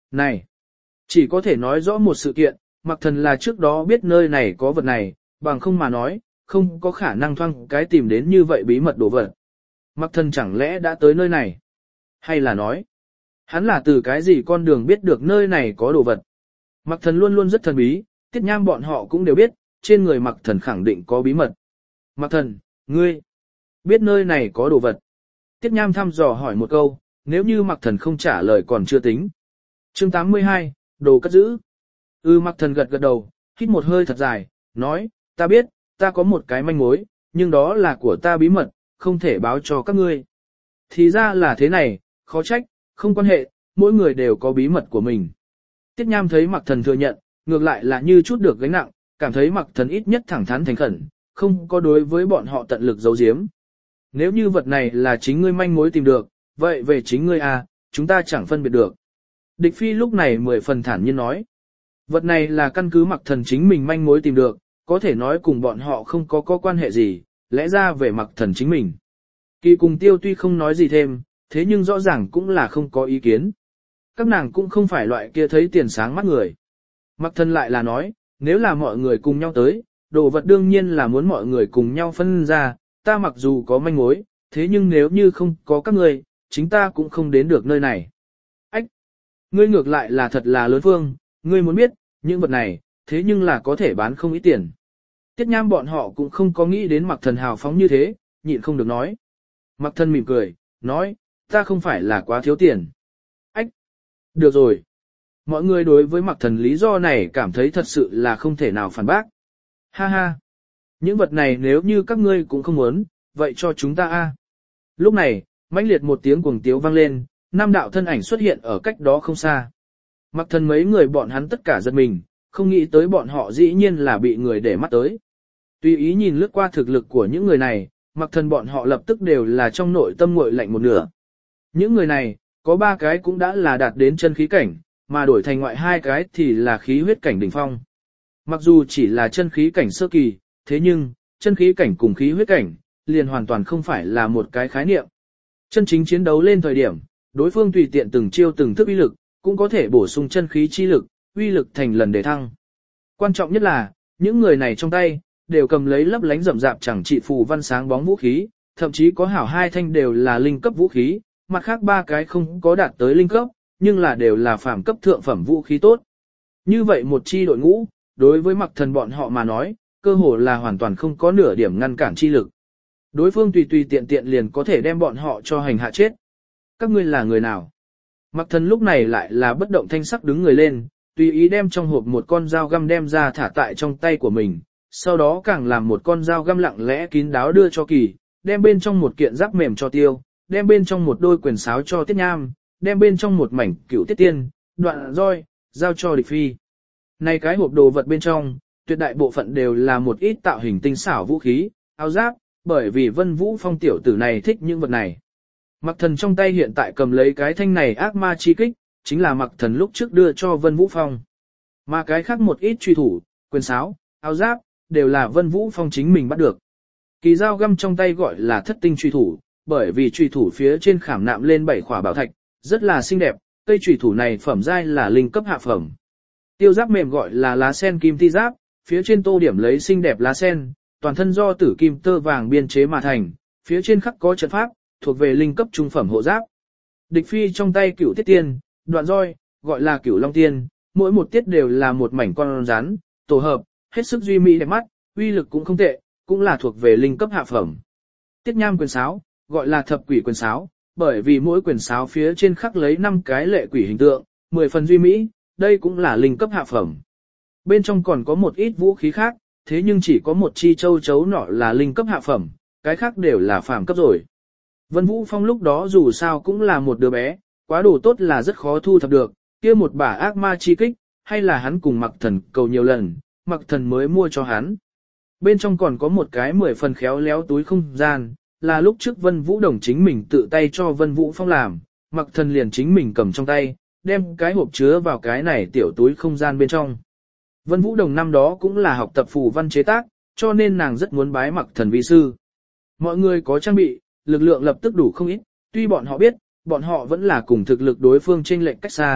Này, chỉ có thể nói rõ một sự kiện, Mặc Thần là trước đó biết nơi này có vật này, bằng không mà nói, không có khả năng thoang cái tìm đến như vậy bí mật đồ vật. Mặc Thần chẳng lẽ đã tới nơi này? Hay là nói, hắn là từ cái gì con đường biết được nơi này có đồ vật? Mặc Thần luôn luôn rất thần bí, Tiết Nham bọn họ cũng đều biết, trên người Mặc Thần khẳng định có bí mật. Mặc Thần, ngươi biết nơi này có đồ vật. Tiết Nham thăm dò hỏi một câu, nếu như Mặc Thần không trả lời còn chưa tính. Chương 82, đồ cất giữ. Mặc Thần gật gật đầu, hít một hơi thật dài, nói, ta biết, ta có một cái manh mối, nhưng đó là của ta bí mật, không thể báo cho các ngươi. Thì ra là thế này, khó trách, không quan hệ, mỗi người đều có bí mật của mình. Tiết Nham thấy Mặc Thần thừa nhận, ngược lại là như chút được gánh nặng, cảm thấy Mặc Thần ít nhất thẳng thắn thành khẩn, không có đối với bọn họ tận lực giấu giếm. Nếu như vật này là chính ngươi manh mối tìm được, vậy về chính ngươi chúng ta chẳng phân biệt được. Địch Phi lúc này 10 phần thản nhiên nói. Vật này là căn cứ Mặc Thần chính mình manh mối tìm được, có thể nói cùng bọn họ không có quan hệ gì, lẽ ra về Mặc Thần chính mình. Kỳ cùng Tiêu tuy không nói gì thêm, thế nhưng rõ ràng cũng là không có ý kiến. Các nàng cũng không phải loại kia thấy tiền sáng mắt người. Mặc Thần lại là nói, nếu là mọi người cùng nhau tới, đồ vật đương nhiên là muốn mọi người cùng nhau phân ra, ta mặc dù có manh mối, thế nhưng nếu như không có các ngươi, chính ta cũng không đến được nơi này. Ách! Ngươi ngược lại là thật là lớn phương, ngươi muốn biết, những vật này, thế nhưng là có thể bán không ít tiền. Tiết Nham bọn họ cũng không có nghĩ đến Mặc Thần hào phóng như thế, nhịn không được nói. Mặc Thần mỉm cười, nói, ta không phải là quá thiếu tiền. Ách! Được rồi. Mọi người đối với Mặc Thần lý do này cảm thấy thật sự là không thể nào phản bác. Ha ha! Những vật này nếu như các ngươi cũng không muốn, vậy cho chúng ta Lúc này, mãnh liệt một tiếng cuồng tiếu vang lên, 5 đạo thân ảnh xuất hiện ở cách đó không xa. Mặc Thần mấy người bọn hắn tất cả giật mình, không nghĩ tới bọn họ dĩ nhiên là bị người để mắt tới. Tùy ý nhìn lướt qua thực lực của những người này, Mặc Thần bọn họ lập tức đều là trong nội tâm nguội lạnh một nửa. Những người này, có 3 cái cũng đã là đạt đến chân khí cảnh, mà đổi thành ngoại 2 cái thì là khí huyết cảnh đỉnh phong. Mặc dù chỉ là chân khí cảnh sơ kỳ, thế nhưng, chân khí cảnh cùng khí huyết cảnh, liền hoàn toàn không phải là một cái khái niệm. Chân chính chiến đấu lên thời điểm, đối phương tùy tiện từng chiêu từng thức uy lực, cũng có thể bổ sung chân khí chi lực, uy lực thành lần để thăng. Quan trọng nhất là, những người này trong tay, đều cầm lấy lấp lánh rậm rạp chẳng trị phù văn sáng bóng vũ khí, thậm chí có hảo 2 thanh đều là linh cấp vũ khí, mặt khác 3 cái không có đạt tới linh cấp, nhưng là đều là phàm cấp thượng phẩm vũ khí tốt. Như vậy một chi đội ngũ, đối với Mặc Thần bọn họ mà nói, cơ hồ là hoàn toàn không có nửa điểm ngăn cản chi lực. Đối phương tùy tùy tiện tiện liền có thể đem bọn họ cho hành hạ chết. Các ngươi là người nào? Mặc Thần lúc này lại là bất động thanh sắc đứng người lên, tùy ý đem trong hộp một con dao găm đem ra thả tại trong tay của mình, sau đó càng làm một con dao găm lặng lẽ kín đáo đưa cho Kỳ, đem bên trong một kiện giáp mềm cho Tiêu, đem bên trong một đôi quyền sáo cho Tiết Nham, đem bên trong một mảnh cửu tiết tiên, đoạn roi, giao cho Địch Phi. Này cái hộp đồ vật bên trong, tuyệt đại bộ phận đều là một ít tạo hình tinh xảo vũ khí, áo giáp, bởi vì Vân Vũ Phong tiểu tử này thích những vật này. Mặc Thần trong tay hiện tại cầm lấy cái thanh này ác ma chi kích, chính là Mặc Thần lúc trước đưa cho Vân Vũ Phong. Mà cái khác một ít truy thủ, quyền sáo, áo giáp, đều là Vân Vũ Phong chính mình bắt được. Kỳ dao găm trong tay gọi là thất tinh truy thủ, bởi vì truy thủ phía trên khảm nạm lên 7 khỏa bảo thạch, rất là xinh đẹp, cây truy thủ này phẩm giai là linh cấp hạ phẩm. Tiêu giáp mềm gọi là lá sen kim ti giáp, phía trên tô điểm lấy xinh đẹp lá sen, toàn thân do tử kim tơ vàng biên chế mà thành, phía trên khắc có trận pháp, thuộc về linh cấp trung phẩm hộ giáp. Địch Phi trong tay cửu tiết tiên, đoạn roi, gọi là cửu long tiên, mỗi một tiết đều là một mảnh con rắn, tổ hợp, hết sức duy mỹ đẹp mắt, uy lực cũng không tệ, cũng là thuộc về linh cấp hạ phẩm. Tiết Nham quyền sáo, gọi là thập quỷ quyền sáo, bởi vì mỗi quyền sáo phía trên khắc lấy 5 cái lệ quỷ hình tượng, 10 phần duy mỹ, đây cũng là linh cấp hạ phẩm. Bên trong còn có một ít vũ khí khác, thế nhưng chỉ có một chi châu chấu nọ là linh cấp hạ phẩm, cái khác đều là phàm cấp rồi. Vân Vũ Phong lúc đó dù sao cũng là một đứa bé, quá đồ tốt là rất khó thu thập được, kia một bả ác ma chi kích, hay là hắn cùng Mặc Thần cầu nhiều lần, Mặc Thần mới mua cho hắn. Bên trong còn có một cái 10 phần khéo léo túi không gian, là lúc trước Vân Vũ Đồng chính mình tự tay cho Vân Vũ Phong làm, Mặc Thần liền chính mình cầm trong tay, đem cái hộp chứa vào cái này tiểu túi không gian bên trong. Vân Vũ Đồng năm đó cũng là học tập phù văn chế tác, cho nên nàng rất muốn bái Mặc Thần vi sư. Mọi người có trang bị, lực lượng lập tức đủ không ít, tuy bọn họ biết, bọn họ vẫn là cùng thực lực đối phương chênh lệch cách xa,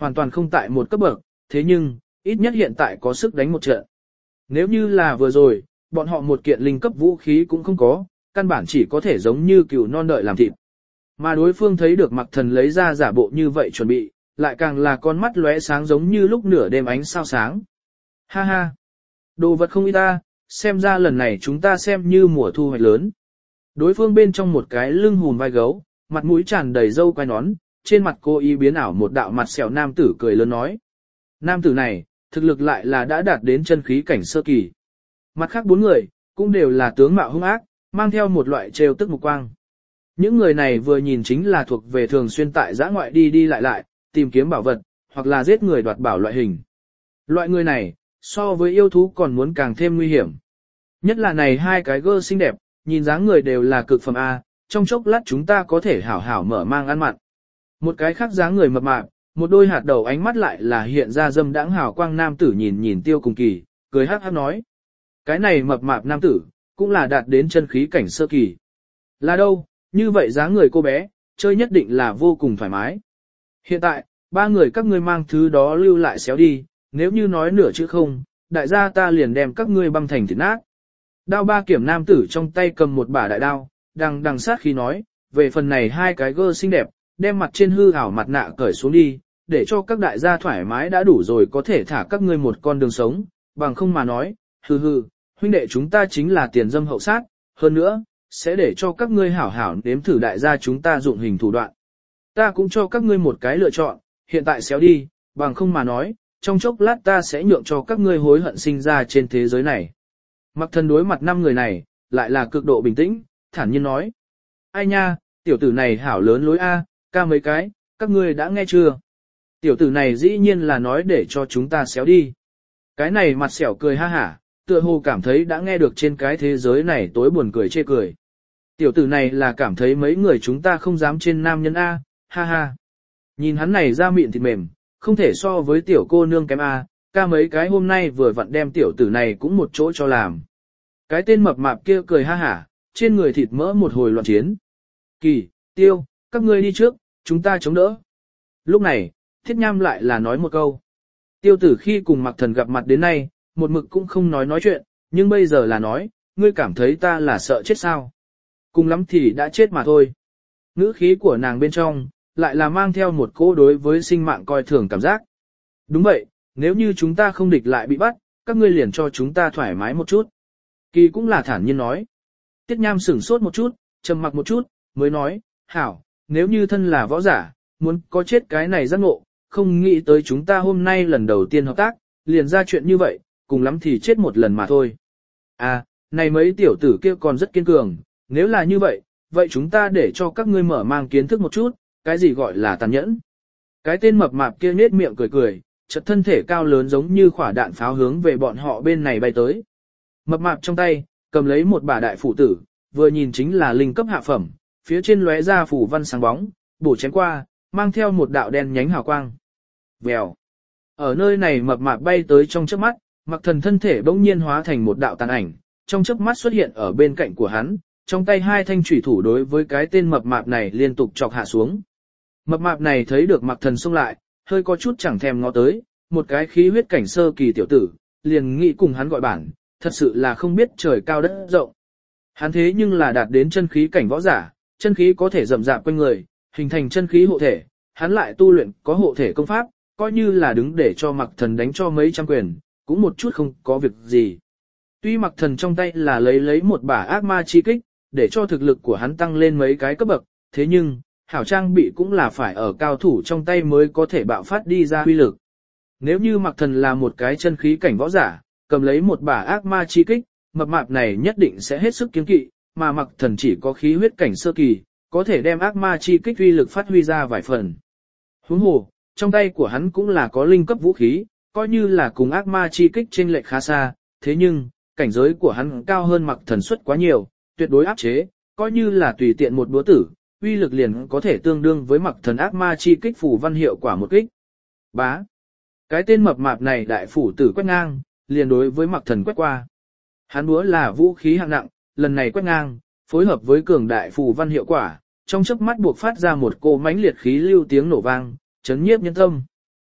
hoàn toàn không tại một cấp bậc, thế nhưng, ít nhất hiện tại có sức đánh một trận. Nếu như là vừa rồi, bọn họ một kiện linh cấp vũ khí cũng không có, căn bản chỉ có thể giống như cừu non đợi làm thịt. Mà đối phương thấy được Mặc Thần lấy ra giả bộ như vậy chuẩn bị, lại càng là con mắt lóe sáng giống như lúc nửa đêm ánh sao sáng. Ha ha! Đồ vật không ít ta, xem ra lần này chúng ta xem như mùa thu hoạch lớn. Đối phương bên trong một cái lưng hùn vai gấu, mặt mũi tràn đầy râu quai nón, trên mặt cô y biến ảo một đạo mặt sẹo nam tử cười lớn nói. Nam tử này, thực lực lại là đã đạt đến chân khí cảnh sơ kỳ. Mặt khác bốn người, cũng đều là tướng mạo hung ác, mang theo một loại trêu tức mục quang. Những người này vừa nhìn chính là thuộc về thường xuyên tại giã ngoại đi đi lại, tìm kiếm bảo vật, hoặc là giết người đoạt bảo loại hình. Loại người này, so với yêu thú còn muốn càng thêm nguy hiểm. Nhất là này hai cái gơ xinh đẹp, nhìn dáng người đều là cực phẩm A, trong chốc lát chúng ta có thể hảo hảo mở mang ăn mặn. Một cái khác dáng người mập mạp, một đôi hạt đầu ánh mắt lại là hiện ra dâm đãng hào quang nam tử nhìn Tiêu Cùng Kỳ, cười hắc hắc nói. Cái này mập mạp nam tử, cũng là đạt đến chân khí cảnh sơ kỳ. Là đâu, như vậy dáng người cô bé, chơi nhất định là vô cùng thoải mái. Hiện tại, ba người các ngươi mang thứ đó lưu lại xéo đi, nếu như nói nửa chữ không, đại gia ta liền đem các ngươi băm thành thịt nát. Đao ba kiểm nam tử trong tay cầm một bả đại đao, đằng sát khi nói, về phần này hai cái gơ xinh đẹp, đem mặt trên hư ảo mặt nạ cởi xuống đi, để cho các đại gia thoải mái đã đủ rồi có thể thả các ngươi một con đường sống, bằng không mà nói, hừ, huynh đệ chúng ta chính là tiền dâm hậu sát, hơn nữa, sẽ để cho các ngươi hảo hảo nếm thử đại gia chúng ta dụng hình thủ đoạn. Ta cũng cho các ngươi một cái lựa chọn, hiện tại xéo đi, bằng không mà nói, trong chốc lát ta sẽ nhượng cho các ngươi hối hận sinh ra trên thế giới này. Mặc Thần đối mặt năm người này, lại là cực độ bình tĩnh, thản nhiên nói. Ai nha, tiểu tử này hảo lớn lối A, ca mấy cái, các ngươi đã nghe chưa? Tiểu tử này dĩ nhiên là nói để cho chúng ta xéo đi. Cái này mặt xẻo cười ha hả, tựa hồ cảm thấy đã nghe được trên cái thế giới này tối buồn cười chê cười. Tiểu tử này là cảm thấy mấy người chúng ta không dám trên nam nhân A, ha ha. Nhìn hắn này da mịn thịt mềm, không thể so với tiểu cô nương kém A, ca mấy cái hôm nay vừa vặn đem tiểu tử này cũng một chỗ cho làm. Cái tên mập mạp kia cười ha hả, trên người thịt mỡ một hồi loạn chiến. Kỳ, Tiêu, các ngươi đi trước, chúng ta chống đỡ. Lúc này, Thiết Nham lại là nói một câu. Tiêu tử khi cùng Mặc Thần gặp mặt đến nay, một mực cũng không nói chuyện, nhưng bây giờ là nói, ngươi cảm thấy ta là sợ chết sao? Cùng lắm thì đã chết mà thôi. Ngữ khí của nàng bên trong, lại là mang theo một cỗ đối với sinh mạng coi thường cảm giác. Đúng vậy, nếu như chúng ta không địch lại bị bắt, các ngươi liền cho chúng ta thoải mái một chút. Kỳ cũng là thản nhiên nói. Tiết Nham sửng sốt một chút, trầm mặc một chút, mới nói, hảo, nếu như thân là võ giả, muốn có chết cái này giác ngộ, không nghĩ tới chúng ta hôm nay lần đầu tiên hợp tác, liền ra chuyện như vậy, cùng lắm thì chết một lần mà thôi. À, này mấy tiểu tử kia còn rất kiên cường, nếu là như vậy, vậy chúng ta để cho các ngươi mở mang kiến thức một chút, cái gì gọi là tàn nhẫn. Cái tên mập mạp kia nhếch miệng cười, chợt thân thể cao lớn giống như quả đạn pháo hướng về bọn họ bên này bay tới. Mập mạp trong tay, cầm lấy một bả đại phủ tử, vừa nhìn chính là linh cấp hạ phẩm, phía trên lóe ra phủ văn sáng bóng, bổ chém qua, mang theo một đạo đen nhánh hào quang. Vèo. Ở nơi này mập mạp bay tới trong chớp mắt, Mặc Thần thân thể bỗng nhiên hóa thành một đạo tàn ảnh, trong chớp mắt xuất hiện ở bên cạnh của hắn, trong tay hai thanh chủy thủ đối với cái tên mập mạp này liên tục chọc hạ xuống. Mập mạp này thấy được Mặc Thần xông lại, hơi có chút chẳng thèm ngó tới, một cái khí huyết cảnh sơ kỳ tiểu tử, liền nghĩ cùng hắn gọi bản, thật sự là không biết trời cao đất rộng. Hắn thế nhưng là đạt đến chân khí cảnh võ giả, chân khí có thể rậm rạp quanh người, hình thành chân khí hộ thể, hắn lại tu luyện có hộ thể công pháp, coi như là đứng để cho Mặc Thần đánh cho mấy trăm quyền, cũng một chút không có việc gì. Tuy Mặc Thần trong tay là lấy một bả ác ma chi kích, để cho thực lực của hắn tăng lên mấy cái cấp bậc, thế nhưng, hảo trang bị cũng là phải ở cao thủ trong tay mới có thể bạo phát đi ra huy lực. Nếu như Mặc Thần là một cái chân khí cảnh võ giả, cầm lấy một bả ác ma chi kích, mập mạp này nhất định sẽ hết sức kiêng kỵ, mà Mặc Thần chỉ có khí huyết cảnh sơ kỳ, có thể đem ác ma chi kích uy lực phát huy ra vài phần. Huống hồ, trong tay của hắn cũng là có linh cấp vũ khí, coi như là cùng ác ma chi kích chênh lệch khá xa, thế nhưng, cảnh giới của hắn cao hơn Mặc Thần suất quá nhiều, tuyệt đối áp chế, coi như là tùy tiện một búa tử, uy lực liền có thể tương đương với Mặc Thần ác ma chi kích phủ văn hiệu quả một kích. Bá. Cái tên mập mạp này đại phủ tử quét ngang, liền đối với Mặc Thần quét qua. Hắn búa là vũ khí hạng nặng, lần này quét ngang, phối hợp với cường đại phủ văn hiệu quả, trong chớp mắt buộc phát ra một cỗ mãnh liệt khí lưu tiếng nổ vang, chấn nhiếp nhân tâm.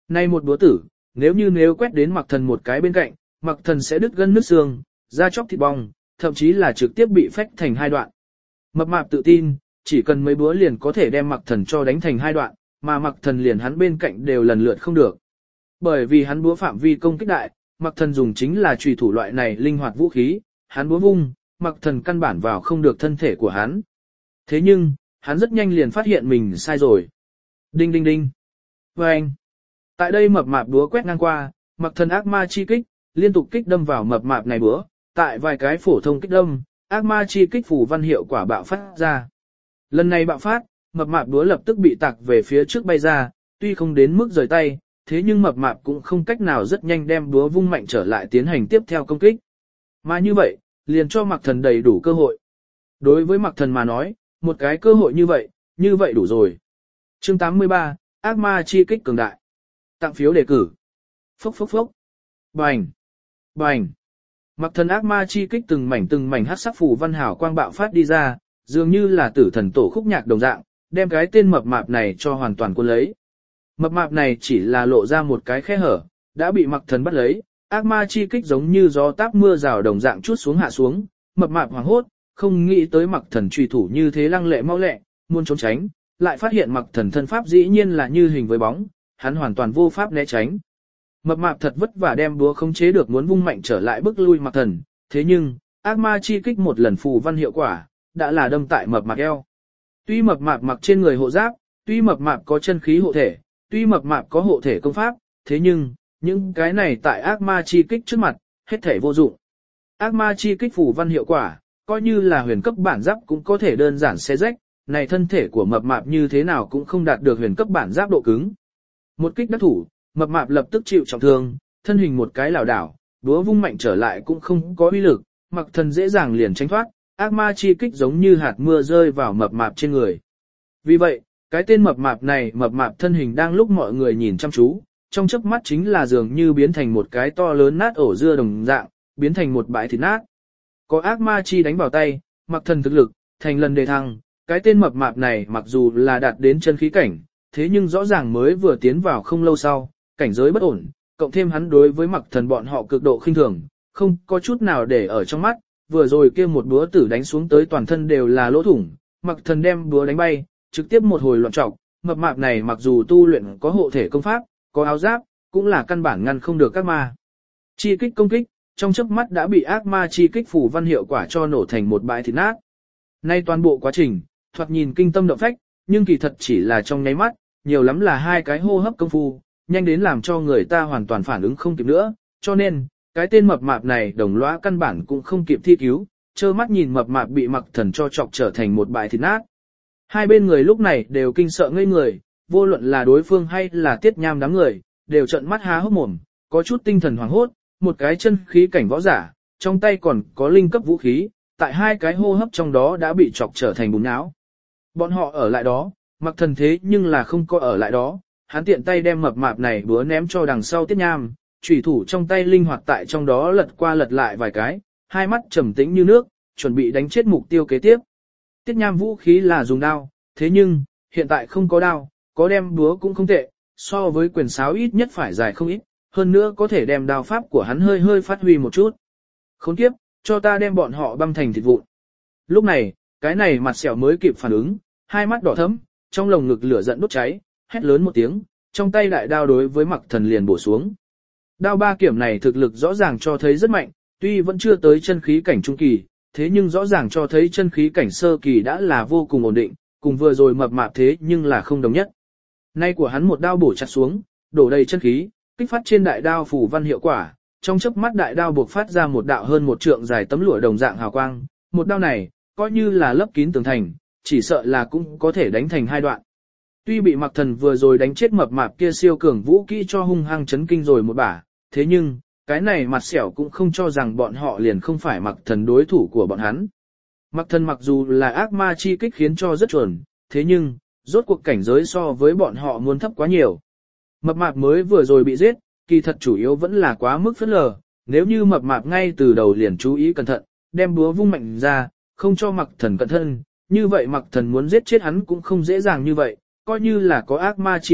Nay một búa tử, nếu quét đến Mặc Thần một cái bên cạnh, Mặc Thần sẽ đứt gân nứt xương, da chóc thịt bong, thậm chí là trực tiếp bị phách thành hai đoạn. Mập mạp tự tin, chỉ cần mấy búa liền có thể đem Mặc Thần cho đánh thành hai đoạn, mà Mặc Thần liền hắn bên cạnh đều lần lượt không được. Bởi vì hắn búa phạm vi công kích đại, Mặc Thần dùng chính là chùy thủ loại này linh hoạt vũ khí, hắn búa vung, Mặc Thần căn bản vào không được thân thể của hắn. Thế nhưng, hắn rất nhanh liền phát hiện mình sai rồi. Đinh đinh đinh. Và anh. Tại đây mập mạp búa quét ngang qua, Mặc Thần ác ma chi kích, liên tục kích đâm vào mập mạp này búa, tại vài cái phổ thông kích đâm, ác ma chi kích phù văn hiệu quả bạo phát ra. Lần này bạo phát, mập mạp búa lập tức bị tạc về phía trước bay ra, tuy không đến mức rời tay, thế nhưng mập mạp cũng không cách nào rất nhanh đem búa vung mạnh trở lại tiến hành tiếp theo công kích. Mà như vậy, liền cho Mặc Thần đầy đủ cơ hội. Đối với Mặc Thần mà nói, một cái cơ hội như vậy đủ rồi. Chương 83, ác ma chi kích cường đại. Tặng phiếu đề cử. Phốc phốc phốc. Bành. Bành. Mặc Thần ác ma chi kích từng mảnh hắc sắc phù văn hảo quang bạo phát đi ra, dường như là tử thần tổ khúc nhạc đồng dạng, đem cái tên mập mạp này cho hoàn toàn cuốn lấy. Mập mạp này chỉ là lộ ra một cái khe hở, đã bị Mặc Thần bắt lấy, ác ma chi kích giống như gió táp mưa rào đồng dạng chút xuống hạ xuống, mập mạp hoảng hốt, không nghĩ tới Mặc Thần truy thủ như thế lăng lệ mau lẹ, muốn trốn tránh, lại phát hiện Mặc Thần thân pháp dĩ nhiên là như hình với bóng, hắn hoàn toàn vô pháp né tránh. Mập mạp thật vất vả đem búa khống chế được muốn vung mạnh trở lại bức lui Mặc Thần, thế nhưng, ác ma chi kích một lần phù văn hiệu quả, đã là đâm tại mập mạp eo. Tuy mập mạp mặc trên người hộ giáp, tuy mập mạp có chân khí hộ thể, tuy mập mạp có hộ thể công pháp, thế nhưng, những cái này tại ác ma chi kích trước mặt, hết thể vô dụng. Ác ma chi kích phù văn hiệu quả, coi như là huyền cấp bản giáp cũng có thể đơn giản xé rách, này thân thể của mập mạp như thế nào cũng không đạt được huyền cấp bản giáp độ cứng. Một kích đắc thủ, mập mạp lập tức chịu trọng thương, thân hình một cái lảo đảo, đúa vung mạnh trở lại cũng không có uy lực, Mặc Thần dễ dàng liền tránh thoát, ác ma chi kích giống như hạt mưa rơi vào mập mạp trên người. Vì vậy, cái tên mập mạp thân hình đang lúc mọi người nhìn chăm chú, trong chớp mắt chính là dường như biến thành một cái to lớn nát ổ dưa đồng dạng, biến thành một bãi thịt nát. Có ác ma chi đánh vào tay, Mặc Thần thực lực, thành lần đề thăng, cái tên mập mạp này mặc dù là đạt đến chân khí cảnh, thế nhưng rõ ràng mới vừa tiến vào không lâu sau, cảnh giới bất ổn, cộng thêm hắn đối với Mặc Thần bọn họ cực độ khinh thường, không có chút nào để ở trong mắt, vừa rồi kia một búa tử đánh xuống tới toàn thân đều là lỗ thủng, Mặc Thần đem búa đánh bay, trực tiếp một hồi loạn trọc, mập mạp này mặc dù tu luyện có hộ thể công pháp, có áo giáp, cũng là căn bản ngăn không được các ma. Chi kích công kích, trong chớp mắt đã bị ác ma chi kích phủ văn hiệu quả cho nổ thành một bãi thịt nát. Nay toàn bộ quá trình, thoạt nhìn kinh tâm động phách, nhưng kỳ thật chỉ là trong nháy mắt, nhiều lắm là hai cái hô hấp công phu, nhanh đến làm cho người ta hoàn toàn phản ứng không kịp nữa, cho nên, cái tên mập mạp này đồng lõa căn bản cũng không kịp thi cứu, trơ mắt nhìn mập mạp bị Mặc Thần cho chọc trở thành một bãi thịt nát. Hai bên người lúc này đều kinh sợ ngây người, vô luận là đối phương hay là Tiết Nham đám người, đều trợn mắt há hốc mồm, có chút tinh thần hoảng hốt, một cái chân khí cảnh võ giả, trong tay còn có linh cấp vũ khí, tại hai cái hô hấp trong đó đã bị chọc trở thành bùn nhão. Bọn họ ở lại đó, Mặc Thần thế nhưng là không có ở lại đó, hắn tiện tay đem mập mạp này búa ném cho đằng sau Tiết Nham, chủy thủ trong tay linh hoạt tại trong đó lật qua lật lại vài cái, hai mắt trầm tĩnh như nước, chuẩn bị đánh chết mục tiêu kế tiếp. Tiết Nham vũ khí là dùng đao, thế nhưng, hiện tại không có đao, có đem búa cũng không tệ, so với quyền sáo ít nhất phải dài không ít, hơn nữa có thể đem đao pháp của hắn hơi phát huy một chút. Khốn kiếp, cho ta đem bọn họ băm thành thịt vụn. Lúc này, cái này mặt sẹo mới kịp phản ứng, hai mắt đỏ thẫm, trong lồng ngực lửa giận đốt cháy, hét lớn một tiếng, trong tay đại đao đối với Mặc Thần liền bổ xuống. Đao ba kiểm này thực lực rõ ràng cho thấy rất mạnh, tuy vẫn chưa tới chân khí cảnh trung kỳ, thế nhưng rõ ràng cho thấy chân khí cảnh sơ kỳ đã là vô cùng ổn định, cùng vừa rồi mập mạp thế nhưng là không đồng nhất. Nay của hắn một đao bổ chặt xuống, đổ đầy chân khí, kích phát trên đại đao phủ văn hiệu quả, trong chớp mắt đại đao buộc phát ra một đạo hơn một trượng dài tấm lụa đồng dạng hào quang, một đao này, coi như là lấp kín tường thành, chỉ sợ là cũng có thể đánh thành hai đoạn. Tuy bị Mặc Thần vừa rồi đánh chết mập mạp kia siêu cường vũ kỹ cho hung hăng chấn kinh rồi một bả, thế nhưng, cái này mặt sẹo cũng không cho rằng bọn họ liền không phải Mặc Thần đối thủ của bọn hắn. Mặc Thần mặc dù là ác ma chi kích khiến cho rất chuẩn, thế nhưng, rốt cuộc cảnh giới so với bọn họ muốn thấp quá nhiều. Mập mạp mới vừa rồi bị giết, kỳ thật chủ yếu vẫn là quá mức phớt lờ, nếu như mập mạp ngay từ đầu liền chú ý cẩn thận, đem búa vung mạnh ra, không cho Mặc Thần cẩn thân, như vậy Mặc Thần muốn giết chết hắn cũng không dễ dàng như vậy, coi như là có ác ma chi kích,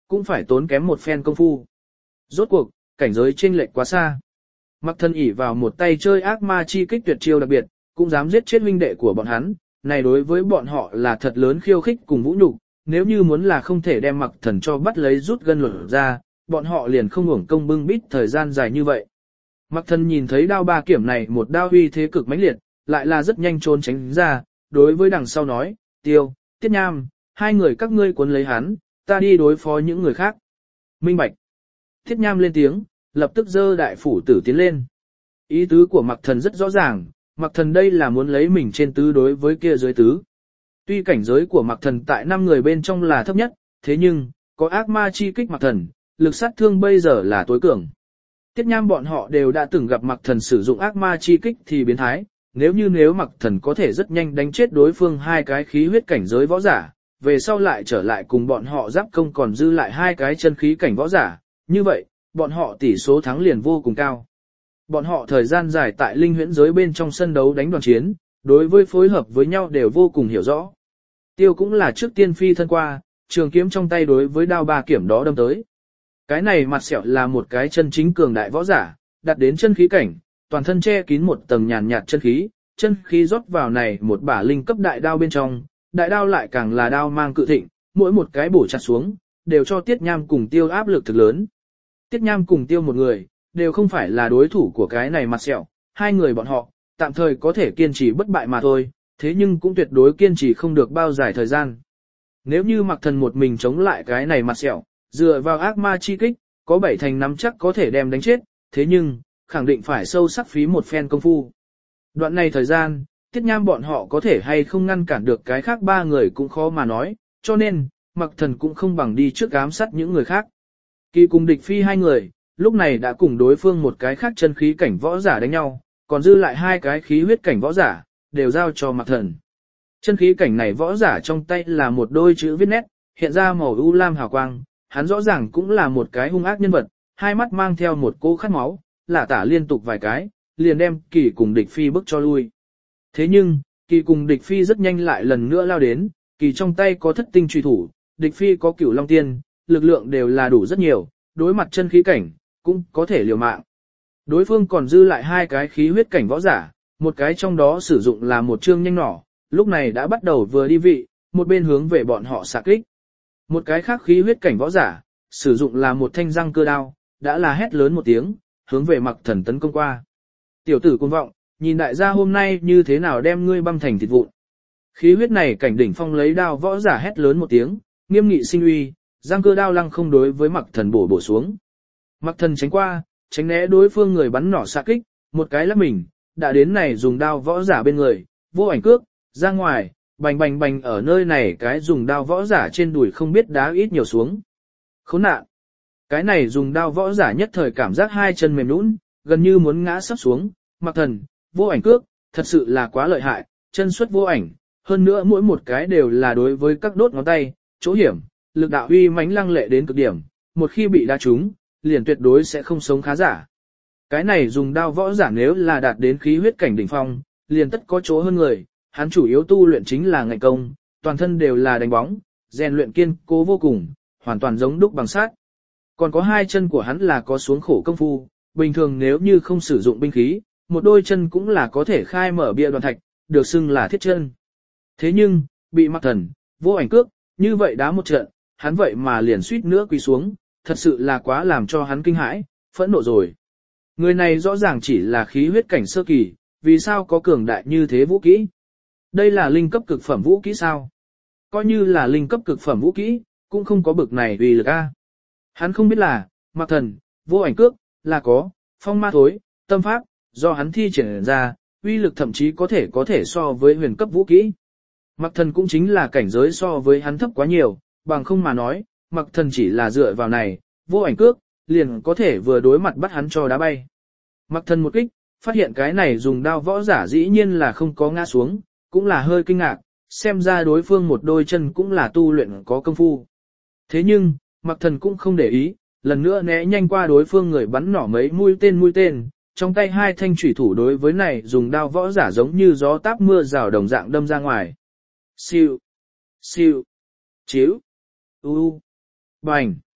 cũng phải tốn kém một phen công phu. Rốt cuộc, cảnh giới chênh lệch quá xa. Mặc Thần ỷ vào một tay chơi ác ma chi kích tuyệt chiêu đặc biệt, cũng dám giết chết huynh đệ của bọn hắn, này đối với bọn họ là thật lớn khiêu khích cùng vũ nhục, nếu như muốn là không thể đem Mặc Thần cho bắt lấy rút gân lột ra, bọn họ liền không hưởng công bưng bít thời gian dài như vậy. Mặc Thần nhìn thấy đao ba kiểm này một đao uy thế cực mãnh liệt, lại là rất nhanh trốn tránh ra, đối với đằng sau nói, Tiêu, Tiết Nham, hai người các ngươi cuốn lấy hắn, ta đi đối phó những người khác. Minh bạch. Tiết Nham lên tiếng, lập tức giơ đại phủ tử tiến lên. Ý tứ của Mặc Thần rất rõ ràng, Mặc Thần đây là muốn lấy mình trên tứ đối với kia dưới tứ. Tuy cảnh giới của Mặc Thần tại 5 người bên trong là thấp nhất, thế nhưng, có ác ma chi kích Mặc Thần, lực sát thương bây giờ là tối cường. Tiết Nham bọn họ đều đã từng gặp Mặc Thần sử dụng ác ma chi kích thì biến thái, nếu Mặc Thần có thể rất nhanh đánh chết đối phương hai cái khí huyết cảnh giới võ giả, về sau lại trở lại cùng bọn họ giáp công còn dư lại hai cái chân khí cảnh võ giả, như vậy, bọn họ tỷ số thắng liền vô cùng cao. Bọn họ thời gian dài tại linh huyễn giới bên trong sân đấu đánh đoàn chiến, đối với phối hợp với nhau đều vô cùng hiểu rõ. Tiêu cũng là trước tiên phi thân qua, trường kiếm trong tay đối với đao ba kiểm đó đâm tới. Cái này mặt sẹo là một cái chân chính cường đại võ giả, đặt đến chân khí cảnh, toàn thân che kín một tầng nhàn nhạt chân khí rót vào này một bả linh cấp đại đao bên trong, đại đao lại càng là đao mang cự thịnh, mỗi một cái bổ chặt xuống, đều cho Tiết Nham cùng Tiêu áp lực thực lớn. Tiết Nham cùng Tiêu một người, đều không phải là đối thủ của cái này mặt sẹo, hai người bọn họ, tạm thời có thể kiên trì bất bại mà thôi, thế nhưng cũng tuyệt đối kiên trì không được bao dài thời gian. Nếu như Mặc Thần một mình chống lại cái này mặt sẹo, dựa vào ác ma chi kích, có 7 thành nắm chắc có thể đem đánh chết, thế nhưng, khẳng định phải sâu sắc phí một phen công phu. Đoạn này thời gian, Tiết Nham bọn họ có thể hay không ngăn cản được cái khác 3 người cũng khó mà nói, cho nên, Mặc Thần cũng không bằng đi trước ám sát những người khác. Kỳ cùng địch phi hai người, lúc này đã cùng đối phương một cái khác chân khí cảnh võ giả đánh nhau, còn dư lại hai cái khí huyết cảnh võ giả, đều giao cho Mặc Thần. Chân khí cảnh này võ giả trong tay là một đôi chữ viết nét, hiện ra màu u lam hào quang, hắn rõ ràng cũng là một cái hung ác nhân vật, hai mắt mang theo một cỗ khát máu, lả tả liên tục vài cái, liền đem Kỳ cùng địch phi bức cho lui. Thế nhưng, Kỳ cùng địch phi rất nhanh lại lần nữa lao đến, Kỳ trong tay có thất tinh truy thủ, địch phi có cửu long tiên, lực lượng đều là đủ rất nhiều, đối mặt chân khí cảnh, cũng có thể liều mạng. Đối phương còn dư lại hai cái khí huyết cảnh võ giả, một cái trong đó sử dụng là một chương nhanh nỏ, lúc này đã bắt đầu vừa đi vị, một bên hướng về bọn họ xạ kích. Một cái khác khí huyết cảnh võ giả, sử dụng là một thanh răng cơ đao, đã là hét lớn một tiếng, hướng về Mặc Thần tấn công qua. Tiểu tử cuồng vọng, nhìn đại gia hôm nay như thế nào đem ngươi băm thành thịt vụn. Khí huyết này cảnh đỉnh phong lấy đao võ giả hét lớn một tiếng, nghiêm nghị sinh uy, răng cơ đao lăng không đối với Mặc Thần bổ xuống. Mặc Thần tránh qua, tránh né đối phương người bắn nỏ xạ kích, một cái lắc mình, đã đến này dùng đao võ giả bên người, vô ảnh cước, ra ngoài, bành bành bành ở nơi này cái dùng đao võ giả trên đùi không biết đá ít nhiều xuống. Khốn nạn! Cái này dùng đao võ giả nhất thời cảm giác hai chân mềm nhũn, gần như muốn ngã sắp xuống, Mặc Thần, vô ảnh cước, thật sự là quá lợi hại, chân xuất vô ảnh, hơn nữa mỗi một cái đều là đối với các đốt ngón tay, chỗ hiểm, lực đạo uy mãnh lăng lệ đến cực điểm, một khi bị đá trúng, liền tuyệt đối sẽ không sống khá giả. Cái này dùng đao võ giả nếu là đạt đến khí huyết cảnh đỉnh phong, liền tất có chỗ hơn người, hắn chủ yếu tu luyện chính là ngạnh công, toàn thân đều là đánh bóng, rèn luyện kiên cố vô cùng, hoàn toàn giống đúc bằng sắt. Còn có hai chân của hắn là có xuống khổ công phu, bình thường nếu như không sử dụng binh khí, một đôi chân cũng là có thể khai mở bia đoàn thạch, được xưng là thiết chân. Thế nhưng, bị Mặc Thần, vô ảnh cước, như vậy đá một trận, hắn vậy mà liền suýt nữa quỳ xuống, thật sự là quá làm cho hắn kinh hãi, phẫn nộ rồi. Người này rõ ràng chỉ là khí huyết cảnh sơ kỳ, vì sao có cường đại như thế vũ kỹ? Đây là linh cấp cực phẩm vũ kỹ sao? Coi như là linh cấp cực phẩm vũ kỹ, cũng không có bực này uy lực a. Hắn không biết là, Mặc Thần, vô ảnh cước, là có, phong ma thối, tâm pháp, do hắn thi triển ra, uy lực thậm chí có thể so với huyền cấp vũ kỹ. Mặc Thần cũng chính là cảnh giới so với hắn thấp quá nhiều, bằng không mà nói, Mặc Thần chỉ là dựa vào này, vô ảnh cước, liền có thể vừa đối mặt bắt hắn cho đá bay. Mặc Thần một kích, phát hiện cái này dùng đao võ giả dĩ nhiên là không có ngã xuống, cũng là hơi kinh ngạc, xem ra đối phương một đôi chân cũng là tu luyện có công phu. Thế nhưng, Mặc Thần cũng không để ý, lần nữa né nhanh qua đối phương người bắn nỏ mấy mũi tên, trong tay hai thanh chủy thủ đối với này dùng đao võ giả giống như gió táp mưa rào đồng dạng đâm ra ngoài. Siêu, siêu, chiếu, bành.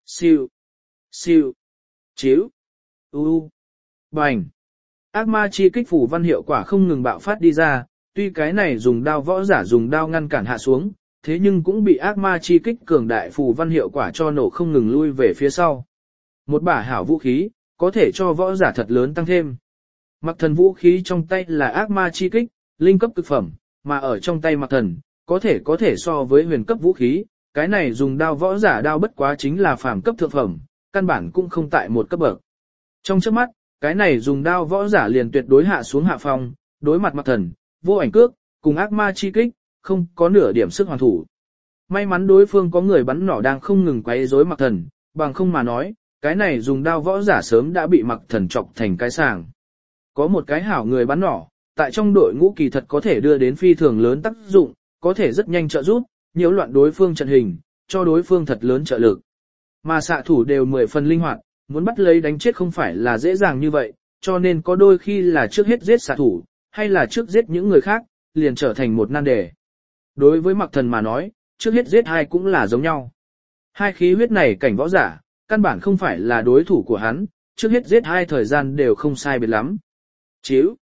Siêu, siêu, chiếu, bành. Ác ma chi kích phủ văn hiệu quả không ngừng bạo phát đi ra, tuy cái này dùng đao võ giả dùng đao ngăn cản hạ xuống, thế nhưng cũng bị ác ma chi kích cường đại phủ văn hiệu quả cho nổ không ngừng lui về phía sau. Một bả hảo vũ khí, có thể cho võ giả thật lớn tăng thêm. Mặc thần vũ khí trong tay là ác ma chi kích, linh cấp cực phẩm, mà ở trong tay mặc thần, có thể so với huyền cấp vũ khí, cái này dùng đao võ giả đao bất quá chính là phàm cấp thượng phẩm, căn bản cũng không tại một cấp bậc. Trong trước mắt, cái này dùng đao võ giả liền tuyệt đối hạ xuống hạ phong, đối mặt mặc thần, vô ảnh cước, cùng ác ma chi kích, không có nửa điểm sức hoàn thủ. May mắn đối phương có người bắn nỏ đang không ngừng quấy rối mặc thần, bằng không mà nói, cái này dùng đao võ giả sớm đã bị mặc thần chọc thành cái sàng. Có một cái hảo người bắn nỏ, tại trong đội ngũ kỳ thật có thể đưa đến phi thường lớn tác dụng, có thể rất nhanh trợ giúp, nhiễu loạn đối phương trận hình, cho đối phương thật lớn trợ lực. Mà xạ thủ đều 10 phần linh hoạt, muốn bắt lấy đánh chết không phải là dễ dàng như vậy, cho nên có đôi khi là trước hết giết xạ thủ, hay là trước giết những người khác, liền trở thành một nan đề. Đối với mặc thần mà nói, trước hết giết hai cũng là giống nhau. Hai khí huyết này cảnh võ giả, căn bản không phải là đối thủ của hắn, trước hết giết hai thời gian đều không sai biệt lắm. Chiếu.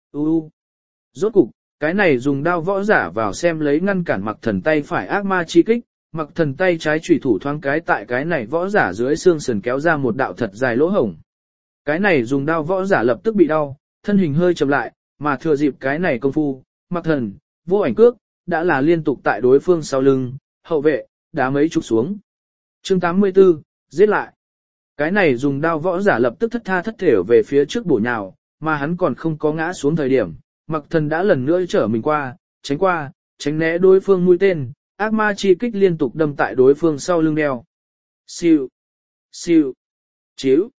Rốt cục, cái này dùng đao võ giả vào xem lấy ngăn cản mặc thần tay phải ác ma chi kích, mặc thần tay trái chủy thủ thoáng cái tại cái này võ giả dưới xương sườn kéo ra một đạo thật dài lỗ hổng. Cái này dùng đao võ giả lập tức bị đau, thân hình hơi chậm lại, mà thừa dịp cái này công phu, mặc thần, vô ảnh cước, đã là liên tục tại đối phương sau lưng, hậu vệ, đá mấy chục xuống. Chương 84, giết lại. Cái này dùng đao võ giả lập tức thất tha thất thểu về phía trước bổ nhào, mà hắn còn không có ngã xuống thời điểm, mặc thần đã lần nữa trở mình qua, tránh né đối phương mũi tên, ác ma chi kích liên tục đâm tại đối phương sau lưng đeo. Siêu, siêu, chiếu,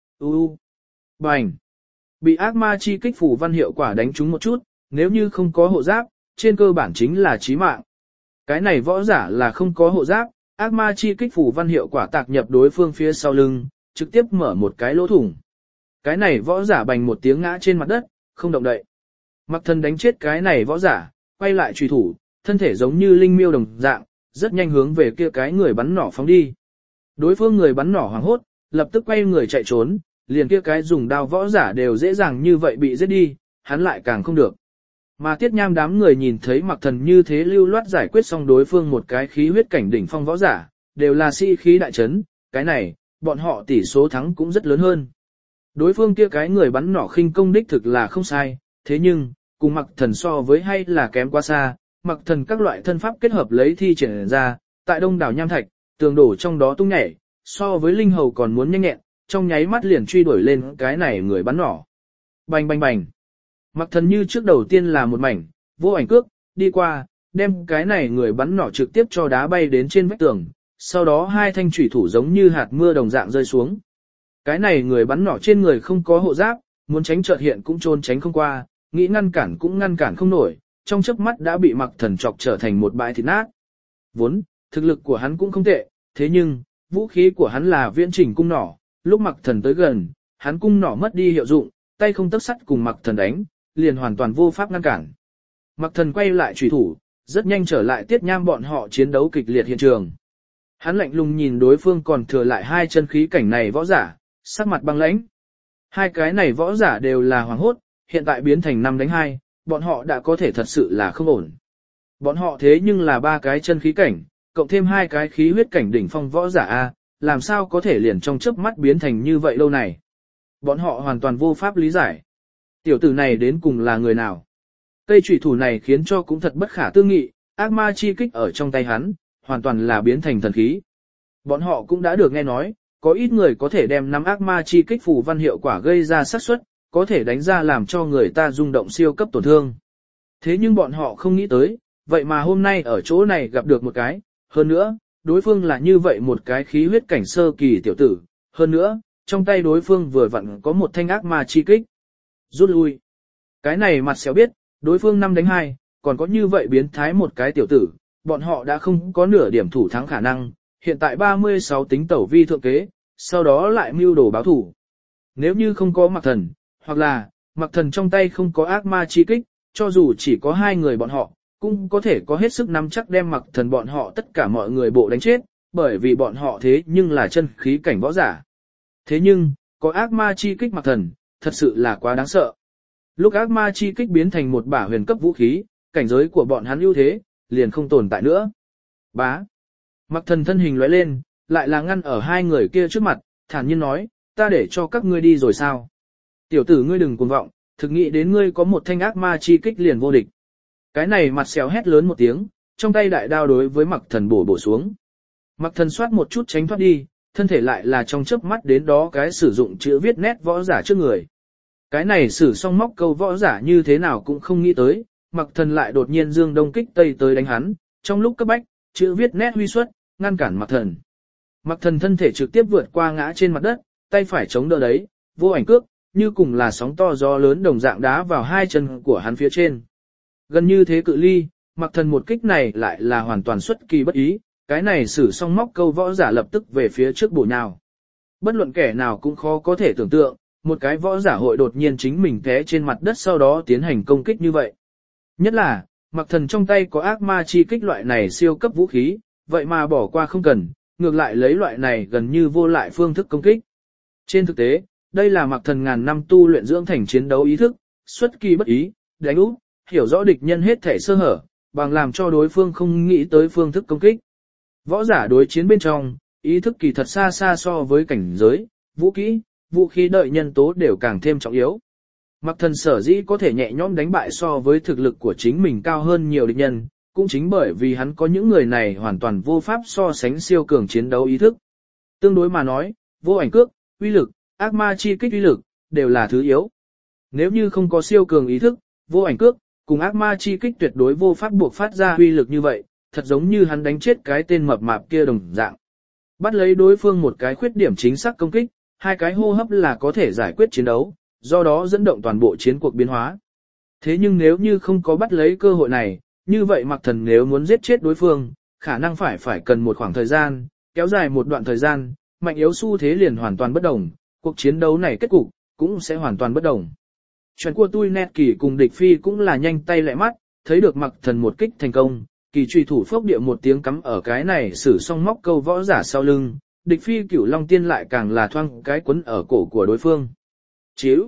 bành. Bị ác ma chi kích phủ văn hiệu quả đánh trúng một chút, nếu như không có hộ giáp, trên cơ bản chính là chí mạng. Cái này võ giả là không có hộ giáp, ác ma chi kích phủ văn hiệu quả tạc nhập đối phương phía sau lưng, trực tiếp mở một cái lỗ thủng. Cái này võ giả bành một tiếng ngã trên mặt đất, không động đậy. Mặc thần đánh chết cái này võ giả, quay lại truy thủ, thân thể giống như linh miêu đồng dạng, rất nhanh hướng về kia cái người bắn nỏ phóng đi. Đối phương người bắn nỏ hoảng hốt, lập tức quay người chạy trốn, liền kia cái dùng đao võ giả đều dễ dàng như vậy bị giết đi, hắn lại càng không được. Mà Tiết Nham đám người nhìn thấy mặc thần như thế lưu loát giải quyết xong đối phương một cái khí huyết cảnh đỉnh phong võ giả, đều là sĩ khí đại chấn, cái này, bọn họ tỷ số thắng cũng rất lớn hơn. Đối phương kia cái người bắn nỏ khinh công đích thực là không sai, thế nhưng, cùng mặc thần so với hay là kém quá xa, mặc thần các loại thân pháp kết hợp lấy thi triển ra, tại đông đảo nham thạch, tường đổ trong đó tung nhảy, so với linh hầu còn muốn nhanh nhẹn, trong nháy mắt liền truy đuổi lên cái này người bắn nỏ. Bành bành bành. Mặc thần như trước đầu tiên là một mảnh, vô ảnh cước, đi qua, đem cái này người bắn nỏ trực tiếp cho đá bay đến trên vách tường, sau đó hai thanh chủy thủ giống như hạt mưa đồng dạng rơi xuống. Cái này người bắn nỏ trên người không có hộ giáp, muốn tránh chợt hiện cũng trốn tránh không qua, nghĩ ngăn cản cũng ngăn cản không nổi, trong chớp mắt đã bị mặc thần chọc trở thành một bãi thịt nát. Vốn, thực lực của hắn cũng không tệ, thế nhưng, vũ khí của hắn là viễn chỉnh cung nỏ, lúc mặc thần tới gần, hắn cung nỏ mất đi hiệu dụng, tay không tấc sắt cùng mặc thần đánh, liền hoàn toàn vô pháp ngăn cản. Mặc thần quay lại truy thủ, rất nhanh trở lại Tiết Nham bọn họ chiến đấu kịch liệt hiện trường. Hắn lạnh lùng nhìn đối phương còn thừa lại hai chân khí cảnh này võ giả, sắc mặt băng lãnh. Hai cái này võ giả đều là hoàng hốt, hiện tại biến thành 5 đánh 2, bọn họ đã có thể thật sự là không ổn. Bọn họ thế nhưng là 3 cái chân khí cảnh, cộng thêm 2 cái khí huyết cảnh đỉnh phong võ giả A, làm sao có thể liền trong chớp mắt biến thành như vậy lâu này. Bọn họ hoàn toàn vô pháp lý giải. Tiểu tử này đến cùng là người nào? Cây chủy thủ này khiến cho cũng thật bất khả tư nghị, ác ma chi kích ở trong tay hắn, hoàn toàn là biến thành thần khí. Bọn họ cũng đã được nghe nói, có ít người có thể đem nắm ác ma chi kích phù văn hiệu quả gây ra xác suất, có thể đánh ra làm cho người ta rung động siêu cấp tổn thương. Thế nhưng bọn họ không nghĩ tới, vậy mà hôm nay ở chỗ này gặp được một cái, hơn nữa, đối phương là như vậy một cái khí huyết cảnh sơ kỳ tiểu tử, hơn nữa, trong tay đối phương vừa vặn có một thanh ác ma chi kích. Rút lui. Cái này mặt xéo biết, đối phương 5 đánh 2, còn có như vậy biến thái một cái tiểu tử, bọn họ đã không có nửa điểm thủ thắng khả năng, hiện tại 36 tính tẩu vi thượng kế, sau đó lại mưu đồ báo thủ. Nếu như không có mặc thần, hoặc là mặc thần trong tay không có ác ma chi kích, cho dù chỉ có 2 người bọn họ, cũng có thể có hết sức nắm chắc đem mặc thần bọn họ tất cả mọi người bộ đánh chết, bởi vì bọn họ thế nhưng là chân khí cảnh võ giả. Thế nhưng, có ác ma chi kích Mạc Thần, thật sự là quá đáng sợ. Lúc ác ma chi kích biến thành một bả huyền cấp vũ khí, cảnh giới của bọn hắn ưu thế, liền không tồn tại nữa. Bá. Mạc Thần thân hình lóe lên, lại là ngăn ở hai người kia trước mặt, thản nhiên nói, ta để cho các ngươi đi rồi sao? Tiểu tử ngươi đừng cuồng vọng, thực nghĩ đến ngươi có một thanh ác ma chi kích liền vô địch. Cái này mặt xéo hét lớn một tiếng, trong tay đại đao đối với Mạc Thần bổ xuống. Mạc Thần xoát một chút tránh thoát đi, thân thể lại là trong chớp mắt đến đó cái sử dụng chữ viết nét võ giả trước người. Cái này sử song móc câu võ giả như thế nào cũng không nghĩ tới, Mạc Thần lại đột nhiên dương đông kích tây tới đánh hắn, trong lúc cấp bách, chữ viết nét huy xuất, ngăn cản Mạc Thần. Mạc Thần thân thể trực tiếp vượt qua ngã trên mặt đất, tay phải chống đỡ đấy, vô ảnh cước, như cùng là sóng to gió lớn đồng dạng đá vào hai chân của hắn phía trên. Gần như thế cự ly, Mạc Thần một kích này lại là hoàn toàn xuất kỳ bất ý, cái này sử song móc câu võ giả lập tức về phía trước bổ nhào. Bất luận kẻ nào cũng khó có thể tưởng tượng, một cái võ giả hội đột nhiên chính mình té trên mặt đất sau đó tiến hành công kích như vậy. Nhất là, Mạc Thần trong tay có ác ma chi kích loại này siêu cấp vũ khí, vậy mà bỏ qua không cần, ngược lại lấy loại này gần như vô lại phương thức công kích. Trên thực tế, đây là Mạc Thần ngàn năm tu luyện dưỡng thành chiến đấu ý thức, xuất kỳ bất ý, đánh úp, hiểu rõ địch nhân hết thể sơ hở, bằng làm cho đối phương không nghĩ tới phương thức công kích. Võ giả đối chiến bên trong, ý thức kỳ thật xa xa so với cảnh giới, vũ kỹ, vũ khí đợi nhân tố đều càng thêm trọng yếu. Mạc Thần sở dĩ có thể nhẹ nhõm đánh bại so với thực lực của chính mình cao hơn nhiều địch nhân, cũng chính bởi vì hắn có những người này hoàn toàn vô pháp so sánh siêu cường chiến đấu ý thức. Tương đối mà nói, vô ảnh cước, uy lực, ác ma chi kích uy lực, đều là thứ yếu. Nếu như không có siêu cường ý thức, vô ảnh cước, cùng ác ma chi kích tuyệt đối vô pháp buộc phát ra uy lực như vậy, thật giống như hắn đánh chết cái tên mập mạp kia đồng dạng. Bắt lấy đối phương một cái khuyết điểm chính xác công kích, hai cái hô hấp là có thể giải quyết chiến đấu, do đó dẫn động toàn bộ chiến cuộc biến hóa. Thế nhưng nếu như không có bắt lấy cơ hội này, như vậy Mạc Thần nếu muốn giết chết đối phương, khả năng phải cần một khoảng thời gian, kéo dài một đoạn thời gian, mạnh yếu xu thế liền hoàn toàn bất đồng, cuộc chiến đấu này kết cục cũng sẽ hoàn toàn bất đồng. Chuyện của tôi nét kỳ cùng địch phi cũng là nhanh tay lẹ mắt, thấy được Mạc Thần một kích thành công, kỳ truy thủ phốc địa một tiếng cắm ở cái này sử song móc câu võ giả sau lưng, địch phi Cửu Long Tiên lại càng là thoang cái quấn ở cổ của đối phương. Chíu.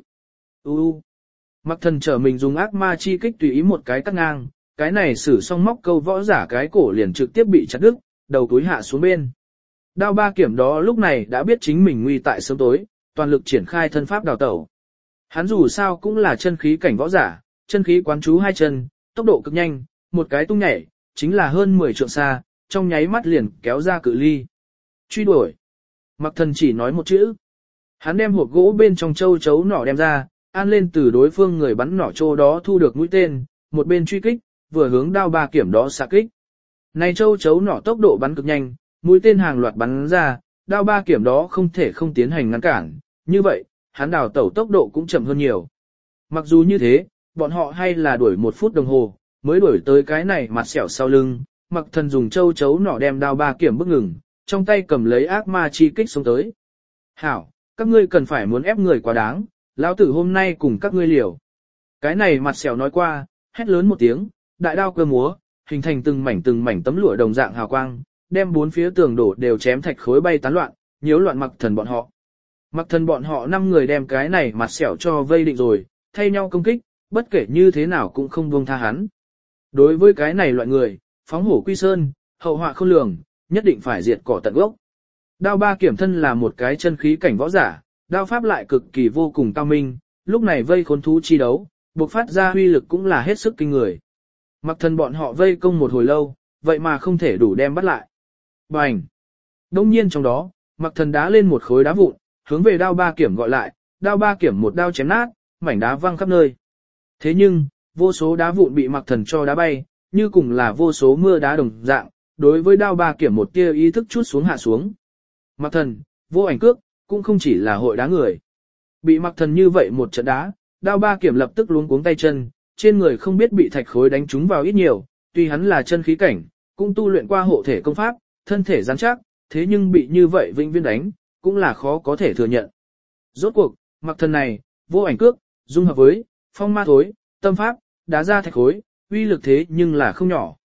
Mạc Thần trở mình dùng ác ma chi kích tùy ý một cái cắt ngang, cái này sử song móc câu võ giả cái cổ liền trực tiếp bị chặt đứt, đầu túi hạ xuống bên. Đao ba kiểm đó lúc này đã biết chính mình nguy tại sớm tối, toàn lực triển khai thân pháp đào tẩu. Hắn dù sao cũng là chân khí cảnh võ giả, chân khí quán chú hai chân, tốc độ cực nhanh, một cái tung nhảy, chính là hơn 10 trượng xa, trong nháy mắt liền kéo ra cự ly. Truy đuổi. Mạc Thần chỉ nói một chữ. Hắn đem hộp gỗ bên trong châu chấu nỏ đem ra, an lên từ đối phương người bắn nỏ trô đó thu được mũi tên, một bên truy kích, vừa hướng đao ba kiểm đó xạ kích. Này châu chấu nỏ tốc độ bắn cực nhanh, mũi tên hàng loạt bắn ra, đao ba kiểm đó không thể không tiến hành ngăn cản, như vậy, hắn đào tẩu tốc độ cũng chậm hơn nhiều. Mặc dù như thế, bọn họ hay là đuổi 1 phút đồng hồ, mới đuổi tới cái này mặt xẻo sau lưng, Mạc Thần dùng châu chấu nỏ đem đao ba kiểm bước ngừng, trong tay cầm lấy ác ma chi kích xuống tới. Hảo, các ngươi cần phải muốn ép người quá đáng, lão tử hôm nay cùng các ngươi liều. Cái này mặt xẻo nói qua, hét lớn một tiếng, đại đao cơ múa, hình thành từng mảnh tấm lụa đồng dạng hào quang, đem bốn phía tường đổ đều chém thạch khối bay tán loạn, nhiễu loạn Mạc Thần bọn họ. Mạc Thần bọn họ 5 người đem cái này mặt xẻo cho vây định rồi, thay nhau công kích, bất kể như thế nào cũng không buông tha hắn. Đối với cái này loại người, phóng hổ quy sơn, hậu họa không lường, nhất định phải diệt cỏ tận gốc. Đao ba kiểm thân là một cái chân khí cảnh võ giả, đao pháp lại cực kỳ vô cùng cao minh, lúc này vây khốn thú chi đấu, bộc phát ra huy lực cũng là hết sức kinh người. Mạc Thần bọn họ vây công một hồi lâu, vậy mà không thể đủ đem bắt lại. Bành! Đông nhiên trong đó, Mạc Thần đá lên một khối đá vụn, hướng về đao ba kiểm gọi lại, đao ba kiểm một đao chém nát, mảnh đá văng khắp nơi. Thế nhưng, vô số đá vụn bị Mạc Thần cho đá bay, như cùng là vô số mưa đá đồng dạng, đối với đao ba kiểm một tia ý thức chút xuống hạ xuống. Mạc Thần, vô ảnh cước, cũng không chỉ là hội đá người. Bị Mạc Thần như vậy một trận đá, đao ba kiểm lập tức luống cuống tay chân, trên người không biết bị thạch khối đánh trúng vào ít nhiều, tuy hắn là chân khí cảnh, cũng tu luyện qua hộ thể công pháp, thân thể rắn chắc, thế nhưng bị như vậy vĩnh viễn đánh, cũng là khó có thể thừa nhận. Rốt cuộc, Mạc Thần này, vô ảnh cước, dung hợp với phong ma thối, tâm pháp, đá ra thạch khối, uy lực thế nhưng là không nhỏ.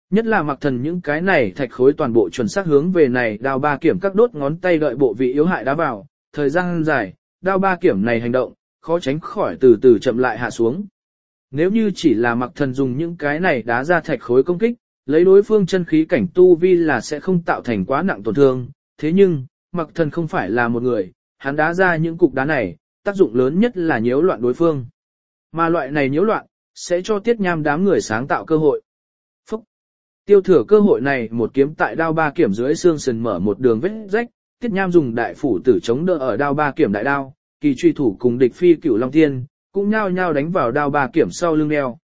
Nhất là Mặc Thần những cái này thạch khối toàn bộ chuẩn xác hướng về này đao ba kiểm các đốt ngón tay đợi bộ vị yếu hại đá vào, thời gian dài, đao ba kiểm này hành động, khó tránh khỏi từ từ chậm lại hạ xuống. Nếu như chỉ là Mặc Thần dùng những cái này đá ra thạch khối công kích, lấy đối phương chân khí cảnh tu vi là sẽ không tạo thành quá nặng tổn thương, thế nhưng, Mặc Thần không phải là một người, hắn đá ra những cục đá này, tác dụng lớn nhất là nhiễu loạn đối phương. Mà loại này nhiễu loạn, sẽ cho Tiết Nham đám người sáng tạo cơ hội. Phúc! Tiêu thừa cơ hội này một kiếm tại đao ba kiểm dưới xương sườn mở một đường vết rách, Tiết Nham dùng đại phủ tử chống đỡ ở đao ba kiểm đại đao, kỳ truy thủ cùng địch phi cửu long tiên, cũng nhao nhao đánh vào đao ba kiểm sau lưng đeo.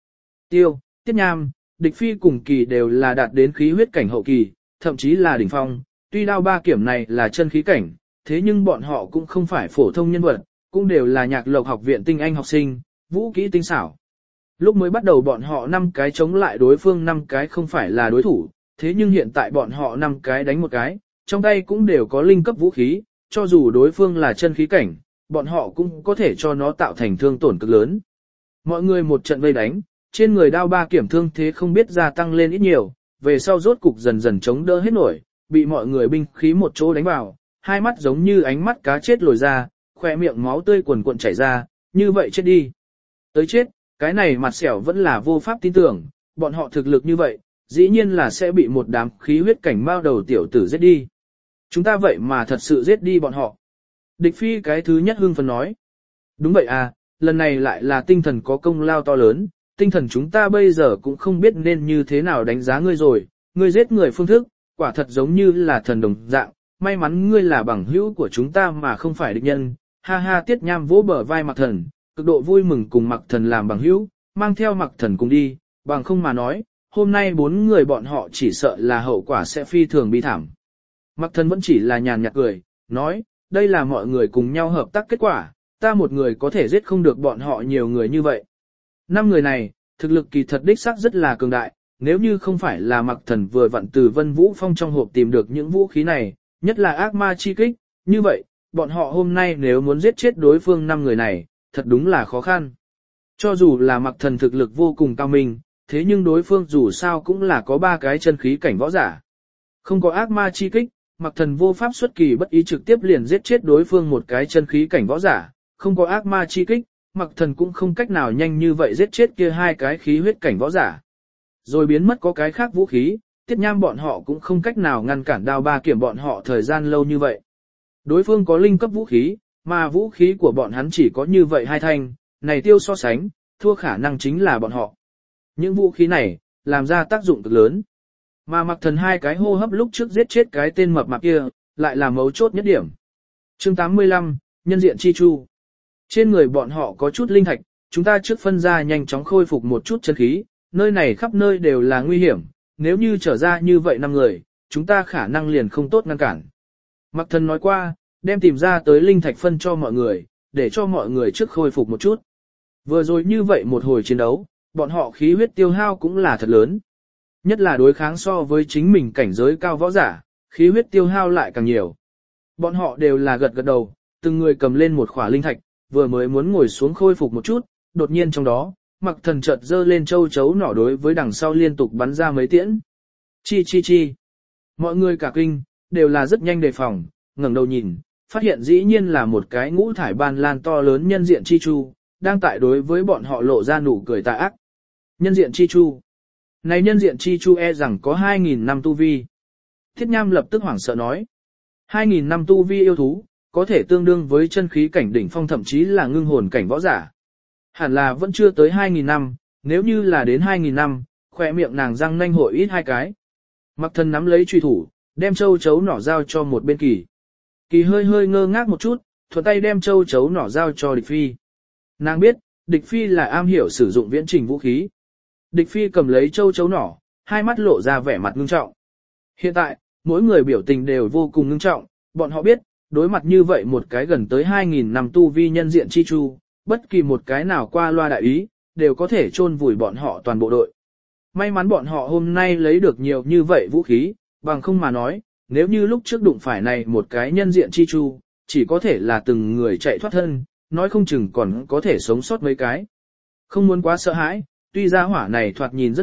Tiết Nham, địch phi cùng kỳ đều là đạt đến khí huyết cảnh hậu kỳ, thậm chí là đỉnh phong, tuy đao ba kiểm này là chân khí cảnh, thế nhưng bọn họ cũng không phải phổ thông nhân vật, cũng đều là Nhạc Lộc học viện tinh anh học sinh, vũ kỹ tinh xảo. Lúc mới bắt đầu bọn họ 5 cái chống lại đối phương 5 cái không phải là đối thủ, thế nhưng hiện tại bọn họ 5 cái đánh một cái, trong tay cũng đều có linh cấp vũ khí, cho dù đối phương là chân khí cảnh, bọn họ cũng có thể cho nó tạo thành thương tổn cực lớn. Mọi người một trận vây đánh, trên người đao ba kiểm thương thế không biết gia tăng lên ít nhiều, về sau rốt cục dần dần chống đỡ hết nổi, bị mọi người binh khí một chỗ đánh vào, hai mắt giống như ánh mắt cá chết lồi ra, khỏe miệng máu tươi cuồn cuộn chảy ra, như vậy chết đi. Tới chết, cái này mặt xẻo vẫn là vô pháp tin tưởng, bọn họ thực lực như vậy, dĩ nhiên là sẽ bị một đám khí huyết cảnh mao đầu tiểu tử giết đi. Chúng ta vậy mà thật sự giết đi bọn họ. Địch phi cái thứ nhất hưng phấn nói. Đúng vậy à, lần này lại là tinh thần có công lao to lớn, tinh thần chúng ta bây giờ cũng không biết nên như thế nào đánh giá ngươi rồi, ngươi giết người phương thức, quả thật giống như là thần đồng dạng, may mắn ngươi là bằng hữu của chúng ta mà không phải địch nhân, ha ha. Tiết Nham vỗ bờ vai Mặc Thần, cực độ vui mừng cùng Mặc Thần làm bằng hữu, mang theo Mặc Thần cùng đi, bằng không mà nói, hôm nay 4 người bọn họ chỉ sợ là hậu quả sẽ phi thường bi thảm. Mặc Thần vẫn chỉ là nhàn nhạt cười, nói, đây là mọi người cùng nhau hợp tác kết quả, ta một người có thể giết không được bọn họ nhiều người như vậy. 5 người này, thực lực kỳ thật đích xác rất là cường đại, nếu như không phải là Mặc Thần vừa vặn từ Vân Vũ Phong trong hộp tìm được những vũ khí này, nhất là ác ma chi kích, như vậy, bọn họ hôm nay nếu muốn giết chết đối phương 5 người này, thật đúng là khó khăn. Cho dù là Mặc Thần thực lực vô cùng cao minh, thế nhưng đối phương dù sao cũng là có 3 cái chân khí cảnh võ giả. Không có ác ma chi kích, Mặc Thần vô pháp xuất kỳ bất ý trực tiếp liền giết chết đối phương một cái chân khí cảnh võ giả, không có ác ma chi kích, Mặc Thần cũng không cách nào nhanh như vậy giết chết kia 2 cái khí huyết cảnh võ giả. Rồi biến mất có cái khác vũ khí, Tiết Nham bọn họ cũng không cách nào ngăn cản đao ba kiểm bọn họ thời gian lâu như vậy. Đối phương có linh cấp vũ khí, mà vũ khí của bọn hắn chỉ có như vậy 2 thanh, này tiêu so sánh, thua khả năng chính là bọn họ. Những vũ khí này, làm ra tác dụng cực lớn. Mà Mặc Thần 2 cái hô hấp lúc trước giết chết cái tên mập mạp kia, lại là mấu chốt nhất điểm. Chương 85, nhân diện chi chu. Trên người bọn họ có chút linh thạch, chúng ta trước phân ra nhanh chóng khôi phục một chút chân khí, nơi này khắp nơi đều là nguy hiểm, nếu như trở ra như vậy 5 người, chúng ta khả năng liền không tốt ngăn cản. Mặc Thần nói qua, đem tìm ra tới linh thạch phân cho mọi người, để cho mọi người trước khôi phục một chút. Vừa rồi như vậy một hồi chiến đấu, bọn họ khí huyết tiêu hao cũng là thật lớn. Nhất là đối kháng so với chính mình cảnh giới cao võ giả, khí huyết tiêu hao lại càng nhiều. Bọn họ đều là gật gật đầu, từng người cầm lên một khỏa linh thạch, vừa mới muốn ngồi xuống khôi phục một chút, đột nhiên trong đó, Mặc Thần chợt giơ lên châu chấu nỏ đối với đằng sau liên tục bắn ra mấy tiễn. Chi chi chi. Mọi người cả kinh, đều là rất nhanh đề phòng, ngẩng đầu nhìn, phát hiện dĩ nhiên là một cái ngũ thải ban lan to lớn nhân diện chi chu, đang tại đối với bọn họ lộ ra nụ cười tà ác. Nhân diện chi chu. Này nhân diện chi chu e rằng có 2.000 năm tu vi. Thiết Nham lập tức hoảng sợ nói. 2.000 năm tu vi yêu thú, có thể tương đương với chân khí cảnh đỉnh phong thậm chí là ngưng hồn cảnh võ giả. Hẳn là vẫn chưa tới 2.000 năm, nếu như là đến 2.000 năm, khỏe miệng nàng răng nanh hội ít 2 cái. Mặc Thần nắm lấy truy thủ, đem châu chấu nỏ giao cho một bên Kỳ. Kỳ hơi hơi ngơ ngác một chút, thuận tay đem châu chấu nỏ giao cho địch phi. Nàng biết, địch phi là am hiểu sử dụng viễn trình vũ khí. Địch phi cầm lấy châu chấu nỏ, hai mắt lộ ra vẻ mặt ngưng trọng. Hiện tại, mỗi người biểu tình đều vô cùng ngưng trọng, bọn họ biết, đối mặt như vậy một cái gần tới 2.000 năm tu vi nhân diện chi chu, bất kỳ một cái nào qua loa đại ý, đều có thể chôn vùi bọn họ toàn bộ đội. May mắn bọn họ hôm nay lấy được nhiều như vậy vũ khí, bằng không mà nói, nếu như lúc trước đụng phải này một cái nhân diện chi chu, chỉ có thể là từng người chạy thoát thân, nói không chừng còn có thể sống sót mấy cái. Không muốn quá sợ hãi, tuy ra hỏa này thoạt nhìn rất mạnh,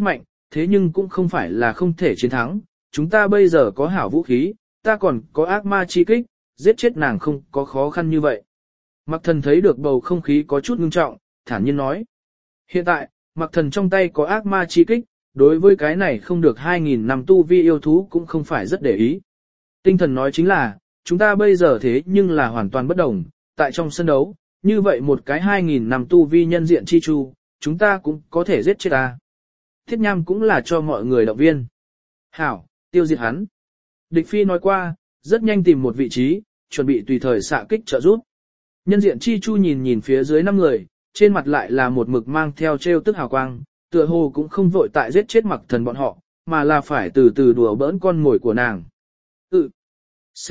thế nhưng cũng không phải là không thể chiến thắng, chúng ta bây giờ có hảo vũ khí, ta còn có ác ma chi kích, giết chết nàng không có khó khăn như vậy. Mặc Thần thấy được bầu không khí có chút ngưng trọng, thản nhiên nói. Hiện tại, Mặc Thần trong tay có ác ma chi kích, đối với cái này không được 2.000 năm tu vi yêu thú cũng không phải rất để ý. Tinh thần nói chính là, chúng ta bây giờ thế nhưng là hoàn toàn bất đồng, tại trong sân đấu, như vậy một cái 2.000 năm tu vi nhân diện chi chu, chúng ta cũng có thể giết chết ta. Thiết Nham cũng là cho mọi người động viên. Hảo, tiêu diệt hắn. Địch Phi nói qua, rất nhanh tìm một vị trí, chuẩn bị tùy thời xạ kích trợ giúp. Nhân diện chi chu nhìn nhìn phía dưới 5 người, trên mặt lại là một mực mang theo trêu tức hào quang, tựa hồ cũng không vội tại giết chết Mặc Thần bọn họ, mà là phải từ từ đùa bỡn con mồi của nàng. C.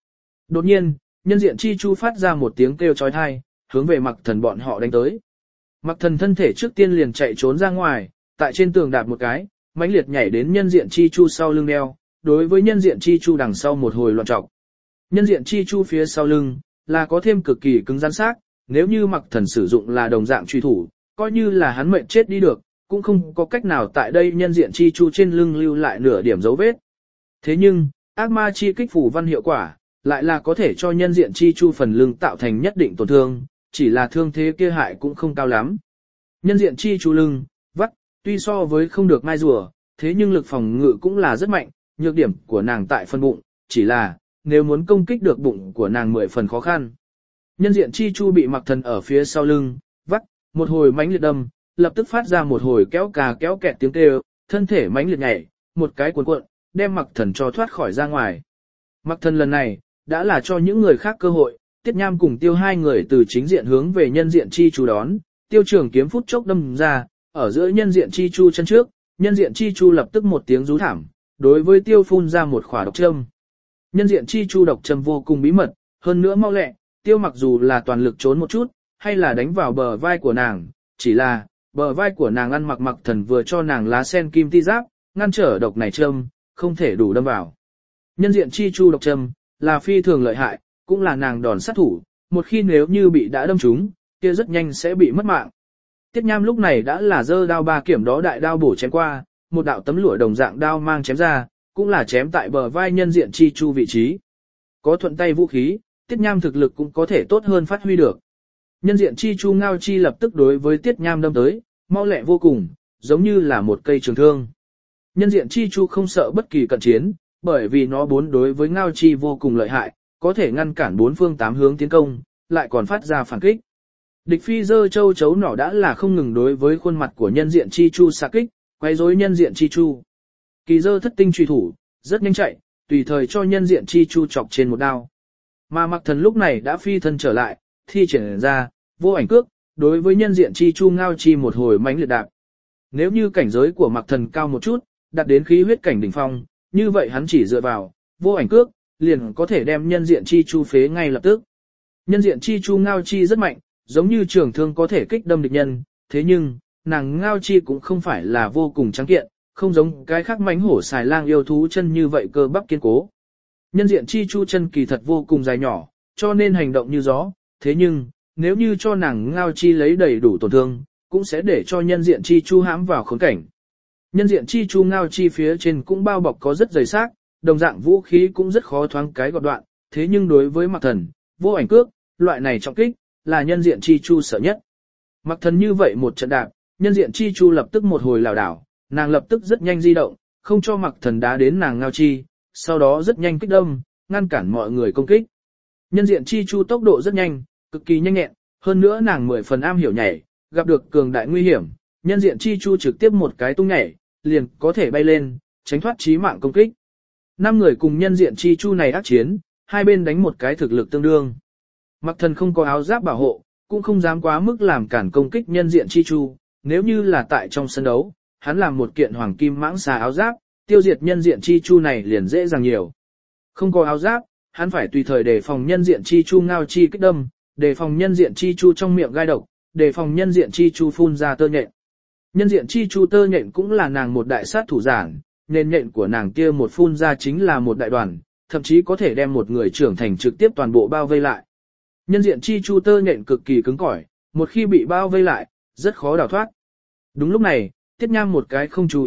Đột nhiên, nhân diện chi chu phát ra một tiếng kêu chói tai, hướng về Mặc Thần bọn họ đánh tới. Mặc Thần thân thể trước tiên liền chạy trốn ra ngoài, tại trên tường đạp một cái, mãnh liệt nhảy đến nhân diện chi chu sau lưng đeo, đối với nhân diện chi chu đằng sau một hồi loạn trọng. Nhân diện chi chu phía sau lưng, là có thêm cực kỳ cứng rắn xác, nếu như Mặc Thần sử dụng là đồng dạng truy thủ, coi như là hắn mệnh chết đi được, cũng không có cách nào tại đây nhân diện chi chu trên lưng lưu lại nửa điểm dấu vết. Thế nhưng, ác ma chi kích phủ văn hiệu quả, lại là có thể cho nhân diện chi chu phần lưng tạo thành nhất định tổn thương, chỉ là thương thế kia hại cũng không cao lắm. Nhân diện chi chu lưng, vắt, tuy so với không được mai rùa, thế nhưng lực phòng ngự cũng là rất mạnh, nhược điểm của nàng tại phần bụng, chỉ là, nếu muốn công kích được bụng của nàng 10 phần khó khăn. Nhân diện chi chu bị Mặc Thần ở phía sau lưng, vắt, một hồi mãnh liệt đâm, lập tức phát ra một hồi kéo cà kéo kẹt tiếng kêu, thân thể mãnh liệt nhảy, một cái cuộn cuộn, đem Mặc Thần cho thoát khỏi ra ngoài. Mặc Thần lần này, đã là cho những người khác cơ hội, Tiết Nham cùng Tiêu hai người từ chính diện hướng về nhân diện chi chu đón, Tiêu trường kiếm phút chốc đâm ra, ở giữa nhân diện chi chu chân trước, nhân diện chi chu lập tức một tiếng rú thảm, đối với Tiêu phun ra một khỏa độc châm. Nhân diện chi chu độc châm vô cùng bí mật, hơn nữa mau lẹ, Tiêu mặc dù là toàn lực trốn một chút, hay là đánh vào bờ vai của nàng, chỉ là, bờ vai của nàng ăn mặc Mặc Thần vừa cho nàng lá sen kim ti giáp, ngăn trở độc này châm, không thể đủ đâm vào. Nhân diện chi chu độc châm, là phi thường lợi hại, cũng là nàng đòn sát thủ, một khi nếu như bị đã đâm trúng, kia rất nhanh sẽ bị mất mạng. Tiết Nham lúc này đã là giơ đao ba kiểm đó đại đao bổ chém qua, một đạo tấm lụa đồng dạng đao mang chém ra, cũng là chém tại bờ vai nhân diện chi chu vị trí. Có thuận tay vũ khí, Tiết Nham thực lực cũng có thể tốt hơn phát huy được. Nhân diện chi chu ngao chi lập tức đối với Tiết Nham đâm tới, mau lẹ vô cùng, giống như là một cây trường thương. Nhân diện chi chu không sợ bất kỳ cận chiến, bởi vì nó bốn đối với ngao chi vô cùng lợi hại, có thể ngăn cản bốn phương tám hướng tiến công, lại còn phát ra phản kích. Địch Phi giơ châu chấu nỏ đã là không ngừng đối với khuôn mặt của nhân diện chi chu xạ kích, quấy rối nhân diện chi chu. Kỳ giơ thất tinh truy thủ, rất nhanh chạy, tùy thời cho nhân diện chi chu chọc trên một đao. Mà Mặc Thần lúc này đã phi thân trở lại, thi triển ra, vô ảnh cước, đối với nhân diện chi chu ngao chi một hồi mãnh liệt đạp. Nếu như cảnh giới của Mặc Thần cao một chút, đạt đến khí huyết cảnh đỉnh phong, như vậy hắn chỉ dựa vào, vô ảnh cước, liền có thể đem nhân diện chi chu phế ngay lập tức. Nhân diện chi chu ngao chi rất mạnh, giống như trường thương có thể kích đâm địch nhân, thế nhưng, nàng ngao chi cũng không phải là vô cùng trắng kiện, không giống cái khác mãnh hổ xài lang yêu thú chân như vậy cơ bắp kiên cố. Nhân diện chi chu chân kỳ thật vô cùng dài nhỏ, cho nên hành động như gió, thế nhưng, nếu như cho nàng ngao chi lấy đầy đủ tổn thương, cũng sẽ để cho nhân diện chi chu hãm vào khốn cảnh. Nhân diện chi chu ngao chi phía trên cũng bao bọc có rất dày xác, đồng dạng vũ khí cũng rất khó thoáng cái gọt đoạn, thế nhưng đối với Mặc Thần, vô ảnh cước, loại này trọng kích, là nhân diện chi chu sợ nhất. Mặc Thần như vậy một trận đạp, nhân diện chi chu lập tức một hồi lảo đảo, nàng lập tức rất nhanh di động, không cho Mặc Thần đá đến nàng ngao chi, sau đó rất nhanh kích đâm, ngăn cản mọi người công kích. Nhân diện chi chu tốc độ rất nhanh, cực kỳ nhanh nhẹn, hơn nữa nàng 10 phần am hiểu nhảy, gặp được cường đại nguy hiểm, nhân diện chi chu trực tiếp một cái tung nhảy, liền có thể bay lên, tránh thoát chí mạng công kích. 5 người cùng nhân diện chi chu này ác chiến, hai bên đánh một cái thực lực tương đương. Mặc Thần không có áo giáp bảo hộ, cũng không dám quá mức làm cản công kích nhân diện chi chu, nếu như là tại trong sân đấu, hắn làm một kiện hoàng kim mãng xà áo giáp, tiêu diệt nhân diện chi chu này liền dễ dàng nhiều. Không có áo giáp, hắn phải tùy thời đề phòng nhân diện chi chu ngao chi kích đâm, đề phòng nhân diện chi chu trong miệng gai độc, đề phòng nhân diện chi chu phun ra tơ nhện. Nhân diện chi chu tơ nhện cũng là nàng một đại sát thủ giản, nên nhện của nàng kia một phun ra chính là một đại đoàn, thậm chí có thể đem một người trưởng thành trực tiếp toàn bộ bao vây lại. Nhân diện chi chu tơ nhện cực kỳ cứng cỏi, một khi bị bao vây lại, rất khó đào thoát. Đúng lúc này, Tiết Nham một cái không chú ý,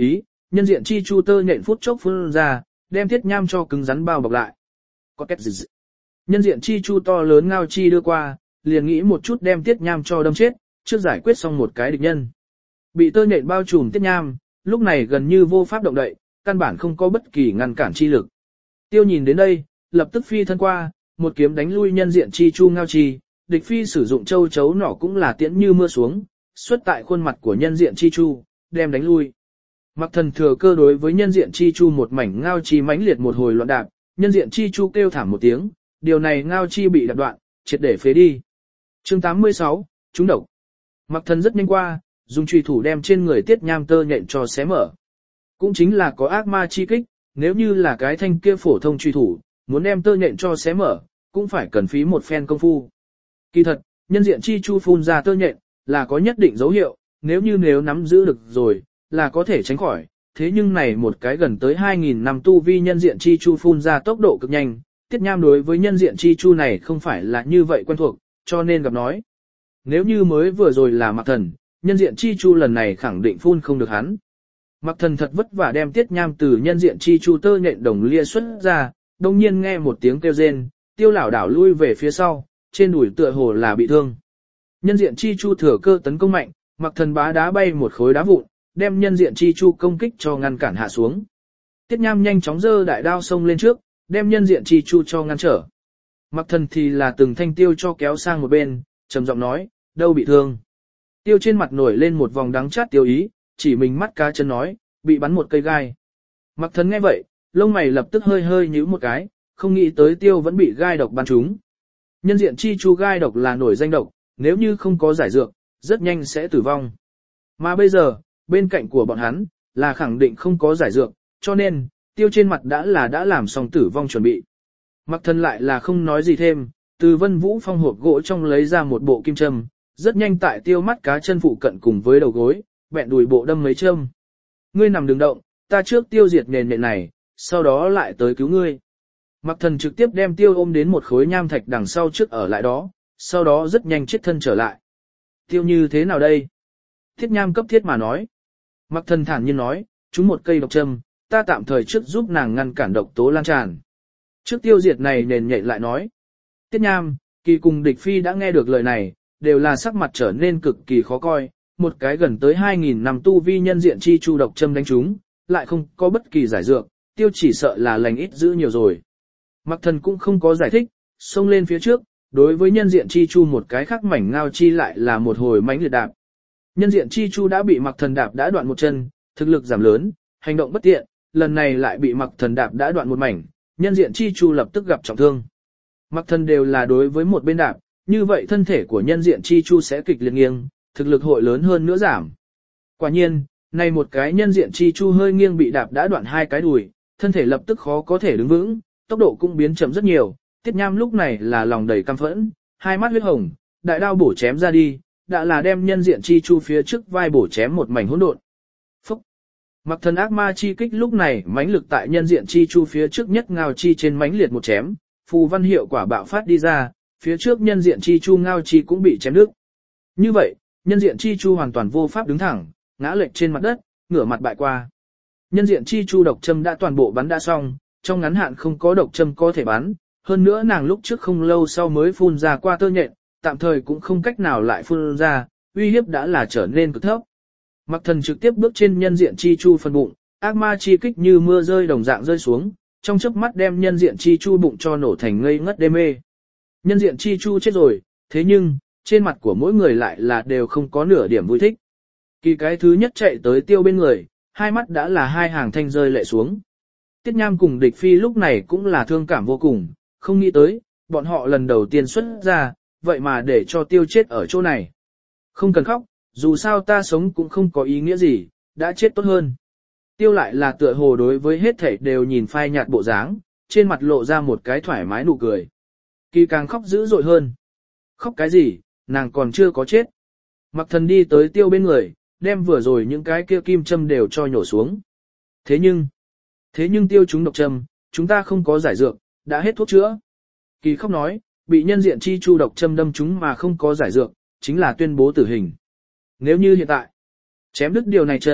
nhân diện chi chu tơ nhện phút chốc phun ra, đem Tiết Nham cho cứng rắn bao bọc lại. Có két gì. Nhân diện chi chu to lớn ngao chi đưa qua, liền nghĩ một chút đem Tiết Nham cho đâm chết, trước giải quyết xong một cái địch nhân. Bị tơ nhện bao trùm Tiết Nham, lúc này gần như vô pháp động đậy, căn bản không có bất kỳ ngăn cản chi lực. Tiêu nhìn đến đây, lập tức phi thân qua, một kiếm đánh lui nhân diện chi chu ngao chi, địch phi sử dụng châu chấu nỏ cũng là tiễn như mưa xuống, xuất tại khuôn mặt của nhân diện chi chu, đem đánh lui. Mặc Thần thừa cơ đối với nhân diện chi chu một mảnh ngao chi mãnh liệt một hồi loạn đạp, nhân diện chi chu kêu thảm một tiếng, điều này ngao chi bị đạp đoạn, triệt để phế đi. Chương 86, trúng độc. Mặc Thần rất nhanh qua, dùng chùy thủ đem trên người Tiết Nham tơ nhện cho xé mở. Cũng chính là có ác ma chi kích, nếu như là cái thanh kia phổ thông chùy thủ, muốn đem tơ nhện cho xé mở, cũng phải cần phí một phen công phu. Kỳ thật, nhân diện chi chu phun ra tơ nhện, là có nhất định dấu hiệu, nếu nắm giữ được rồi, là có thể tránh khỏi. Thế nhưng này một cái gần tới 2.000 năm tu vi nhân diện chi chu phun ra tốc độ cực nhanh, Tiết Nham đối với nhân diện chi chu này không phải là như vậy quen thuộc, cho nên gặp nói. Nếu như mới vừa rồi là Mạc Thần, nhân diện chi chu lần này khẳng định phun không được hắn. Mạc Thần thật vất vả đem Tiết Nham từ nhân diện chi chu tơ nhện đồng lia xuất ra, đồng nhiên nghe một tiếng kêu rên, Tiêu lảo đảo lui về phía sau, trên đùi tựa hồ là bị thương. Nhân diện chi chu thừa cơ tấn công mạnh, Mạc Thần bá đá bay một khối đá vụn, đem nhân diện chi chu công kích cho ngăn cản hạ xuống. Tiết Nham nhanh chóng giơ đại đao xông lên trước, đem nhân diện chi chu cho ngăn trở. Mạc Thần thì là từng thanh tiêu cho kéo sang một bên, trầm giọng nói, đâu bị thương. Tiêu trên mặt nổi lên một vòng đắng chát tiêu ý, chỉ mình mắt cá chân nói, bị bắn một cây gai. Mạc Thần nghe vậy, lông mày lập tức hơi hơi nhíu một cái, không nghĩ tới tiêu vẫn bị gai độc bắn trúng. Nhân diện chi chu gai độc là nổi danh độc, nếu như không có giải dược, rất nhanh sẽ tử vong. Mà bây giờ, bên cạnh của bọn hắn, là khẳng định không có giải dược, cho nên, tiêu trên mặt đã làm xong tử vong chuẩn bị. Mạc Thần lại là không nói gì thêm, từ Vân Vũ Phong hộp gỗ trong lấy ra một bộ kim châm, rất nhanh tại tiêu mắt cá chân phụ cận cùng với đầu gối, bẹn đùi bộ đâm mấy châm. Ngươi nằm đừng động, ta trước tiêu diệt nền nện này, sau đó lại tới cứu ngươi. Mạc Thần trực tiếp đem tiêu ôm đến một khối nham thạch đằng sau trước ở lại đó, sau đó rất nhanh chết thân trở lại. Tiêu như thế nào đây? Thiết Nham cấp thiết mà nói. Mạc Thần thản nhiên nói, chúng một cây độc châm, ta tạm thời trước giúp nàng ngăn cản độc tố lan tràn. Trước tiêu diệt này nền nhện lại nói. Tiết Nham, Kỳ cùng địch phi đã nghe được lời này, đều là sắc mặt trở nên cực kỳ khó coi, một cái gần tới 2.000 năm tu vi nhân diện chi chu độc châm đánh chúng, lại không có bất kỳ giải dược, tiêu chỉ sợ là lành ít dữ nhiều rồi. Mạc Thần cũng không có giải thích, xông lên phía trước, đối với nhân diện chi chu một cái khác mảnh ngao chi lại là một hồi mãnh liệt đạp. Nhân diện chi chu đã bị Mạc Thần đạp đã đoạn một chân, thực lực giảm lớn, hành động bất tiện, lần này lại bị Mạc Thần đạp đã đoạn một mảnh, nhân diện chi chu lập tức gặp trọng thương. Mạc Thần đều là đối với một bên đạp, như vậy thân thể của nhân diện chi chu sẽ kịch liệt nghiêng, thực lực hội lớn hơn nữa giảm. Quả nhiên, này một cái nhân diện chi chu hơi nghiêng bị đạp đã đoạn hai cái đùi, thân thể lập tức khó có thể đứng vững, tốc độ cũng biến chậm rất nhiều. Tiết Nham lúc này là lòng đầy căm phẫn, hai mắt huyết hồng, đại đao bổ chém ra đi, đã là đem nhân diện chi chu phía trước vai bổ chém một mảnh hỗn độn. Phúc! Mạc Thần ác ma chi kích lúc này mãnh lực tại nhân diện chi chu phía trước nhất ngao chi trên mãnh liệt một chém, phù văn hiệu quả bạo phát đi ra, phía trước nhân diện chi chu ngao chi cũng bị chém đứt. Như vậy, nhân diện chi chu hoàn toàn vô pháp đứng thẳng, ngã lệch trên mặt đất, ngửa mặt bại qua. Nhân diện chi chu độc châm đã toàn bộ bắn đã xong, trong ngắn hạn không có độc châm có thể bắn, hơn nữa nàng lúc trước không lâu sau mới phun ra qua tơ nhện, tạm thời cũng không cách nào lại phun ra, uy hiếp đã là trở nên cực thấp. Mạc Thần trực tiếp bước trên nhân diện chi chu phần bụng, ác ma chi kích như mưa rơi đồng dạng rơi xuống, trong chớp mắt đem nhân diện chi chu bụng cho nổ thành ngây ngất đê mê. Nhân diện chi chu chết rồi, thế nhưng, trên mặt của mỗi người lại là đều không có nửa điểm vui thích. Kỳ cái thứ nhất chạy tới tiêu bên người, hai mắt đã là hai hàng thanh rơi lệ xuống. Tiết Nham cùng địch phi lúc này cũng là thương cảm vô cùng, không nghĩ tới, bọn họ lần đầu tiên xuất ra, vậy mà để cho tiêu chết ở chỗ này. Không cần khóc, dù sao ta sống cũng không có ý nghĩa gì, đã chết tốt hơn. Tiêu lại là tựa hồ đối với hết thảy đều nhìn phai nhạt bộ dáng, trên mặt lộ ra một cái thoải mái nụ cười. Kỳ càng khóc dữ dội hơn. Khóc cái gì, nàng còn chưa có chết. Mạc Thần đi tới tiêu bên người, đem vừa rồi những cái kia kim châm đều cho nhổ xuống. Thế nhưng tiêu chúng độc châm, chúng ta không có giải dược, đã hết thuốc chữa. Kỳ khóc nói, bị nhân diện chi chu độc châm đâm chúng mà không có giải dược, chính là tuyên bố tử hình. Nếu như hiện tại, chém đứt điều này chân,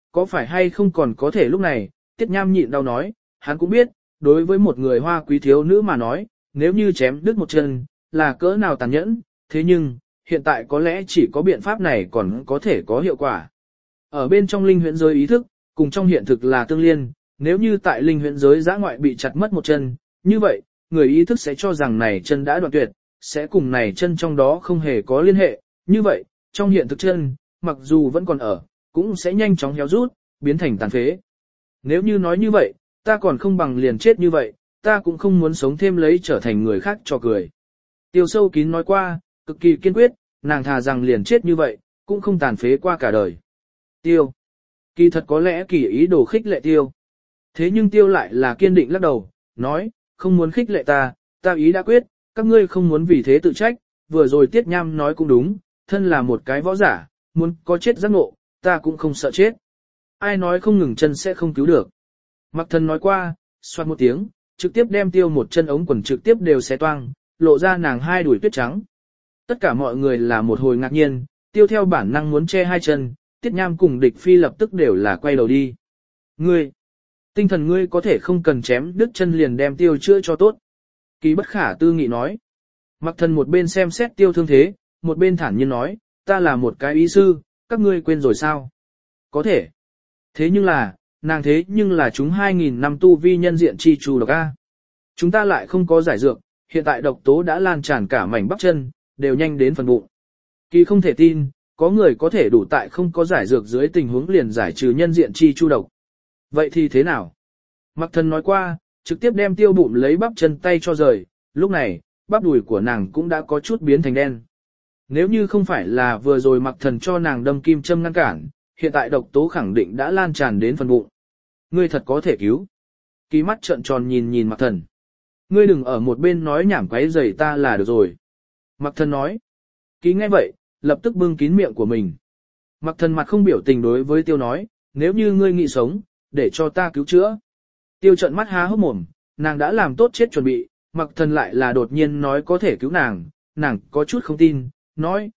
có phải hay không còn có thể lúc này, Tiết Nham nhịn đau nói, hắn cũng biết, đối với một người hoa quý thiếu nữ mà nói, nếu như chém đứt một chân, là cỡ nào tàn nhẫn, thế nhưng, hiện tại có lẽ chỉ có biện pháp này còn có thể có hiệu quả. Ở bên trong linh huyễn giới ý thức, cùng trong hiện thực là tương liên, nếu như tại linh huyễn giới giã ngoại bị chặt mất một chân, như vậy, người ý thức sẽ cho rằng này chân đã đoạn tuyệt, sẽ cùng này chân trong đó không hề có liên hệ, như vậy, trong hiện thực chân, mặc dù vẫn còn ở, cũng sẽ nhanh chóng héo rút, biến thành tàn phế. Nếu như nói như vậy, ta còn không bằng liền chết như vậy, ta cũng không muốn sống thêm lấy trở thành người khác cho cười. Tiêu sâu kín nói qua, cực kỳ kiên quyết, nàng thà rằng liền chết như vậy, cũng không tàn phế qua cả đời. Tiêu. Kỳ thật có lẽ kỳ ý đồ khích lệ Tiêu. Thế nhưng Tiêu lại là kiên định lắc đầu, nói, không muốn khích lệ ta, ta ý đã quyết, các ngươi không muốn vì thế tự trách, vừa rồi Tiết Nham nói cũng đúng, thân là một cái võ giả, muốn có chết giác ngộ, ta cũng không sợ chết. Ai nói không ngừng chân sẽ không cứu được. Mặc Thần nói qua, xoát một tiếng, trực tiếp đem Tiêu một chân ống quần trực tiếp đều xé toang, lộ ra nàng hai đùi tuyết trắng. Tất cả mọi người là một hồi ngạc nhiên, Tiêu theo bản năng muốn che hai chân, Tiết Nham cùng Địch Phi lập tức đều là quay đầu đi. Ngươi, tinh thần ngươi có thể không cần chém đứt chân liền đem Tiêu chữa cho tốt. Kỳ Bất Khả Tư nghị nói. Mặc Thần một bên xem xét Tiêu thương thế, một bên thản nhiên nói, ta là một cái y sư, các ngươi quên rồi sao? Có thể. Thế nhưng là, nàng thế nhưng là chúng 2.000 năm tu vi nhân diện chi trù độc A. Chúng ta lại không có giải dược, hiện tại độc tố đã lan tràn cả mảnh bắp chân, đều nhanh đến phần bụng. Kỳ không thể tin, có người có thể đủ tại không có giải dược dưới tình huống liền giải trừ nhân diện chi chu độc. Vậy thì thế nào? Mặc Thần nói qua, trực tiếp đem Tiêu bụng lấy bắp chân tay cho rời, lúc này, bắp đùi của nàng cũng đã có chút biến thành đen. Nếu như không phải là vừa rồi Mặc Thần cho nàng đâm kim châm ngăn cản, hiện tại độc tố khẳng định đã lan tràn đến phần bụng. Ngươi thật có thể cứu. Kỳ mắt trợn tròn nhìn Mặc Thần. Ngươi đừng ở một bên nói nhảm quấy rầy ta là được rồi. Mặc Thần nói. Kỳ nghe vậy, lập tức bưng kín miệng của mình. Mặc Thần mặt không biểu tình đối với Tiêu nói, nếu như ngươi nghĩ sống, để cho ta cứu chữa. Tiêu trợn mắt há hốc mồm, nàng đã làm tốt chết chuẩn bị, Mặc Thần lại là đột nhiên nói có thể cứu nàng có chút không tin, nói,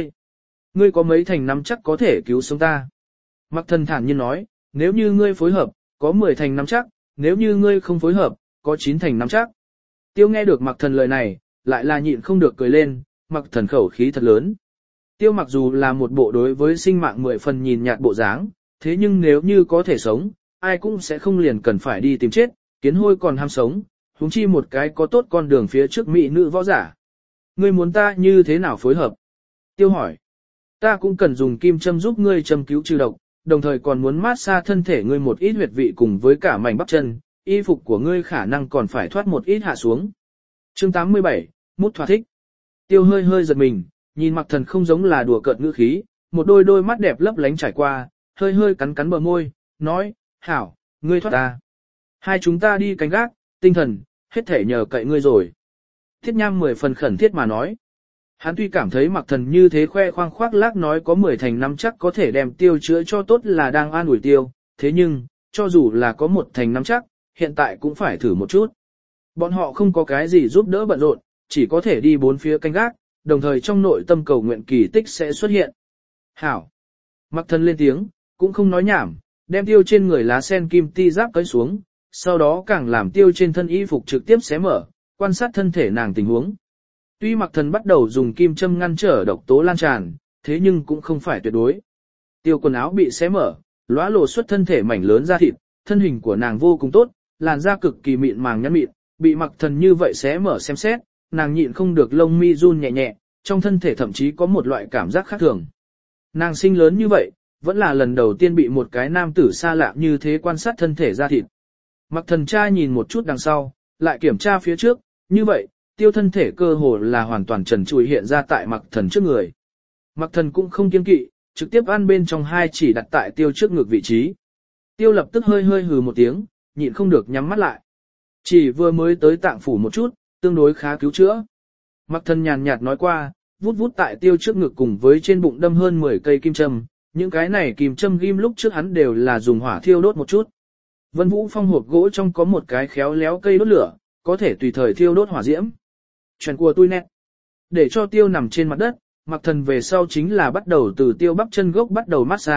ngươi có mấy thành nắm chắc có thể cứu sống ta. Mặc Thần thản nhiên nói, nếu như ngươi phối hợp, có 10 thành nắm chắc, nếu như ngươi không phối hợp, có 9 thành nắm chắc. Tiêu nghe được Mặc Thần lời này, lại là nhịn không được cười lên, Mặc Thần khẩu khí thật lớn. Tiêu mặc dù là một bộ đối với sinh mạng 10 phần nhìn nhạt bộ dáng, thế nhưng nếu như có thể sống, ai cũng sẽ không liền cần phải đi tìm chết, kiến hôi còn ham sống, huống chi một cái có tốt con đường phía trước mỹ nữ võ giả. Ngươi muốn ta như thế nào phối hợp? Tiêu hỏi. Ta cũng cần dùng kim châm giúp ngươi châm cứu trừ độc, đồng thời còn muốn mát xa thân thể ngươi một ít huyệt vị cùng với cả mảnh bắp chân, y phục của ngươi khả năng còn phải thoát một ít hạ xuống. Chương 87, mút thỏa thích. Tiêu hơi hơi giật mình, nhìn Mặc Thần không giống là đùa cợt ngữ khí, một đôi mắt đẹp lấp lánh trải qua, hơi hơi cắn bờ môi, nói, hảo, ngươi thoát ta. Hai chúng ta đi canh gác, tinh thần, hết thể nhờ cậy ngươi rồi. Thiết Nham 10 phần khẩn thiết mà nói. Hắn tuy cảm thấy Mặc Thần như thế khoe khoang khoác lác nói có 10 thành nắm chắc có thể đem Tiêu chữa cho tốt là đang an ủi Tiêu, thế nhưng, cho dù là có 1 thành nắm chắc, hiện tại cũng phải thử một chút. Bọn họ không có cái gì giúp đỡ bận rộn, chỉ có thể đi bốn phía canh gác, đồng thời trong nội tâm cầu nguyện kỳ tích sẽ xuất hiện. Hảo. Mặc Thần lên tiếng, cũng không nói nhảm, đem Tiêu trên người lá sen kim ti giáp cởi xuống, sau đó càng làm Tiêu trên thân y phục trực tiếp xé mở, quan sát thân thể nàng tình huống. Tuy Mặc Thần bắt đầu dùng kim châm ngăn trở độc tố lan tràn, thế nhưng cũng không phải tuyệt đối. Tiêu quần áo bị xé mở, lóa lộ xuất thân thể mảnh lớn da thịt, thân hình của nàng vô cùng tốt, làn da cực kỳ mịn màng nhẵn mịn, bị Mặc Thần như vậy xé mở xem xét, nàng nhịn không được lông mi run nhẹ nhẹ, trong thân thể thậm chí có một loại cảm giác khác thường. Nàng sinh lớn như vậy, vẫn là lần đầu tiên bị một cái nam tử xa lạ như thế quan sát thân thể da thịt. Mặc Thần tra nhìn một chút đằng sau, lại kiểm tra phía trước, như vậy, Tiêu thân thể cơ hồ là hoàn toàn trần trụi hiện ra tại Mặc Thần trước người. Mặc Thần cũng không kiêng kỵ, trực tiếp ăn bên trong hai chỉ đặt tại Tiêu trước ngực vị trí. Tiêu lập tức hơi hơi hừ một tiếng, nhịn không được nhắm mắt lại. Chỉ vừa mới tới tạng phủ một chút, tương đối khá cứu chữa. Mặc Thần nhàn nhạt nói qua, vút vút tại Tiêu trước ngực cùng với trên bụng đâm hơn 10 cây kim châm, những cái này kim châm ghim lúc trước hắn đều là dùng hỏa thiêu đốt một chút. Vân Vũ Phong hộp gỗ trong có một cái khéo léo cây đốt lửa, có thể tùy thời thiêu đốt hỏa diễm. Chuyện của tôi nét. Để cho Tiêu nằm trên mặt đất, Mặc Thần về sau chính là bắt đầu từ Tiêu bắp chân gốc bắt đầu massage,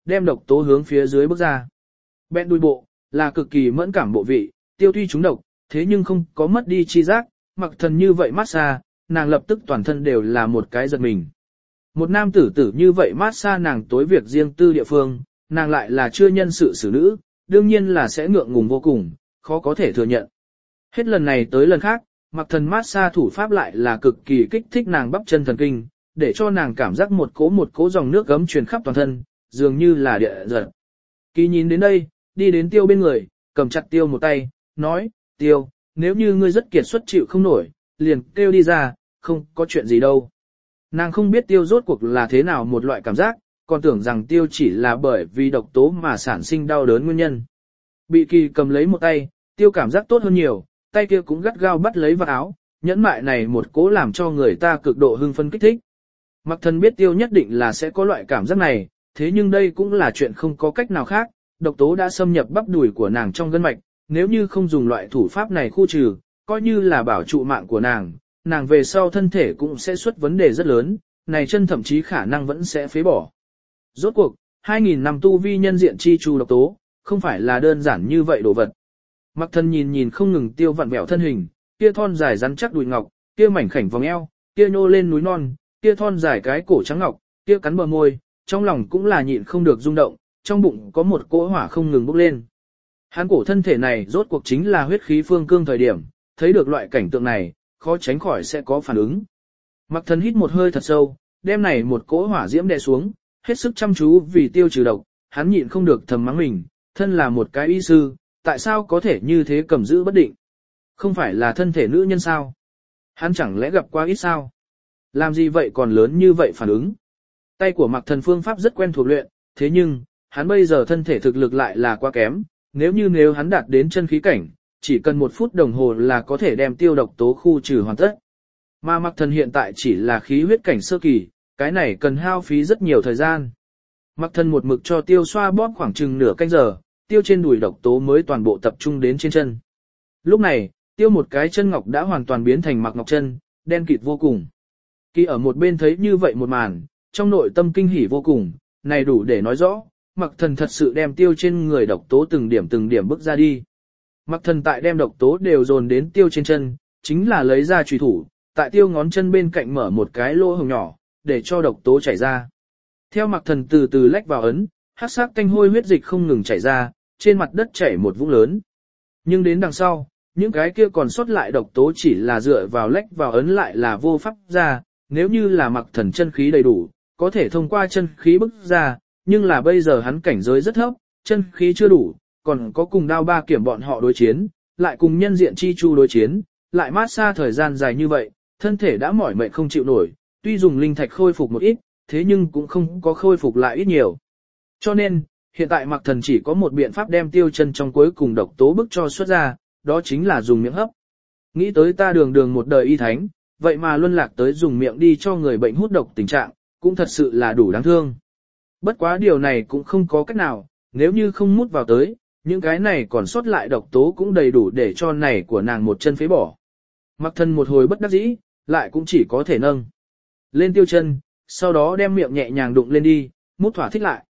đem độc tố hướng phía dưới bước ra. Bẹn đuôi bộ, là cực kỳ mẫn cảm bộ vị, tiêu tuy trúng độc, thế nhưng không có mất đi chi giác, mặc thần như vậy massage, nàng lập tức toàn thân đều là một cái giật mình. Một nam tử tử như vậy massage nàng tối việc riêng tư địa phương, nàng lại là chưa nhân sự xử nữ, đương nhiên là sẽ ngượng ngùng vô cùng, khó có thể thừa nhận. Hết lần này tới lần khác, mặc thần massage thủ pháp lại là cực kỳ kích thích nàng bắp chân thần kinh, để cho nàng cảm giác một cỗ dòng nước gấm truyền khắp toàn thân, dường như là địa giật. Kỳ nhìn đến đây, đi đến Tiêu bên người, cầm chặt Tiêu một tay, nói, Tiêu, nếu như ngươi rất kiệt xuất chịu không nổi, liền kêu đi ra, không có chuyện gì đâu. Nàng không biết Tiêu rốt cuộc là thế nào một loại cảm giác, còn tưởng rằng Tiêu chỉ là bởi vì độc tố mà sản sinh đau đớn nguyên nhân. Bị Kỳ cầm lấy một tay, Tiêu cảm giác tốt hơn nhiều, tay kia cũng gắt gao bắt lấy vạt áo, nhẫn mại này một cố làm cho người ta cực độ hưng phấn kích thích. Mặc thần biết Tiêu nhất định là sẽ có loại cảm giác này, thế nhưng đây cũng là chuyện không có cách nào khác, độc tố đã xâm nhập bắp đùi của nàng trong gân mạch, nếu như không dùng loại thủ pháp này khu trừ, coi như là bảo trụ mạng của nàng về sau thân thể cũng sẽ xuất vấn đề rất lớn, này chân thậm chí khả năng vẫn sẽ phế bỏ. Rốt cuộc, 2.000 năm tu vi nhân diện chi chu độc tố, không phải là đơn giản như vậy đồ vật. Mặc thần nhìn không ngừng Tiêu vặn vẹo thân hình, kia thon dài rắn chắc đùi ngọc, kia mảnh khảnh vòng eo, kia nhô lên núi non, kia thon dài cái cổ trắng ngọc, kia cắn bờ môi, trong lòng cũng là nhịn không được rung động, trong bụng có một cỗ hỏa không ngừng bốc lên. Hắn cổ thân thể này rốt cuộc chính là huyết khí phương cương thời điểm, thấy được loại cảnh tượng này, khó tránh khỏi sẽ có phản ứng. Mặc thần hít một hơi thật sâu, đem này một cỗ hỏa diễm đè xuống, hết sức chăm chú vì Tiêu trừ độc, hắn nhịn không được thầm mắng mình, thân là một cái y sư, tại sao có thể như thế cầm giữ bất định? Không phải là thân thể nữ nhân sao? Hắn chẳng lẽ gặp quá ít sao? Làm gì vậy còn lớn như vậy phản ứng? Tay của Mặc thần phương pháp rất quen thuộc luyện, thế nhưng, hắn bây giờ thân thể thực lực lại là quá kém, nếu hắn đạt đến chân khí cảnh, chỉ cần 1 phút đồng hồ là có thể đem Tiêu độc tố khu trừ hoàn tất. Mà Mặc thần hiện tại chỉ là khí huyết cảnh sơ kỳ, cái này cần hao phí rất nhiều thời gian. Mặc thần một mực cho Tiêu xoa bóp khoảng chừng nửa canh giờ, Tiêu trên đùi độc tố mới toàn bộ tập trung đến trên chân. Lúc này, Tiêu một cái chân ngọc đã hoàn toàn biến thành Mặc ngọc chân, đen kịt vô cùng. Kỳ ở một bên thấy như vậy một màn, trong nội tâm kinh hỉ vô cùng, này đủ để nói rõ, Mặc thần thật sự đem Tiêu trên người độc tố từng điểm bước ra đi. Mặc thần tại đem độc tố đều dồn đến Tiêu trên chân, chính là lấy ra chùy thủ, tại Tiêu ngón chân bên cạnh mở một cái lỗ hổng nhỏ, để cho độc tố chảy ra. Theo Mặc thần từ từ lách vào ấn, hắc sắc tanh hôi huyết dịch không ngừng chảy ra, trên mặt đất chảy một vũng lớn. Nhưng đến đằng sau, những cái kia còn sót lại độc tố chỉ là dựa vào lách vào ấn lại là vô pháp ra, nếu như là Mặc thần chân khí đầy đủ, có thể thông qua chân khí bức ra, nhưng là bây giờ hắn cảnh giới rất thấp, chân khí chưa đủ, còn có cùng đao ba kiểm bọn họ đối chiến, lại cùng nhân diện chi chu đối chiến, lại mát xa thời gian dài như vậy, thân thể đã mỏi mệt không chịu nổi, tuy dùng linh thạch khôi phục một ít, thế nhưng cũng không có khôi phục lại ít nhiều. Cho nên, hiện tại Mặc thần chỉ có một biện pháp đem Tiêu chân trong cuối cùng độc tố bức cho xuất ra, đó chính là dùng miệng hấp. Nghĩ tới ta đường một đời y thánh, vậy mà luân lạc tới dùng miệng đi cho người bệnh hút độc tình trạng, cũng thật sự là đủ đáng thương. Bất quá điều này cũng không có cách nào, nếu như không mút vào tới, những cái này còn sót lại độc tố cũng đầy đủ để cho này của nàng một chân phế bỏ. Mặc thần một hồi bất đắc dĩ, lại cũng chỉ có thể nâng lên Tiêu chân, sau đó đem miệng nhẹ nhàng đụng lên đi, mút thỏa thích lại.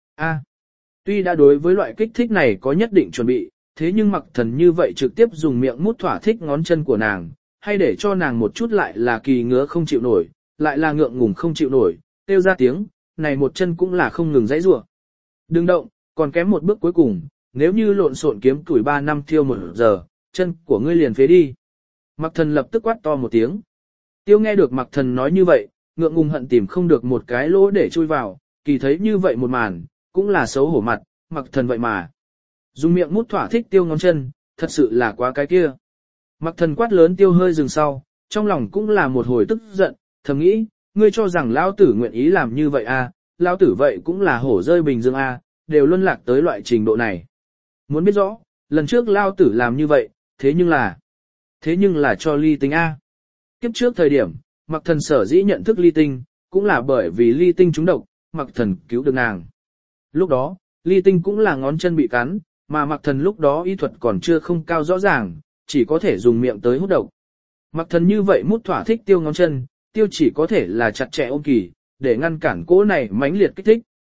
Tuy đã đối với loại kích thích này có nhất định chuẩn bị, thế nhưng Mặc thần như vậy trực tiếp dùng miệng mút thỏa thích ngón chân của nàng, hay để cho nàng một chút lại là kỳ ngứa không chịu nổi, lại là ngượng ngùng không chịu nổi, kêu ra tiếng, này một chân cũng là không ngừng dãy rủa. Đừng động, còn kém một bước cuối cùng, nếu như lộn xộn kiếm tuổi 3 năm thiêu 1 giờ, chân của ngươi liền phế đi. Mặc thần lập tức quát to một tiếng. Tiêu nghe được Mặc thần nói như vậy, ngượng ngùng hận tìm không được một cái lỗ để chui vào, kỳ thấy như vậy một màn, cũng là xấu hổ mặt, Mặc thần vậy mà dùng miệng mút thỏa thích Tiêu ngón chân, thật sự là quá cái kia. Mặc thần quát lớn Tiêu hơi dừng sau, trong lòng cũng là một hồi tức giận, thầm nghĩ, ngươi cho rằng lão tử nguyện ý làm như vậy à, lão tử vậy cũng là hổ rơi bình dương à, đều luân lạc tới loại trình độ này. Muốn biết rõ, lần trước lão tử làm như vậy, thế nhưng là cho ly tinh a. Kiếp trước thời điểm, Mặc thần sở dĩ nhận thức ly tinh, cũng là bởi vì ly tinh trúng độc, Mặc thần cứu được nàng. Lúc đó, ly tinh cũng là ngón chân bị cắn, mà Mặc thần lúc đó y thuật còn chưa không cao rõ ràng, chỉ có thể dùng miệng tới hút độc. Mặc thần như vậy mút thỏa thích Tiêu ngón chân, Tiêu chỉ có thể là chặt chẽ ôm Kỳ, để ngăn cản cỗ này mãnh liệt kích thích.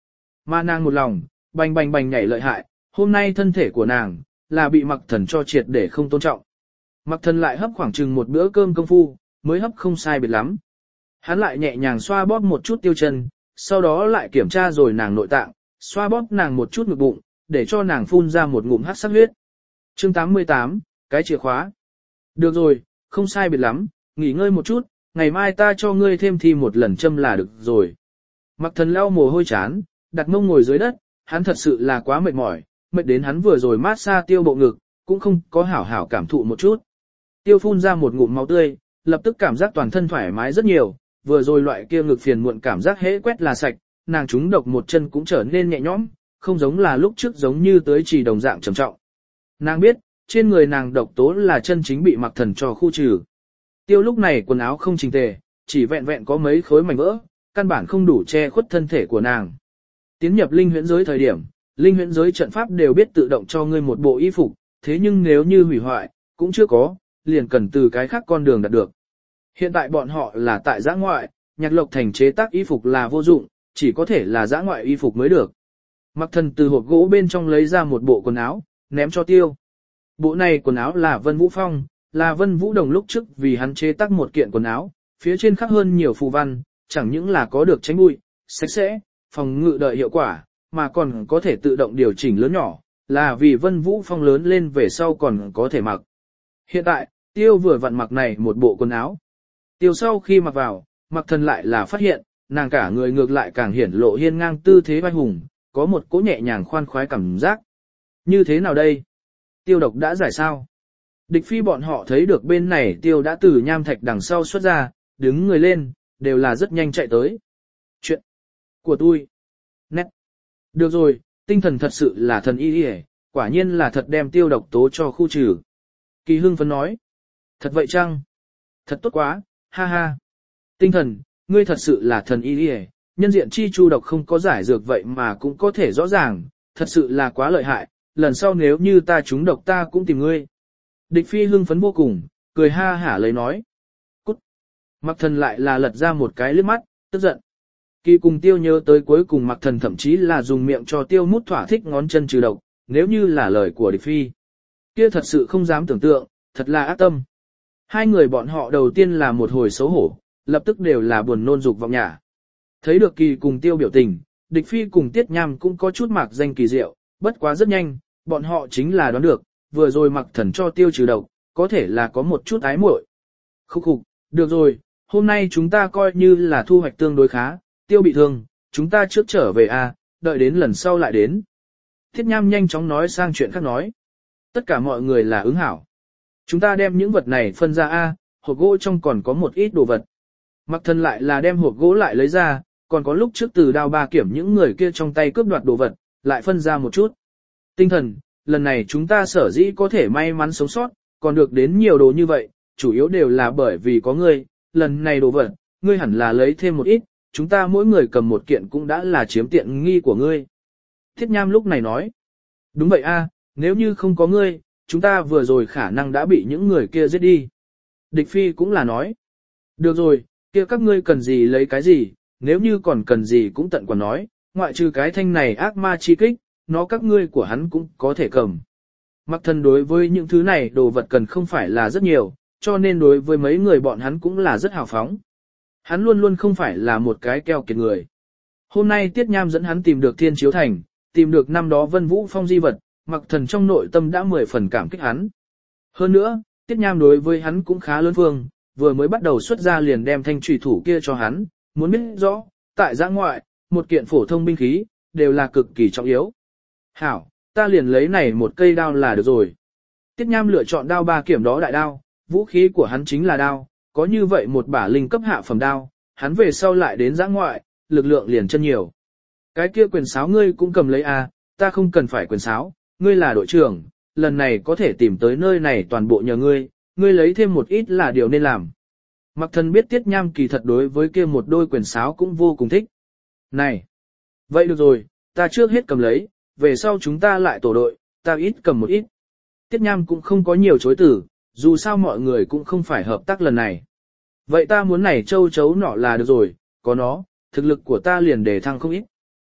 Mà nàng một lòng, bành bành bành nhảy lợi hại, hôm nay thân thể của nàng, là bị Mặc Thần cho triệt để không tôn trọng. Mặc Thần lại hấp khoảng chừng một bữa cơm công phu, mới hấp không sai biệt lắm. Hắn lại nhẹ nhàng xoa bóp một chút Tiêu chân, sau đó lại kiểm tra rồi nàng nội tạng, xoa bóp nàng một chút ngực bụng, để cho nàng phun ra một ngụm hắc sắc huyết. Chương 88, cái chìa khóa. Được rồi, không sai biệt lắm, nghỉ ngơi một chút, ngày mai ta cho ngươi thêm thi một lần châm là được rồi. Mặc Thần lau mồ hôi chán, đặt mông ngồi dưới đất, hắn thật sự là quá mệt mỏi, mệt đến hắn vừa rồi mát xa Tiêu bộ ngực, cũng không có hảo hảo cảm thụ một chút. Tiêu phun ra một ngụm máu tươi, lập tức cảm giác toàn thân thoải mái rất nhiều, vừa rồi loại kia ngực phiền muộn cảm giác hễ quét là sạch, nàng trúng độc một chân cũng trở nên nhẹ nhõm, không giống là lúc trước giống như tới trì đồng dạng trầm trọng. Nàng biết, trên người nàng độc tố là chân chính bị Mặc Thần cho khu trừ. Tiêu lúc này quần áo không chỉnh tề, chỉ vẹn vẹn có mấy khối mảnh vỡ, căn bản không đủ che khuất thân thể của nàng. Tiến nhập linh huyễn giới thời điểm, linh huyễn giới trận pháp đều biết tự động cho ngươi một bộ y phục, thế nhưng nếu như hủy hoại, cũng chưa có, liền cần từ cái khác con đường đạt được. Hiện tại bọn họ là tại giã ngoại, Nhạc Lộc Thành chế tác y phục là vô dụng, chỉ có thể là giã ngoại y phục mới được. Mặc Thần từ hộp gỗ bên trong lấy ra một bộ quần áo, ném cho Tiêu. Bộ này quần áo là Vân Vũ Phong, là Vân Vũ Đồng lúc trước vì hắn chế tác một kiện quần áo, phía trên khắc hơn nhiều phù văn, chẳng những là có được tránh bụi, sạch sẽ, phòng ngự đợi hiệu quả, mà còn có thể tự động điều chỉnh lớn nhỏ, là vì Vân Vũ Phong lớn lên về sau còn có thể mặc. Hiện tại, Tiêu vừa vặn mặc này một bộ quần áo. Tiêu sau khi mặc vào, Mặc Thần lại là phát hiện, nàng cả người ngược lại càng hiển lộ hiên ngang tư thế vai hùng, có một cỗ nhẹ nhàng khoan khoái cảm giác. Như thế nào đây? Tiêu độc đã giải sao? Địch Phi bọn họ thấy được bên này Tiêu đã từ nham thạch đằng sau xuất ra, đứng người lên, đều là rất nhanh chạy tới. Chuyện của tôi. Nét. Được rồi, tinh thần thật sự là thần y hề, quả nhiên là thật đem Tiêu độc tố cho khu trừ. Kỳ hưng phấn nói. Thật vậy chăng? Thật tốt quá, ha ha. Tinh thần, ngươi thật sự là thần y hề, nhân diện chi chu độc không có giải dược vậy mà cũng có thể rõ ràng, thật sự là quá lợi hại, lần sau nếu như ta trúng độc ta cũng tìm ngươi. Địch Phi hưng phấn vô cùng, cười ha hả lấy nói. Cút. Mặc Thần lại là lật ra một cái liếc mắt, tức giận. Kỳ cùng Tiêu nhớ tới cuối cùng Mặc Thần thậm chí là dùng miệng cho Tiêu mút thỏa thích ngón chân trừ độc, nếu như là lời của Địch Phi. Kia thật sự không dám tưởng tượng, thật là ác tâm. Hai người bọn họ đầu tiên là một hồi xấu hổ, lập tức đều là buồn nôn dục vọng nhả. Thấy được Kỳ cùng Tiêu biểu tình, Địch Phi cùng Tiết Nham cũng có chút mạc danh kỳ diệu, bất quá rất nhanh, bọn họ chính là đoán được, vừa rồi Mặc Thần cho Tiêu trừ độc, có thể là có một chút ái muội. Khúc khục, được rồi, hôm nay chúng ta coi như là thu hoạch tương đối khá, Tiêu bị thương, chúng ta trước trở về đợi đến lần sau lại đến. Tiết Nham nhanh chóng nói sang chuyện khác nói. Tất cả mọi người là ứng hảo. Chúng ta đem những vật này phân ra hộp gỗ trong còn có một ít đồ vật. Mặc Thần lại là đem hộp gỗ lại lấy ra, còn có lúc trước từ đao ba kiểm những người kia trong tay cướp đoạt đồ vật, lại phân ra một chút. Tinh thần, lần này chúng ta sở dĩ có thể may mắn sống sót, còn được đến nhiều đồ như vậy, chủ yếu đều là bởi vì có ngươi, lần này đồ vật, ngươi hẳn là lấy thêm một ít, chúng ta mỗi người cầm một kiện cũng đã là chiếm tiện nghi của ngươi. Thiết Nham lúc này nói, đúng vậy nếu như không có ngươi, chúng ta vừa rồi khả năng đã bị những người kia giết đi. Địch Phi cũng là nói, được rồi, kia các ngươi cần gì lấy cái gì, nếu như còn cần gì cũng tận quả nói, ngoại trừ cái thanh này ác ma chi kích, nó các ngươi của hắn cũng có thể cầm. Mặc Thần đối với những thứ này đồ vật cần không phải là rất nhiều, cho nên đối với mấy người bọn hắn cũng là rất hào phóng. Hắn luôn luôn không phải là một cái keo kiệt người. Hôm nay Tiết Nham dẫn hắn tìm được Thiên Chiếu Thành, tìm được năm đó Vân Vũ Phong di vật, Mặc Thần trong nội tâm đã 10 phần cảm kích hắn. Hơn nữa, Tiết Nham đối với hắn cũng khá lớn phương, vừa mới bắt đầu xuất ra liền đem thanh trùy thủ kia cho hắn, muốn biết rõ, tại giã ngoại, một kiện phổ thông binh khí, đều là cực kỳ trọng yếu. Hảo, ta liền lấy này một cây đao là được rồi. Tiết Nham lựa chọn đao ba kiểm đó đại đao, vũ khí của hắn chính là đao, có như vậy một bả linh cấp hạ phẩm đao, hắn về sau lại đến giã ngoại, lực lượng liền chân nhiều. Cái kia quyền sáo ngươi cũng cầm lấy ta không cần phải quyền sáo, ngươi là đội trưởng, lần này có thể tìm tới nơi này toàn bộ nhờ ngươi, ngươi lấy thêm một ít là điều nên làm. Mặc Thần biết Tiết Nham kỳ thật đối với kia một đôi quyền sáo cũng vô cùng thích. Này, vậy được rồi, ta trước hết cầm lấy, về sau chúng ta lại tổ đội, ta ít cầm một ít. Tiết Nham cũng không có nhiều chối từ, dù sao mọi người cũng không phải hợp tác lần này. Vậy ta muốn này châu chấu nọ là được rồi, có nó, thực lực của ta liền đề thăng không ít.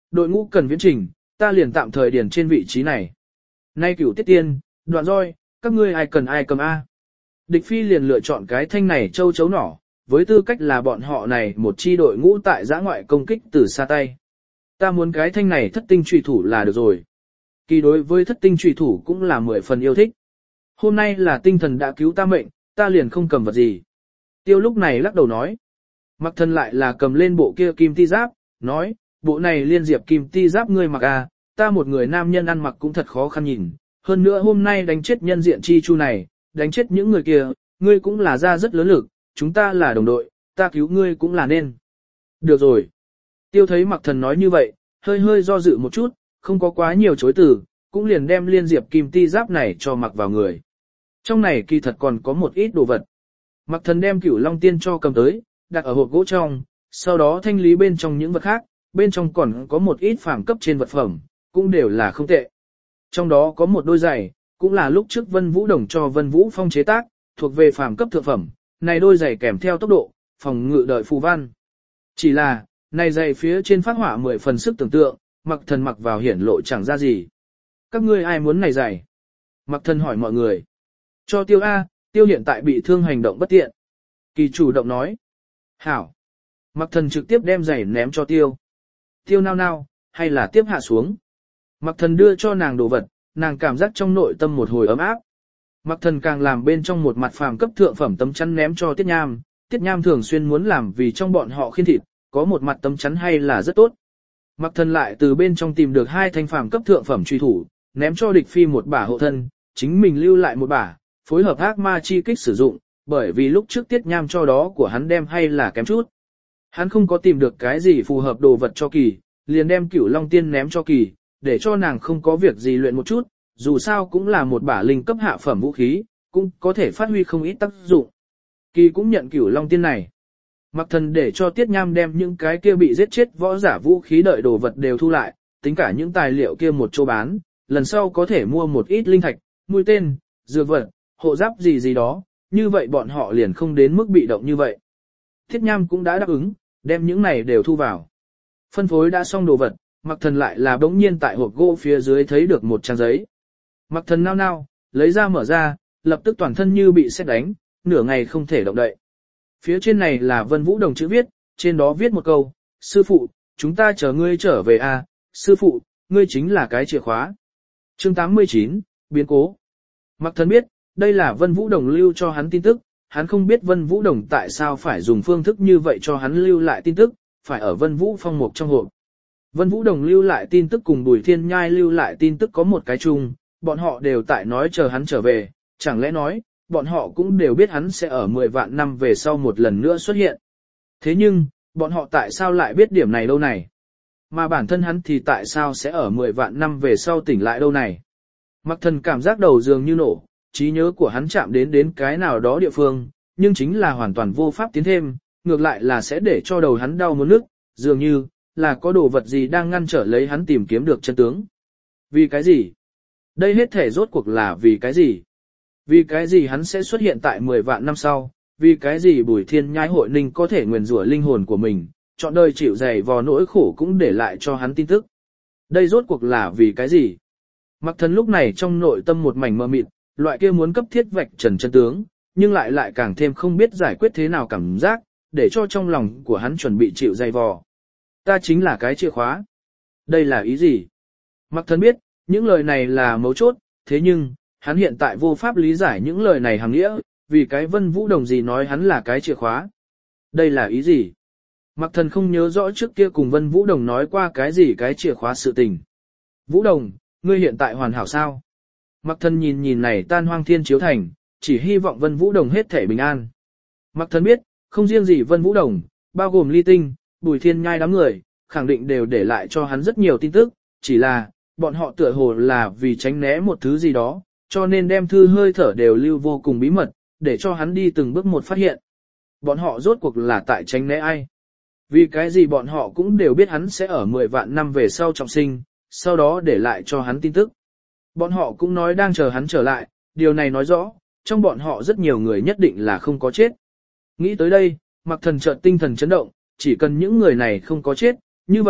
đội ngũ cần viễn trình, ta liền tạm thời điền trên vị trí này. Nay Cửu Tiết Tiên, Đoạn Roi, các ngươi ai cần ai cầm A. Địch Phi liền lựa chọn cái thanh này châu chấu nỏ, với tư cách là bọn họ này một chi đội ngũ tại giã ngoại công kích từ xa tay. Ta muốn cái thanh này thất tinh trùy thủ là được rồi. Kỳ đối với thất tinh trùy thủ cũng là 10 phần yêu thích. Hôm nay là tinh thần đã cứu ta mệnh, ta liền không cầm vật gì. Tiêu lúc này lắc đầu nói. Mặc Thần lại là cầm lên bộ kia kim ti giáp, nói, bộ này liên diệp kim ti giáp ngươi mặc à, ta một người nam nhân ăn mặc cũng thật khó khăn nhìn. Hơn nữa hôm nay đánh chết nhân diện chi chu này, đánh chết những người kia, ngươi cũng là ra rất lớn lực, chúng ta là đồng đội, ta cứu ngươi cũng là nên. Được rồi. Tiêu thấy Mặc Thần nói như vậy, hơi hơi do dự một chút, không có quá nhiều chối từ, cũng liền đem liên diệp kim ti giáp này cho mặc vào người. Trong này kỳ thật còn có một ít đồ vật. Mặc Thần đem Cửu Long Tiên cho cầm tới, đặt ở hộp gỗ trong, sau đó thanh lý bên trong những vật khác, bên trong còn có một ít phàm cấp trên vật phẩm, cũng đều là không tệ. Trong đó có một đôi giày, cũng là lúc trước Vân Vũ Đồng cho Vân Vũ Phong chế tác, thuộc về phàm cấp thượng phẩm, này đôi giày kèm theo tốc độ, phòng ngự đợi phù văn. Chỉ là, này giày phía trên phát họa 10 phần sức tưởng tượng, Mặc Thần mặc vào hiển lộ chẳng ra gì. Các ngươi ai muốn này giày? Mặc Thần hỏi mọi người. Cho Tiêu A, Tiêu hiện tại bị thương hành động bất tiện. Kỳ chủ động nói. Hảo. Mặc Thần trực tiếp đem giày ném cho Tiêu. Tiêu nao nao, hay là tiếp hạ xuống. Mặc Thần đưa cho nàng đồ vật, nàng cảm giác trong nội tâm một hồi ấm áp. Mặc Thần càng làm bên trong một mặt phàm cấp thượng phẩm tấm chắn ném cho Tiết Nham. Tiết Nham thường xuyên muốn làm vì trong bọn họ khiên thịt, có một mặt tấm chắn hay là rất tốt. Mặc Thần lại từ bên trong tìm được 2 thanh phàm cấp thượng phẩm truy thủ, ném cho Địch Phi một bả hộ thân, chính mình lưu lại một bả, phối hợp ác ma chi kích sử dụng, bởi vì lúc trước Tiết Nham cho đó của hắn đem hay là kém chút. Hắn không có tìm được cái gì phù hợp đồ vật cho Kỳ, liền đem Cửu Long Tiên ném cho Kỳ, để cho nàng không có việc gì luyện một chút, dù sao cũng là một bả linh cấp hạ phẩm vũ khí, cũng có thể phát huy không ít tác dụng. Kỳ cũng nhận Cửu Long Tiên này. Mặc Thần để cho Tiết Nham đem những cái kia bị giết chết võ giả vũ khí đợi đồ vật đều thu lại, tính cả những tài liệu kia một chỗ bán, lần sau có thể mua một ít linh thạch, mũi tên, dược vật, hộ giáp gì gì đó, như vậy bọn họ liền không đến mức bị động như vậy. Tiết Nham cũng đã đáp ứng, đem những này đều thu vào. Phân phối đã xong đồ vật, Mặc Thần lại là bỗng nhiên tại hộp gỗ phía dưới thấy được một trang giấy. Mặc Thần nao nao, lấy ra mở ra, lập tức toàn thân như bị sét đánh, nửa ngày không thể động đậy. Phía trên này là Vân Vũ Đồng chữ viết, trên đó viết một câu, sư phụ, chúng ta chờ ngươi trở về a, sư phụ, ngươi chính là cái chìa khóa. Chương 89, biến cố. Mặc Thần biết, đây là Vân Vũ Đồng lưu cho hắn tin tức, hắn không biết Vân Vũ Đồng tại sao phải dùng phương thức như vậy cho hắn lưu lại tin tức, phải ở Vân Vũ Phong mục trong hộp. Vân Vũ Đồng lưu lại tin tức cùng Bùi Thiên Nhai lưu lại tin tức có một cái chung, bọn họ đều tại nói chờ hắn trở về, chẳng lẽ nói, bọn họ cũng đều biết hắn sẽ ở 10 vạn năm về sau một lần nữa xuất hiện. Thế nhưng, bọn họ tại sao lại biết điểm này đâu này? Mà bản thân hắn thì tại sao sẽ ở 10 vạn năm về sau tỉnh lại đâu này? Mặc Thần cảm giác đầu dường như nổ, trí nhớ của hắn chạm đến cái nào đó địa phương, nhưng chính là hoàn toàn vô pháp tiến thêm, ngược lại là sẽ để cho đầu hắn đau muốn nức, dường như là có đồ vật gì đang ngăn trở lấy hắn tìm kiếm được chân tướng. Vì cái gì? Đây hết thể rốt cuộc là vì cái gì? Vì cái gì hắn sẽ xuất hiện tại 10 vạn năm sau? Vì cái gì Bùi Thiên Nhai hội ninh có thể nguyền rủa linh hồn của mình, chọn đời chịu dày vò nỗi khổ cũng để lại cho hắn tin tức? Đây rốt cuộc là vì cái gì? Mặc Thần lúc này trong nội tâm một mảnh mơ mịt, loại kia muốn cấp thiết vạch trần chân tướng, nhưng lại càng thêm không biết giải quyết thế nào cảm giác, để cho trong lòng của hắn chuẩn bị chịu dày vò. Ta chính là cái chìa khóa. Đây là ý gì? Mặc Thần biết, những lời này là mấu chốt, thế nhưng, hắn hiện tại vô pháp lý giải những lời này hàm nghĩa, vì cái Vân Vũ Đồng gì nói hắn là cái chìa khóa. Đây là ý gì? Mặc Thần không nhớ rõ trước kia cùng Vân Vũ Đồng nói qua cái gì cái chìa khóa sự tình. Vũ Đồng, ngươi hiện tại hoàn hảo sao? Mặc Thần nhìn này tan hoang thiên chiếu thành, chỉ hy vọng Vân Vũ Đồng hết thể bình an. Mặc Thần biết, không riêng gì Vân Vũ Đồng, bao gồm Ly Tinh, Bùi Thiên Nhai đám người, khẳng định đều để lại cho hắn rất nhiều tin tức, chỉ là, bọn họ tựa hồ là vì tránh né một thứ gì đó, cho nên đem thư hơi thở đều lưu vô cùng bí mật, để cho hắn đi từng bước một phát hiện. Bọn họ rốt cuộc là tại tránh né ai? Vì cái gì bọn họ cũng đều biết hắn sẽ ở 10 vạn năm về sau trọng sinh, sau đó để lại cho hắn tin tức. Bọn họ cũng nói đang chờ hắn trở lại, điều này nói rõ, trong bọn họ rất nhiều người nhất định là không có chết. Nghĩ tới đây, Mặc Thần chợt tinh thần chấn động, chỉ cần những người này không có chết, như vậy,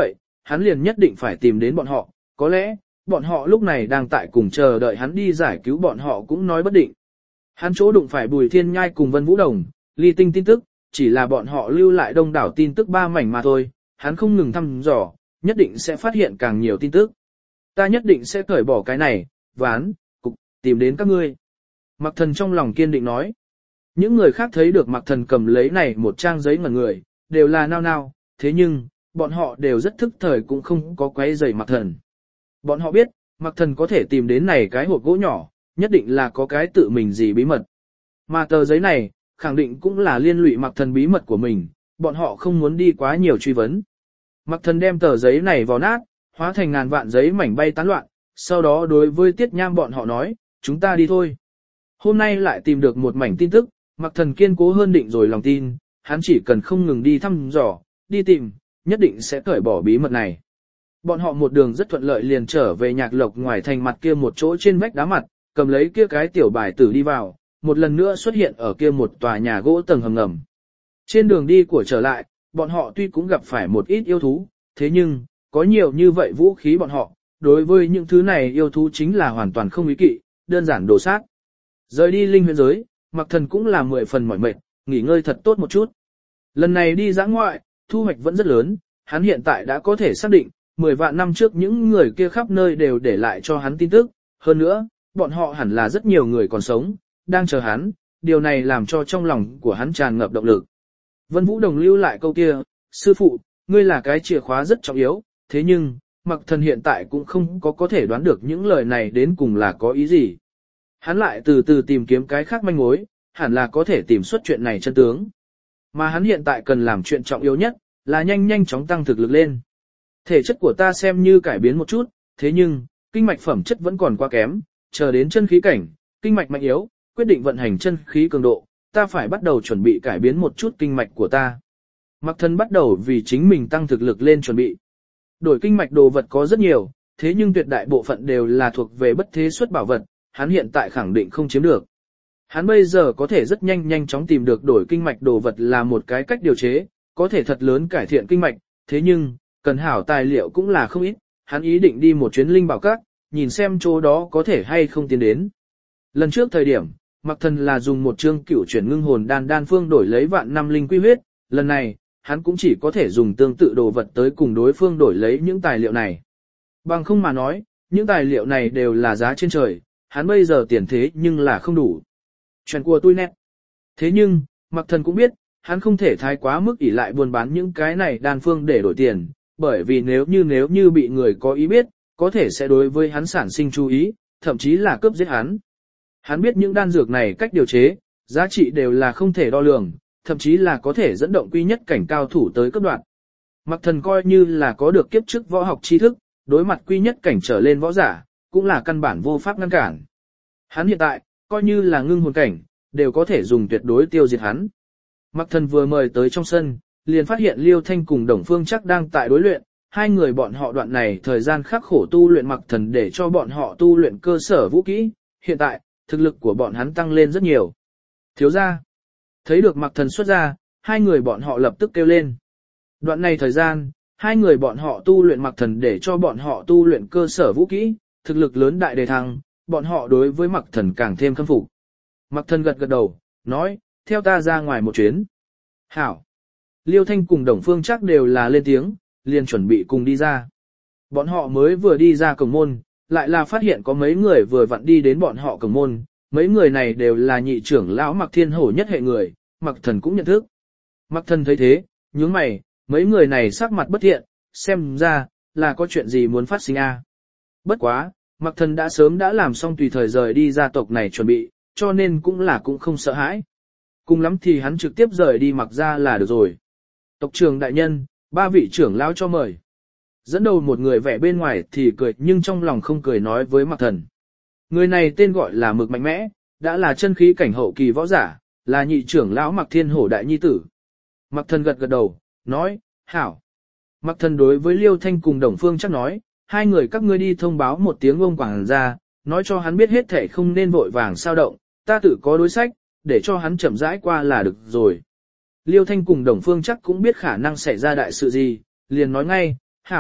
hắn liền nhất định phải tìm đến bọn họ, có lẽ, bọn họ lúc này đang tại cùng chờ đợi hắn đi giải cứu bọn họ cũng nói bất định. Hắn chỗ đụng phải Bùi Thiên Nhai cùng Vân Vũ Đồng, ly tinh tin tức, chỉ là bọn họ lưu lại đông đảo tin tức 3 mảnh mà thôi, hắn không ngừng thăm dò, nhất định sẽ phát hiện càng nhiều tin tức. Ta nhất định sẽ cởi bỏ cái này, ván, cục, tìm đến các ngươi. Mạc Thần trong lòng kiên định nói. Những người khác thấy được Mạc Thần cầm lấy này một trang giấy ngẩn người, đều là nao nao, thế nhưng, bọn họ đều rất thức thời cũng không có quấy rầy Mạc Thần. Bọn họ biết, Mạc Thần có thể tìm đến này cái hộp gỗ nhỏ, nhất định là có cái tự mình gì bí mật. Mà tờ giấy này, khẳng định cũng là liên lụy Mạc Thần bí mật của mình, bọn họ không muốn đi quá nhiều truy vấn. Mạc Thần đem tờ giấy này vào nát, hóa thành ngàn vạn giấy mảnh bay tán loạn, sau đó đối với Tiết Nham bọn họ nói, chúng ta đi thôi. Hôm nay lại tìm được một mảnh tin tức, Mạc Thần kiên cố hơn định rồi lòng tin, hắn chỉ cần không ngừng đi thăm dò, đi tìm, nhất định sẽ cởi bỏ bí mật này. Bọn họ một đường rất thuận lợi liền trở về Nhạc Lộc ngoài thành mặt kia một chỗ trên vách đá mặt, cầm lấy kia cái tiểu bài tử đi vào, một lần nữa xuất hiện ở kia một tòa nhà gỗ tầng hầm ngầm. Trên đường đi của trở lại, bọn họ tuy cũng gặp phải một ít yêu thú, thế nhưng, có nhiều như vậy vũ khí bọn họ, đối với những thứ này yêu thú chính là hoàn toàn không ý kỵ, đơn giản đổ sát. Rời đi linh huyễn giới, Mạc Thần cũng là 10 phần mỏi mệt, nghỉ ngơi thật tốt một chút. Lần này đi dã ngoại, thu hoạch vẫn rất lớn, hắn hiện tại đã có thể xác định, 10 vạn năm trước những người kia khắp nơi đều để lại cho hắn tin tức, hơn nữa, bọn họ hẳn là rất nhiều người còn sống, đang chờ hắn, điều này làm cho trong lòng của hắn tràn ngập động lực. Vân Vũ Đồng lưu lại câu kia, sư phụ, ngươi là cái chìa khóa rất trọng yếu, thế nhưng, Mạc Thần hiện tại cũng không có thể đoán được những lời này đến cùng là có ý gì. Hắn lại từ từ tìm kiếm cái khác manh mối, hẳn là có thể tìm xuất chuyện này chân tướng. Mà hắn hiện tại cần làm chuyện trọng yếu nhất, là nhanh chóng tăng thực lực lên. Thể chất của ta xem như cải biến một chút, thế nhưng, kinh mạch phẩm chất vẫn còn quá kém, chờ đến chân khí cảnh, kinh mạch mạnh yếu, quyết định vận hành chân khí cường độ, ta phải bắt đầu chuẩn bị cải biến một chút kinh mạch của ta. Mạc Thần bắt đầu vì chính mình tăng thực lực lên chuẩn bị. Đổi kinh mạch đồ vật có rất nhiều, thế nhưng tuyệt đại bộ phận đều là thuộc về bất thế xuất bảo vật, hắn hiện tại khẳng định không chiếm được. Hắn bây giờ có thể rất nhanh chóng tìm được đổi kinh mạch đồ vật là một cái cách điều chế, có thể thật lớn cải thiện kinh mạch, thế nhưng, cần hảo tài liệu cũng là không ít, hắn ý định đi một chuyến linh bảo các, nhìn xem chỗ đó có thể hay không tiến đến. Lần trước thời điểm, Mạc Thần là dùng một chương cửu chuyển ngưng hồn đan phương đổi lấy vạn năm linh quy huyết, lần này, hắn cũng chỉ có thể dùng tương tự đồ vật tới cùng đối phương đổi lấy những tài liệu này. Bằng không mà nói, những tài liệu này đều là giá trên trời, hắn bây giờ tiền thế nhưng là không đủ. Chuyện của tôi nét. Thế nhưng, Mạc Thần cũng biết, hắn không thể thái quá mức ỷ lại buôn bán những cái này đan phương để đổi tiền, bởi vì nếu như bị người có ý biết, có thể sẽ đối với hắn sản sinh chú ý, thậm chí là cướp giết hắn. Hắn biết những đan dược này cách điều chế, giá trị đều là không thể đo lường, thậm chí là có thể dẫn động quy nhất cảnh cao thủ tới cấp đoạn. Mạc Thần coi như là có được kiếp trước võ học tri thức, đối mặt quy nhất cảnh trở lên võ giả, cũng là căn bản vô pháp ngăn cản. Hắn hiện tại, coi như là ngưng hồn cảnh, đều có thể dùng tuyệt đối tiêu diệt hắn. Mạc Thần vừa mời tới trong sân, liền phát hiện Liêu Thanh cùng Đồng Phương Chắc đang tại đối luyện, hai người bọn họ đoạn này thời gian khắc khổ tu luyện Mạc Thần để cho bọn họ tu luyện cơ sở vũ kỹ, hiện tại, thực lực của bọn hắn tăng lên rất nhiều. Thiếu gia, thấy được Mạc Thần xuất ra, hai người bọn họ lập tức kêu lên. Đoạn này thời gian, hai người bọn họ tu luyện Mạc Thần để cho bọn họ tu luyện cơ sở vũ kỹ, thực lực lớn đại đề thăng, bọn họ đối với Mạc Thần càng thêm khâm phục. Mạc Thần gật đầu, nói, theo ta ra ngoài một chuyến. Hảo. Liêu Thanh cùng Đồng Phương Chắc đều là lên tiếng, liền chuẩn bị cùng đi ra. Bọn họ mới vừa đi ra cổng môn, lại là phát hiện có mấy người vừa vặn đi đến bọn họ cổng môn, mấy người này đều là nhị trưởng lão Mạc Thiên Hổ nhất hệ người, Mạc Thần cũng nhận thức. Mạc Thần thấy thế, nhướng mày, mấy người này sắc mặt bất thiện, xem ra, là có chuyện gì muốn phát sinh a. Bất quá, Mạc Thần đã sớm đã làm xong tùy thời rời đi gia tộc này chuẩn bị, cho nên cũng không sợ hãi. Cùng lắm thì hắn trực tiếp rời đi Mạc gia là được rồi. Tộc trưởng đại nhân, ba vị trưởng lão cho mời. Dẫn đầu một người vẻ bên ngoài thì cười nhưng trong lòng không cười nói với Mạc Thần. Người này tên gọi là Mực Mạnh Mẽ, đã là chân khí cảnh hậu kỳ võ giả, là nhị trưởng lão Mạc Thiên Hổ đại nhi tử. Mạc Thần gật đầu, nói, hảo. Mạc Thần đối với Liêu Thanh cùng Đồng Phương Chắc nói, hai người các ngươi đi thông báo một tiếng ông quảng ra, nói cho hắn biết hết thể không nên vội vàng sao động, ta tự có đối sách, để cho hắn chậm rãi qua là được rồi. Liêu Thanh cùng Đồng Phương Chắc cũng biết khả năng xảy ra đại sự gì, liền nói ngay, hảo,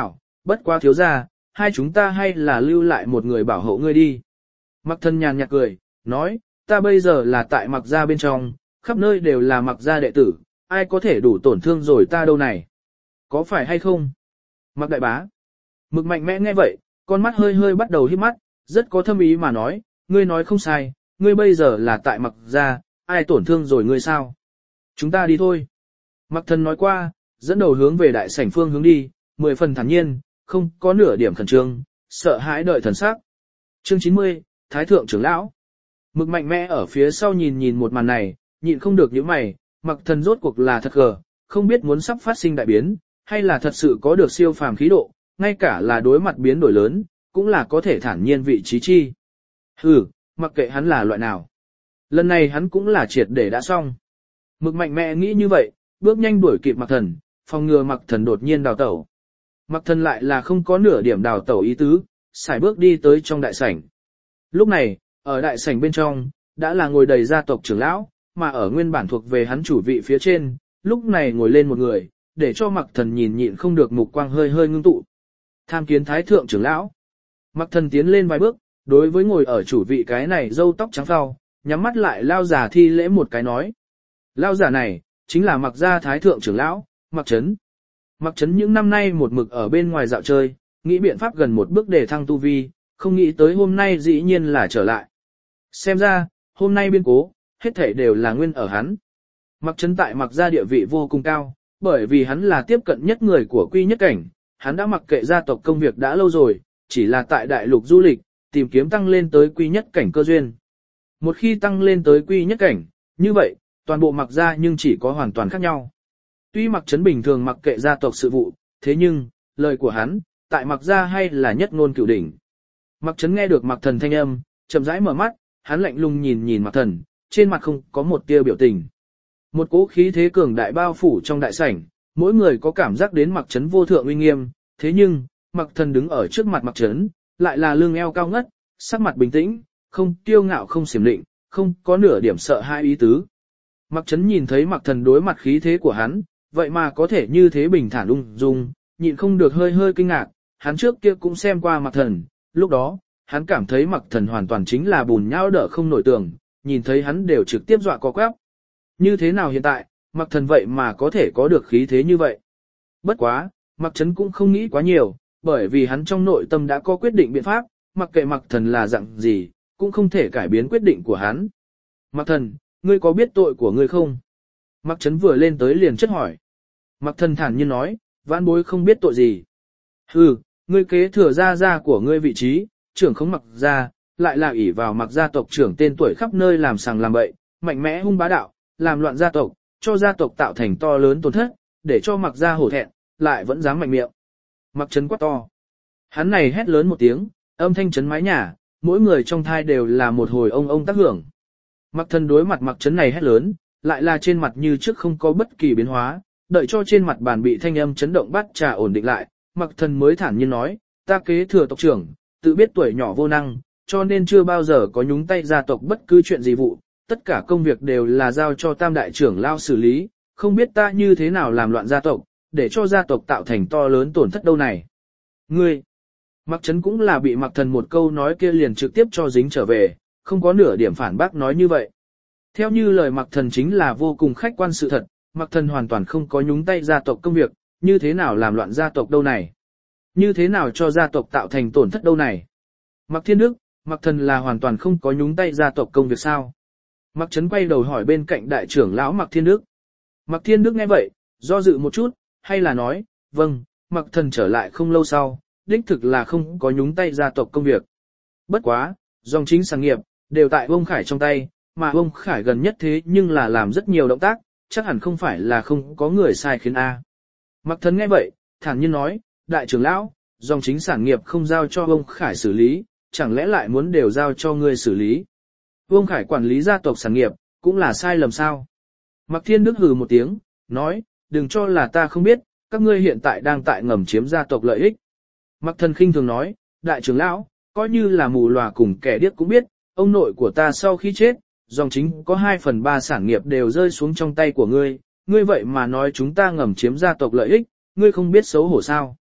bất quá thiếu gia, hai chúng ta hay là lưu lại một người bảo hộ ngươi đi. Mặc Thần nhàn nhạt cười, nói, ta bây giờ là tại Mặc gia bên trong, khắp nơi đều là Mặc gia đệ tử, ai có thể đủ tổn thương rồi ta đâu này. Có phải hay không? Mặc đại bá. Mực Mạnh Mẽ nghe vậy, con mắt hơi hơi bắt đầu híp mắt, rất có thâm ý mà nói, ngươi nói không sai, ngươi bây giờ là tại Mặc gia, ai tổn thương rồi ngươi sao? Chúng ta đi thôi. Mặc Thần nói qua, dẫn đầu hướng về đại sảnh phương hướng đi, 10 phần thản nhiên, không có nửa điểm khẩn trương, sợ hãi đợi thần sắc. Chương 90, Thái thượng trưởng lão. Mực Mạnh Mẽ ở phía sau nhìn nhìn một màn này, nhịn không được nhíu mày, Mặc Thần rốt cuộc là thật gờ, không biết muốn sắp phát sinh đại biến, hay là thật sự có được siêu phàm khí độ, ngay cả là đối mặt biến đổi lớn, cũng là có thể thản nhiên vị trí chi. Hừ, mặc kệ hắn là loại nào. Lần này hắn cũng là triệt để đã xong. Mực Mạnh Mẽ nghĩ như vậy, bước nhanh đuổi kịp Mặc Thần, phòng ngừa Mặc Thần đột nhiên đào tẩu. Mặc Thần lại là không có nửa điểm đào tẩu ý tứ, sải bước đi tới trong đại sảnh. Lúc này, ở đại sảnh bên trong, đã là ngồi đầy gia tộc trưởng lão, mà ở nguyên bản thuộc về hắn chủ vị phía trên, lúc này ngồi lên một người, để cho Mặc Thần nhìn nhịn không được mục quang hơi hơi ngưng tụ. Tham kiến Thái thượng trưởng lão. Mặc Thần tiến lên vài bước, đối với ngồi ở chủ vị cái này râu tóc trắng phau, nhắm mắt lại lao giả thi lễ một cái nói. Lao giả này, chính là Mặc gia Thái thượng trưởng lão, Mặc Chấn. Mặc Chấn những năm nay một mực ở bên ngoài dạo chơi, nghĩ biện pháp gần một bước để thăng tu vi, không nghĩ tới hôm nay dĩ nhiên là trở lại. Xem ra, hôm nay biến cố, hết thảy đều là nguyên ở hắn. Mặc Chấn tại Mặc gia địa vị vô cùng cao, bởi vì hắn là tiếp cận nhất người của quy nhất cảnh, hắn đã mặc kệ gia tộc công việc đã lâu rồi, chỉ là tại đại lục du lịch, tìm kiếm tăng lên tới quy nhất cảnh cơ duyên. Một khi tăng lên tới quy nhất cảnh, như vậy, toàn bộ Mặc gia nhưng chỉ có hoàn toàn khác nhau. Tuy Mặc Chấn bình thường mặc kệ gia tộc sự vụ, thế nhưng, lời của hắn, tại Mặc gia hay là nhất ngôn cửu đỉnh. Mặc Chấn nghe được Mặc Thần thanh âm, chậm rãi mở mắt, hắn lạnh lùng nhìn nhìn Mặc Thần, trên mặt không có một tia biểu tình. Một cỗ khí thế cường đại bao phủ trong đại sảnh, mỗi người có cảm giác đến Mặc Chấn vô thượng uy nghiêm, thế nhưng, Mặc Thần đứng ở trước mặt Mặc Chấn, lại là lưng eo cao ngất, sắc mặt bình tĩnh, không kiêu ngạo không xiểm định, không có nửa điểm sợ hãi ý tứ. Mặc Chấn nhìn thấy Mặc Thần đối mặt khí thế của hắn, vậy mà có thể như thế bình thản ung dung, nhịn không được hơi hơi kinh ngạc, hắn trước kia cũng xem qua Mặc Thần, lúc đó, hắn cảm thấy Mặc Thần hoàn toàn chính là bùn nhão đỡ không nổi tường, nhìn thấy hắn đều trực tiếp dọa co quắp. Như thế nào hiện tại, Mặc Thần vậy mà có thể có được khí thế như vậy? Bất quá, Mặc Chấn cũng không nghĩ quá nhiều, bởi vì hắn trong nội tâm đã có quyết định biện pháp, mặc kệ Mặc Thần là dạng gì, cũng không thể cải biến quyết định của hắn. Mặc Thần, ngươi có biết tội của ngươi không? Mặc Chấn vừa lên tới liền chất hỏi. Mặc Thần thản nhiên nói, vãn bối không biết tội gì. Hừ, ngươi kế thừa gia của ngươi vị trí, trưởng không Mặc gia, lại là ỷ vào Mặc gia tộc trưởng tên tuổi khắp nơi làm sàng làm bậy, mạnh mẽ hung bá đạo, làm loạn gia tộc, cho gia tộc tạo thành to lớn tổn thất, để cho Mặc gia hổ thẹn, lại vẫn dám mạnh miệng. Mặc Chấn quát to. Hắn này hét lớn một tiếng, âm thanh chấn mái nhà, mỗi người trong thai đều là một hồi ông tác hưởng. Mặc Thần đối mặt Mặc Chấn này hét lớn, lại là trên mặt như trước không có bất kỳ biến hóa, đợi cho trên mặt bàn bị thanh âm chấn động bát trà ổn định lại, Mặc Thần mới thản nhiên nói, ta kế thừa tộc trưởng, tự biết tuổi nhỏ vô năng, cho nên chưa bao giờ có nhúng tay gia tộc bất cứ chuyện gì vụ, tất cả công việc đều là giao cho tam đại trưởng lao xử lý, không biết ta như thế nào làm loạn gia tộc, để cho gia tộc tạo thành to lớn tổn thất đâu này. Ngươi, Mặc Chấn cũng là bị Mặc Thần một câu nói kia liền trực tiếp cho dính trở về, không có nửa điểm phản bác nói như vậy. Theo như lời Mặc Thần chính là vô cùng khách quan sự thật, Mặc Thần hoàn toàn không có nhúng tay gia tộc công việc, như thế nào làm loạn gia tộc đâu này. Như thế nào cho gia tộc tạo thành tổn thất đâu này. Mặc Thiên Đức, Mặc Thần là hoàn toàn không có nhúng tay gia tộc công việc sao. Mặc Chấn quay đầu hỏi bên cạnh đại trưởng lão Mặc Thiên Đức. Mặc Thiên Đức nghe vậy, do dự một chút, hay là nói, vâng, Mặc Thần trở lại không lâu sau, đích thực là không có nhúng tay gia tộc công việc. Bất quá, dòng chính sản nghiệp, đều tại ông Khải trong tay, mà ông Khải gần nhất thế nhưng là làm rất nhiều động tác, chắc hẳn không phải là không có người sai khiến A. Mặc Thần nghe vậy, thản nhiên nói, đại trưởng lão, dòng chính sản nghiệp không giao cho ông Khải xử lý, chẳng lẽ lại muốn đều giao cho người xử lý. Ông Khải quản lý gia tộc sản nghiệp, cũng là sai lầm sao. Mặc Thiên Đức hừ một tiếng, nói, đừng cho là ta không biết, các ngươi hiện tại đang tại ngầm chiếm gia tộc lợi ích. Mặc Thần khinh thường nói, đại trưởng lão, coi như là mù lòa cùng kẻ điếc cũng biết, ông nội của ta sau khi chết, dòng chính có 2/3 sản nghiệp đều rơi xuống trong tay của ngươi, ngươi vậy mà nói chúng ta ngầm chiếm gia tộc lợi ích, ngươi không biết xấu hổ sao.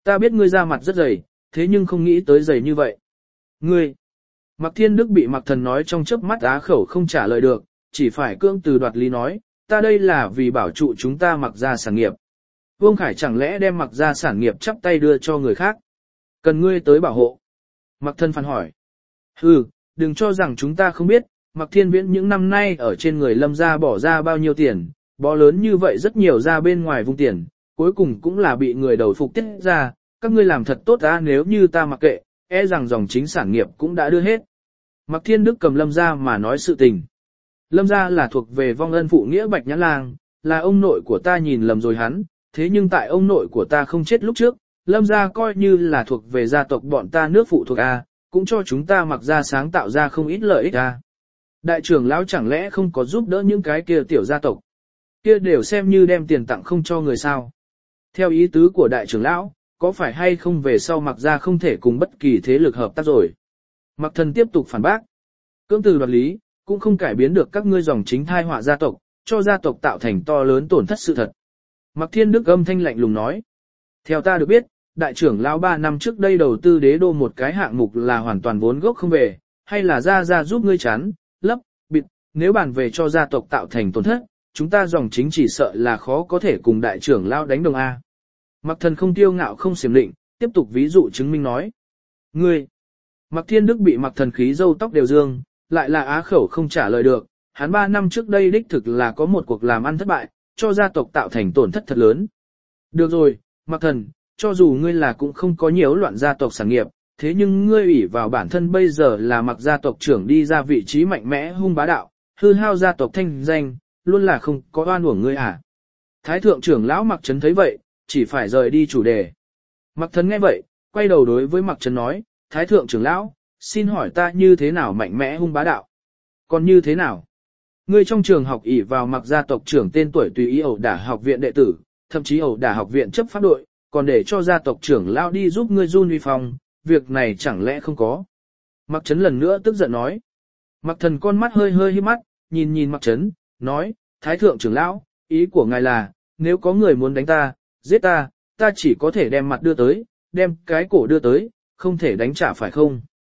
Ta biết ngươi ra mặt rất dày, thế nhưng không nghĩ tới dày như vậy. Ngươi, Mạc Thiên Đức bị Mạc Thần nói trong chớp mắt á khẩu không trả lời được, chỉ phải cưỡng từ đoạt lý nói, ta đây là vì bảo trụ chúng ta Mạc gia sản nghiệp. Vương Khải chẳng lẽ đem Mạc gia sản nghiệp chắp tay đưa cho người khác? Cần ngươi tới bảo hộ. Mạc Thần phản hỏi. Hừ, đừng cho rằng chúng ta không biết, Mạc Thiên Viễn những năm nay ở trên người Lâm gia bỏ ra bao nhiêu tiền, bó lớn như vậy rất nhiều ra bên ngoài vung tiền, cuối cùng cũng là bị người đầu phục tiết ra, các ngươi làm thật tốt ra nếu như ta mặc kệ, e rằng dòng chính sản nghiệp cũng đã đưa hết. Mạc Thiên Đức cầm Lâm gia mà nói sự tình. Lâm gia là thuộc về vong ân phụ nghĩa Bạch Nhã Lang, là ông nội của ta nhìn lầm rồi hắn, thế nhưng tại ông nội của ta không chết lúc trước, Lâm gia coi như là thuộc về gia tộc bọn ta nước phụ thuộc A, cũng cho chúng ta Mạc gia sáng tạo ra không ít lợi ích A. Đại trưởng lão chẳng lẽ không có giúp đỡ những cái kia tiểu gia tộc, kia đều xem như đem tiền tặng không cho người sao. Theo ý tứ của đại trưởng lão, có phải hay không về sau Mạc gia không thể cùng bất kỳ thế lực hợp tác rồi. Mạc Thần tiếp tục phản bác. Cưỡng từ đoạt lý, cũng không cải biến được các ngươi dòng chính thai họa gia tộc, cho gia tộc tạo thành to lớn tổn thất sự thật. Mạc Thiên Đức âm thanh lạnh lùng nói. Theo ta được biết, đại trưởng lão 3 năm trước đây đầu tư đế đô một cái hạng mục là hoàn toàn vốn gốc không về, hay là ra giúp ngươi chán, lấp, bịt, nếu bàn về cho gia tộc tạo thành tổn thất, chúng ta dòng chính chỉ sợ là khó có thể cùng đại trưởng lão đánh đồng A. Mạc Thần không tiêu ngạo không xiểm định, tiếp tục ví dụ chứng minh nói. Ngươi, Mạc Thiên Đức bị Mạc Thần khí râu tóc đều dương, lại là á khẩu không trả lời được, hắn 3 năm trước đây đích thực là có một cuộc làm ăn thất bại, cho gia tộc tạo thành tổn thất thật lớn. Được rồi, Mạc Thần, cho dù ngươi là cũng không có nhiều loạn gia tộc sản nghiệp, thế nhưng ngươi ủy vào bản thân bây giờ là Mạc gia tộc trưởng đi ra vị trí mạnh mẽ hung bá đạo, hư hao gia tộc thanh danh, luôn là không có oan uổng ngươi à. Thái thượng trưởng lão Mạc Trấn thấy vậy, chỉ phải rời đi chủ đề. Mạc Thần nghe vậy, quay đầu đối với Mạc Trấn nói, Thái thượng trưởng lão, xin hỏi ta như thế nào mạnh mẽ hung bá đạo? Còn như thế nào? Ngươi trong trường học ỷ vào Mạc gia tộc trưởng tên tuổi tùy ý ẩu đả học viện đệ tử, thậm chí ẩu đả học viện chấp pháp đội, còn để cho gia tộc trưởng lão đi giúp ngươi run uy phong, việc này chẳng lẽ không có? Mạc Trấn lần nữa tức giận nói. Mạc Thần con mắt hơi hơi híp mắt, nhìn Mạc Trấn, nói, Thái thượng trưởng lão, ý của ngài là, nếu có người muốn đánh ta, giết ta, ta chỉ có thể đem mặt đưa tới, đem cái cổ đưa tới, không thể đánh trả phải không?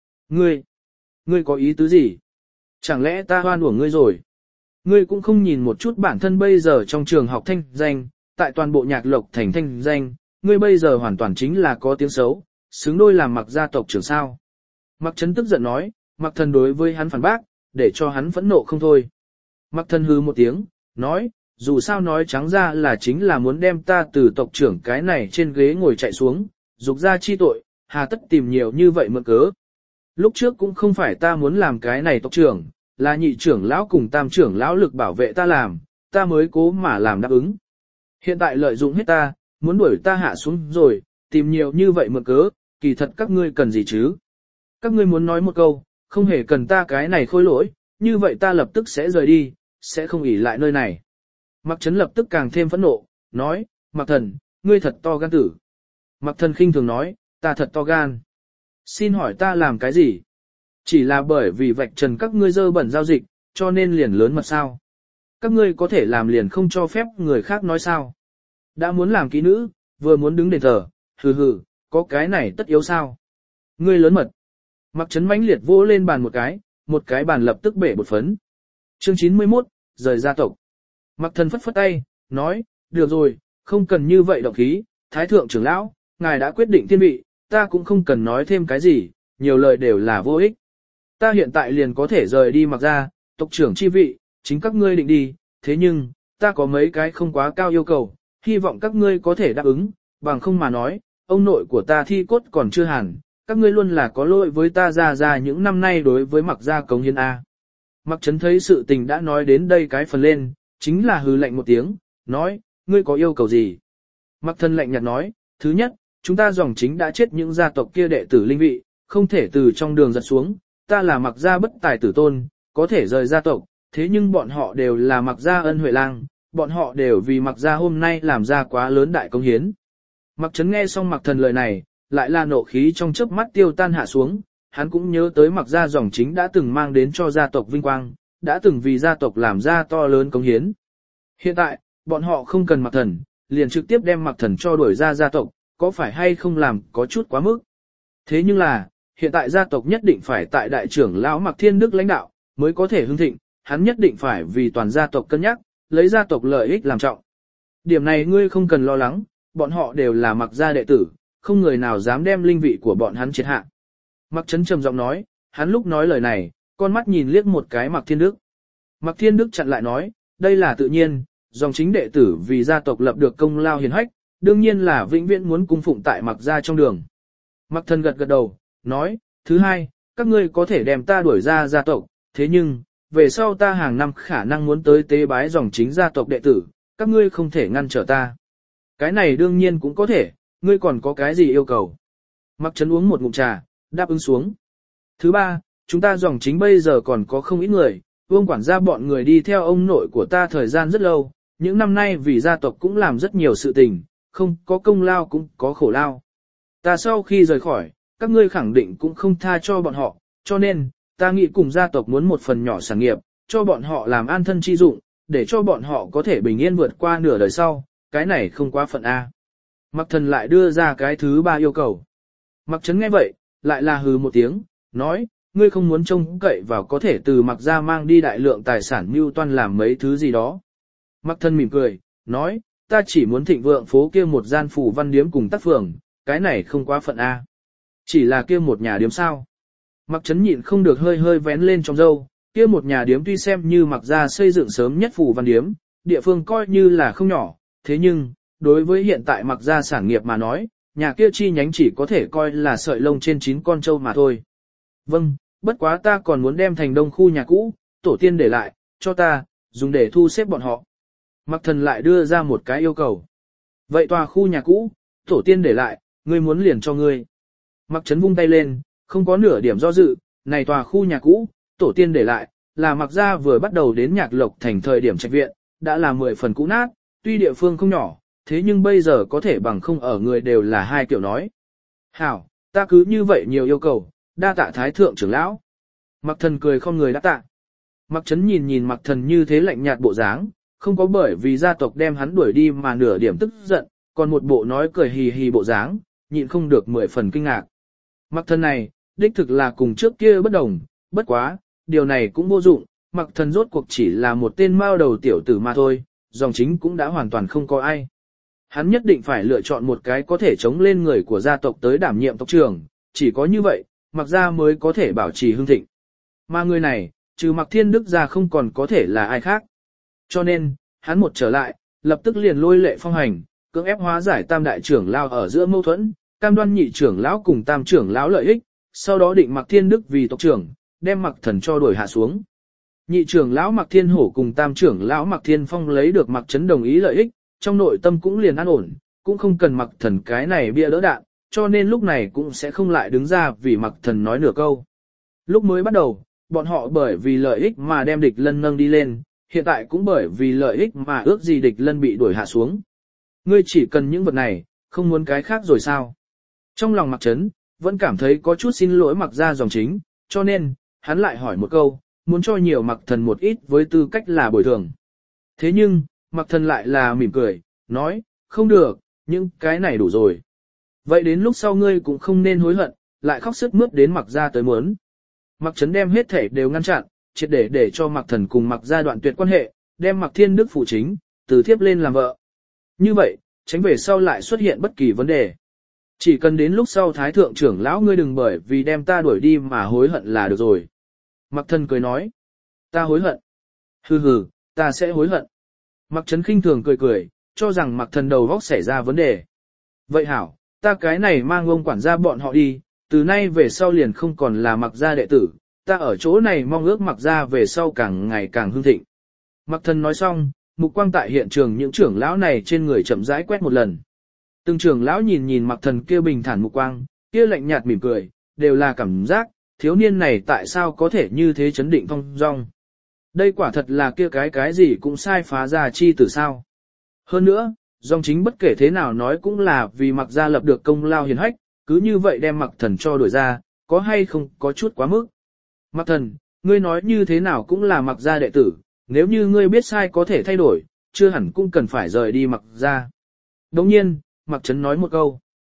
Ngươi có ý tứ gì? Chẳng lẽ ta oan uổng ngươi rồi? Ngươi cũng không nhìn một chút bản thân bây giờ trong trường học thanh danh, tại toàn bộ nhạc lộc thành thanh danh, ngươi bây giờ hoàn toàn chính là có tiếng xấu, xứng đôi làm Mạc gia tộc trưởng sao. Mạc Trấn tức giận nói, Mạc Thần đối với hắn phản bác, để cho hắn phẫn nộ không thôi. Mạc Thần hừ một tiếng, nói, dù sao nói trắng ra là chính là muốn đem ta từ tộc trưởng cái này trên ghế ngồi chạy xuống, dục ra chi tội, hà tất tìm nhiều như vậy mượn cớ. Lúc trước cũng không phải ta muốn làm cái này tộc trưởng, là nhị trưởng lão cùng tam trưởng lão lực bảo vệ ta làm, ta mới cố mà làm đáp ứng. Hiện tại lợi dụng hết ta, muốn đuổi ta hạ xuống rồi, tìm nhiều như vậy mượn cớ, kỳ thật các ngươi cần gì chứ? Các ngươi muốn nói một câu, không hề cần ta cái này khôi lỗi, như vậy ta lập tức sẽ rời đi, sẽ không ỷ lại nơi này. Mạc Trấn lập tức càng thêm phẫn nộ, nói, Mạc Thần, ngươi thật to gan tử. Mạc Thần khinh thường nói, ta thật to gan. Xin hỏi ta làm cái gì? Chỉ là bởi vì vạch trần các ngươi dơ bẩn giao dịch, cho nên liền lớn mật sao? Các ngươi có thể làm liền không cho phép người khác nói sao? Đã muốn làm kỹ nữ, vừa muốn đứng đền thờ, hừ, có cái này tất yếu sao? Ngươi lớn mật. Mạc Trấn mãnh liệt vỗ lên bàn một cái bàn lập tức bể bột phấn. Chương 91, rời gia tộc. Mạc Thần phất phất tay, nói, được rồi, không cần như vậy động khí, Thái thượng trưởng lão, ngài đã quyết định thiên vị, ta cũng không cần nói thêm cái gì, nhiều lời đều là vô ích. Ta hiện tại liền có thể rời đi Mạc gia, tộc trưởng chi vị, chính các ngươi định đi, thế nhưng, ta có mấy cái không quá cao yêu cầu, hy vọng các ngươi có thể đáp ứng, bằng không mà nói, ông nội của ta thi cốt còn chưa hẳn, các ngươi luôn là có lỗi với ta ra những năm nay đối với Mạc gia cống hiến A. Mạc Trấn thấy sự tình đã nói đến đây cái phần lên, chính là hừ lạnh một tiếng, nói, ngươi có yêu cầu gì? Mạc Thần lạnh nhạt nói, thứ nhất, chúng ta dòng chính đã chết những gia tộc kia đệ tử linh vị, không thể từ trong đường giật xuống, ta là Mạc gia bất tài tử tôn, có thể rời gia tộc, thế nhưng bọn họ đều là Mạc gia ân huệ lang, bọn họ đều vì Mạc gia hôm nay làm ra quá lớn đại công hiến. Mạc Trấn nghe xong Mạc Thần lời này, lại là nộ khí trong chớp mắt tiêu tan hạ xuống, hắn cũng nhớ tới Mạc gia dòng chính đã từng mang đến cho gia tộc vinh quang, đã từng vì gia tộc làm ra to lớn công hiến. Hiện tại, bọn họ không cần Mạc Thần, liền trực tiếp đem Mạc Thần cho đuổi ra gia tộc, có phải hay không làm có chút quá mức. Thế nhưng là, hiện tại gia tộc nhất định phải tại đại trưởng lão Mạc Thiên Đức lãnh đạo, mới có thể hưng thịnh, hắn nhất định phải vì toàn gia tộc cân nhắc, lấy gia tộc lợi ích làm trọng. Điểm này ngươi không cần lo lắng, bọn họ đều là Mạc gia đệ tử, không người nào dám đem linh vị của bọn hắn triệt hạ. Mạc Trấn trầm giọng nói, hắn lúc nói lời này, con mắt nhìn liếc một cái Mạc Thiên Đức. Mạc Thiên Đức chặn lại nói, đây là tự nhiên, dòng chính đệ tử vì gia tộc lập được công lao hiển hách, đương nhiên là vĩnh viễn muốn cung phụng tại Mạc gia trong đường. Mạc Thần gật gật đầu, nói, thứ hai, các ngươi có thể đem ta đuổi ra gia tộc, thế nhưng, về sau ta hàng năm khả năng muốn tới tế bái dòng chính gia tộc đệ tử, các ngươi không thể ngăn trở ta. Cái này đương nhiên cũng có thể, ngươi còn có cái gì yêu cầu? Mạc Trấn uống một ngụm trà, đáp ứng xuống. Thứ ba, chúng ta dòng chính bây giờ còn có không ít người, Vương quản gia bọn người đi theo ông nội của ta thời gian rất lâu, những năm nay vì gia tộc cũng làm rất nhiều sự tình, không có công lao cũng có khổ lao. Ta sau khi rời khỏi, các ngươi khẳng định cũng không tha cho bọn họ, cho nên, ta nghĩ cùng gia tộc muốn một phần nhỏ sản nghiệp, cho bọn họ làm an thân chi dụng, để cho bọn họ có thể bình yên vượt qua nửa đời sau, cái này không quá phận A. Mạc Thần lại đưa ra cái thứ ba yêu cầu. Mạc Trấn nghe vậy, lại là hừ một tiếng, nói, ngươi không muốn trông cậy vào có thể từ Mạc gia mang đi đại lượng tài sản mưu toan làm mấy thứ gì đó. Mạc Thần mỉm cười, nói, ta chỉ muốn thịnh vượng phố kia một gian phủ văn điếm cùng tác phường, cái này không quá phận A. Chỉ là kia một nhà điếm sao. Mạc Trấn nhịn không được hơi hơi vén lên trong râu, kia một nhà điếm tuy xem như Mạc gia xây dựng sớm nhất phủ văn điếm, địa phương coi như là không nhỏ, thế nhưng, đối với hiện tại Mạc gia sản nghiệp mà nói, nhà kia chi nhánh chỉ có thể coi là sợi lông trên 9 con trâu mà thôi. Vâng, bất quá ta còn muốn đem thành đông khu nhà cũ, tổ tiên để lại, cho ta, dùng để thu xếp bọn họ. Mạc Thần lại đưa ra một cái yêu cầu. Vậy tòa khu nhà cũ, tổ tiên để lại, ngươi muốn liền cho ngươi. Mạc Trấn vung tay lên, không có nửa điểm do dự, này tòa khu nhà cũ, tổ tiên để lại, là Mạc gia vừa bắt đầu đến Nhạc Lộc thành thời điểm trạch viện, đã là 10 phần cũ nát, tuy địa phương không nhỏ, thế nhưng bây giờ có thể bằng không ở người đều là hai kiểu nói. Hảo, ta cứ như vậy nhiều yêu cầu, đa tạ thái thượng trưởng lão. Mạc Thần cười không người đã tạ. Mạc Trấn nhìn nhìn Mạc Thần như thế lạnh nhạt bộ dáng, không có bởi vì gia tộc đem hắn đuổi đi mà nửa điểm tức giận, còn một bộ nói cười hì hì bộ dáng, nhịn không được 10 phần kinh ngạc. Mạc Thần này, đích thực là cùng trước kia bất đồng, bất quá, điều này cũng vô dụng, Mạc Thần rốt cuộc chỉ là một tên mao đầu tiểu tử mà thôi, dòng chính cũng đã hoàn toàn không có ai. Hắn nhất định phải lựa chọn một cái có thể chống lên người của gia tộc tới đảm nhiệm tộc trưởng, chỉ có như vậy, Mạc gia mới có thể bảo trì hưng thịnh. Mà người này, trừ Mạc Thiên Đức ra không còn có thể là ai khác. Cho nên, hắn một trở lại, lập tức liền lôi lệ phong hành, cưỡng ép hóa giải tam đại trưởng lão ở giữa mâu thuẫn, cam đoan nhị trưởng lão cùng tam trưởng lão lợi ích, sau đó định Mạc Thiên Đức vì tộc trưởng, đem Mạc Thần cho đuổi hạ xuống. Nhị trưởng lão Mạc Thiên Hổ cùng tam trưởng lão Mạc Thiên Phong lấy được Mạc Trấn đồng ý lợi ích, trong nội tâm cũng liền an ổn, cũng không cần Mạc Thần cái này bia đỡ đạn, cho nên lúc này cũng sẽ không lại đứng ra vì Mạc Thần nói nửa câu. Lúc mới bắt đầu, bọn họ bởi vì lợi ích mà đem địch lân nâng đi lên, hiện tại cũng bởi vì lợi ích mà ước gì địch lân bị đuổi hạ xuống. Ngươi chỉ cần những vật này, không muốn cái khác rồi sao? Trong lòng Mạc Trấn, vẫn cảm thấy có chút xin lỗi Mạc gia dòng chính, cho nên, hắn lại hỏi một câu, muốn cho nhiều Mạc Thần một ít với tư cách là bồi thường. Thế nhưng, Mạc Thần lại là mỉm cười, nói, không được, những cái này đủ rồi. Vậy đến lúc sau ngươi cũng không nên hối hận, lại khóc sức mướt đến Mạc gia tới muốn. Mạc Trấn đem hết thể đều ngăn chặn, triệt để cho Mạc Thần cùng Mạc gia đoạn tuyệt quan hệ, đem Mạc Thiên Đức phụ chính, từ thiếp lên làm vợ. Như vậy, tránh về sau lại xuất hiện bất kỳ vấn đề. Chỉ cần đến lúc sau thái thượng trưởng lão ngươi đừng bởi vì đem ta đuổi đi mà hối hận là được rồi. Mạc Thần cười nói, ta hối hận. Hừ hừ, ta sẽ hối hận. Mạc Trấn khinh thường cười, cho rằng Mạc Thần đầu vóc xảy ra vấn đề. Vậy hảo, ta cái này mang ông quản gia bọn họ đi, từ nay về sau liền không còn là Mạc gia đệ tử, ta ở chỗ này mong ước Mạc gia về sau càng ngày càng hưng thịnh. Mạc Thần nói xong, mục quang tại hiện trường những trưởng lão này trên người chậm rãi quét một lần. Từng trưởng lão nhìn nhìn Mạc Thần kia bình thản mục quang, kia lạnh nhạt mỉm cười, đều là cảm giác, thiếu niên này tại sao có thể như thế chấn định thong dong. Đây quả thật là kia cái gì cũng sai phá ra chi tử sao. Hơn nữa, dòng chính bất kể thế nào nói cũng là vì Mạc gia lập được công lao hiển hách, cứ như vậy đem Mạc Thần cho đuổi ra, có hay không có chút quá mức. Mạc Thần, ngươi nói như thế nào cũng là Mạc gia đệ tử, nếu như ngươi biết sai có thể thay đổi, chưa hẳn cũng cần phải rời đi Mạc gia. Đồng nhiên, Mạc Trấn nói một câu.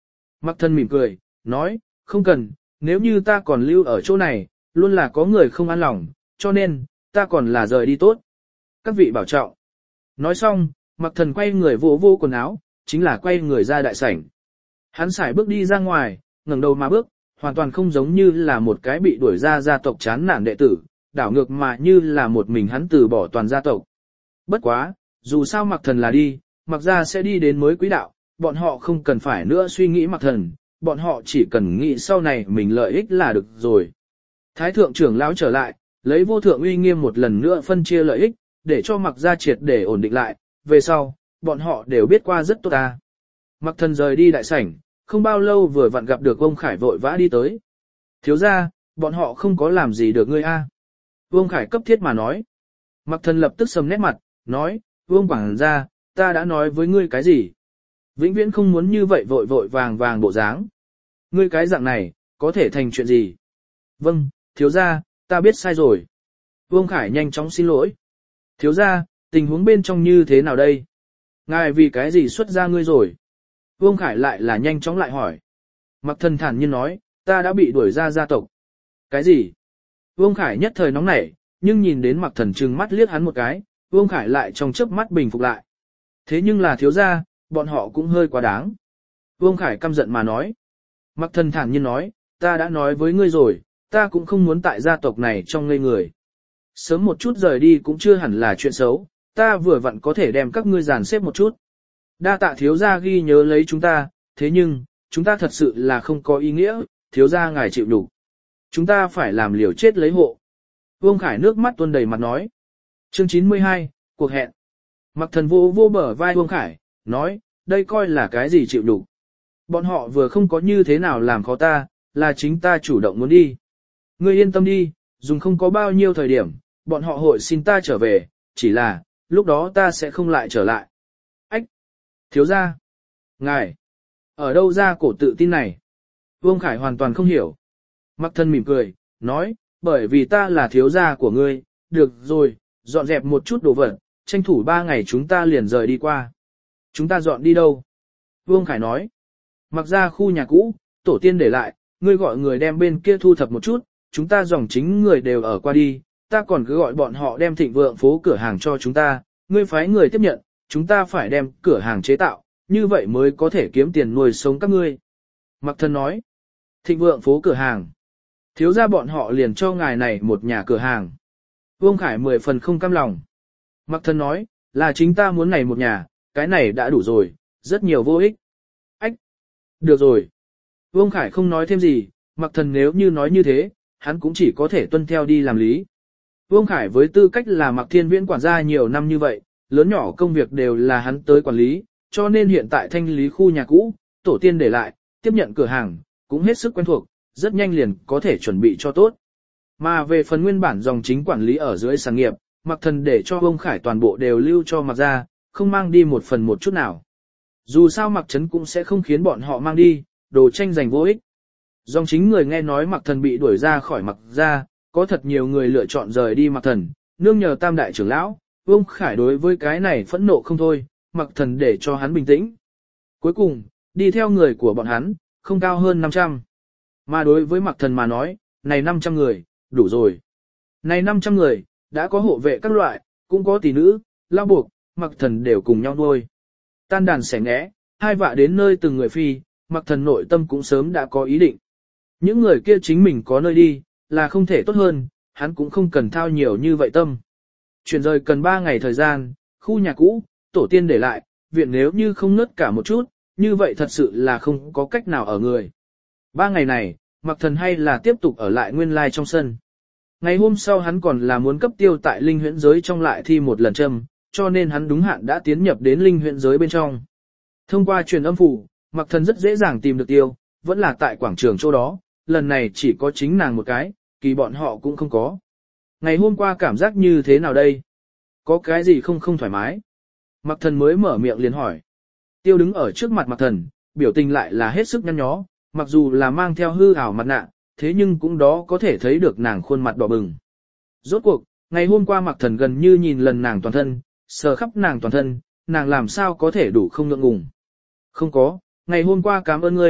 Mặc Thần mỉm cười, nói, không cần, nếu như ta còn lưu ở chỗ này, luôn là có người không an lòng, cho nên, ta còn là rời đi tốt. Các vị bảo trọng. Nói xong, Mặc Thần quay người vô vô quần áo, chính là quay người ra đại sảnh. Hắn sải bước đi ra ngoài, ngẩng đầu mà bước, hoàn toàn không giống như là một cái bị đuổi ra gia tộc chán nản đệ tử, đảo ngược mà như là một mình hắn từ bỏ toàn gia tộc. Bất quá, dù sao Mặc Thần là đi, Mặc gia sẽ đi đến mới quý đạo, bọn họ không cần phải nữa suy nghĩ Mặc Thần, bọn họ chỉ cần nghĩ sau này mình lợi ích là được rồi. Thái thượng trưởng lão trở lại, lấy vô thượng uy nghiêm một lần nữa phân chia lợi ích, để cho Mặc gia triệt để ổn định lại, về sau, bọn họ đều biết qua rất tốt ta. Mặc Thần rời đi đại sảnh, không bao lâu vừa vặn gặp được ông Khải vội vã đi tới. Thiếu gia, bọn họ không có làm gì được ngươi a. Vương Khải cấp thiết mà nói. Mặc Thần lập tức sầm nét mặt, nói, Vương quảng gia, ta đã nói với ngươi cái gì? Vĩnh viễn không muốn như vậy vội vội vàng vàng bộ dáng. Ngươi cái dạng này, có thể thành chuyện gì? Vâng, thiếu gia, ta biết sai rồi. Vương Khải nhanh chóng xin lỗi. Thiếu gia, tình huống bên trong như thế nào đây? Ngài vì cái gì xuất ra ngươi rồi? Vương Khải lại là nhanh chóng lại hỏi. Mặc Thần thản nhiên nói, ta đã bị đuổi ra gia tộc. Cái gì? Vương Khải nhất thời nóng nảy, nhưng nhìn đến Mặc Thần trừng mắt liếc hắn một cái, Vương Khải lại trong chớp mắt bình phục lại. Thế nhưng là thiếu gia, bọn họ cũng hơi quá đáng. Vương Khải căm giận mà nói. Mặc Thần thản nhiên nói, ta đã nói với ngươi rồi, ta cũng không muốn tại gia tộc này trong ngây người. Sớm một chút rời đi cũng chưa hẳn là chuyện xấu, ta vừa vặn có thể đem các ngươi dàn xếp một chút. Đa tạ thiếu gia ghi nhớ lấy chúng ta, thế nhưng, chúng ta thật sự là không có ý nghĩa, thiếu gia ngài chịu đủ. Chúng ta phải làm liều chết lấy hộ. Vương Khải nước mắt tuôn đầy mặt nói. Chương 92, cuộc hẹn. Mặc Thần vô vô bờ vai Vương Khải, nói, đây coi là cái gì chịu đủ. Bọn họ vừa không có như thế nào làm khó ta, là chính ta chủ động muốn đi. Ngươi yên tâm đi, dùng không có bao nhiêu thời điểm, bọn họ hội xin ta trở về, chỉ là, lúc đó ta sẽ không lại trở lại. Ách! Thiếu gia! Ngài! Ở đâu ra cổ tự tin này? Vương Khải hoàn toàn không hiểu. Mặc Thần mỉm cười, nói, bởi vì ta là thiếu gia của ngươi, được rồi, dọn dẹp một chút đồ vật, tranh thủ 3 ngày chúng ta liền rời đi qua. Chúng ta dọn đi đâu? Vương Khải nói, mặc ra khu nhà cũ, tổ tiên để lại, ngươi gọi người đem bên kia thu thập một chút, chúng ta dòng chính người đều ở qua đi, ta còn cứ gọi bọn họ đem Thịnh Vượng phố cửa hàng cho chúng ta, ngươi phái người tiếp nhận, chúng ta phải đem cửa hàng chế tạo, như vậy mới có thể kiếm tiền nuôi sống các ngươi. Mặc Thần nói, Thịnh Vượng phố cửa hàng. Thiếu gia bọn họ liền cho ngài này một nhà cửa hàng. Vương Khải 10 phần không cam lòng. Mặc Thần nói, là chính ta muốn này một nhà, cái này đã đủ rồi, rất nhiều vô ích. Ách! Được rồi. Vương Khải không nói thêm gì, Mặc Thần nếu như nói như thế, hắn cũng chỉ có thể tuân theo đi làm lý. Vương Khải với tư cách là Mạc Thiên Viễn quản gia nhiều năm như vậy, lớn nhỏ công việc đều là hắn tới quản lý, cho nên hiện tại thanh lý khu nhà cũ, tổ tiên để lại, tiếp nhận cửa hàng, cũng hết sức quen thuộc, rất nhanh liền có thể chuẩn bị cho tốt. Mà về phần nguyên bản dòng chính quản lý ở dưới sản nghiệp, Mạc Thần để cho Vương Khải toàn bộ đều lưu cho Mạc gia, không mang đi một phần một chút nào. Dù sao Mạc Trấn cũng sẽ không khiến bọn họ mang đi, đồ tranh giành vô ích. Dòng chính người nghe nói Mạc Thần bị đuổi ra khỏi Mạc gia, có thật nhiều người lựa chọn rời đi Mạc Thần, nương nhờ Tam đại trưởng lão, Vương Khải đối với cái này phẫn nộ không thôi, Mạc Thần để cho hắn bình tĩnh. Cuối cùng, đi theo người của bọn hắn, không cao hơn 500. Mà đối với Mạc Thần mà nói, này 500 người, đủ rồi. Này 500 người, đã có hộ vệ các loại, cũng có tỷ nữ, lao buộc, Mạc Thần đều cùng nhau nuôi. Tan đàn xẻ nghẽ, hai vạ đến nơi từng người phi, Mạc Thần nội tâm cũng sớm đã có ý định. Những người kia chính mình có nơi đi, là không thể tốt hơn, hắn cũng không cần thao nhiều như vậy tâm. Chuyển rời cần 3 ngày thời gian, khu nhà cũ, tổ tiên để lại, viện nếu như không nứt cả một chút, như vậy thật sự là không có cách nào ở người. 3 ngày này, Mạc Thần hay là tiếp tục ở lại nguyên lai trong sân. Ngày hôm sau hắn còn là muốn cấp tiêu tại linh huyễn giới trong lại thi một lần châm, cho nên hắn đúng hạn đã tiến nhập đến linh huyễn giới bên trong. Thông qua truyền âm phủ, Mạc Thần rất dễ dàng tìm được tiêu, vẫn là tại quảng trường chỗ đó, lần này chỉ có chính nàng một cái, kỳ bọn họ cũng không có. Ngày hôm qua cảm giác như thế nào đây? Có cái gì không thoải mái? Mạc Thần mới mở miệng liền hỏi. Tiêu đứng ở trước mặt Mạc Thần, biểu tình lại là hết sức nhăn nhó, mặc dù là mang theo hư ảo mặt nạ, thế nhưng cũng đó có thể thấy được nàng khuôn mặt đỏ bừng. Rốt cuộc, ngày hôm qua Mạc Thần gần như nhìn lần nàng toàn thân, sờ khắp nàng toàn thân, nàng làm sao có thể đủ không ngượng ngùng. Không có, ngày hôm qua cảm ơn ngươi,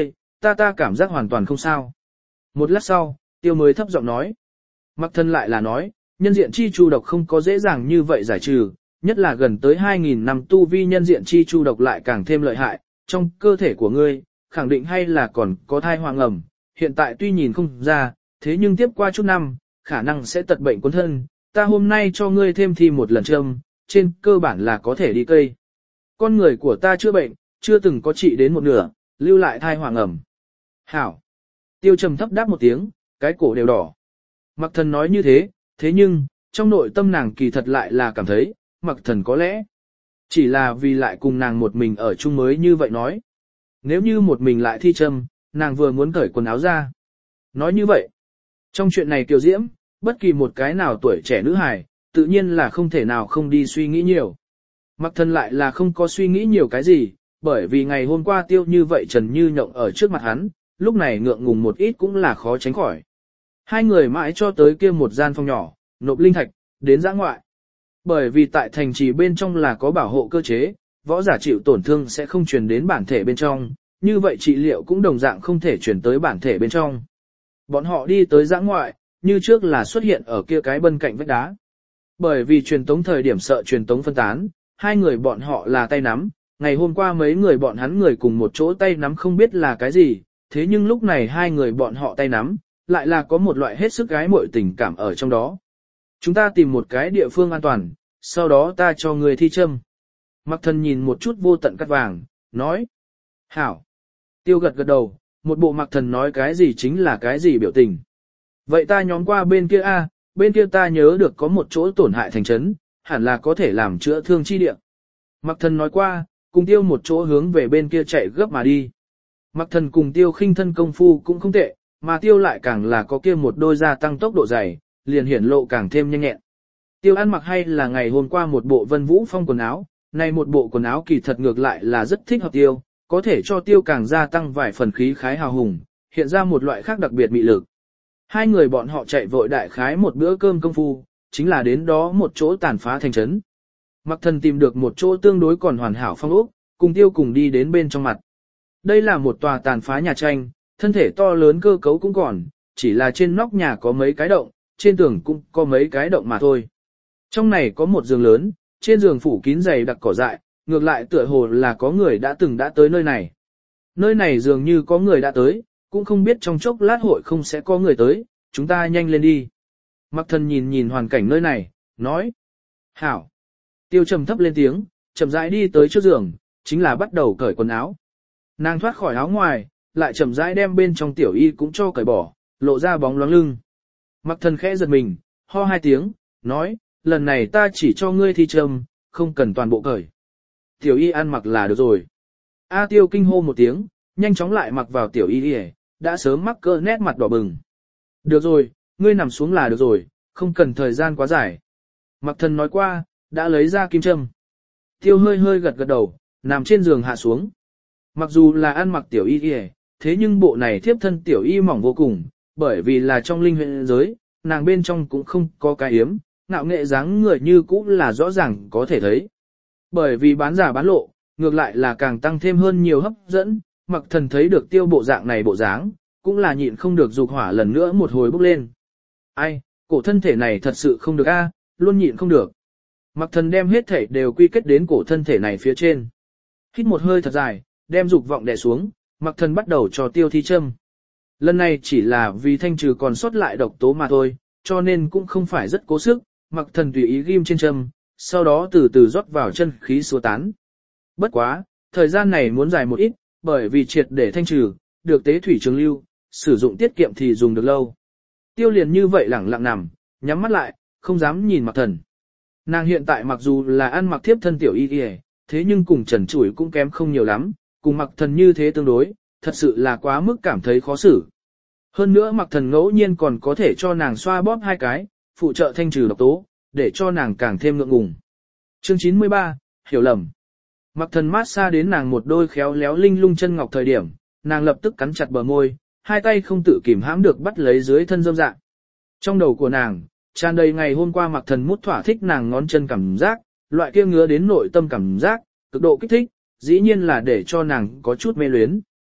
ta cảm giác hoàn toàn không sao. Một lát sau, Tiêu mới thấp giọng nói. Mặc Thần lại là nói, nhân diện chi chu độc không có dễ dàng như vậy giải trừ, nhất là gần tới 2.000 năm tu vi nhân diện chi chu độc lại càng thêm lợi hại, trong cơ thể của ngươi, khẳng định hay là còn có thai hoang ẩm, hiện tại tuy nhìn không ra, thế nhưng tiếp qua chút năm, khả năng sẽ tật bệnh cuốn thân, ta hôm nay cho ngươi thêm thi một lần châm, trên cơ bản là có thể đi cây. Con người của ta chữa bệnh, chưa từng có trị đến một nửa, lưu lại thai hoang ẩm. Hảo. Tiêu trầm thấp đáp một tiếng, cái cổ đều đỏ. Mặc Thần nói như thế, thế nhưng, trong nội tâm nàng kỳ thật lại là cảm thấy, Mặc Thần có lẽ chỉ là vì lại cùng nàng một mình ở chung mới như vậy nói. Nếu như một mình lại thi châm, nàng vừa muốn cởi quần áo ra. Nói như vậy, trong chuyện này Kiều Diễm, bất kỳ một cái nào tuổi trẻ nữ hài, tự nhiên là không thể nào không đi suy nghĩ nhiều. Mặc Thần lại là không có suy nghĩ nhiều cái gì, bởi vì ngày hôm qua Tiêu như vậy Trần Như Nhộng ở trước mặt hắn, lúc này ngượng ngùng một ít cũng là khó tránh khỏi. Hai người mãi cho tới kia một gian phòng nhỏ, nộp linh thạch, đến giã ngoại. Bởi vì tại thành trì bên trong là có bảo hộ cơ chế, võ giả chịu tổn thương sẽ không truyền đến bản thể bên trong, như vậy trị liệu cũng đồng dạng không thể truyền tới bản thể bên trong. Bọn họ đi tới giã ngoại, như trước là xuất hiện ở kia cái bên cạnh vách đá. Bởi vì truyền tống thời điểm sợ truyền tống phân tán, hai người bọn họ là tay nắm, ngày hôm qua mấy người bọn hắn người cùng một chỗ tay nắm không biết là cái gì, thế nhưng lúc này hai người bọn họ tay nắm, lại là có một loại hết sức gái muội tình cảm ở trong đó. Chúng ta tìm một cái địa phương an toàn, sau đó ta cho người thi châm. Mặc Thần nhìn một chút vô tận cát vàng, nói. Hảo. Tiêu gật gật đầu, một bộ Mặc Thần nói cái gì chính là cái gì biểu tình. Vậy ta nhóm qua bên kia a, bên kia ta nhớ được có một chỗ tổn hại thành trấn, hẳn là có thể làm chữa thương chi địa. Mặc Thần nói qua, cùng Tiêu một chỗ hướng về bên kia chạy gấp mà đi. Mặc Thần cùng Tiêu khinh thân công phu cũng không tệ, mà Tiêu lại càng là có kia một đôi gia tăng tốc độ dày, liền hiển lộ càng thêm nhanh nhẹn. Tiêu ăn mặc hay là ngày hôm qua một bộ Vân Vũ Phong quần áo, này một bộ quần áo kỳ thật ngược lại là rất thích hợp Tiêu, có thể cho Tiêu càng gia tăng vài phần khí khái hào hùng, hiện ra một loại khác đặc biệt mị lực. Hai người bọn họ chạy vội đại khái một bữa cơm công phu, chính là đến đó một chỗ tàn phá thành trấn. Mặc Thần tìm được một chỗ tương đối còn hoàn hảo phong ốc, cùng Tiêu cùng đi đến bên trong mặt. Đây là một tòa tàn phá nhà tranh, thân thể to lớn cơ cấu cũng còn, chỉ là trên nóc nhà có mấy cái động, trên tường cũng có mấy cái động mà thôi. Trong này có một giường lớn, trên giường phủ kín dày đặc cỏ dại, ngược lại tựa hồ là có người đã từng đã tới nơi này. Nơi này dường như có người đã tới, cũng không biết trong chốc lát hội không sẽ có người tới, chúng ta nhanh lên đi. Mặc Thần nhìn nhìn hoàn cảnh nơi này, nói. Hảo. Tiêu trầm thấp lên tiếng, chậm rãi đi tới trước giường, chính là bắt đầu cởi quần áo. Nàng thoát khỏi áo ngoài, lại chậm rãi đem bên trong tiểu y cũng cho cởi bỏ, lộ ra bóng loáng lưng. Mặc Thần khẽ giật mình, ho hai tiếng, nói, lần này ta chỉ cho ngươi thi châm, không cần toàn bộ cởi. Tiểu y ăn mặc là được rồi. A Tiêu kinh hô một tiếng, nhanh chóng lại mặc vào tiểu y đã sớm mắc cỡ nét mặt đỏ bừng. Được rồi, ngươi nằm xuống là được rồi, không cần thời gian quá dài. Mặc Thần nói qua, đã lấy ra kim châm. Tiêu hơi hơi gật gật đầu, nằm trên giường hạ xuống. Mặc dù là ăn mặc tiểu y thế nhưng bộ này thiếp thân tiểu y mỏng vô cùng, bởi vì là trong linh huyện giới, nàng bên trong cũng không có cái yếm, ngạo nghệ dáng người như cũ là rõ ràng có thể thấy. Bởi vì bán giả bán lộ, ngược lại là càng tăng thêm hơn nhiều hấp dẫn, Mặc Thần thấy được Tiêu bộ dạng này bộ dáng, cũng là nhịn không được dục hỏa lần nữa một hồi bốc lên. Ai, cổ thân thể này thật sự không được a, luôn nhịn không được. Mặc Thần đem hết thể đều quy kết đến cổ thân thể này phía trên. Hít một hơi thật dài, đem dục vọng đè xuống, Mặc Thần bắt đầu cho Tiêu thi châm. Lần này chỉ là vì thanh trừ còn sót lại độc tố mà thôi, cho nên cũng không phải rất cố sức, Mặc Thần tùy ý ghim trên châm, sau đó từ từ rót vào chân khí xua tán. Bất quá, thời gian này muốn dài một ít, bởi vì triệt để thanh trừ, được tế thủy trường lưu, sử dụng tiết kiệm thì dùng được lâu. Tiêu liền như vậy lẳng lặng nằm, nhắm mắt lại, không dám nhìn Mặc Thần. Nàng hiện tại mặc dù là ăn mặc thiếp thân tiểu y thế nhưng cùng Trần Chủi cũng kém không nhiều lắm, cùng Mặc Thần như thế tương đối, thật sự là quá mức cảm thấy khó xử. Hơn nữa Mặc Thần ngẫu nhiên còn có thể cho nàng xoa bóp hai cái, phụ trợ thanh trừ độc tố, để cho nàng càng thêm ngượng ngùng. Chương 93, hiểu lầm. Mặc Thần mát xa đến nàng một đôi khéo léo linh lung chân ngọc thời điểm, nàng lập tức cắn chặt bờ môi, hai tay không tự kìm hãm được bắt lấy dưới thân rơm dạ. Trong đầu của nàng, tràn đầy ngày hôm qua Mặc Thần mút thỏa thích nàng ngón chân cảm giác, loại kia ngứa đến nội tâm cảm giác, cực độ kích thích, dĩ nhiên là để cho nàng có chút mê luyến.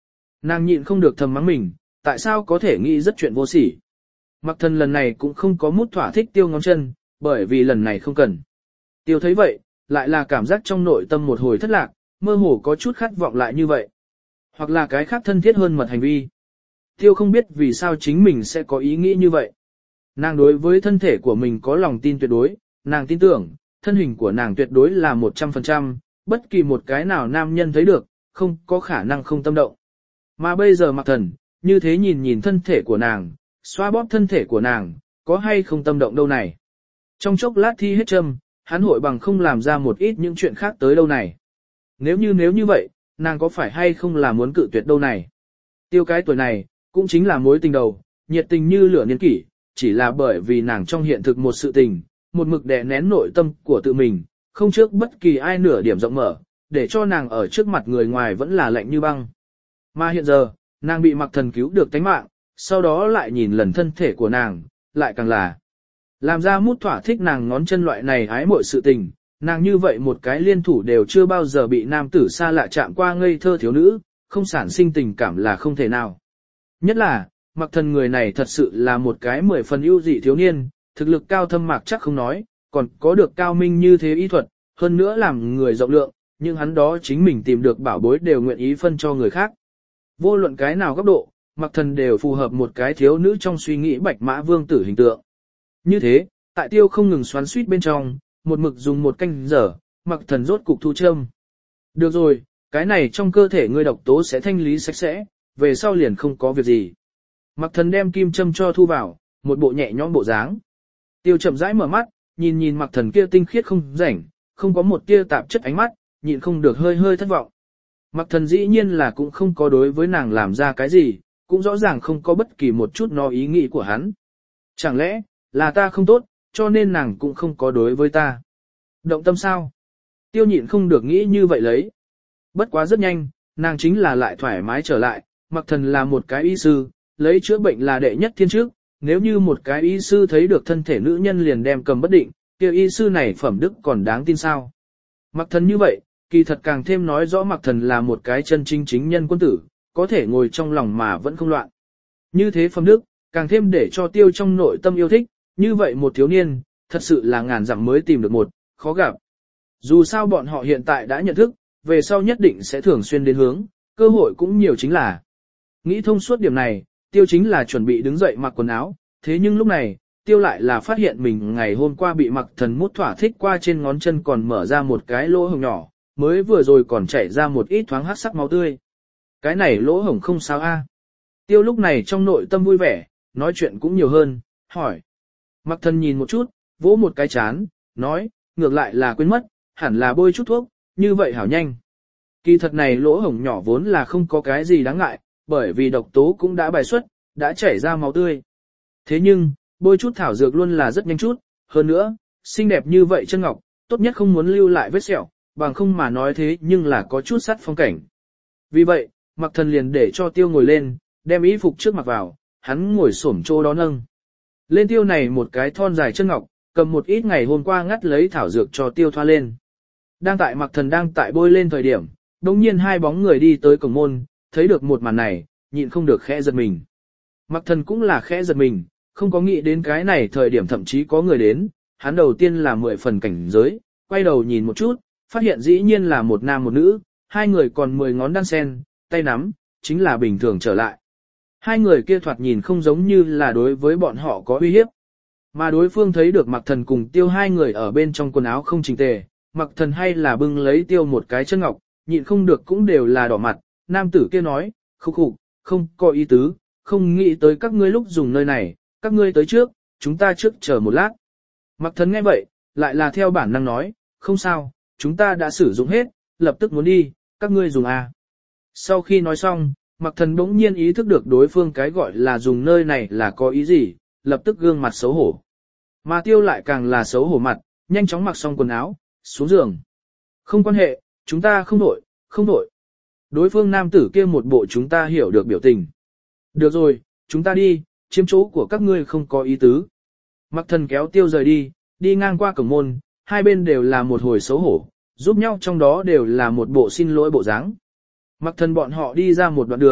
Nàng nhịn không được thầm mắng mình, tại sao có thể nghĩ rất chuyện vô sỉ. Mặc Thần lần này cũng không có mút thỏa thích Tiêu ngón chân, bởi vì lần này không cần. Tiêu thấy vậy, lại là cảm giác trong nội tâm một hồi thất lạc, mơ hồ có chút khát vọng lại như vậy. Hoặc là cái khác thân thiết hơn mật hành vi. Tiêu không biết vì sao chính mình sẽ có ý nghĩ như vậy. Nàng đối với thân thể của mình có lòng tin tuyệt đối, nàng tin tưởng, thân hình của nàng tuyệt đối là 100%, bất kỳ một cái nào nam nhân thấy được, không có khả năng không tâm động. Mà bây giờ Mạc Thần, như thế nhìn nhìn thân thể của nàng, xoa bóp thân thể của nàng, có hay không tâm động đâu này. Trong chốc lát thi hết châm, hắn hội bằng không làm ra một ít những chuyện khác tới đâu này. Nếu như vậy, nàng có phải hay không là muốn cự tuyệt đâu này. Tiêu cái tuổi này, cũng chính là mối tình đầu, nhiệt tình như lửa niên kỷ, chỉ là bởi vì nàng trong hiện thực một sự tình, một mực đè nén nội tâm của tự mình, không trước bất kỳ ai nửa điểm rộng mở, để cho nàng ở trước mặt người ngoài vẫn là lạnh như băng. Mà hiện giờ, nàng bị Mạc Thần cứu được tánh mạng, sau đó lại nhìn lần thân thể của nàng, lại càng là làm ra mút thỏa thích nàng ngón chân loại này ái muội sự tình, nàng như vậy một cái liên thủ đều chưa bao giờ bị nam tử xa lạ chạm qua ngây thơ thiếu nữ, không sản sinh tình cảm là không thể nào. Nhất là, Mạc Thần người này thật sự là một cái 10 phần ưu dị thiếu niên, thực lực cao thâm mạc chắc không nói, còn có được cao minh như thế y thuật, hơn nữa làm người rộng lượng, nhưng hắn đó chính mình tìm được bảo bối đều nguyện ý phân cho người khác. Vô luận cái nào góc độ, Mạc Thần đều phù hợp một cái thiếu nữ trong suy nghĩ bạch mã vương tử hình tượng. Như thế, tại Tiêu không ngừng xoắn suýt bên trong, một mực dùng một canh giờ, Mạc Thần rốt cục thu châm. Được rồi, cái này trong cơ thể ngươi độc tố sẽ thanh lý sạch sẽ, về sau liền không có việc gì. Mạc Thần đem kim châm cho thu vào, một bộ nhẹ nhõm bộ dáng. Tiêu chậm rãi mở mắt, nhìn Mạc Thần kia tinh khiết không rảnh, không có một tia tạp chất ánh mắt, nhịn không được hơi thất vọng. Mạc Thần dĩ nhiên là cũng không có đối với nàng làm ra cái gì, cũng rõ ràng không có bất kỳ một chút ý nghĩ của hắn. Chẳng lẽ, là ta không tốt, cho nên nàng cũng không có đối với ta. Động tâm sao? Tiêu nhịn không được nghĩ như vậy lấy. Bất quá rất nhanh, nàng chính là lại thoải mái trở lại, Mạc Thần là một cái y sư, lấy chữa bệnh là đệ nhất thiên trước, nếu như một cái y sư thấy được thân thể nữ nhân liền đem cầm bất định, kia y sư này phẩm đức còn đáng tin sao? Mạc Thần như vậy, kỳ thật càng thêm nói rõ Mạc Thần là một cái chân chính chính nhân quân tử, có thể ngồi trong lòng mà vẫn không loạn. Như thế phẩm đức, càng thêm để cho Tiêu trong nội tâm yêu thích, như vậy một thiếu niên, thật sự là ngàn dặm mới tìm được một, khó gặp. Dù sao bọn họ hiện tại đã nhận thức, về sau nhất định sẽ thường xuyên đến hướng, cơ hội cũng nhiều chính là. Nghĩ thông suốt điểm này, Tiêu chính là chuẩn bị đứng dậy mặc quần áo, thế nhưng lúc này, Tiêu lại là phát hiện mình ngày hôm qua bị Mạc Thần mút thỏa thích qua trên ngón chân còn mở ra một cái lỗ hổng nhỏ, mới vừa rồi còn chảy ra một ít thoáng hắc sắc máu tươi. Cái này lỗ hổng không sao a? Tiêu lúc này trong nội tâm vui vẻ, nói chuyện cũng nhiều hơn, hỏi. Mạc Thần nhìn một chút, vỗ một cái chán, nói, ngược lại là quên mất, hẳn là bôi chút thuốc, như vậy hảo nhanh. Kỳ thật này lỗ hổng nhỏ vốn là không có cái gì đáng ngại, bởi vì độc tố cũng đã bài xuất, đã chảy ra máu tươi. Thế nhưng, bôi chút thảo dược luôn là rất nhanh chút, hơn nữa, xinh đẹp như vậy chân ngọc, tốt nhất không muốn lưu lại vết sẹo, bằng không mà nói thế nhưng là có chút sát phong cảnh. Vì vậy, Mạc Thần liền để cho Tiêu ngồi lên, đem y phục trước mặc vào, hắn ngồi xổm chỗ đó nâng. Lên Tiêu này một cái thon dài chân ngọc, cầm một ít ngày hôm qua ngắt lấy thảo dược cho Tiêu thoa lên. Đang tại Mạc Thần đang tại bôi lên thời điểm, đột nhiên hai bóng người đi tới cổng môn, thấy được một màn này, nhịn không được khẽ giật mình. Mạc Thần cũng là khẽ giật mình, không có nghĩ đến cái này thời điểm thậm chí có người đến, hắn đầu tiên là 10 phần cảnh giới, quay đầu nhìn một chút, phát hiện dĩ nhiên là một nam một nữ, hai người còn 10 ngón đan sen, tay nắm, chính là bình thường trở lại. Hai người kia thoạt nhìn không giống như là đối với bọn họ có uy hiếp. Mà đối phương thấy được Mạc Thần cùng Tiêu hai người ở bên trong quần áo không chỉnh tề, Mạc Thần hay là bưng lấy Tiêu một cái chân ngọc, nhịn không được cũng đều là đỏ mặt, nam tử kia nói, khúc khục, không có ý tứ, không nghĩ tới các ngươi lúc dùng nơi này, các ngươi tới trước, chúng ta trước chờ một lát. Mạc Thần nghe vậy, lại là theo bản năng nói, không sao, chúng ta đã sử dụng hết, lập tức muốn đi, các ngươi dùng à. Sau khi nói xong, Mạc Thần bỗng nhiên ý thức được đối phương cái gọi là dùng nơi này là có ý gì, lập tức gương mặt xấu hổ. Mà Tiêu lại càng là xấu hổ mặt, nhanh chóng mặc xong quần áo, xuống giường. Không quan hệ, chúng ta không đổi, không đổi. Đối phương nam tử kia một bộ chúng ta hiểu được biểu tình. Được rồi, chúng ta đi, chiếm chỗ của các ngươi không có ý tứ. Mạc Thần kéo Tiêu rời đi, đi ngang qua cổng môn, hai bên đều là một hồi xấu hổ, giúp nhau trong đó đều là một bộ xin lỗi bộ dáng. Mạc Thần bọn họ đi ra một đoạn đường,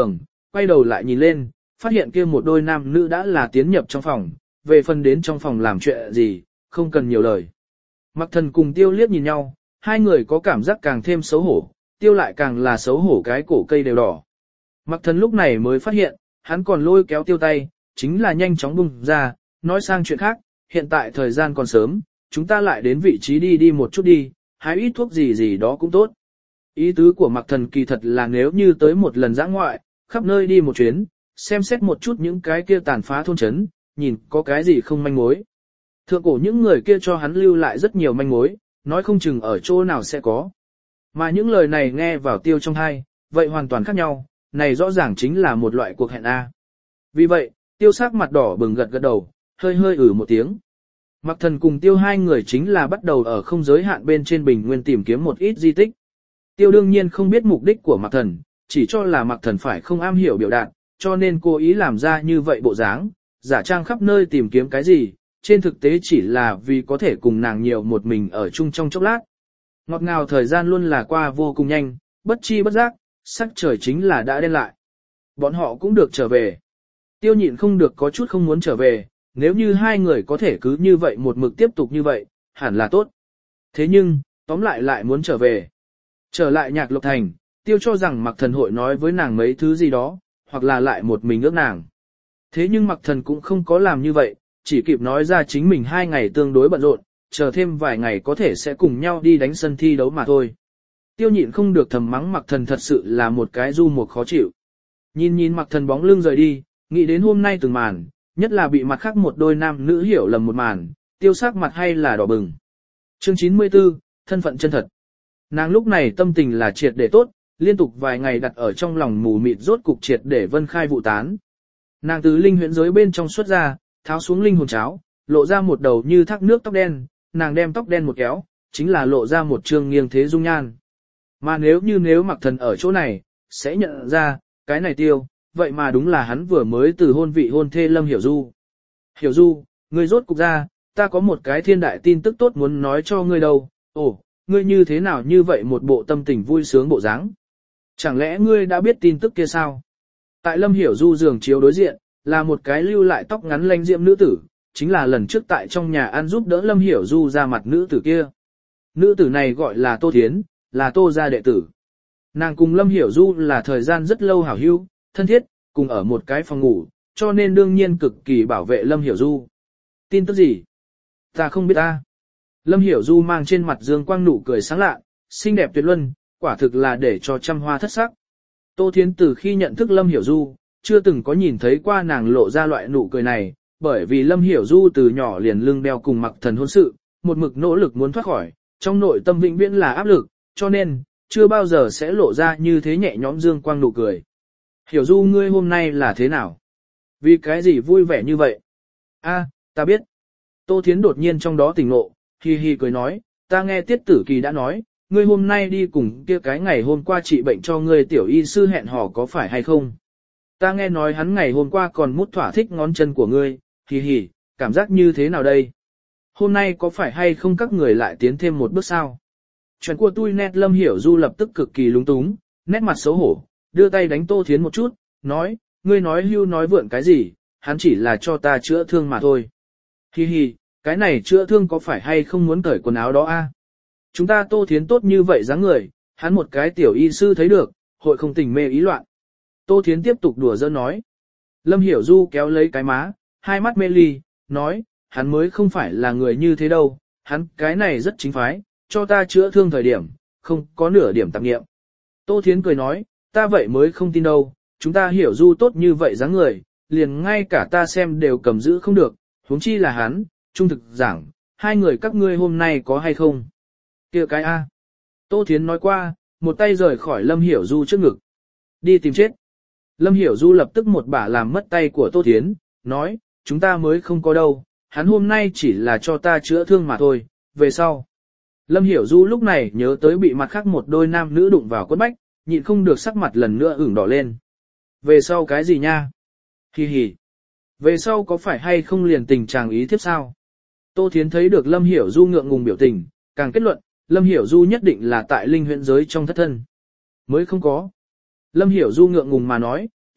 quay đầu lại nhìn lên, phát hiện kia một đôi nam nữ đã là tiến nhập trong phòng, về phần đến trong phòng làm chuyện gì, không cần nhiều lời. Mặc Thần cùng Tiêu liếc nhìn nhau, hai người có cảm giác càng thêm xấu hổ, Tiêu lại càng là xấu hổ cái cổ cây đều đỏ. Mặc Thần lúc này mới phát hiện, hắn còn lôi kéo Tiêu tay, chính là nhanh chóng bung ra, nói sang chuyện khác, hiện tại thời gian còn sớm, chúng ta lại đến vị trí đi một chút đi, hái ít thuốc gì đó cũng tốt. Ý tứ của Mặc Thần kỳ thật là nếu như tới một lần dã ngoại, khắp nơi đi một chuyến, xem xét một chút những cái kia tàn phá thôn trấn, nhìn có cái gì không manh mối. Thượng cổ những người kia cho hắn lưu lại rất nhiều manh mối, nói không chừng ở chỗ nào sẽ có. Mà những lời này nghe vào Tiêu trong tai, vậy hoàn toàn khác nhau, này rõ ràng chính là một loại cuộc hẹn A. Vì vậy, Tiêu sắc mặt đỏ bừng gật đầu, hơi một tiếng. Mặc Thần cùng Tiêu hai người chính là bắt đầu ở không giới hạn bên trên bình nguyên tìm kiếm một ít di tích. Tiêu đương nhiên không biết mục đích của Mặc Thần, chỉ cho là Mặc Thần phải không am hiểu biểu đạt, cho nên cố ý làm ra như vậy bộ dáng, giả trang khắp nơi tìm kiếm cái gì, trên thực tế chỉ là vì có thể cùng nàng nhiều một mình ở chung trong chốc lát. Ngọt ngào thời gian luôn là qua vô cùng nhanh, bất chi bất giác, sắc trời chính là đã đen lại. Bọn họ cũng được trở về. Tiêu nhịn không được có chút không muốn trở về, nếu như hai người có thể cứ như vậy một mực tiếp tục như vậy, hẳn là tốt. Thế nhưng, tóm lại muốn trở về. Trở lại Nhạc Lộc Thành, Tiêu cho rằng Mặc Thần hội nói với nàng mấy thứ gì đó, hoặc là lại một mình ước nàng. Thế nhưng Mặc Thần cũng không có làm như vậy, chỉ kịp nói ra chính mình 2 ngày tương đối bận rộn, chờ thêm vài ngày có thể sẽ cùng nhau đi đánh sân thi đấu mà thôi. Tiêu nhịn không được thầm mắng Mặc Thần thật sự là một cái du mục khó chịu. Nhìn Mặc Thần bóng lưng rời đi, nghĩ đến hôm nay từng màn, nhất là bị mặt khác một đôi nam nữ hiểu lầm một màn, Tiêu sắc mặt hay là đỏ bừng. Chương 94, thân phận chân thật. Nàng lúc này tâm tình là triệt để tốt, liên tục vài ngày đặt ở trong lòng mù mịt rốt cục triệt để vân khai vụ tán. Nàng từ linh huyễn giới bên trong xuất ra, tháo xuống linh hồn cháo, lộ ra một đầu như thác nước tóc đen, nàng đem tóc đen một kéo, chính là lộ ra một trương nghiêng thế dung nhan. Mà nếu Mặc Thần ở chỗ này, sẽ nhận ra, cái này Tiêu, vậy mà đúng là hắn vừa mới từ hôn vị hôn thê Lâm Hiểu Du. Hiểu Du, ngươi rốt cục ra, ta có một cái thiên đại tin tức tốt muốn nói cho ngươi đâu, ồ, ngươi như thế nào như vậy một bộ tâm tình vui sướng bộ dáng? Chẳng lẽ ngươi đã biết tin tức kia sao? Tại Lâm Hiểu Du giường chiếu đối diện, là một cái lưu lại tóc ngắn lanh diệm nữ tử, chính là lần trước tại trong nhà ăn giúp đỡ Lâm Hiểu Du ra mặt nữ tử kia. Nữ tử này gọi là Tô Thiến, là Tô gia đệ tử. Nàng cùng Lâm Hiểu Du là thời gian rất lâu hảo hữu, thân thiết, cùng ở một cái phòng ngủ, cho nên đương nhiên cực kỳ bảo vệ Lâm Hiểu Du. Tin tức gì? Ta không biết ta. Lâm Hiểu Du mang trên mặt dương quang nụ cười sáng lạ, xinh đẹp tuyệt luân, quả thực là để cho trăm hoa thất sắc. Tô Thiến từ khi nhận thức Lâm Hiểu Du, chưa từng có nhìn thấy qua nàng lộ ra loại nụ cười này, bởi vì Lâm Hiểu Du từ nhỏ liền lưng đeo cùng Mặc Thần hôn sự, một mực nỗ lực muốn thoát khỏi, trong nội tâm vĩnh viễn là áp lực, cho nên, chưa bao giờ sẽ lộ ra như thế nhẹ nhõm dương quang nụ cười. Hiểu Du ngươi hôm nay là thế nào? Vì cái gì vui vẻ như vậy? A, ta biết. Tô Thiến đột nhiên trong đó tỉnh ngộ, hi hi cười nói, ta nghe Tiết Tử Kỳ đã nói, ngươi hôm nay đi cùng kia cái ngày hôm qua trị bệnh cho ngươi tiểu y sư hẹn hò có phải hay không? Ta nghe nói hắn ngày hôm qua còn mút thỏa thích ngón chân của ngươi, hi hi, cảm giác như thế nào đây? Hôm nay có phải hay không các người lại tiến thêm một bước sao? Chuyện của tôi nét Lâm Hiểu Du lập tức cực kỳ lúng túng, nét mặt xấu hổ, đưa tay đánh Tô Thiến một chút, nói, ngươi nói hưu nói vượn cái gì, hắn chỉ là cho ta chữa thương mà thôi. Hi hi, cái này chữa thương có phải hay không muốn cởi quần áo đó a? Chúng ta Tô Thiến tốt như vậy dáng người, hắn một cái tiểu y sư thấy được, hội không tình mê ý loạn. Tô Thiến tiếp tục đùa giỡn nói. Lâm Hiểu Du kéo lấy cái má, hai mắt mê ly, nói, hắn mới không phải là người như thế đâu, hắn cái này rất chính phái, cho ta chữa thương thời điểm, không có nửa điểm tạp nghiệm. Tô Thiến cười nói, ta vậy mới không tin đâu, chúng ta Hiểu Du tốt như vậy dáng người, liền ngay cả ta xem đều cầm giữ không được, huống chi là hắn, trung thực giảng, hai người các ngươi hôm nay có hay không? Kia cái A. Tô Thiến nói qua, một tay rời khỏi Lâm Hiểu Du trước ngực. Đi tìm chết. Lâm Hiểu Du lập tức một bả làm mất tay của Tô Thiến, nói, chúng ta mới không có đâu, hắn hôm nay chỉ là cho ta chữa thương mà thôi, về sau. Lâm Hiểu Du lúc này nhớ tới bị mặt khác một đôi nam nữ đụng vào quất bách, nhịn không được sắc mặt lần nữa ửng đỏ lên. Về sau cái gì nha? Hi hi. Về sau có phải hay không liền tình chàng ý tiếp sao? Tô Thiến thấy được Lâm Hiểu Du ngượng ngùng biểu tình, càng kết luận, Lâm Hiểu Du nhất định là tại linh huyễn giới trong thất thân. Mới không có. Lâm Hiểu Du ngượng ngùng mà nói,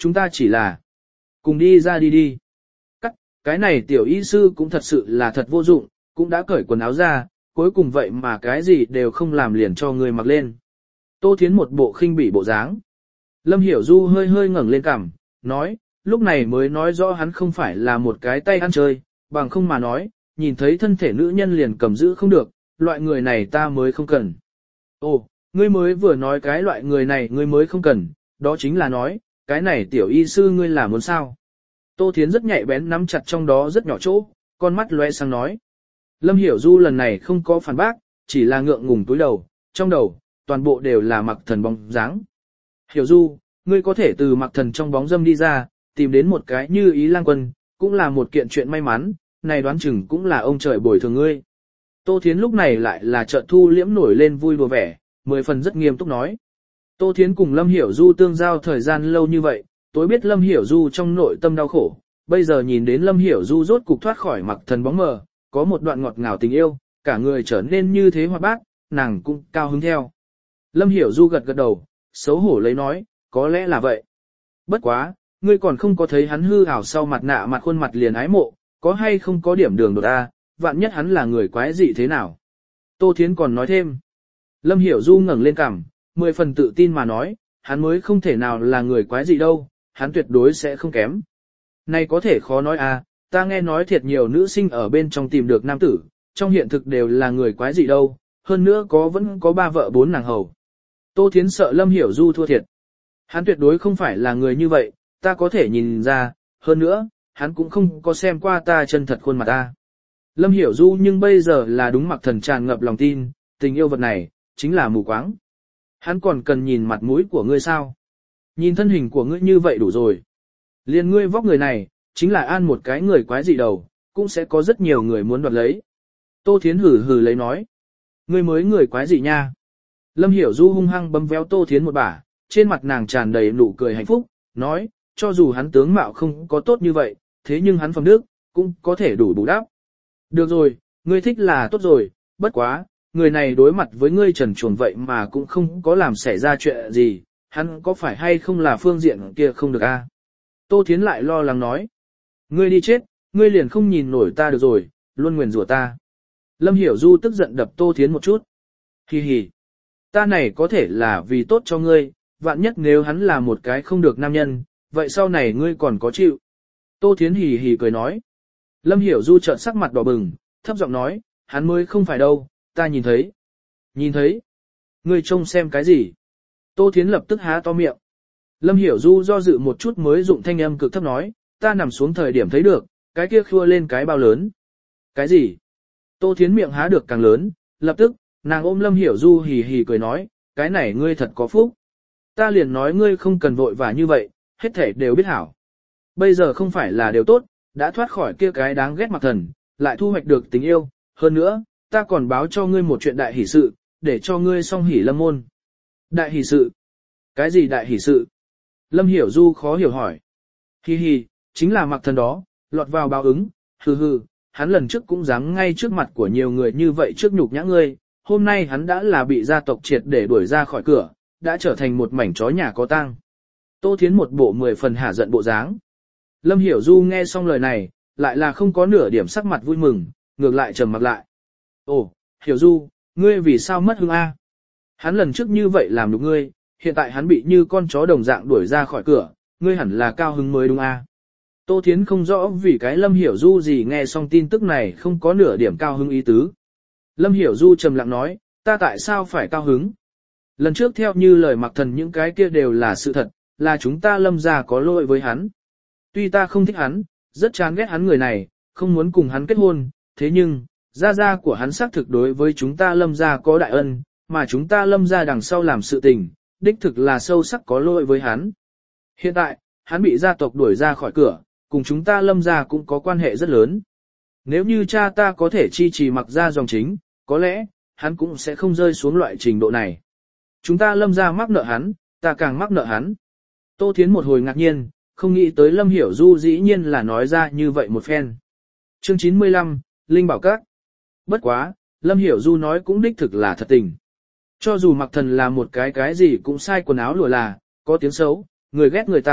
chúng ta chỉ là cùng đi ra đi. Cắt, cái này tiểu y sư cũng thật sự là thật vô dụng, cũng đã cởi quần áo ra, cuối cùng vậy mà cái gì đều không làm liền cho người mặc lên. Tô Thiến một bộ khinh bỉ bộ dáng. Lâm Hiểu Du hơi hơi ngẩng lên cằm, nói, lúc này mới nói rõ hắn không phải là một cái tay ăn chơi, bằng không mà nói, nhìn thấy thân thể nữ nhân liền cầm giữ không được, loại người này ta mới không cần. Ồ, ngươi mới vừa nói cái loại người này ngươi mới không cần, đó chính là nói, cái này tiểu y sư ngươi là muốn sao? Tô Thiến rất nhạy bén nắm chặt trong đó rất nhỏ chỗ, con mắt lóe sáng nói. Lâm Hiểu Du lần này không có phản bác, chỉ là ngượng ngùng túi đầu, trong đầu, toàn bộ đều là Mặc Thần bóng dáng. Hiểu Du, ngươi có thể từ Mặc Thần trong bóng dâm đi ra, tìm đến một cái như ý lang quân, cũng là một kiện chuyện may mắn, này đoán chừng cũng là ông trời bồi thường ngươi. Tô Thiến lúc này lại là chợt thu liễm nổi lên vui đùa vẻ, 10 phần rất nghiêm túc nói. Tô Thiến cùng Lâm Hiểu Du tương giao thời gian lâu như vậy, tối biết Lâm Hiểu Du trong nội tâm đau khổ, bây giờ nhìn đến Lâm Hiểu Du rốt cục thoát khỏi Mặc Thần bóng mờ, có một đoạn ngọt ngào tình yêu, cả người trở nên như thế hoạt bát, nàng cũng cao hứng theo. Lâm Hiểu Du gật gật đầu, xấu hổ lấy nói, có lẽ là vậy. Bất quá, ngươi còn không có thấy hắn hư ảo sau mặt nạ mặt khuôn mặt liền ái mộ, có hay không có điểm đường đột a, vạn nhất hắn là người quái dị thế nào. Tô Thiến còn nói thêm. Lâm Hiểu Du ngẩng lên cằm, 10 phần tự tin mà nói, hắn mới không thể nào là người quái dị đâu, hắn tuyệt đối sẽ không kém. Này có thể khó nói a, ta nghe nói thiệt nhiều nữ sinh ở bên trong tìm được nam tử, trong hiện thực đều là người quái dị đâu, hơn nữa vẫn có 3 vợ 4 nàng hầu. Tô Thiến sợ Lâm Hiểu Du thua thiệt. Hắn tuyệt đối không phải là người như vậy, ta có thể nhìn ra, hơn nữa, hắn cũng không có xem qua ta chân thật khuôn mặt ta. Lâm Hiểu Du nhưng bây giờ là đúng Mặc Thần tràn ngập lòng tin, tình yêu vật này, chính là mù quáng. Hắn còn cần nhìn mặt mũi của ngươi sao? Nhìn thân hình của ngươi như vậy đủ rồi. Liên ngươi vóc người này, chính là an một cái người quái dị đầu, cũng sẽ có rất nhiều người muốn đoạt lấy. Tô Thiến hử hử lấy nói. Ngươi mới người quái dị nha. Lâm Hiểu Du hung hăng bấm véo Tô Thiến một bả, trên mặt nàng tràn đầy nụ cười hạnh phúc, nói, cho dù hắn tướng mạo không có tốt như vậy, thế nhưng hắn phẩm đức, cũng có thể đủ bù đắp. Được rồi, ngươi thích là tốt rồi, bất quá, người này đối mặt với ngươi trần truồng vậy mà cũng không có làm xảy ra chuyện gì, hắn có phải hay không là phương diện kia không được a? Tô Thiến lại lo lắng nói. Ngươi đi chết, ngươi liền không nhìn nổi ta được rồi, luôn nguyền rủa ta. Lâm Hiểu Du tức giận đập Tô Thiến một chút. Hi hi, ta này có thể là vì tốt cho ngươi, vạn nhất nếu hắn là một cái không được nam nhân, vậy sau này ngươi còn có chịu. Tô Thiến hì hì cười nói. Lâm Hiểu Du trợn sắc mặt đỏ bừng, thấp giọng nói, hắn mới không phải đâu, ta nhìn thấy. Nhìn thấy? Ngươi trông xem cái gì? Tô Thiến lập tức há to miệng. Lâm Hiểu Du do dự một chút mới dụng thanh âm cực thấp nói, ta nằm xuống thời điểm thấy được, cái kia khua lên cái bao lớn. Cái gì? Tô Thiến miệng há được càng lớn, lập tức, nàng ôm Lâm Hiểu Du hì hì cười nói, cái này ngươi thật có phúc. Ta liền nói ngươi không cần vội vã như vậy, hết thể đều biết hảo. Bây giờ không phải là đều tốt, đã thoát khỏi kia cái đáng ghét Mặc Thần, lại thu hoạch được tình yêu, hơn nữa, ta còn báo cho ngươi một chuyện đại hỷ sự, để cho ngươi song hỷ lâm môn. Đại hỷ sự? Cái gì đại hỷ sự? Lâm Hiểu Du khó hiểu hỏi. Hi hi, chính là Mặc Thần đó, lọt vào báo ứng, hừ hừ, hắn lần trước cũng dám ngay trước mặt của nhiều người như vậy trước nhục nhã ngươi, hôm nay hắn đã là bị gia tộc triệt để đuổi ra khỏi cửa, đã trở thành một mảnh chó nhà có tang. Tô Thiến một bộ 10 phần hả giận bộ dáng. Lâm Hiểu Du nghe xong lời này, lại là không có nửa điểm sắc mặt vui mừng, ngược lại trầm mặt lại. Ồ, Hiểu Du, ngươi vì sao mất hứng a? Hắn lần trước như vậy làm nhục ngươi, hiện tại hắn bị như con chó đồng dạng đuổi ra khỏi cửa, ngươi hẳn là cao hứng mới đúng a? Tô Thiến không rõ vì cái Lâm Hiểu Du gì nghe xong tin tức này không có nửa điểm cao hứng ý tứ. Lâm Hiểu Du trầm lặng nói, ta tại sao phải cao hứng? Lần trước theo như lời Mặc Thần những cái kia đều là sự thật, là chúng ta Lâm gia có lỗi với hắn. Tuy ta không thích hắn, rất chán ghét hắn người này, không muốn cùng hắn kết hôn, thế nhưng, gia gia của hắn xác thực đối với chúng ta Lâm gia có đại ân, mà chúng ta Lâm gia đằng sau làm sự tình, đích thực là sâu sắc có lỗi với hắn. Hiện tại, hắn bị gia tộc đuổi ra khỏi cửa, cùng chúng ta Lâm gia cũng có quan hệ rất lớn. Nếu như cha ta có thể chi trì Mặc gia dòng chính, có lẽ, hắn cũng sẽ không rơi xuống loại trình độ này. Chúng ta Lâm gia mắc nợ hắn, ta càng mắc nợ hắn. Tô Thiến một hồi ngạc nhiên, không nghĩ tới Lâm Hiểu Du dĩ nhiên là nói ra như vậy một phen. Chương 95, Linh Bảo Các. Bất quá, Lâm Hiểu Du nói cũng đích thực là thật tình. Cho dù Mặc Thần là một cái gì cũng sai quần áo lụa là, có tiếng xấu, người ghét người tăng,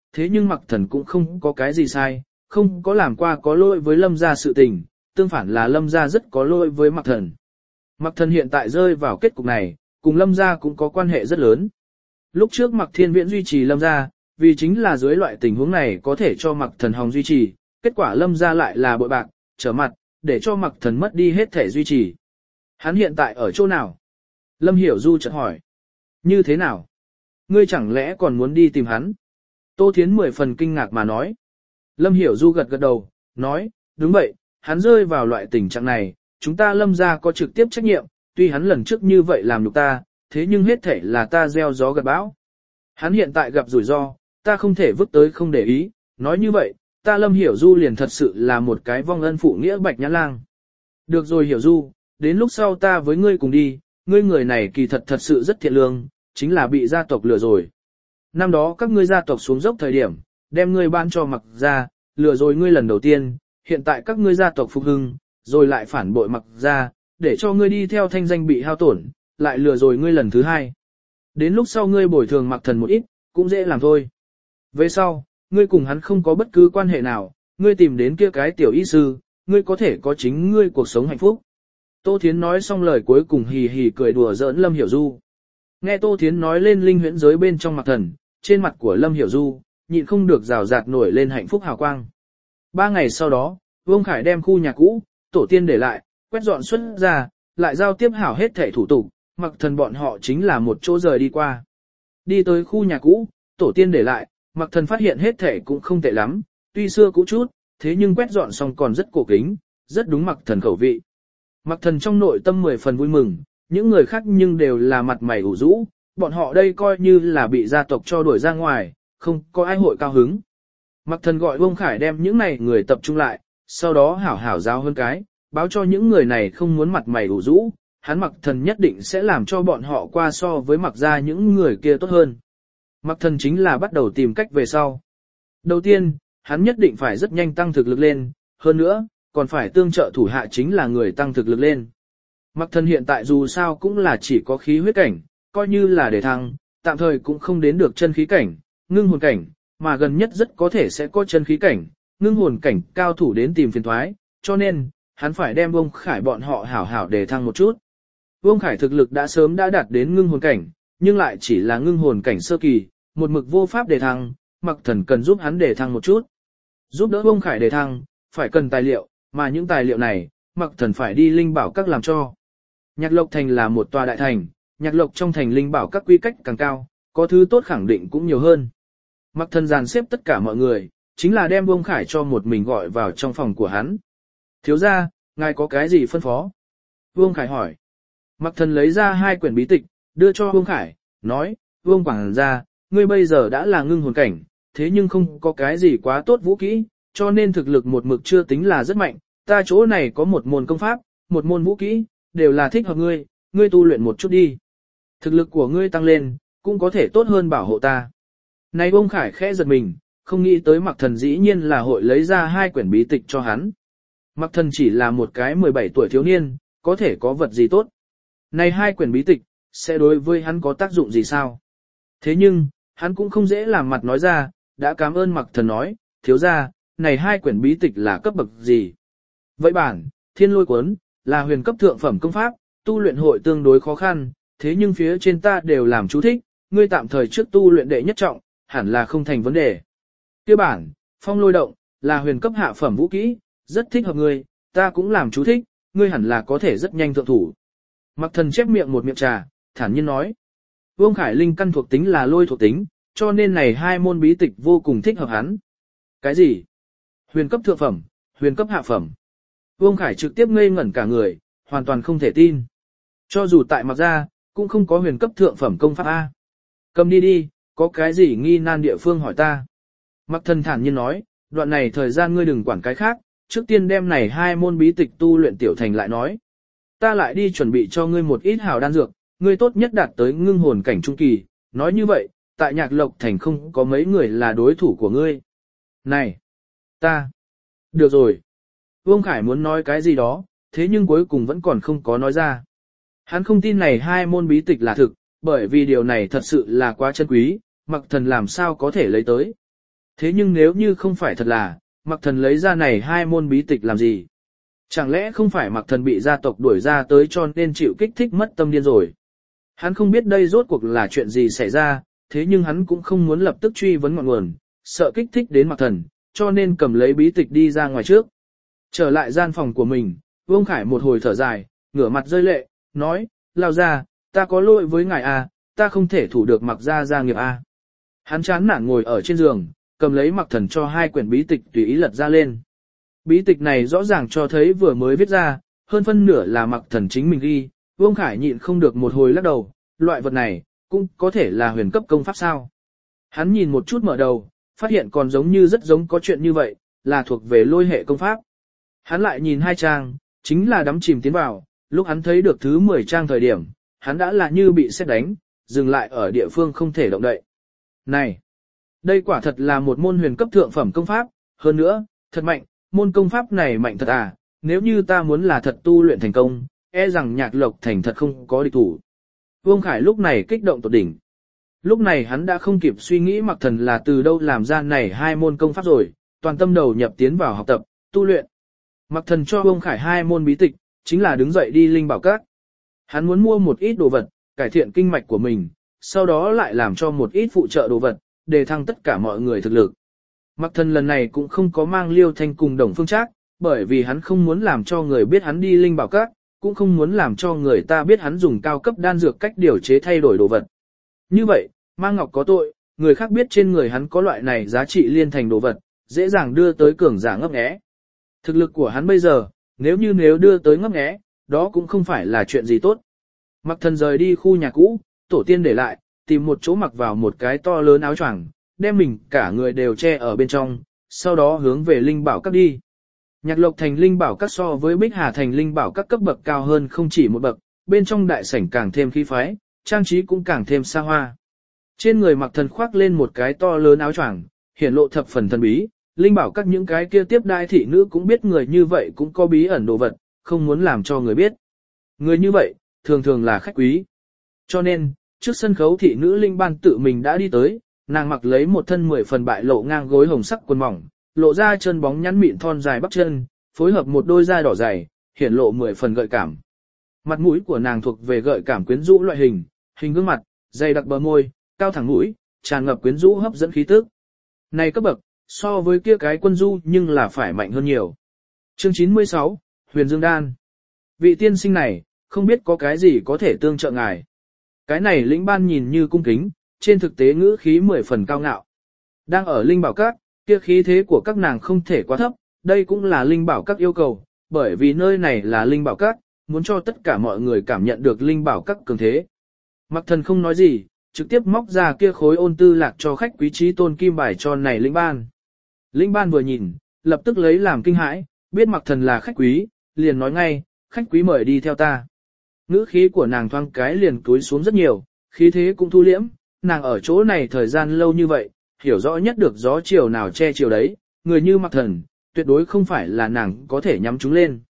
thế nhưng Mặc Thần cũng không có cái gì sai, không có làm qua có lỗi với Lâm gia sự tình, tương phản là Lâm gia rất có lỗi với Mặc Thần. Mặc Thần hiện tại rơi vào kết cục này, cùng Lâm gia cũng có quan hệ rất lớn. Lúc trước Mặc Thiên Viễn duy trì Lâm gia, vì chính là dưới loại tình huống này có thể cho Mặc Thần hòng duy trì, kết quả Lâm gia lại là bội bạc, trở mặt, để cho Mặc Thần mất đi hết thể duy trì. Hắn hiện tại ở chỗ nào? Lâm Hiểu Du chợt hỏi. Như thế nào? Ngươi chẳng lẽ còn muốn đi tìm hắn? Tô Thiến 10 phần kinh ngạc mà nói. Lâm Hiểu Du gật gật đầu, nói, đúng vậy, hắn rơi vào loại tình trạng này, chúng ta Lâm gia có trực tiếp trách nhiệm, tuy hắn lần trước như vậy làm nhục ta, thế nhưng hết thể là ta gieo gió gặt bão. Hắn hiện tại gặp rủi ro, ta không thể vứt tới không để ý, nói như vậy, ta Lâm Hiểu Du liền thật sự là một cái vong ân phụ nghĩa bạch nhãn lang. Được rồi Hiểu Du, đến lúc sau ta với ngươi cùng đi, ngươi người này kỳ thật thật sự rất thiện lương, chính là bị gia tộc lừa rồi. Năm đó các ngươi gia tộc xuống dốc thời điểm, đem ngươi ban cho Mặc gia, lừa rồi ngươi lần đầu tiên, hiện tại các ngươi gia tộc phục hưng, rồi lại phản bội Mặc gia, để cho ngươi đi theo thanh danh bị hao tổn, lại lừa rồi ngươi lần thứ hai. Đến lúc sau ngươi bồi thường Mặc Thần một ít, cũng dễ làm thôi. Về sau, ngươi cùng hắn không có bất cứ quan hệ nào, ngươi tìm đến kia cái tiểu y sư, ngươi có thể có chính ngươi cuộc sống hạnh phúc. Tô Thiến nói xong lời cuối cùng hì hì cười đùa giỡn Lâm Hiểu Du. Nghe Tô Thiến nói lên linh huyễn giới bên trong Mặc Thần, trên mặt của Lâm Hiểu Du, nhịn không được rào rạt nổi lên hạnh phúc hào quang. 3 ngày sau đó, Vương Khải đem khu nhà cũ, tổ tiên để lại, quét dọn xuất ra, lại giao tiếp hảo hết thảy thủ tục, Mặc Thần bọn họ chính là một chỗ rời đi qua. Đi tới khu nhà cũ, tổ tiên để lại, Mặc Thần phát hiện hết thảy cũng không tệ lắm, tuy xưa cũ chút, thế nhưng quét dọn xong còn rất cổ kính, rất đúng Mặc Thần khẩu vị. Mặc Thần trong nội tâm 10 phần vui mừng, những người khác nhưng đều là mặt mày ủ rũ, bọn họ đây coi như là bị gia tộc cho đuổi ra ngoài, không có ai hội cao hứng. Mặc Thần gọi Vương Khải đem những này người tập trung lại, sau đó hảo hảo giáo hơn cái, báo cho những người này không muốn mặt mày ủ rũ, hắn Mặc Thần nhất định sẽ làm cho bọn họ qua so với Mặc gia những người kia tốt hơn. Mặc Thần chính là bắt đầu tìm cách về sau. Đầu tiên, hắn nhất định phải rất nhanh tăng thực lực lên, hơn nữa, còn phải tương trợ thủ hạ chính là người tăng thực lực lên. Mặc Thần hiện tại dù sao cũng là chỉ có khí huyết cảnh, coi như là để thăng, tạm thời cũng không đến được chân khí cảnh, ngưng hồn cảnh, mà gần nhất rất có thể sẽ có chân khí cảnh, ngưng hồn cảnh cao thủ đến tìm phiền thoái, cho nên, hắn phải đem Vương Khải bọn họ hảo hảo để thăng một chút. Vương Khải thực lực đã sớm đã đạt đến ngưng hồn cảnh, nhưng lại chỉ là ngưng hồn cảnh sơ kỳ, một mực vô pháp để thăng, Mặc Thần cần giúp hắn để thăng một chút. Giúp đỡ Vương Khải để thăng, phải cần tài liệu, mà những tài liệu này, Mặc Thần phải đi linh bảo các làm cho. Nhạc Lộc Thành là một tòa đại thành, Nhạc Lộc trong thành linh bảo các quy cách càng cao, có thứ tốt khẳng định cũng nhiều hơn. Mặc Thần dàn xếp tất cả mọi người, chính là đem Vương Khải cho một mình gọi vào trong phòng của hắn. Thiếu gia, ngài có cái gì phân phó? Vương Khải hỏi. Mặc Thần lấy ra 2 quyển bí tịch, đưa cho Vương Khải, nói, Vương quảng gia, ngươi bây giờ đã là ngưng hồn cảnh, thế nhưng không có cái gì quá tốt vũ kỹ, cho nên thực lực một mực chưa tính là rất mạnh, ta chỗ này có một môn công pháp, một môn vũ kỹ, đều là thích hợp ngươi, ngươi tu luyện một chút đi. Thực lực của ngươi tăng lên, cũng có thể tốt hơn bảo hộ ta. Này Vương Khải khẽ giật mình, không nghĩ tới Mặc Thần dĩ nhiên là hội lấy ra 2 quyển bí tịch cho hắn. Mặc Thần chỉ là một cái 17 tuổi thiếu niên, có thể có vật gì tốt. Này 2 quyển bí tịch, sẽ đối với hắn có tác dụng gì sao? Thế nhưng, hắn cũng không dễ làm mặt nói ra, đã cảm ơn Mặc Thần nói, thiếu gia, này 2 quyển bí tịch là cấp bậc gì? Vậy bản, Thiên Lôi Cuốn, là huyền cấp thượng phẩm công pháp, tu luyện hội tương đối khó khăn, thế nhưng phía trên ta đều làm chú thích, ngươi tạm thời trước tu luyện đệ nhất trọng, hẳn là không thành vấn đề. Kia bản, Phong Lôi Động, là huyền cấp hạ phẩm vũ kỹ, rất thích hợp ngươi, ta cũng làm chú thích, ngươi hẳn là có thể rất nhanh thượng thủ. Mặc Thần chép miệng một miệng trà, thản nhiên nói. Vương Khải linh căn thuộc tính là lôi thuộc tính, cho nên này 2 môn bí tịch vô cùng thích hợp hắn. Cái gì? Huyền cấp thượng phẩm, huyền cấp hạ phẩm. Vương Khải trực tiếp ngây ngẩn cả người, hoàn toàn không thể tin. Cho dù tại Mặc gia, cũng không có huyền cấp thượng phẩm công pháp A. Cầm đi đi, có cái gì nghi nan địa phương hỏi ta. Mặc Thần thản nhiên nói, đoạn này thời gian ngươi đừng quản cái khác, trước tiên đem này 2 môn bí tịch tu luyện tiểu thành lại nói. Ta lại đi chuẩn bị cho ngươi một ít hào đan dược, ngươi tốt nhất đạt tới ngưng hồn cảnh trung kỳ, nói như vậy, tại Nhạc Lộc Thành không có mấy người là đối thủ của ngươi. Này, ta, được rồi. Vương Khải muốn nói cái gì đó, thế nhưng cuối cùng vẫn còn không có nói ra. Hắn không tin này 2 môn bí tịch là thực, bởi vì điều này thật sự là quá chân quý, Mặc Thần làm sao có thể lấy tới. Thế nhưng nếu như không phải thật là, Mặc Thần lấy ra này hai môn bí tịch làm gì? Chẳng lẽ không phải Mặc Thần bị gia tộc đuổi ra tới cho nên chịu kích thích mất tâm điên rồi? Hắn không biết đây rốt cuộc là chuyện gì xảy ra, thế nhưng hắn cũng không muốn lập tức truy vấn ngọn nguồn, sợ kích thích đến Mặc Thần, cho nên cầm lấy bí tịch đi ra ngoài trước. Trở lại gian phòng của mình, Vương Khải một hồi thở dài, ngửa mặt rơi lệ, nói, lao ra, ta có lỗi với ngài à, ta không thể thủ được Mặc gia nghiệp à. Hắn chán nản ngồi ở trên giường, cầm lấy Mặc Thần cho hai quyển bí tịch tùy ý lật ra lên. Bí tịch này rõ ràng cho thấy vừa mới viết ra, hơn phân nửa là Mặc Thần chính mình ghi, Vương Khải nhịn không được một hồi lắc đầu, loại vật này, cũng có thể là huyền cấp công pháp sao. Hắn nhìn một chút mở đầu, phát hiện còn giống như rất giống có chuyện như vậy, là thuộc về lôi hệ công pháp. Hắn lại nhìn hai trang, chính là đắm chìm tiến vào, lúc hắn thấy được thứ 10 trang thời điểm, hắn đã là như bị sét đánh, dừng lại ở địa phương không thể động đậy. Này, đây quả thật là một môn huyền cấp thượng phẩm công pháp, hơn nữa, thật mạnh, môn công pháp này mạnh thật à, nếu như ta muốn là thật tu luyện thành công, e rằng Nhạc Lộc Thành thật không có địch thủ. Vương Khải lúc này kích động tột đỉnh. Lúc này hắn đã không kịp suy nghĩ Mặc Thần là từ đâu làm ra này hai môn công pháp rồi, toàn tâm đầu nhập tiến vào học tập, tu luyện. Mặc Thần cho Vương Khải hai môn bí tịch, chính là đứng dậy đi linh bảo các. Hắn muốn mua một ít đồ vật, cải thiện kinh mạch của mình, sau đó lại làm cho một ít phụ trợ đồ vật, để thăng tất cả mọi người thực lực. Mặc Thần lần này cũng không có mang Liêu Thanh cùng Đồng Phương Trác, bởi vì hắn không muốn làm cho người biết hắn đi linh bảo các, cũng không muốn làm cho người ta biết hắn dùng cao cấp đan dược cách điều chế thay đổi đồ vật. Như vậy, mang ngọc có tội, người khác biết trên người hắn có loại này giá trị liên thành đồ vật, dễ dàng đưa tới cường giả ngấp nghé. Thực lực của hắn bây giờ, nếu đưa tới ngấp nghé, đó cũng không phải là chuyện gì tốt. Mặc Thần rời đi khu nhà cũ, tổ tiên để lại, tìm một chỗ mặc vào một cái to lớn áo choàng, đem mình cả người đều che ở bên trong, sau đó hướng về linh bảo các đi. Nhạc Lộc Thành linh bảo các so với Bích Hà Thành linh bảo các cấp bậc cao hơn không chỉ một bậc, bên trong đại sảnh càng thêm khí phái, trang trí cũng càng thêm xa hoa. Trên người Mặc Thần khoác lên một cái to lớn áo choàng, hiển lộ thập phần thần bí, linh bảo các những cái kia tiếp đai thị nữ cũng biết người như vậy cũng có bí ẩn đồ vật, không muốn làm cho người biết. Người như vậy, thường thường là khách quý. Cho nên, trước sân khấu thị nữ linh ban tự mình đã đi tới, nàng mặc lấy một thân 10 phần bại lộ ngang gối hồng sắc quần mỏng, lộ ra chân bóng nhắn mịn thon dài bắp chân, phối hợp một đôi da đỏ dày, hiển lộ 10 phần gợi cảm. Mặt mũi của nàng thuộc về gợi cảm quyến rũ loại hình, hình gương mặt, dày đặc bờ môi, cao thẳng mũi, tràn ngập quyến rũ hấp dẫn khí tức. Này cấp bậc, so với kia cái quân du nhưng là phải mạnh hơn nhiều. Chương 96, Huyền Dương Đan. Vị tiên sinh này, không biết có cái gì có thể tương trợ ngài. Cái này lĩnh ban nhìn như cung kính, trên thực tế ngữ khí 10 phần cao ngạo. Đang ở linh bảo các, kia khí thế của các nàng không thể quá thấp, đây cũng là linh bảo các yêu cầu, bởi vì nơi này là linh bảo các, muốn cho tất cả mọi người cảm nhận được linh bảo các cường thế. Mặc Thần không nói gì, trực tiếp móc ra kia khối ôn tư lạc cho khách quý trí tôn kim bài cho này lĩnh ban. Lĩnh ban vừa nhìn, lập tức lấy làm kinh hãi, biết Mặc Thần là khách quý, liền nói ngay, khách quý mời đi theo ta. Ngữ khí của nàng thoáng cái liền túi xuống rất nhiều, khí thế cũng thu liễm, nàng ở chỗ này thời gian lâu như vậy, hiểu rõ nhất được gió chiều nào che chiều đấy, người như Mặc Thần, tuyệt đối không phải là nàng có thể nhắm chúng lên.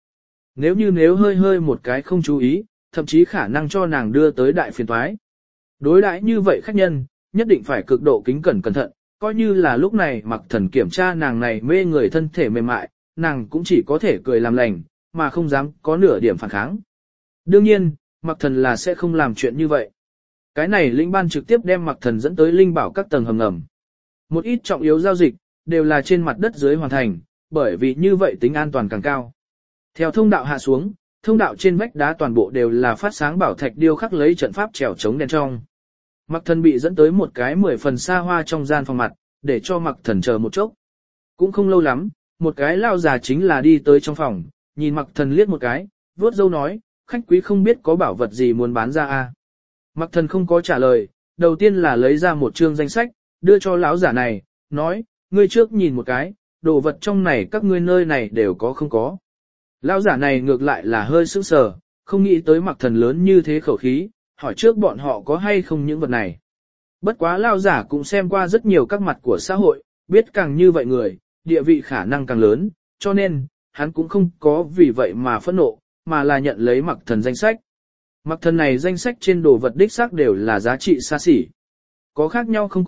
Nếu hơi một cái không chú ý, thậm chí khả năng cho nàng đưa tới đại phiền toái. Đối đãi như vậy khách nhân, nhất định phải cực độ kính cẩn thận, coi như là lúc này Mặc Thần kiểm tra nàng này mê người thân thể mềm mại, nàng cũng chỉ có thể cười làm lành, mà không dám có nửa điểm phản kháng. Đương nhiên, Mặc Thần là sẽ không làm chuyện như vậy. Cái này linh ban trực tiếp đem Mặc Thần dẫn tới linh bảo các tầng hầm ngầm. Một ít trọng yếu giao dịch, đều là trên mặt đất dưới hoàn thành, bởi vì như vậy tính an toàn càng cao. Theo thông đạo hạ xuống, thông đạo trên vách đá toàn bộ đều là phát sáng bảo thạch điêu khắc lấy trận pháp trèo chống đen trong. Mặc Thần bị dẫn tới một cái 10 phần xa hoa trong gian phòng mặt, để cho Mặc Thần chờ một chốc. Cũng không lâu lắm, một cái lao già chính là đi tới trong phòng, nhìn Mặc Thần liếc một cái, vuốt râu nói, khách quý không biết có bảo vật gì muốn bán ra à. Mặc Thần không có trả lời, đầu tiên là lấy ra một chương danh sách, đưa cho lão giả này, nói, ngươi trước nhìn một cái, đồ vật trong này các ngươi nơi này đều có không có. Lão giả này ngược lại là hơi sững sờ, không nghĩ tới Mặc Thần lớn như thế khẩu khí, hỏi trước bọn họ có hay không những vật này. Bất quá lão giả cũng xem qua rất nhiều các mặt của xã hội, biết càng như vậy người, địa vị khả năng càng lớn, cho nên, hắn cũng không có vì vậy mà phẫn nộ, mà là nhận lấy Mặc Thần danh sách. Mặc Thần này danh sách trên đồ vật đích xác đều là giá trị xa xỉ. Có khác nhau không có,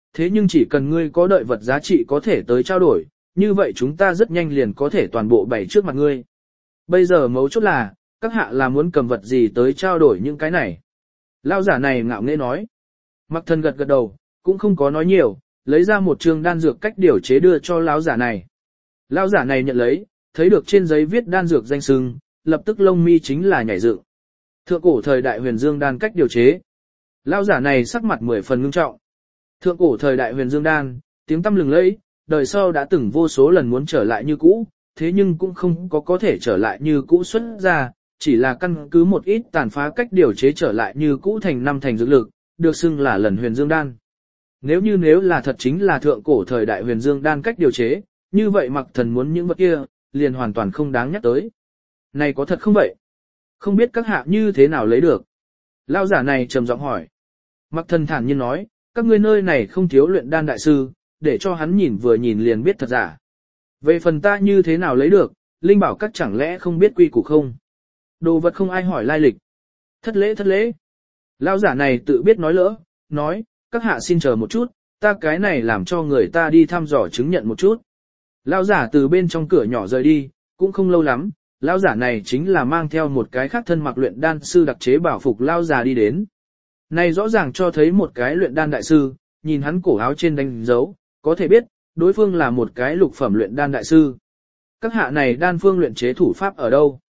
thế nhưng chỉ cần ngươi có đợi vật giá trị có thể tới trao đổi, như vậy chúng ta rất nhanh liền có thể toàn bộ bày trước mặt ngươi. Bây giờ mấu chốt là, các hạ là muốn cầm vật gì tới trao đổi những cái này. Lão giả này ngạo nghễ nói. Mặc Thần gật gật đầu, cũng không có nói nhiều, lấy ra một chương đan dược cách điều chế đưa cho lão giả này. Lão giả này nhận lấy, thấy được trên giấy viết đan dược danh xưng, lập tức lông mi chính là nhảy dựng. Thượng cổ thời đại huyền dương đan cách điều chế. Lão giả này sắc mặt 10 phần ngưng trọng. Thượng cổ thời đại huyền dương đan, tiếng tăm lừng lẫy, đời sau đã từng vô số lần muốn trở lại như cũ, thế nhưng cũng không có thể trở lại như cũ xuất ra, chỉ là căn cứ một ít tàn phá cách điều chế trở lại như cũ thành năm thành dược lực, được xưng là lần huyền dương đan. Nếu là thật chính là thượng cổ thời đại huyền dương đan cách điều chế, như vậy Mặc Thần muốn những vật kia, liền hoàn toàn không đáng nhắc tới. Này có thật không vậy? Không biết các hạ như thế nào lấy được? Lão giả này trầm giọng hỏi. Mặc Thần thản nhiên nói, các ngươi nơi này không thiếu luyện đan đại sư, để cho hắn nhìn vừa nhìn liền biết thật giả. Về phần ta như thế nào lấy được, Linh Bảo các chẳng lẽ không biết quy củ không? Đồ vật không ai hỏi lai lịch. Thất lễ. Lão giả này tự biết nói lỡ, nói, các hạ xin chờ một chút, ta cái này làm cho người ta đi thăm dò chứng nhận một chút. Lão giả từ bên trong cửa nhỏ rời đi, cũng không lâu lắm, lão giả này chính là mang theo một cái khác thân mặc luyện đan sư đặc chế bảo phục lão giả đi đến. Này rõ ràng cho thấy một cái luyện đan đại sư, nhìn hắn cổ áo trên đánh dấu, có thể biết, đối phương là một cái lục phẩm luyện đan đại sư. Các hạ này đan phương luyện chế thủ pháp ở đâu?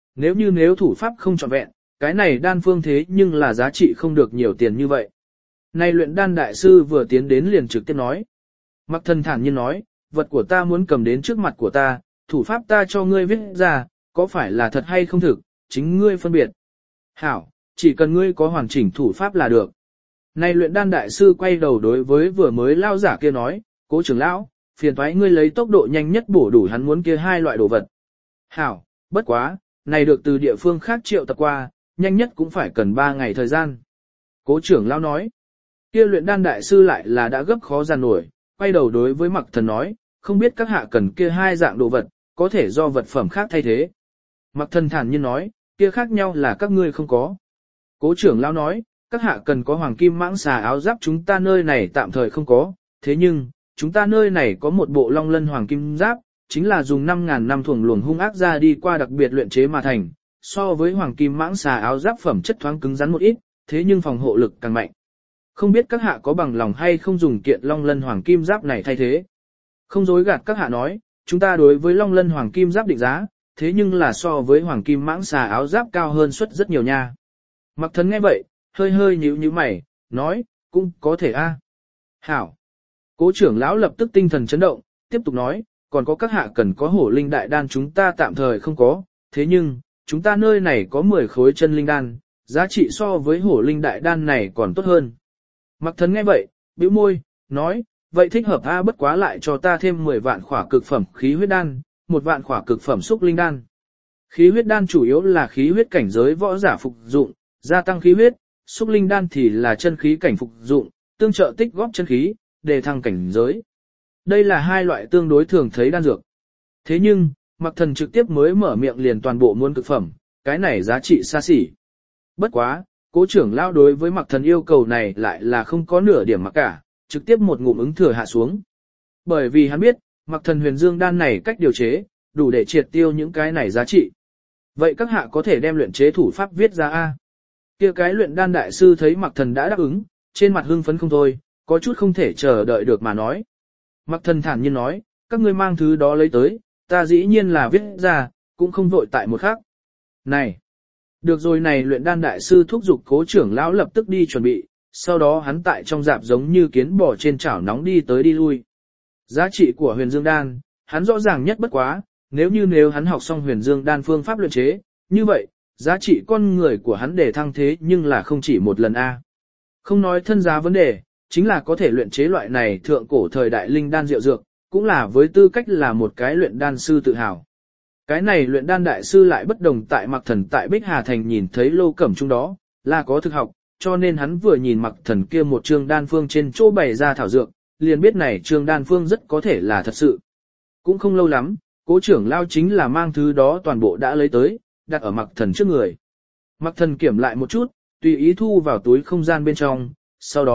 Nếu thủ pháp không trọn vẹn, cái này đan phương thế nhưng là giá trị không được nhiều tiền như vậy. Này luyện đan đại sư vừa tiến đến liền trực tiếp nói. Mặc Thần thản nhiên nói, vật của ta muốn cầm đến trước mặt của ta, thủ pháp ta cho ngươi viết ra, có phải là thật hay không thực, chính ngươi phân biệt. Hảo, chỉ cần ngươi có hoàn chỉnh thủ pháp là được. Này luyện đan đại sư quay đầu đối với vừa mới lao giả kia nói, Cố trưởng lão, phiền toái ngươi lấy tốc độ nhanh nhất bổ đủ hắn muốn kia hai loại đồ vật. Hảo, bất quá, này được từ địa phương khác triệu tập qua, nhanh nhất cũng phải cần 3 ngày thời gian. Cố trưởng lão nói, kia luyện đan đại sư lại là đã gấp khó giàn nổi, quay đầu đối với Mặc Thần nói, không biết các hạ cần kia hai dạng đồ vật, có thể do vật phẩm khác thay thế. Mặc Thần thản nhiên nói, kia khác nhau là các ngươi không có. Cố trưởng lão nói, các hạ cần có hoàng kim mãng xà áo giáp chúng ta nơi này tạm thời không có, thế nhưng, chúng ta nơi này có một bộ long lân hoàng kim giáp, chính là dùng 5.000 năm thuồng luồng hung ác ra đi qua đặc biệt luyện chế mà thành, so với hoàng kim mãng xà áo giáp phẩm chất thoáng cứng rắn một ít, thế nhưng phòng hộ lực càng mạnh. Không biết các hạ có bằng lòng hay không dùng kiện long lân hoàng kim giáp này thay thế. Không dối gạt các hạ nói, chúng ta đối với long lân hoàng kim giáp định giá, thế nhưng là so với hoàng kim mãng xà áo giáp cao hơn suất rất nhiều nha. Mặc Thần nghe vậy, hơi nhíu mày, nói, cũng có thể a. Hảo. Cố trưởng lão lập tức tinh thần chấn động, tiếp tục nói, còn có các hạ cần có hổ linh đại đan chúng ta tạm thời không có, thế nhưng, chúng ta nơi này có 10 khối chân linh đan, giá trị so với hổ linh đại đan này còn tốt hơn. Mặc Thần nghe vậy, bĩu môi, nói, vậy thích hợp a, bất quá lại cho ta thêm 10 vạn khỏa cực phẩm khí huyết đan, 1 vạn khỏa cực phẩm xúc linh đan. Khí huyết đan chủ yếu là khí huyết cảnh giới võ giả phục dụng, gia tăng khí huyết, xúc linh đan thì là chân khí cảnh phục dụng, tương trợ tích góp chân khí, đề thăng cảnh giới. Đây là hai loại tương đối thường thấy đan dược. Thế nhưng, Mặc Thần trực tiếp mới mở miệng liền toàn bộ muôn cực phẩm, cái này giá trị xa xỉ. Bất quá, Cố trưởng lão đối với Mặc Thần yêu cầu này lại là không có nửa điểm mặc cả, trực tiếp một ngụm ứng thừa hạ xuống. Bởi vì hắn biết, Mặc Thần huyền dương đan này cách điều chế, đủ để triệt tiêu những cái này giá trị. Vậy các hạ có thể đem luyện chế thủ pháp viết ra a? Kia cái luyện đan đại sư thấy Mặc Thần đã đáp ứng, trên mặt hưng phấn không thôi, có chút không thể chờ đợi được mà nói. Mặc Thần thản nhiên nói, các ngươi mang thứ đó lấy tới, ta dĩ nhiên là viết ra, cũng không vội tại một khắc. Này, được rồi này luyện đan đại sư thúc giục Cố trưởng lão lập tức đi chuẩn bị, sau đó hắn tại trong dạp giống như kiến bò trên chảo nóng đi tới đi lui. Giá trị của huyền dương đan, hắn rõ ràng nhất bất quá, nếu hắn học xong huyền dương đan phương pháp luyện chế, như vậy, giá trị con người của hắn để thăng thế nhưng là không chỉ một lần a. Không nói thân giá vấn đề, chính là có thể luyện chế loại này thượng cổ thời đại linh đan diệu dược, cũng là với tư cách là một cái luyện đan sư tự hào. Cái này luyện đan đại sư lại bất đồng tại Mặc Thần tại Bích Hà Thành nhìn thấy Lô Cẩm Trung đó, là có thực học, cho nên hắn vừa nhìn Mặc Thần kia một trương đan phương trên chỗ bày ra thảo dược, liền biết này trương đan phương rất có thể là thật sự. Cũng không lâu lắm, Cố trưởng lão chính là mang thứ đó toàn bộ đã lấy tới, đặt ở Mặc Thần trước người. Mặc Thần kiểm lại một chút, tùy ý thu vào túi không gian bên trong, sau đó,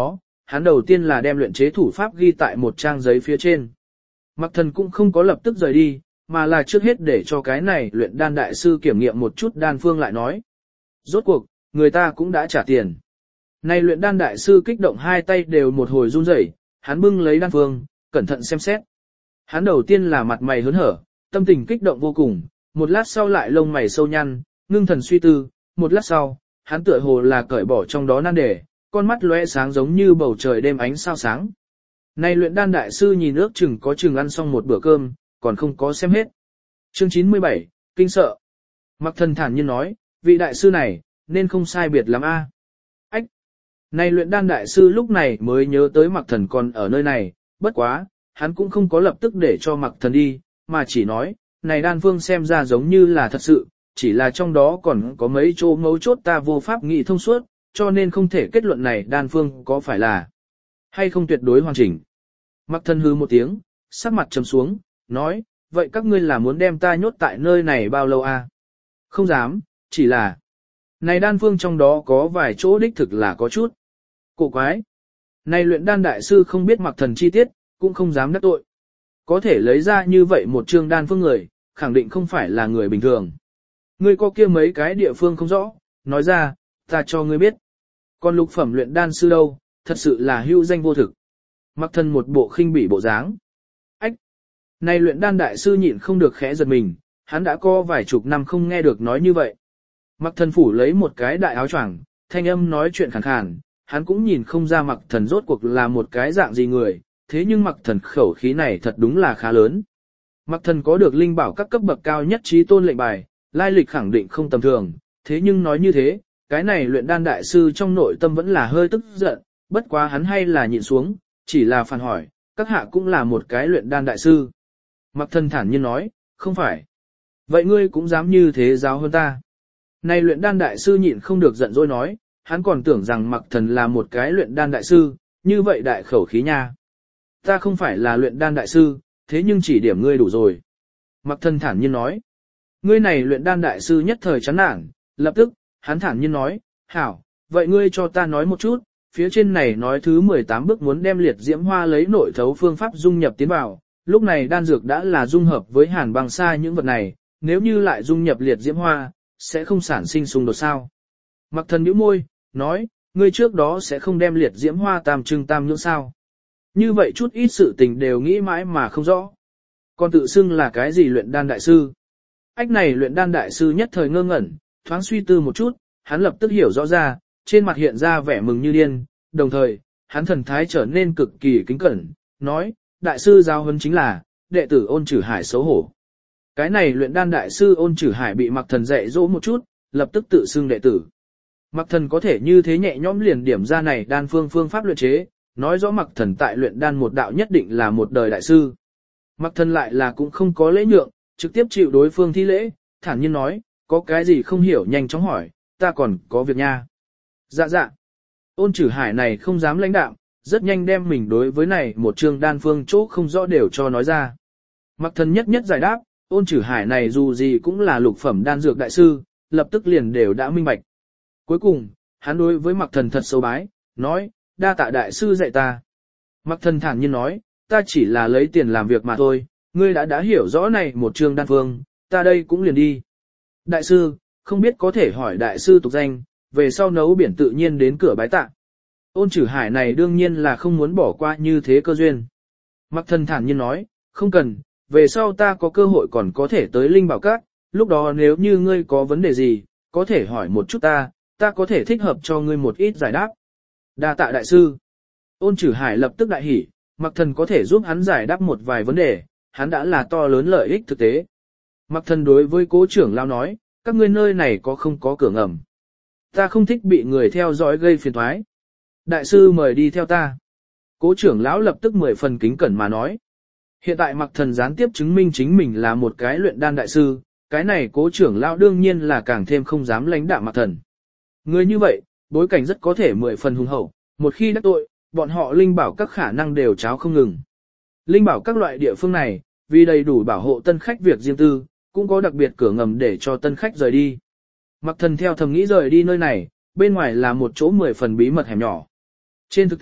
hắn đầu tiên là đem luyện chế thủ pháp ghi tại một trang giấy phía trên. Mặc Thần cũng không có lập tức rời đi, mà là trước hết để cho cái này luyện đan đại sư kiểm nghiệm một chút đan phương lại nói. Rốt cuộc, người ta cũng đã trả tiền. Này luyện đan đại sư kích động hai tay đều một hồi run rẩy, hắn bưng lấy đan phương, cẩn thận xem xét. Hắn đầu tiên là mặt mày hớn hở, tâm tình kích động vô cùng, một lát sau lại lông mày sâu nhăn, ngưng thần suy tư, một lát sau, hắn tựa hồ là cởi bỏ trong đó nan đề, con mắt lóe sáng giống như bầu trời đêm ánh sao sáng. Này luyện đan đại sư nhìn ước chừng có chừng ăn xong một bữa cơm, còn không có xem hết. Chương 97, kinh sợ. Mặc Thần thản nhiên nói, vị đại sư này, nên không sai biệt lắm a. Ách! Này luyện đan đại sư lúc này mới nhớ tới Mặc Thần còn ở nơi này, bất quá, hắn cũng không có lập tức để cho Mặc Thần đi, mà chỉ nói, này đan phương xem ra giống như là thật sự, chỉ là trong đó còn có mấy chỗ mấu chốt ta vô pháp nghĩ thông suốt, cho nên không thể kết luận này đan phương có phải là hay không tuyệt đối hoàn chỉnh. Mặc Thần hừ một tiếng, sắc mặt trầm xuống, nói, vậy các ngươi là muốn đem ta nhốt tại nơi này bao lâu a? Không dám, chỉ là này đan phương trong đó có vài chỗ đích thực là có chút cổ quái. Này luyện đan đại sư không biết Mặc Thần chi tiết, cũng không dám đắc tội. Có thể lấy ra như vậy một chương đan phương người, khẳng định không phải là người bình thường. Ngươi có kia mấy cái địa phương không rõ, nói ra, ta cho ngươi biết. Còn lục phẩm luyện đan sư đâu, thật sự là hữu danh vô thực. Mặc Thần một bộ khinh bỉ bộ dáng. Ách! Này luyện đan đại sư nhịn không được khẽ giật mình, hắn đã có vài chục năm không nghe được nói như vậy. Mặc Thần phủ lấy một cái đại áo choàng, thanh âm nói chuyện khàn khàn, hắn cũng nhìn không ra Mặc Thần rốt cuộc là một cái dạng gì người, thế nhưng Mặc Thần khẩu khí này thật đúng là khá lớn. Mặc Thần có được linh bảo các cấp bậc cao nhất trí tôn lệnh bài, lai lịch khẳng định không tầm thường, thế nhưng nói như thế, cái này luyện đan đại sư trong nội tâm vẫn là hơi tức giận, bất quá hắn hay là nhịn xuống, chỉ là phản hỏi, các hạ cũng là một cái luyện đan đại sư. Mặc Thần thản nhiên nói, không phải. Vậy ngươi cũng dám như thế giáo hơn ta. Này luyện đan đại sư nhịn không được giận dỗi nói, hắn còn tưởng rằng Mặc Thần là một cái luyện đan đại sư, như vậy đại khẩu khí nha. Ta không phải là luyện đan đại sư, thế nhưng chỉ điểm ngươi đủ rồi. Mặc Thần thản nhiên nói, ngươi này luyện đan đại sư nhất thời chán nản, lập tức, hắn thản nhiên nói, hảo, vậy ngươi cho ta nói một chút, phía trên này nói thứ 18 bước muốn đem liệt diễm hoa lấy nội thấu phương pháp dung nhập tiến vào, lúc này đan dược đã là dung hợp với hàn băng xa những vật này, nếu như lại dung nhập liệt diễm hoa, sẽ không sản sinh xung đột sao. Mặc Thần nhíu môi, nói, ngươi trước đó sẽ không đem liệt diễm hoa tam trưng tam nhưỡng sao. Như vậy chút ít sự tình đều nghĩ mãi mà không rõ. Còn tự xưng là cái gì luyện đan đại sư? Ách này luyện đan đại sư nhất thời ngơ ngẩn, thoáng suy tư một chút, hắn lập tức hiểu rõ ra, trên mặt hiện ra vẻ mừng như điên, đồng thời, hắn thần thái trở nên cực kỳ kính cẩn, nói, đại sư giáo huấn chính là, đệ tử Ôn Chử Hải xấu hổ. Cái này luyện đan đại sư Ôn Chử Hải bị Mặc Thần dạy dỗ một chút, lập tức tự xưng đệ tử. Mặc Thần có thể như thế nhẹ nhõm liền điểm ra này đan phương pháp luyện chế, nói rõ Mặc Thần tại luyện đan một đạo nhất định là một đời đại sư. Mặc Thần lại là cũng không có lễ nhượng, trực tiếp chịu đối phương thi lễ, thản nhiên nói, có cái gì không hiểu nhanh chóng hỏi, ta còn có việc nha. Dạ dạ. Ôn Chử Hải này không dám lãnh đạm, rất nhanh đem mình đối với này một chương đan phương chỗ không rõ đều cho nói ra. Mặc Thần nhất nhất giải đáp, Ôn Chử Hải này dù gì cũng là lục phẩm đan dược đại sư, lập tức liền đều đã minh bạch. Cuối cùng, hắn đối với Mặc Thần thật sâu bái, nói, đa tạ đại sư dạy ta. Mặc Thần thản nhiên nói, ta chỉ là lấy tiền làm việc mà thôi, ngươi đã hiểu rõ này một chương đan phương, ta đây cũng liền đi. Đại sư, không biết có thể hỏi đại sư tục danh, về sau nấu biển tự nhiên đến cửa bái tạ. Ôn Chử Hải này đương nhiên là không muốn bỏ qua như thế cơ duyên. Mặc Thần thản nhiên nói, không cần, về sau ta có cơ hội còn có thể tới Linh Bảo Các, lúc đó nếu như ngươi có vấn đề gì, có thể hỏi một chút ta có thể thích hợp cho ngươi một ít giải đáp. Đa tạ đại sư. Ôn Chử Hải lập tức đại hỉ, Mặc Thần có thể giúp hắn giải đáp một vài vấn đề, hắn đã là to lớn lợi ích thực tế. Mặc Thần đối với Cố trưởng lão nói, các ngươi nơi này có không có cửa ngầm. Ta không thích bị người theo dõi gây phiền toái. Đại sư mời đi theo ta. Cố trưởng lão lập tức 10 phần kính cẩn mà nói. Hiện tại Mặc Thần gián tiếp chứng minh chính mình là một cái luyện đan đại sư, cái này Cố trưởng lão đương nhiên là càng thêm không dám lãnh đạm Mặc Thần. Người như vậy, bối cảnh rất có thể 10 phần hùng hậu, một khi đắc tội, bọn họ linh bảo các khả năng đều cháo không ngừng. Linh bảo các loại địa phương này, vì đầy đủ bảo hộ tân khách việc riêng tư, cũng có đặc biệt cửa ngầm để cho tân khách rời đi. Mặc Thần theo thầm nghĩ rời đi nơi này, bên ngoài là một chỗ 10 phần bí mật hẻm nhỏ. Trên thực tế,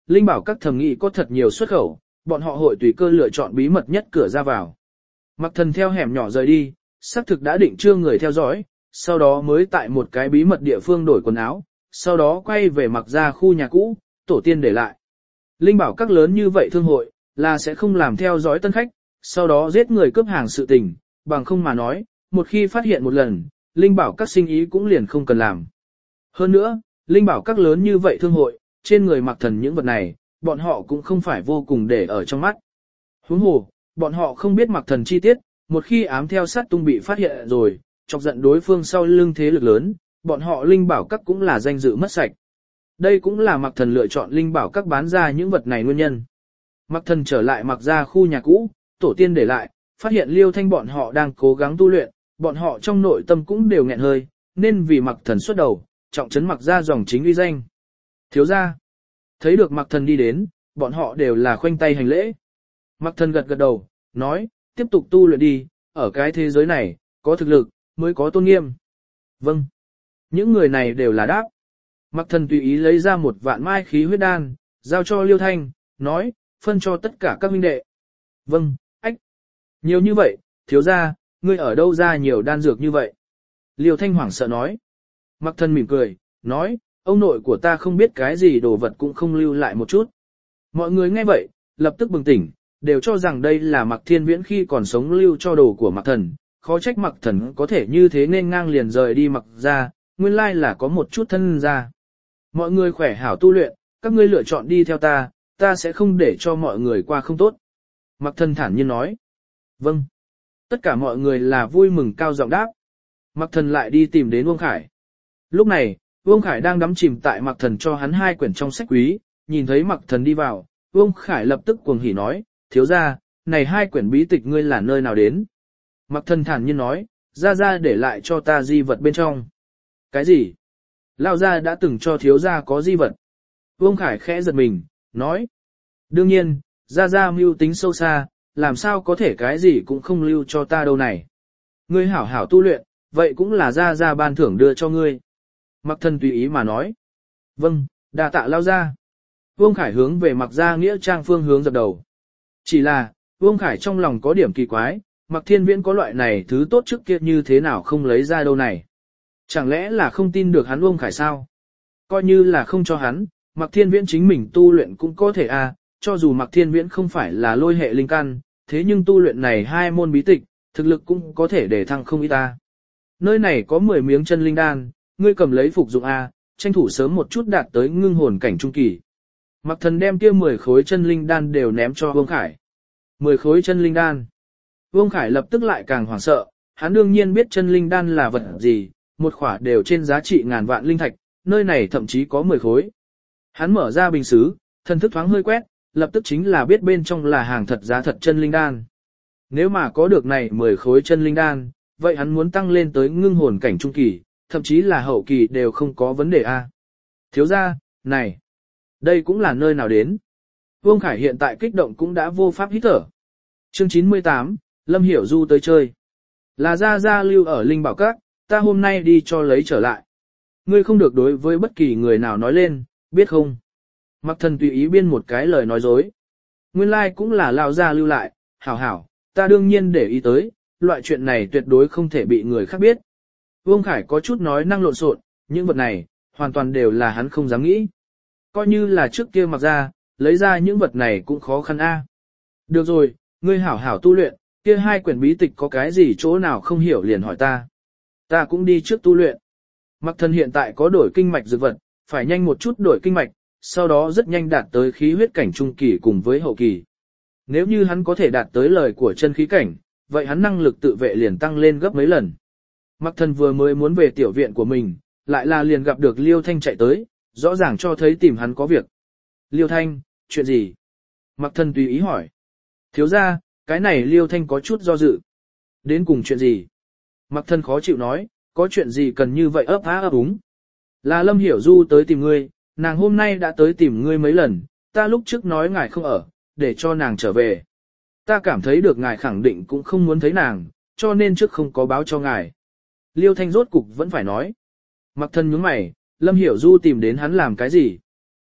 Linh Bảo các thẩm nghị có thật nhiều xuất khẩu, bọn họ hội tùy cơ lựa chọn bí mật nhất cửa ra vào. Mặc Thần theo hẻm nhỏ rời đi, xác thực đã định chưa người theo dõi, sau đó mới tại một cái bí mật địa phương đổi quần áo, sau đó quay về Mặc ra khu nhà cũ, tổ tiên để lại. Linh Bảo các lớn như vậy thương hội, là sẽ không làm theo dõi tân khách, sau đó giết người cướp hàng sự tình, bằng không mà nói, một khi phát hiện một lần, Linh Bảo các sinh ý cũng liền không cần làm. Hơn nữa, Linh Bảo các lớn như vậy thương hội, trên người Mặc Thần những vật này, bọn họ cũng không phải vô cùng để ở trong mắt. Huống hồ, bọn họ không biết Mặc Thần chi tiết, một khi ám theo sát tung bị phát hiện rồi, chọc giận đối phương sau lưng thế lực lớn, bọn họ Linh Bảo các cũng là danh dự mất sạch. Đây cũng là Mặc Thần lựa chọn Linh Bảo các bán ra những vật này nguyên nhân. Mặc Thần trở lại Mặc ra khu nhà cũ, tổ tiên để lại, phát hiện Liêu Thanh bọn họ đang cố gắng tu luyện, bọn họ trong nội tâm cũng đều nghẹn hơi, nên vì Mặc Thần xuất đầu, trọng trấn Mặc ra dòng chính uy danh. Thiếu gia, thấy được Mặc Thần đi đến, bọn họ đều là khoanh tay hành lễ. Mặc Thần gật gật đầu, nói, tiếp tục tu luyện đi, ở cái thế giới này, có thực lực, mới có tôn nghiêm. Vâng. Những người này đều là đáp. Mặc Thần tùy ý lấy ra một vạn mai khí huyết đan, giao cho Liêu Thanh, nói, phân cho tất cả các huynh đệ. Vâng, ách. Nhiều như vậy, thiếu gia, ngươi ở đâu ra nhiều đan dược như vậy? Liêu Thanh hoảng sợ nói. Mặc Thần mỉm cười, nói, ông nội của ta không biết cái gì đồ vật cũng không lưu lại một chút. Mọi người nghe vậy, lập tức bừng tỉnh, đều cho rằng đây là Mặc Thiên Viễn khi còn sống lưu cho đồ của Mặc Thần, khó trách Mặc Thần có thể như thế nên ngang liền rời đi Mặc ra, nguyên lai là có một chút thân ra. Mọi người khỏe hảo tu luyện, các ngươi lựa chọn đi theo ta, ta sẽ không để cho mọi người qua không tốt. Mặc Thần thản nhiên nói. Vâng. Tất cả mọi người là vui mừng cao giọng đáp. Mặc Thần lại đi tìm đến Uông Khải. Lúc này, Uông Khải đang đắm chìm tại Mặc Thần cho hắn 2 quyển trong sách quý, nhìn thấy Mặc Thần đi vào, Uông Khải lập tức cuồng hỉ nói, thiếu gia, này 2 quyển bí tịch ngươi là nơi nào đến? Mặc Thần thản nhiên nói, gia để lại cho ta di vật bên trong. Cái gì? Lão gia đã từng cho thiếu gia có di vật. Uông Khải khẽ giật mình, nói. Đương nhiên, gia mưu tính sâu xa, làm sao có thể cái gì cũng không lưu cho ta đâu này. Ngươi hảo hảo tu luyện, vậy cũng là gia ban thưởng đưa cho ngươi. Mặc Thần tùy ý mà nói. Vâng, đa tạ lão gia. Uông Khải hướng về Mặc gia nghĩa trang phương hướng dập đầu. Chỉ là, Uông Khải trong lòng có điểm kỳ quái, Mặc Thiên Viễn có loại này thứ tốt trước kia như thế nào không lấy ra đâu này. Chẳng lẽ là không tin được hắn Uông Khải sao? Coi như là không cho hắn, Mặc Thiên Viễn chính mình tu luyện cũng có thể cho dù Mặc Thiên Viễn không phải là lôi hệ linh căn, thế nhưng tu luyện này 2 môn bí tịch, thực lực cũng có thể để thăng không ít ta. Nơi này có 10 miếng chân linh đan, ngươi cầm lấy phục dụng tranh thủ sớm một chút đạt tới ngưng hồn cảnh trung kỳ. Mặc Thần đem kia 10 khối chân linh đan đều ném cho Uông Khải. 10 khối chân linh đan. Uông Khải lập tức lại càng hoảng sợ, hắn đương nhiên biết chân linh đan là vật gì, một khỏa đều trên giá trị ngàn vạn linh thạch, nơi này thậm chí có 10 khối. Hắn mở ra bình sứ, thần thức thoáng hơi quét, lập tức chính là biết bên trong là hàng thật giá thật chân linh đan. Nếu mà có được này 10 khối chân linh đan, vậy hắn muốn tăng lên tới ngưng hồn cảnh trung kỳ, thậm chí là hậu kỳ đều không có vấn đề Thiếu gia, này, đây cũng là nơi nào đến? Vương Khải hiện tại kích động cũng đã vô pháp hít thở. Chương 98, Lâm Hiểu Du tới chơi. Là gia lưu ở Linh Bảo Các, ta hôm nay đi cho lấy trở lại. Ngươi không được đối với bất kỳ người nào nói lên, biết không? Mặc Thần tùy ý biên một cái lời nói dối. Nguyên lai like cũng là lão gia lưu lại, hảo, ta đương nhiên để ý tới, loại chuyện này tuyệt đối không thể bị người khác biết. Vương Khải có chút nói năng lộn xộn, những vật này, hoàn toàn đều là hắn không dám nghĩ. Coi như là trước kia Mặc ra, lấy ra những vật này cũng khó khăn Được rồi, ngươi hảo tu luyện, kia 2 quyển bí tịch có cái gì chỗ nào không hiểu liền hỏi ta. Ta cũng đi trước tu luyện. Mặc Thần hiện tại có đổi kinh mạch dược vật, phải nhanh một chút đổi kinh mạch, sau đó rất nhanh đạt tới khí huyết cảnh trung kỳ cùng với hậu kỳ. Nếu như hắn có thể đạt tới lời của chân khí cảnh, vậy hắn năng lực tự vệ liền tăng lên gấp mấy lần. Mặc Thần vừa mới muốn về tiểu viện của mình, lại là liền gặp được Liêu Thanh chạy tới, rõ ràng cho thấy tìm hắn có việc. Liêu Thanh, chuyện gì? Mặc Thần tùy ý hỏi. Thiếu gia, cái này Liêu Thanh có chút do dự. Đến cùng chuyện gì? Mặc Thần khó chịu nói, có chuyện gì cần như vậy ấp úng. Là Lâm Hiểu Du tới tìm ngươi, nàng hôm nay đã tới tìm ngươi mấy lần, ta lúc trước nói ngài không ở, để cho nàng trở về. Ta cảm thấy được ngài khẳng định cũng không muốn thấy nàng, cho nên trước không có báo cho ngài. Liêu Thanh rốt cục vẫn phải nói. Mặc Thần nhướng mày, Lâm Hiểu Du tìm đến hắn làm cái gì?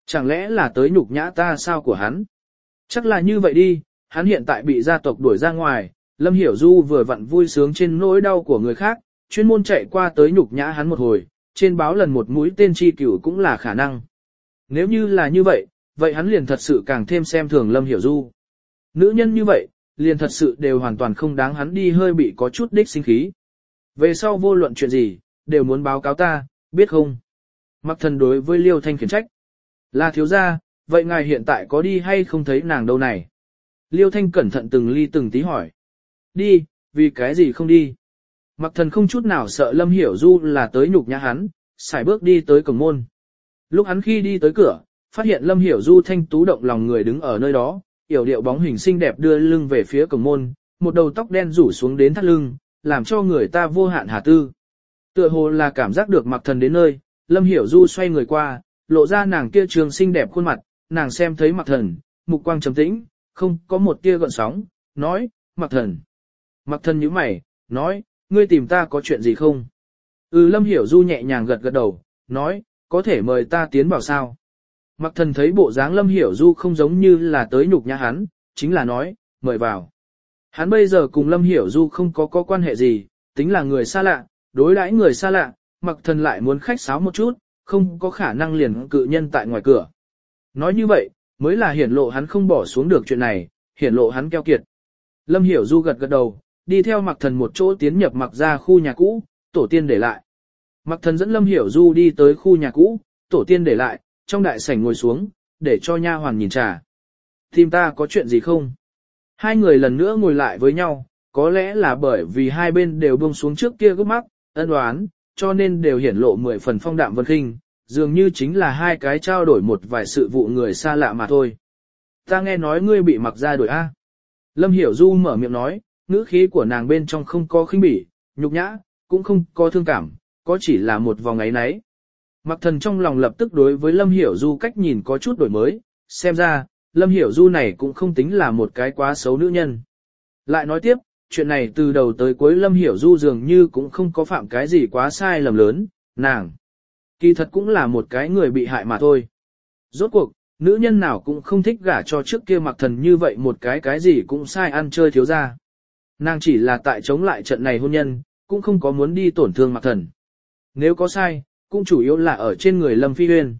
Chẳng lẽ là tới nhục nhã ta sao của hắn? Chắc là như vậy đi, hắn hiện tại bị gia tộc đuổi ra ngoài, Lâm Hiểu Du vừa vặn vui sướng trên nỗi đau của người khác, chuyên môn chạy qua tới nhục nhã hắn một hồi, trên báo lần một mũi tên chi cửu cũng là khả năng. Nếu như là như vậy, vậy hắn liền thật sự càng thêm xem thường Lâm Hiểu Du. Nữ nhân như vậy, liền thật sự đều hoàn toàn không đáng hắn đi hơi bị có chút đích sinh khí. Về sau vô luận chuyện gì, đều muốn báo cáo ta, biết không? Mặc Thần đối với Liêu Thanh khiển trách. Là thiếu gia, vậy ngài hiện tại có đi hay không thấy nàng đâu này? Liêu Thanh cẩn thận từng ly từng tí hỏi. Đi, vì cái gì không đi? Mặc Thần không chút nào sợ Lâm Hiểu Du là tới nhục nhã hắn, xài bước đi tới cổng môn. Lúc hắn khi đi tới cửa, phát hiện Lâm Hiểu Du thanh tú động lòng người đứng ở nơi đó, yểu điệu bóng hình xinh đẹp đưa lưng về phía cổng môn, một đầu tóc đen rủ xuống đến thắt lưng, làm cho người ta vô hạn hà tư. Tựa hồ là cảm giác được Mặc Thần đến nơi, Lâm Hiểu Du xoay người qua, lộ ra nàng kia trường xinh đẹp khuôn mặt, nàng xem thấy Mặc Thần, mục quang trầm tĩnh, không có một tia gợn sóng, nói, Mặc Thần. Mặc Thần nhíu mày, nói, ngươi tìm ta có chuyện gì không? Lâm Hiểu Du nhẹ nhàng gật gật đầu, nói, có thể mời ta tiến vào sao? Mặc Thần thấy bộ dáng Lâm Hiểu Du không giống như là tới nhục nhã hắn, chính là nói, mời vào. Hắn bây giờ cùng Lâm Hiểu Du không có quan hệ gì, tính là người xa lạ, đối đãi người xa lạ, Mặc Thần lại muốn khách sáo một chút, không có khả năng liền cự nhân tại ngoài cửa. Nói như vậy, mới là hiển lộ hắn không bỏ xuống được chuyện này, hiển lộ hắn keo kiệt. Lâm Hiểu Du gật gật đầu, đi theo Mặc Thần một chỗ tiến nhập Mặc ra khu nhà cũ, tổ tiên để lại. Mặc Thần dẫn Lâm Hiểu Du đi tới khu nhà cũ, tổ tiên để lại, trong đại sảnh ngồi xuống, để cho nha hoàn nhìn trà. Tìm ta có chuyện gì không? Hai người lần nữa ngồi lại với nhau, có lẽ là bởi vì hai bên đều buông xuống trước kia gốc mắc, ân oán, cho nên đều hiển lộ 10 phần phong đạm vân khinh, dường như chính là hai cái trao đổi một vài sự vụ người xa lạ mà thôi. Ta nghe nói ngươi bị Mặc ra đuổi a. Lâm Hiểu Du mở miệng nói, ngữ khí của nàng bên trong không có khinh bỉ, nhục nhã, cũng không có thương cảm, có chỉ là một vòng ấy nấy. Mặc Thần trong lòng lập tức đối với Lâm Hiểu Du cách nhìn có chút đổi mới, xem ra, Lâm Hiểu Du này cũng không tính là một cái quá xấu nữ nhân. Lại nói tiếp, chuyện này từ đầu tới cuối Lâm Hiểu Du dường như cũng không có phạm cái gì quá sai lầm lớn, nàng kỳ thật cũng là một cái người bị hại mà thôi. Rốt cuộc, nữ nhân nào cũng không thích gả cho trước kia Mặc Thần như vậy một cái gì cũng sai ăn chơi thiếu ra. Nàng chỉ là tại chống lại trận này hôn nhân, cũng không có muốn đi tổn thương Mặc Thần. Nếu có sai, cũng chủ yếu là ở trên người Lâm Phi Huyên.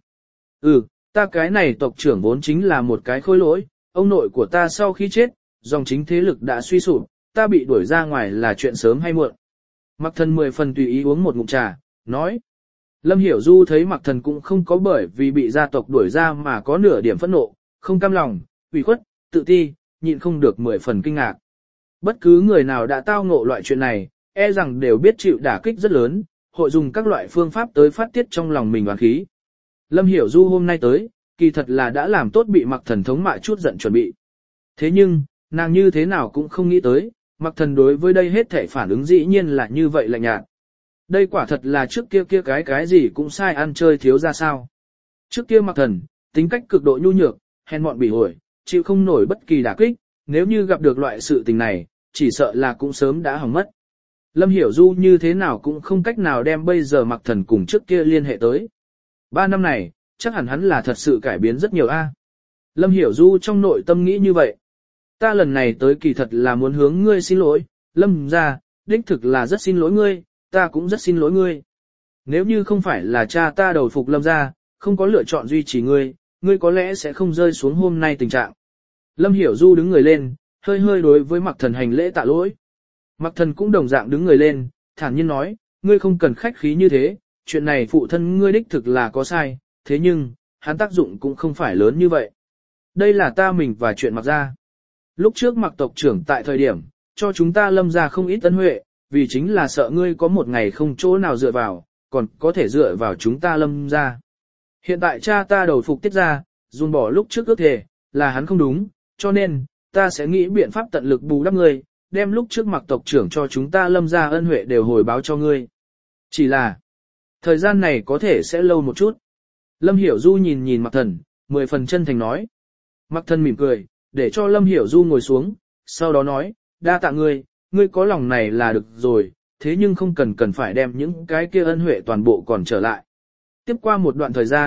Ta cái này tộc trưởng vốn chính là một cái khôi lỗi, ông nội của ta sau khi chết, dòng chính thế lực đã suy sụp, ta bị đuổi ra ngoài là chuyện sớm hay muộn. Mặc Thần 10 phần tùy ý uống một ngụm trà, nói. Lâm Hiểu Du thấy Mặc Thần cũng không có bởi vì bị gia tộc đuổi ra mà có nửa điểm phẫn nộ, không cam lòng, ủy khuất, tự ti, nhịn không được 10 phần kinh ngạc. Bất cứ người nào đã tao ngộ loại chuyện này, e rằng đều biết chịu đả kích rất lớn, hội dùng các loại phương pháp tới phát tiết trong lòng mình oán khí. Lâm Hiểu Du hôm nay tới, kỳ thật là đã làm tốt bị Mặc Thần thống mạ chút giận chuẩn bị. Thế nhưng, nàng như thế nào cũng không nghĩ tới, Mặc Thần đối với đây hết thể phản ứng dĩ nhiên là như vậy lạnh nhạt. Đây quả thật là trước kia cái gì cũng sai ăn chơi thiếu ra sao. Trước kia Mặc Thần, tính cách cực độ nhu nhược, hèn mọn bỉ ổi, chịu không nổi bất kỳ đả kích, nếu như gặp được loại sự tình này, chỉ sợ là cũng sớm đã hỏng mất. Lâm Hiểu Du như thế nào cũng không cách nào đem bây giờ Mặc Thần cùng trước kia liên hệ tới. 3 năm này, chắc hẳn hắn là thật sự cải biến rất nhiều a. Lâm Hiểu Du trong nội tâm nghĩ như vậy. Ta lần này tới kỳ thật là muốn hướng ngươi xin lỗi, Lâm gia, đích thực là rất xin lỗi ngươi, ta cũng rất xin lỗi ngươi. Nếu như không phải là cha ta đầu phục Lâm gia, không có lựa chọn duy trì ngươi, ngươi có lẽ sẽ không rơi xuống hôm nay tình trạng. Lâm Hiểu Du đứng người lên, hơi hơi đối với Mặc Thần hành lễ tạ lỗi. Mặc Thần cũng đồng dạng đứng người lên, thản nhiên nói, ngươi không cần khách khí như thế, chuyện này phụ thân ngươi đích thực là có sai, thế nhưng, hắn tác dụng cũng không phải lớn như vậy. Đây là ta mình và chuyện Mặc gia. Lúc trước Mặc tộc trưởng tại thời điểm, cho chúng ta Lâm gia không ít ân huệ, vì chính là sợ ngươi có một ngày không chỗ nào dựa vào, còn có thể dựa vào chúng ta Lâm gia. Hiện tại cha ta đầu phục Tiết gia, dùng bỏ lúc trước ước thề, là hắn không đúng, cho nên, ta sẽ nghĩ biện pháp tận lực bù đắp ngươi, đem lúc trước Mặc tộc trưởng cho chúng ta Lâm gia ân huệ đều hồi báo cho ngươi. Chỉ là, thời gian này có thể sẽ lâu một chút. Lâm Hiểu Du nhìn Mặc Thần, 10 phần chân thành nói. Mặc Thần mỉm cười, để cho Lâm Hiểu Du ngồi xuống, sau đó nói, đa tạ ngươi, ngươi có lòng này là được rồi, thế nhưng không cần phải đem những cái kia ân huệ toàn bộ còn trở lại. Tiếp qua một đoạn thời gian,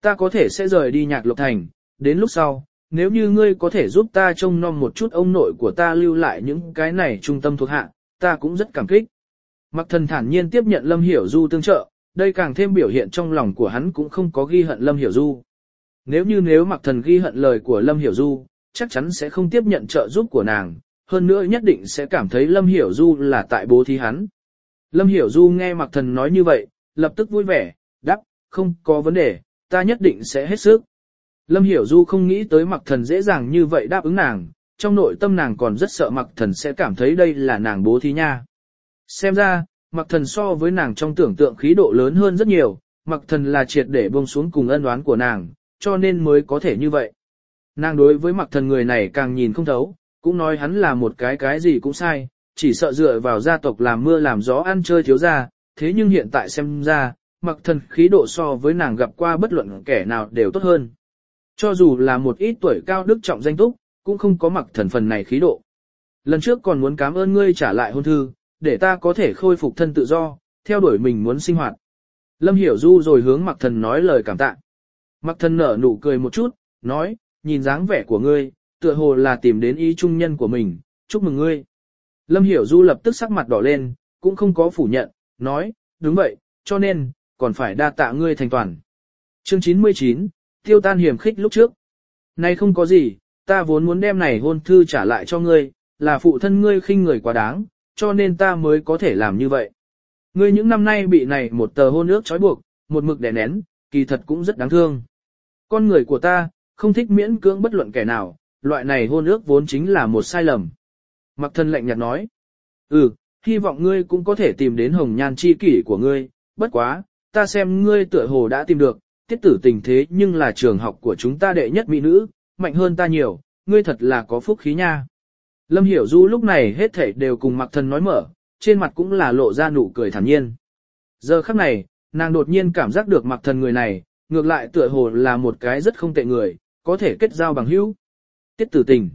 ta có thể sẽ rời đi Nhạc Lộc Thành, đến lúc sau, nếu như ngươi có thể giúp ta trông nom một chút ông nội của ta lưu lại những cái này trung tâm thuộc hạ, ta cũng rất cảm kích. Mạc Thần thản nhiên tiếp nhận Lâm Hiểu Du tương trợ, đây càng thêm biểu hiện trong lòng của hắn cũng không có ghi hận Lâm Hiểu Du. Nếu Mạc Thần ghi hận lời của Lâm Hiểu Du, chắc chắn sẽ không tiếp nhận trợ giúp của nàng, hơn nữa nhất định sẽ cảm thấy Lâm Hiểu Du là tại bố thí hắn. Lâm Hiểu Du nghe Mạc Thần nói như vậy, lập tức vui vẻ, đáp, không có vấn đề, ta nhất định sẽ hết sức. Lâm Hiểu Du không nghĩ tới Mạc Thần dễ dàng như vậy đáp ứng nàng, trong nội tâm nàng còn rất sợ Mạc Thần sẽ cảm thấy đây là nàng bố thí nha. Xem ra, Mạc Thần so với nàng trong tưởng tượng khí độ lớn hơn rất nhiều, Mạc Thần là triệt để buông xuống cùng ân oán của nàng, cho nên mới có thể như vậy. Nàng đối với Mạc Thần người này càng nhìn không thấu, cũng nói hắn là một cái gì cũng sai, chỉ sợ dựa vào gia tộc làm mưa làm gió ăn chơi thiếu gia, thế nhưng hiện tại xem ra, Mạc Thần khí độ so với nàng gặp qua bất luận kẻ nào đều tốt hơn. Cho dù là một ít tuổi cao đức trọng danh túc, cũng không có Mạc Thần phần này khí độ. Lần trước còn muốn cảm ơn ngươi trả lại hôn thư, để ta có thể khôi phục thân tự do, theo đuổi mình muốn sinh hoạt. Lâm Hiểu Du rồi hướng Mạc Thần nói lời cảm tạ. Mạc Thần nở nụ cười một chút, nói, nhìn dáng vẻ của ngươi, tựa hồ là tìm đến ý trung nhân của mình, chúc mừng ngươi. Lâm Hiểu Du lập tức sắc mặt đỏ lên, cũng không có phủ nhận, nói, đúng vậy, cho nên, còn phải đa tạ ngươi thành toàn. Chương 99, tiêu tan hiểm khích lúc trước. Này không có gì, ta vốn muốn đem này hôn thư trả lại cho ngươi, là phụ thân ngươi khinh người quá đáng, cho nên ta mới có thể làm như vậy. Ngươi những năm nay bị này một tờ hôn ước trói buộc, một mực đè nén, kỳ thật cũng rất đáng thương. Con người của ta, không thích miễn cưỡng bất luận kẻ nào, loại này hôn ước vốn chính là một sai lầm. Mạc Thần lạnh nhạt nói, hy vọng ngươi cũng có thể tìm đến hồng nhan chi kỷ của ngươi, bất quá, ta xem ngươi tựa hồ đã tìm được, Tiết Tử Tình thế nhưng là trường học của chúng ta đệ nhất mỹ nữ, mạnh hơn ta nhiều, ngươi thật là có phúc khí nha. Lâm Hiểu Du lúc này hết thảy đều cùng Mạc Thần nói mở, trên mặt cũng là lộ ra nụ cười thản nhiên. Giờ khắc này, nàng đột nhiên cảm giác được Mạc Thần người này, ngược lại tựa hồ là một cái rất không tệ người, có thể kết giao bằng hữu. Tiết Tử Tình.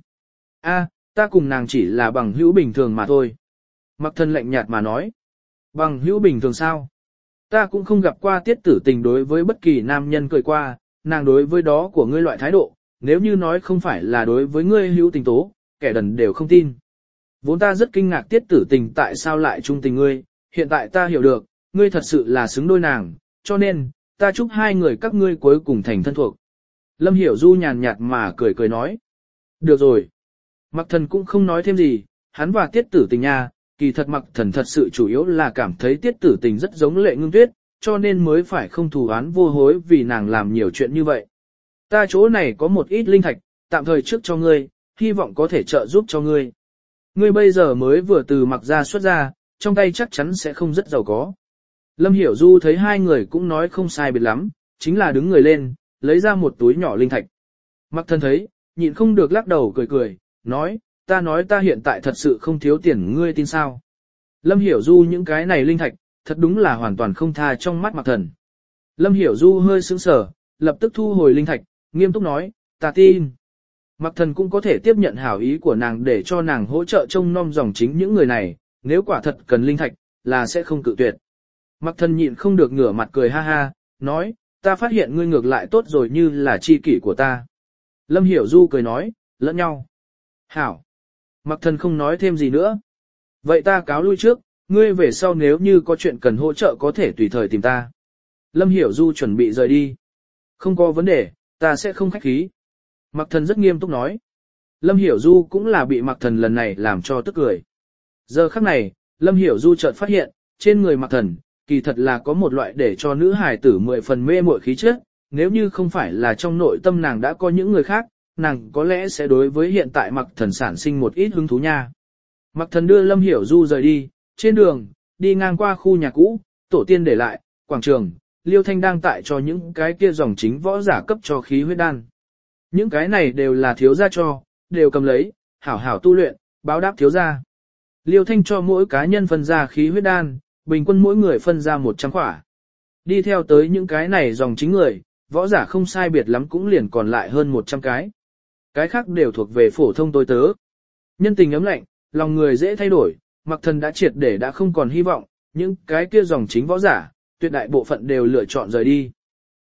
Ta cùng nàng chỉ là bằng hữu bình thường mà thôi. Mạc Thần lạnh nhạt mà nói. Bằng hữu bình thường sao? Ta cũng không gặp qua Tiết Tử Tình đối với bất kỳ nam nhân cười qua, nàng đối với đó của ngươi loại thái độ, nếu như nói không phải là đối với ngươi hữu tình tố, kẻ đần đều không tin. Vốn ta rất kinh ngạc Tiết Tử Tình tại sao lại trung tình ngươi, hiện tại ta hiểu được, ngươi thật sự là xứng đôi nàng, cho nên, ta chúc hai người các ngươi cuối cùng thành thân thuộc. Lâm Hiểu Du nhàn nhạt mà cười nói. Được rồi. Mạc Thần cũng không nói thêm gì, hắn và Tiết Tử Tình nha, kỳ thật Mạc Thần thật sự chủ yếu là cảm thấy Tiết Tử Tình rất giống Lệ Ngưng Tuyết, cho nên mới phải không thù oán vô hối vì nàng làm nhiều chuyện như vậy. Ta chỗ này có một ít linh thạch, tạm thời trước cho ngươi, hy vọng có thể trợ giúp cho ngươi. Ngươi bây giờ mới vừa từ Mạc gia xuất ra, trong tay chắc chắn sẽ không rất giàu có. Lâm Hiểu Du thấy hai người cũng nói không sai biệt lắm, chính là đứng người lên, lấy ra một túi nhỏ linh thạch. Mạc Thần thấy, nhịn không được lắc đầu cười, nói ta hiện tại thật sự không thiếu tiền, ngươi tin sao? Lâm Hiểu Du những cái này linh thạch, thật đúng là hoàn toàn không tha trong mắt Mạc Thần. Lâm Hiểu Du hơi sững sờ, lập tức thu hồi linh thạch, nghiêm túc nói, ta tin. Mạc Thần cũng có thể tiếp nhận hảo ý của nàng để cho nàng hỗ trợ trông nom dòng chính những người này, nếu quả thật cần linh thạch, là sẽ không cự tuyệt. Mạc Thần nhịn không được ngửa mặt cười ha ha, nói, ta phát hiện ngươi ngược lại tốt rồi như là chi kỷ của ta. Lâm Hiểu Du cười nói, lẫn nhau. Hảo. Mạc Thần không nói thêm gì nữa. Vậy ta cáo lui trước, ngươi về sau nếu như có chuyện cần hỗ trợ có thể tùy thời tìm ta. Lâm Hiểu Du chuẩn bị rời đi. Không có vấn đề, ta sẽ không khách khí. Mạc Thần rất nghiêm túc nói. Lâm Hiểu Du cũng là bị Mạc Thần lần này làm cho tức cười. Giờ khắc này, Lâm Hiểu Du chợt phát hiện, trên người Mạc Thần, kỳ thật là có một loại để cho nữ hài tử 10 phần mê muội khí chất, nếu như không phải là trong nội tâm nàng đã có những người khác, nàng có lẽ sẽ đối với hiện tại Mạc Thần sản sinh một ít hứng thú nha. Mạc Thần đưa Lâm Hiểu Du rời đi, trên đường, đi ngang qua khu nhà cũ, tổ tiên để lại, quảng trường, Liêu Thanh đang tại cho những cái kia dòng chính võ giả cấp cho khí huyết đan. Những cái này đều là thiếu gia cho, đều cầm lấy, hảo hảo tu luyện, báo đáp thiếu gia. Liêu Thanh cho mỗi cá nhân phân ra khí huyết đan, bình quân mỗi người phân ra 100 quả. Đi theo tới những cái này dòng chính người, võ giả không sai biệt lắm cũng liền còn lại hơn 100 cái. Cái khác đều thuộc về phổ thông tôi tớ. Nhân tình ấm lạnh, lòng người dễ thay đổi, Mạc Thần đã triệt để đã không còn hy vọng, những cái kia dòng chính võ giả, tuyệt đại bộ phận đều lựa chọn rời đi.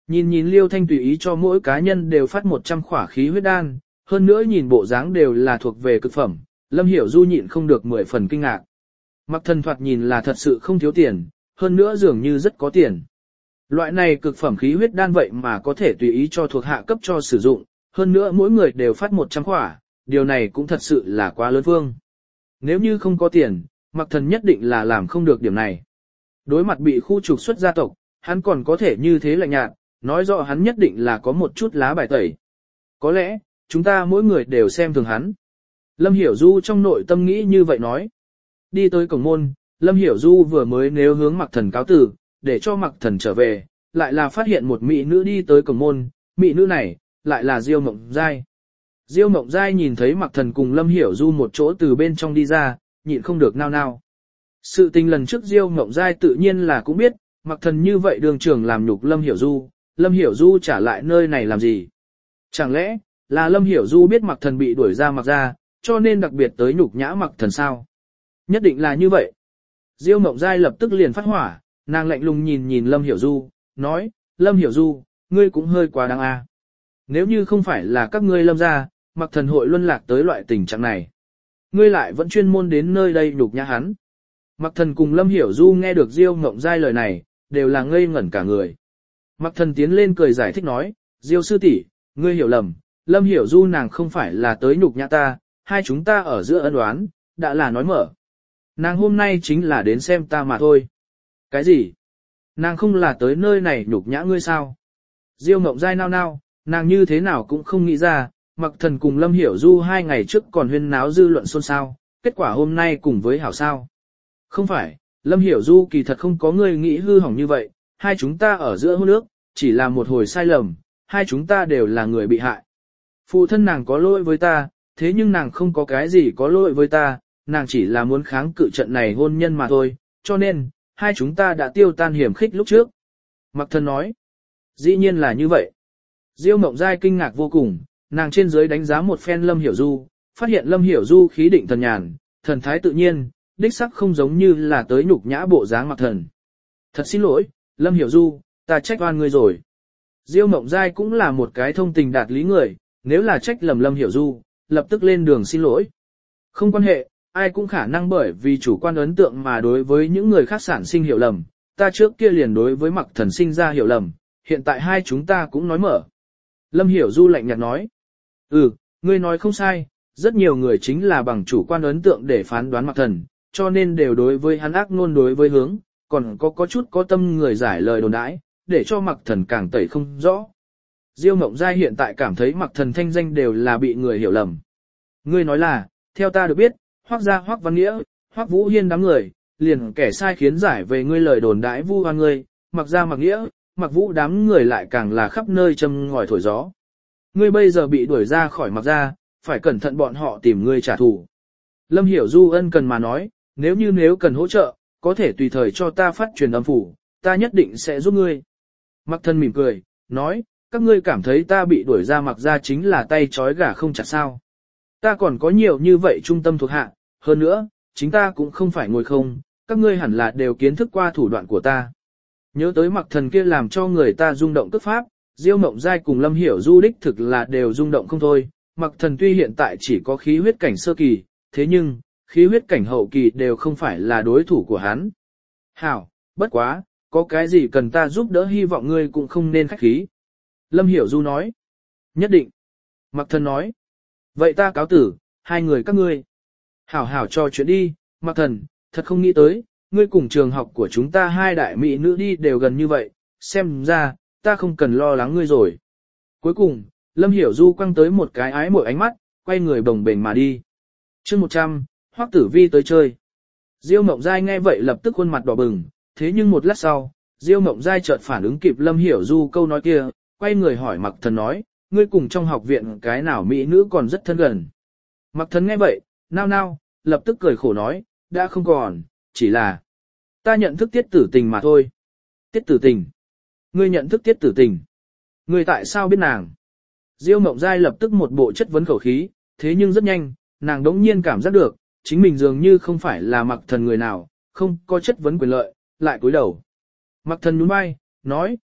Nhìn Liêu Thanh tùy ý cho mỗi cá nhân đều phát 100 khỏa khí huyết đan, hơn nữa nhìn bộ dáng đều là thuộc về cực phẩm, Lâm Hiểu Du nhịn không được 10 phần kinh ngạc. Mặc Thần thoạt nhìn là thật sự không thiếu tiền, hơn nữa dường như rất có tiền. Loại này cực phẩm khí huyết đan vậy mà có thể tùy ý cho thuộc hạ cấp cho sử dụng, hơn nữa mỗi người đều phát 100 khỏa, điều này cũng thật sự là quá lớn vương. Nếu như không có tiền, Mặc Thần nhất định là làm không được điểm này. Đối mặt bị khu trục xuất gia tộc, hắn còn có thể như thế lạnh nhạt, nói rõ hắn nhất định là có một chút lá bài tẩy. Có lẽ, chúng ta mỗi người đều xem thường hắn. Lâm Hiểu Du trong nội tâm nghĩ như vậy nói. Đi tới cổng môn, Lâm Hiểu Du vừa mới nếu hướng Mặc Thần cáo từ, để cho Mặc Thần trở về, lại là phát hiện một mỹ nữ đi tới cổng môn, mỹ nữ này, lại là Diêu Mộng Giai. Diêu Mộng Giai nhìn thấy Mặc Thần cùng Lâm Hiểu Du một chỗ từ bên trong đi ra, nhịn không được nao nao. Sự tình lần trước Diêu Mộng Giai tự nhiên là cũng biết, Mặc Thần như vậy đường trưởng làm nhục Lâm Hiểu Du trả lại nơi này làm gì? Chẳng lẽ, là Lâm Hiểu Du biết Mặc Thần bị đuổi ra Mặc ra, cho nên đặc biệt tới nhục nhã Mặc Thần sao? Nhất định là như vậy. Diêu Mộng Giai lập tức liền phát hỏa, nàng lạnh lùng nhìn Lâm Hiểu Du, nói, Lâm Hiểu Du, ngươi cũng hơi quá đáng a. Nếu như không phải là các ngươi Lâm ra, Mặc Thần hội luân lạc tới loại tình trạng này. Ngươi lại vẫn chuyên môn đến nơi đây nhục nhã hắn. Mặc Thần cùng Lâm Hiểu Du nghe được Diêu Mộng Giai lời này, đều là ngây ngẩn cả người. Mặc Thần tiến lên cười giải thích nói, Diêu sư tỷ, ngươi hiểu lầm, Lâm Hiểu Du nàng không phải là tới nhục nhã ta, hai chúng ta ở giữa ân oán, đã là nói mở. Nàng hôm nay chính là đến xem ta mà thôi. Cái gì? Nàng không là tới nơi này nhục nhã ngươi sao? Diêu Mộng Giai nao nao, nàng như thế nào cũng không nghĩ ra, Mặc Thần cùng Lâm Hiểu Du 2 ngày trước còn huyên náo dư luận xôn xao, kết quả hôm nay cùng với hảo sao. Không phải, Lâm Hiểu Du kỳ thật không có người nghĩ hư hỏng như vậy, hai chúng ta ở giữa hôn ước, chỉ là một hồi sai lầm, hai chúng ta đều là người bị hại. Phụ thân nàng có lỗi với ta, thế nhưng nàng không có cái gì có lỗi với ta, nàng chỉ là muốn kháng cự trận này hôn nhân mà thôi, cho nên, hai chúng ta đã tiêu tan hiểm khích lúc trước. Mặc Thần nói, dĩ nhiên là như vậy. Diêu Mộng Giai kinh ngạc vô cùng, nàng trên dưới đánh giá một phen Lâm Hiểu Du, phát hiện Lâm Hiểu Du khí định thần nhàn, thần thái tự nhiên, đích sắc không giống như là tới nhục nhã bộ dáng Mặc Thần. Thật xin lỗi, Lâm Hiểu Du, ta trách oan ngươi rồi. Diêu Mộng Giai cũng là một cái thông tình đạt lý người, nếu là trách lầm Lâm Hiểu Du, lập tức lên đường xin lỗi. Không quan hệ, ai cũng khả năng bởi vì chủ quan ấn tượng mà đối với những người khác sản sinh hiểu lầm, ta trước kia liền đối với Mặc Thần sinh ra hiểu lầm, hiện tại hai chúng ta cũng nói mở. Lâm Hiểu Du lạnh nhạt nói, ngươi nói không sai, rất nhiều người chính là bằng chủ quan ấn tượng để phán đoán Mặc Thần, cho nên đều đối với hắn ác ngôn đối với hướng, còn có chút có tâm người giải lời đồn đãi, để cho Mặc Thần càng tẩy không rõ. Diêu Mộng Giai hiện tại cảm thấy Mặc Thần thanh danh đều là bị người hiểu lầm. Ngươi nói là, theo ta được biết, Hoắc gia Hoắc Văn Nghĩa, Hoắc Vũ Hiên đám người, liền kẻ sai khiến giải về ngươi lời đồn đãi vu oan ngươi, Mặc gia Mặc Nghĩa, Mặc Vũ đám người lại càng là khắp nơi châm ngòi thổi gió. Ngươi bây giờ bị đuổi ra khỏi Mặc gia, phải cẩn thận bọn họ tìm ngươi trả thù. Lâm Hiểu Du ân cần mà nói, nếu cần hỗ trợ, có thể tùy thời cho ta phát truyền âm phủ, ta nhất định sẽ giúp ngươi. Mặc Thần mỉm cười, nói, các ngươi cảm thấy ta bị đuổi ra Mặc gia chính là tay trói gà không chặt sao. Ta còn có nhiều như vậy trung tâm thuộc hạ, hơn nữa, chính ta cũng không phải ngồi không, các ngươi hẳn là đều kiến thức qua thủ đoạn của ta. Nhớ tới Mặc Thần kia làm cho người ta rung động tức pháp, Diêu Mộng Giai cùng Lâm Hiểu Du đích thực là đều rung động không thôi. Mặc Thần tuy hiện tại chỉ có khí huyết cảnh sơ kỳ, thế nhưng, khí huyết cảnh hậu kỳ đều không phải là đối thủ của hắn. Hảo, bất quá, có cái gì cần ta giúp đỡ hy vọng ngươi cũng không nên khách khí. Lâm Hiểu Du nói. Nhất định. Mặc Thần nói. Vậy ta cáo tử, hai người các ngươi. Hảo cho chuyện đi, Mặc Thần, thật không nghĩ tới, ngươi cùng trường học của chúng ta hai đại mỹ nữ đi đều gần như vậy, xem ra, ta không cần lo lắng ngươi rồi. Cuối cùng, Lâm Hiểu Du quăng tới một cái ái mội ánh mắt, quay người bồng bềnh mà đi. Chương 100, Hoắc Tử Vi tới chơi. Diêu Mộng Giai nghe vậy lập tức khuôn mặt đỏ bừng, thế nhưng một lát sau, Diêu Mộng Giai chợt phản ứng kịp Lâm Hiểu Du câu nói kia, quay người hỏi Mặc Thần nói, ngươi cùng trong học viện cái nào mỹ nữ còn rất thân gần. Mặc Thần nghe vậy, nao, lập tức cười khổ nói, đã không còn, chỉ là ta nhận thức Tiết Tử Tình mà thôi. Tiết Tử Tình? Ngươi nhận thức Tiết Tử Tình? Ngươi tại sao biết nàng? Diêu Mộng Giai lập tức một bộ chất vấn khẩu khí, thế nhưng rất nhanh, nàng đống nhiên cảm giác được, chính mình dường như không phải là Mặc Thần người nào, không có chất vấn quyền lợi, lại cúi đầu. Mặc Thần nhún vai, nói,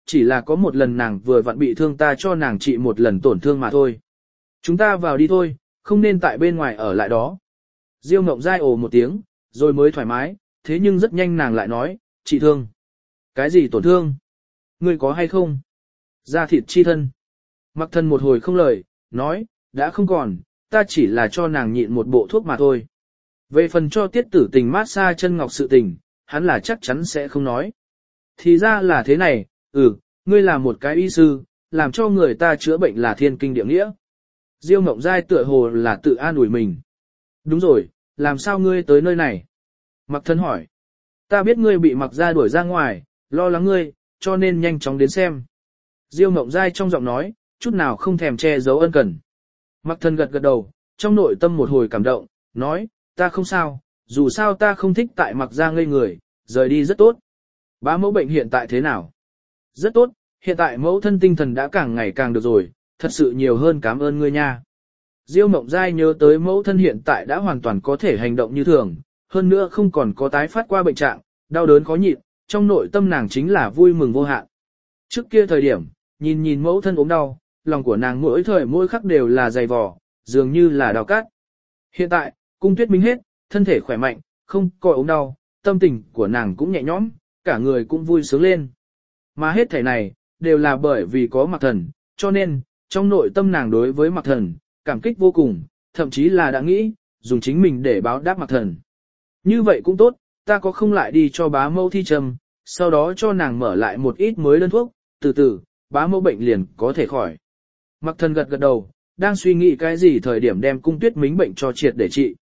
chỉ là có một lần nàng vừa vặn bị thương ta cho nàng trị một lần tổn thương mà thôi. Chúng ta vào đi thôi, không nên tại bên ngoài ở lại đó. Diêu Mộng Giai ồ một tiếng, rồi mới thoải mái, thế nhưng rất nhanh nàng lại nói, trị thương. Cái gì tổn thương? Ngươi có hay không? Da thịt chi thân. Mặc Thần một hồi không lời, nói, đã không còn, ta chỉ là cho nàng nhịn một bộ thuốc mà thôi. Về phần cho Tiết Tử Tình massage chân ngọc sự tình, hắn là chắc chắn sẽ không nói. Thì ra là thế này, ngươi là một cái y sư, làm cho người ta chữa bệnh là thiên kinh địa nghĩa. Diêu Mộng Giai tựa hồ là tự an ủi mình. Đúng rồi, làm sao ngươi tới nơi này? Mặc Thần hỏi. Ta biết ngươi bị Mặc gia đuổi ra ngoài, lo lắng ngươi, cho nên nhanh chóng đến xem. Diêu Mộng Giai trong giọng nói, chút nào không thèm che giấu ân cần. Mặc Thần gật gật đầu, trong nội tâm một hồi cảm động, nói, ta không sao, dù sao ta không thích tại Mặc gia ngây người, rời đi rất tốt. Bá mẫu bệnh hiện tại thế nào? Rất tốt, hiện tại mẫu thân tinh thần đã càng ngày càng được rồi, thật sự nhiều hơn cảm ơn ngươi nha. Diêu Mộng Giai nhớ tới mẫu thân hiện tại đã hoàn toàn có thể hành động như thường, hơn nữa không còn có tái phát qua bệnh trạng, đau đớn khó nhịn, trong nội tâm nàng chính là vui mừng vô hạn. Trước kia thời điểm, nhìn mẫu thân ốm đau, lòng của nàng mỗi thời mỗi khắc đều là dày vò, dường như là đào cát. Hiện tại, cung tuyết minh hết, thân thể khỏe mạnh, không có ốm đau, tâm tình của nàng cũng nhẹ nhõm, cả người cũng vui sướng lên. Mà hết thể này, đều là bởi vì có Mặc Thần, cho nên, trong nội tâm nàng đối với Mặc Thần, cảm kích vô cùng, thậm chí là đã nghĩ, dùng chính mình để báo đáp Mặc Thần. Như vậy cũng tốt, ta có không lại đi cho bá mẫu thi trầm, sau đó cho nàng mở lại một ít mới đơn thuốc, từ từ, bá mẫu bệnh liền có thể khỏi. Mặc Thần gật gật đầu, đang suy nghĩ cái gì thời điểm đem cung tuyết mính bệnh cho triệt để trị.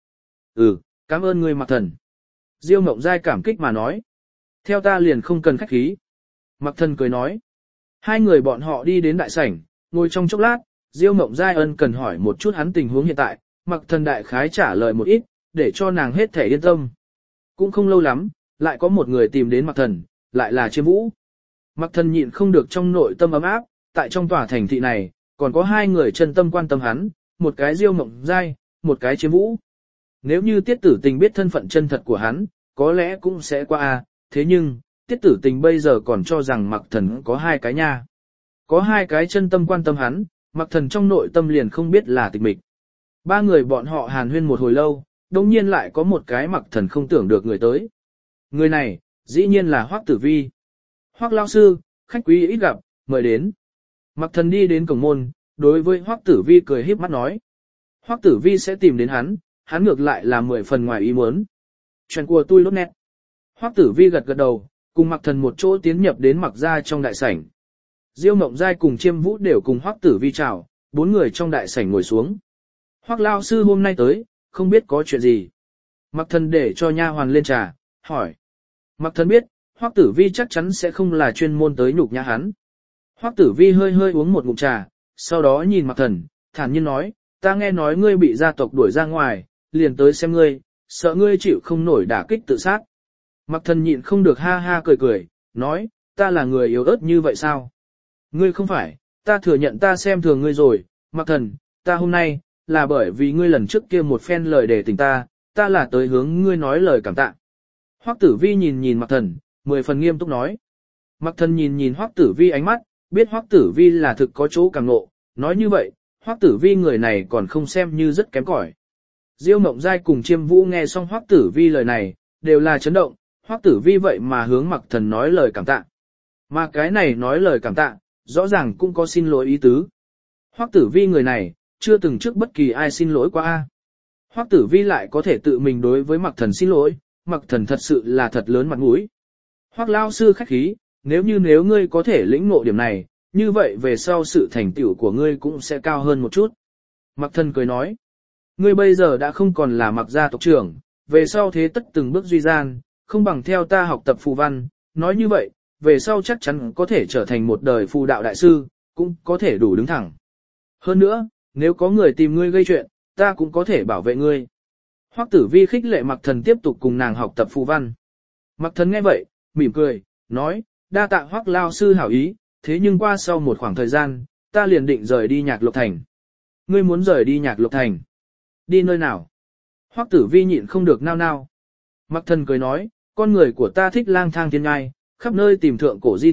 Cảm ơn ngươi Mặc Thần. Diêu Mộng Giai cảm kích mà nói. Theo ta liền không cần khách khí. Mặc Thần cười nói. Hai người bọn họ đi đến đại sảnh, ngồi trong chốc lát, Diêu Mộng Giai ân cần hỏi một chút hắn tình huống hiện tại, Mặc Thần đại khái trả lời một ít, để cho nàng hết thể yên tâm. Cũng không lâu lắm, lại có một người tìm đến Mặc Thần, lại là Chiêm Vũ. Mặc Thần nhịn không được trong nội tâm ấm áp, tại trong tòa thành thị này, còn có hai người chân tâm quan tâm hắn, một cái Diêu Mộng Giai, một cái Chiêm Vũ. Nếu như Tiết Tử Tình biết thân phận chân thật của hắn, có lẽ cũng sẽ qua thế nhưng, Tiết Tử Tình bây giờ còn cho rằng Mặc Thần có hai cái nha. Có hai cái chân tâm quan tâm hắn, Mặc Thần trong nội tâm liền không biết là tịch mịch. Ba người bọn họ hàn huyên một hồi lâu, đồng nhiên lại có một cái Mặc Thần không tưởng được người tới. Người này, dĩ nhiên là Hoắc Tử Vi. Hoắc lão sư, khách quý ít gặp, mời đến. Mặc Thần đi đến cổng môn, đối với Hoắc Tử Vi cười híp mắt nói. Hoắc Tử Vi sẽ tìm đến hắn ngược lại là 10 phần ngoài ý muốn. Chuyện của tôi lốt nét. Hoắc Tử Vi gật gật đầu, cùng Mặc Thần một chỗ tiến nhập đến Mặc gia trong đại sảnh. Diêu Mộng Giai cùng Chiêm Vũ đều cùng Hoắc Tử Vi chào, bốn người trong đại sảnh ngồi xuống. Hoắc lão sư hôm nay tới, không biết có chuyện gì. Mặc Thần để cho nha hoàn lên trà, hỏi. Mặc Thần biết, Hoắc Tử Vi chắc chắn sẽ không là chuyên môn tới nhục nhã hắn. Hoắc Tử Vi hơi uống một ngụm trà, sau đó nhìn Mặc Thần, thản nhiên nói, ta nghe nói ngươi bị gia tộc đuổi ra ngoài, liền tới xem ngươi, sợ ngươi chịu không nổi đả kích tự sát. Mặc Thần nhịn không được ha ha cười, nói, ta là người yếu ớt như vậy sao? Ngươi không phải, ta thừa nhận ta xem thường ngươi rồi, Mặc Thần, ta hôm nay, là bởi vì ngươi lần trước kia một phen lời để tình ta là tới hướng ngươi nói lời cảm tạ. Hoắc Tử Vi nhìn Mặc Thần, 10 phần nghiêm túc nói. Mặc Thần nhìn Hoắc Tử Vi ánh mắt, biết Hoắc Tử Vi là thực có chỗ cảm ngộ, nói như vậy, Hoắc Tử Vi người này còn không xem như rất kém cỏi. Diêu Mộng Giai cùng Chiêm Vũ nghe xong Hoắc Tử Vi lời này, đều là chấn động, Hoắc Tử Vi vậy mà hướng Mặc Thần nói lời cảm tạ. Mà cái này nói lời cảm tạ, rõ ràng cũng có xin lỗi ý tứ. Hoắc Tử Vi người này, chưa từng trước bất kỳ ai xin lỗi qua. Hoắc Tử Vi lại có thể tự mình đối với Mặc Thần xin lỗi, Mặc Thần thật sự là thật lớn mặt mũi. Hoắc lão sư khách khí, nếu ngươi có thể lĩnh ngộ điểm này, như vậy về sau sự thành tựu của ngươi cũng sẽ cao hơn một chút. Mặc Thần cười nói, ngươi bây giờ đã không còn là Mặc gia tộc trưởng, về sau thế tất từng bước duy gian, không bằng theo ta học tập phù văn, nói như vậy, về sau chắc chắn có thể trở thành một đời phù đạo đại sư, cũng có thể đủ đứng thẳng. Hơn nữa, nếu có người tìm ngươi gây chuyện, ta cũng có thể bảo vệ ngươi. Hoắc Tử Vi khích lệ Mặc Thần tiếp tục cùng nàng học tập phù văn. Mặc Thần nghe vậy, mỉm cười, nói, đa tạ Hoắc lão sư hảo ý, thế nhưng qua sau một khoảng thời gian, ta liền định rời đi Nhạc Lộc Thành. Ngươi muốn rời đi Nhạc Lộc Thành? Đi nơi nào? Hoắc Tử Vi nhịn không được nao nao. Mặc Thần cười nói, con người của ta thích lang thang thiên ngai, khắp nơi tìm thượng cổ di tích,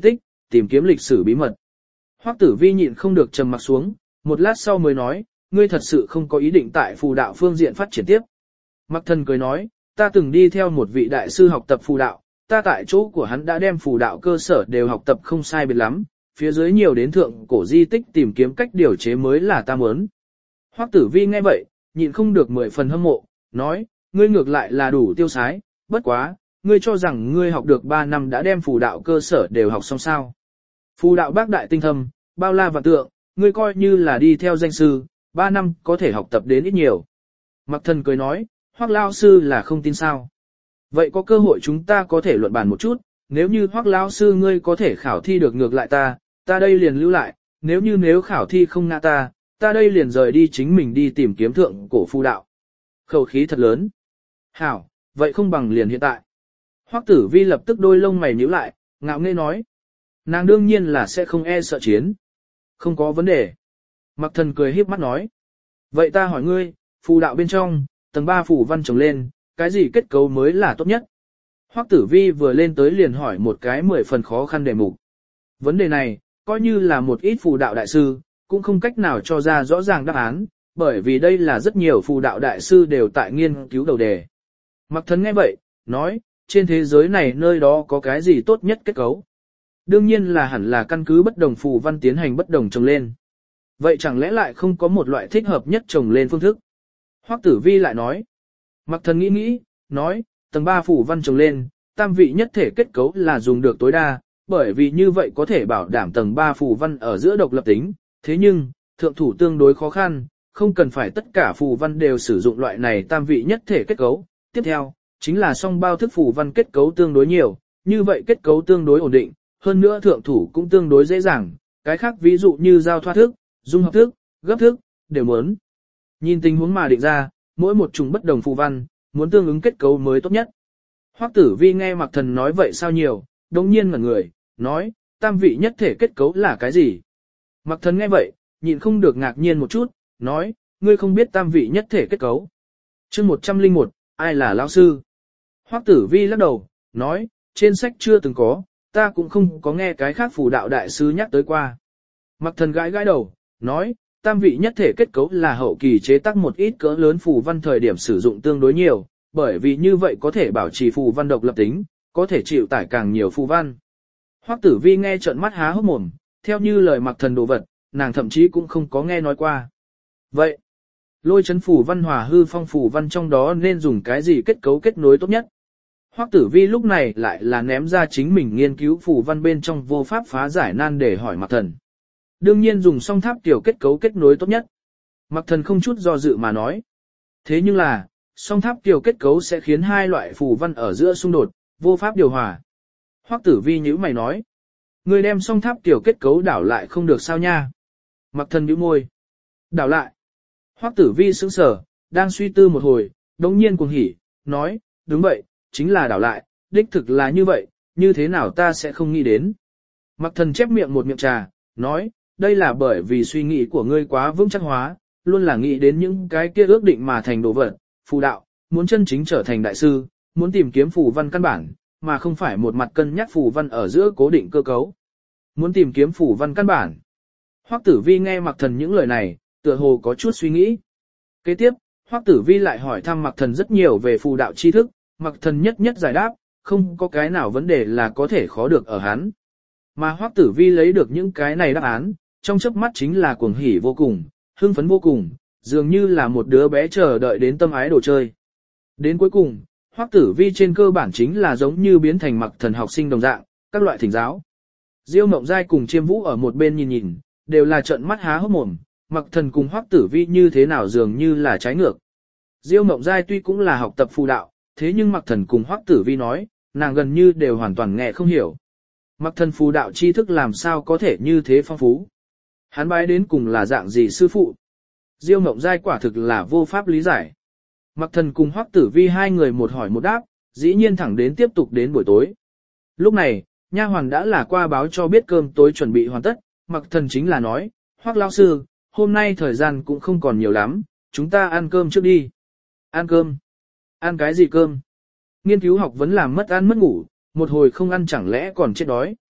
tìm kiếm lịch sử bí mật. Hoắc Tử Vi nhịn không được trầm mặc xuống, một lát sau mới nói, ngươi thật sự không có ý định tại phù đạo phương diện phát triển tiếp. Mặc Thần cười nói, ta từng đi theo một vị đại sư học tập phù đạo, ta tại chỗ của hắn đã đem phù đạo cơ sở đều học tập không sai biệt lắm, phía dưới nhiều đến thượng cổ di tích tìm kiếm cách điều chế mới là ta muốn. Hoắc Tử Vi nghe vậy, nhịn không được 10 phần hâm mộ, nói, ngươi ngược lại là đủ tiêu sái, bất quá, ngươi cho rằng ngươi học được 3 năm đã đem phù đạo cơ sở đều học xong sao. Phù đạo bác đại tinh thâm, bao la và tượng, ngươi coi như là đi theo danh sư, 3 năm có thể học tập đến ít nhiều. Mặc Thần cười nói, Hoắc lão sư là không tin sao. Vậy có cơ hội chúng ta có thể luận bàn một chút, nếu như Hoắc lão sư ngươi có thể khảo thi được ngược lại ta đây liền lưu lại, nếu khảo thi không ngã ta đây liền rời đi chính mình đi tìm kiếm thượng cổ phù đạo. Khẩu khí thật lớn. Hảo, vậy không bằng liền hiện tại. Hoắc Tử Vi lập tức đôi lông mày nhíu lại, ngạo nghễ nói. Nàng đương nhiên là sẽ không e sợ chiến. Không có vấn đề. Mặc Thần cười híp mắt nói. Vậy ta hỏi ngươi, phù đạo bên trong, tầng 3 phù văn trồng lên, cái gì kết cấu mới là tốt nhất? Hoắc Tử Vi vừa lên tới liền hỏi một cái 10 phần khó khăn đề mục. Vấn đề này, coi như là một ít phù đạo đại sư, cũng không cách nào cho ra rõ ràng đáp án, bởi vì đây là rất nhiều phù đạo đại sư đều tại nghiên cứu đầu đề. Mặc Thần nghe vậy, nói, trên thế giới này nơi đó có cái gì tốt nhất kết cấu? Đương nhiên là hẳn là căn cứ bất đồng phù văn tiến hành bất đồng trồng lên. Vậy chẳng lẽ lại không có một loại thích hợp nhất trồng lên phương thức? Hoắc Tử Vi lại nói. Mặc Thần nghĩ, nói, tầng 3 phù văn trồng lên, tam vị nhất thể kết cấu là dùng được tối đa, bởi vì như vậy có thể bảo đảm tầng 3 phù văn ở giữa độc lập tính. Thế nhưng, thượng thủ tương đối khó khăn, không cần phải tất cả phù văn đều sử dụng loại này tam vị nhất thể kết cấu. Tiếp theo, chính là song bao thức phù văn kết cấu tương đối nhiều, như vậy kết cấu tương đối ổn định, hơn nữa thượng thủ cũng tương đối dễ dàng, cái khác ví dụ như giao thoa thức, dung hợp thức, gấp thức, đều muốn. Nhìn tình huống mà định ra, mỗi một chủng bất đồng phù văn, muốn tương ứng kết cấu mới tốt nhất. Hoắc Tử Vi nghe Mặc Thần nói vậy sao nhiều, đồng nhiên ngẩn người, nói, tam vị nhất thể kết cấu là cái gì? Mặc Thần nghe vậy, nhịn không được ngạc nhiên một chút, nói, ngươi không biết tam vị nhất thể kết cấu. Chương 101, ai là lão sư? Hoắc Tử Vi lắc đầu, nói, trên sách chưa từng có, ta cũng không có nghe cái khác phù đạo đại sư nhắc tới qua. Mặc Thần gãi đầu, nói, tam vị nhất thể kết cấu là hậu kỳ chế tác một ít cỡ lớn phù văn thời điểm sử dụng tương đối nhiều, bởi vì như vậy có thể bảo trì phù văn độc lập tính, có thể chịu tải càng nhiều phù văn. Hoắc Tử Vi nghe trợn mắt há hốc mồm, theo như lời Mặc Thần đồ vật, nàng thậm chí cũng không có nghe nói qua. Vậy, lôi chấn phù văn hòa hư phong phù văn trong đó nên dùng cái gì kết cấu kết nối tốt nhất? Hoắc Tử Vi lúc này lại là ném ra chính mình nghiên cứu phù văn bên trong vô pháp phá giải nan để hỏi Mặc Thần. Đương nhiên dùng song tháp tiểu kết cấu kết nối tốt nhất. Mặc Thần không chút do dự mà nói. Thế nhưng là, song tháp tiểu kết cấu sẽ khiến hai loại phù văn ở giữa xung đột, vô pháp điều hòa. Hoắc Tử Vi nhíu mày nói. Người đem song tháp tiểu kết cấu đảo lại không được sao nha. Mặc Thần nhíu môi. Đảo lại. Hoắc Tử Vi sững sờ, đang suy tư một hồi, đống nhiên cuồng hỉ, nói, đúng vậy, chính là đảo lại, đích thực là như vậy, như thế nào ta sẽ không nghĩ đến. Mặc Thần chép miệng một miệng trà, nói, đây là bởi vì suy nghĩ của ngươi quá vững chắc hóa, luôn là nghĩ đến những cái kia ước định mà thành đồ vật, phù đạo, muốn chân chính trở thành đại sư, muốn tìm kiếm phù văn căn bản, mà không phải một mặt cân nhắc phù văn ở giữa cố định cơ cấu. Muốn tìm kiếm phù văn căn bản. Hoắc Tử Vi nghe Mặc Thần những lời này, tựa hồ có chút suy nghĩ. Kế tiếp, Hoắc Tử Vi lại hỏi thăm Mặc Thần rất nhiều về phù đạo tri thức, Mặc Thần nhất nhất giải đáp, không có cái nào vấn đề là có thể khó được ở hắn. Mà Hoắc Tử Vi lấy được những cái này đáp án, trong chớp mắt chính là cuồng hỉ vô cùng, hưng phấn vô cùng, dường như là một đứa bé chờ đợi đến tâm ái đồ chơi. Đến cuối cùng, Hoắc Tử Vi trên cơ bản chính là giống như biến thành Mặc Thần học sinh đồng dạng, các loại thỉnh giáo. Diêu Mộng Giai cùng Chiêm Vũ ở một bên nhìn, đều là trợn mắt há hốc mồm, Mặc Thần cùng Hoắc Tử Vi như thế nào dường như là trái ngược. Diêu Mộng Giai tuy cũng là học tập phù đạo, thế nhưng Mặc Thần cùng Hoắc Tử Vi nói, nàng gần như đều hoàn toàn nghe không hiểu. Mặc Thần phù đạo tri thức làm sao có thể như thế phong phú. Hắn bái đến cùng là dạng gì sư phụ. Diêu Mộng Giai quả thực là vô pháp lý giải. Mặc Thần cùng Hoắc Tử Vi hai người một hỏi một đáp, dĩ nhiên thẳng đến tiếp tục đến buổi tối. Lúc này, nha hoàn đã là qua báo cho biết cơm tối chuẩn bị hoàn tất, Mặc Thần chính là nói, Hoắc lão sư, hôm nay thời gian cũng không còn nhiều lắm, chúng ta ăn cơm trước đi. Ăn cơm? Ăn cái gì cơm? Nghiên cứu học vẫn làm mất ăn mất ngủ, một hồi không ăn chẳng lẽ còn chết đói.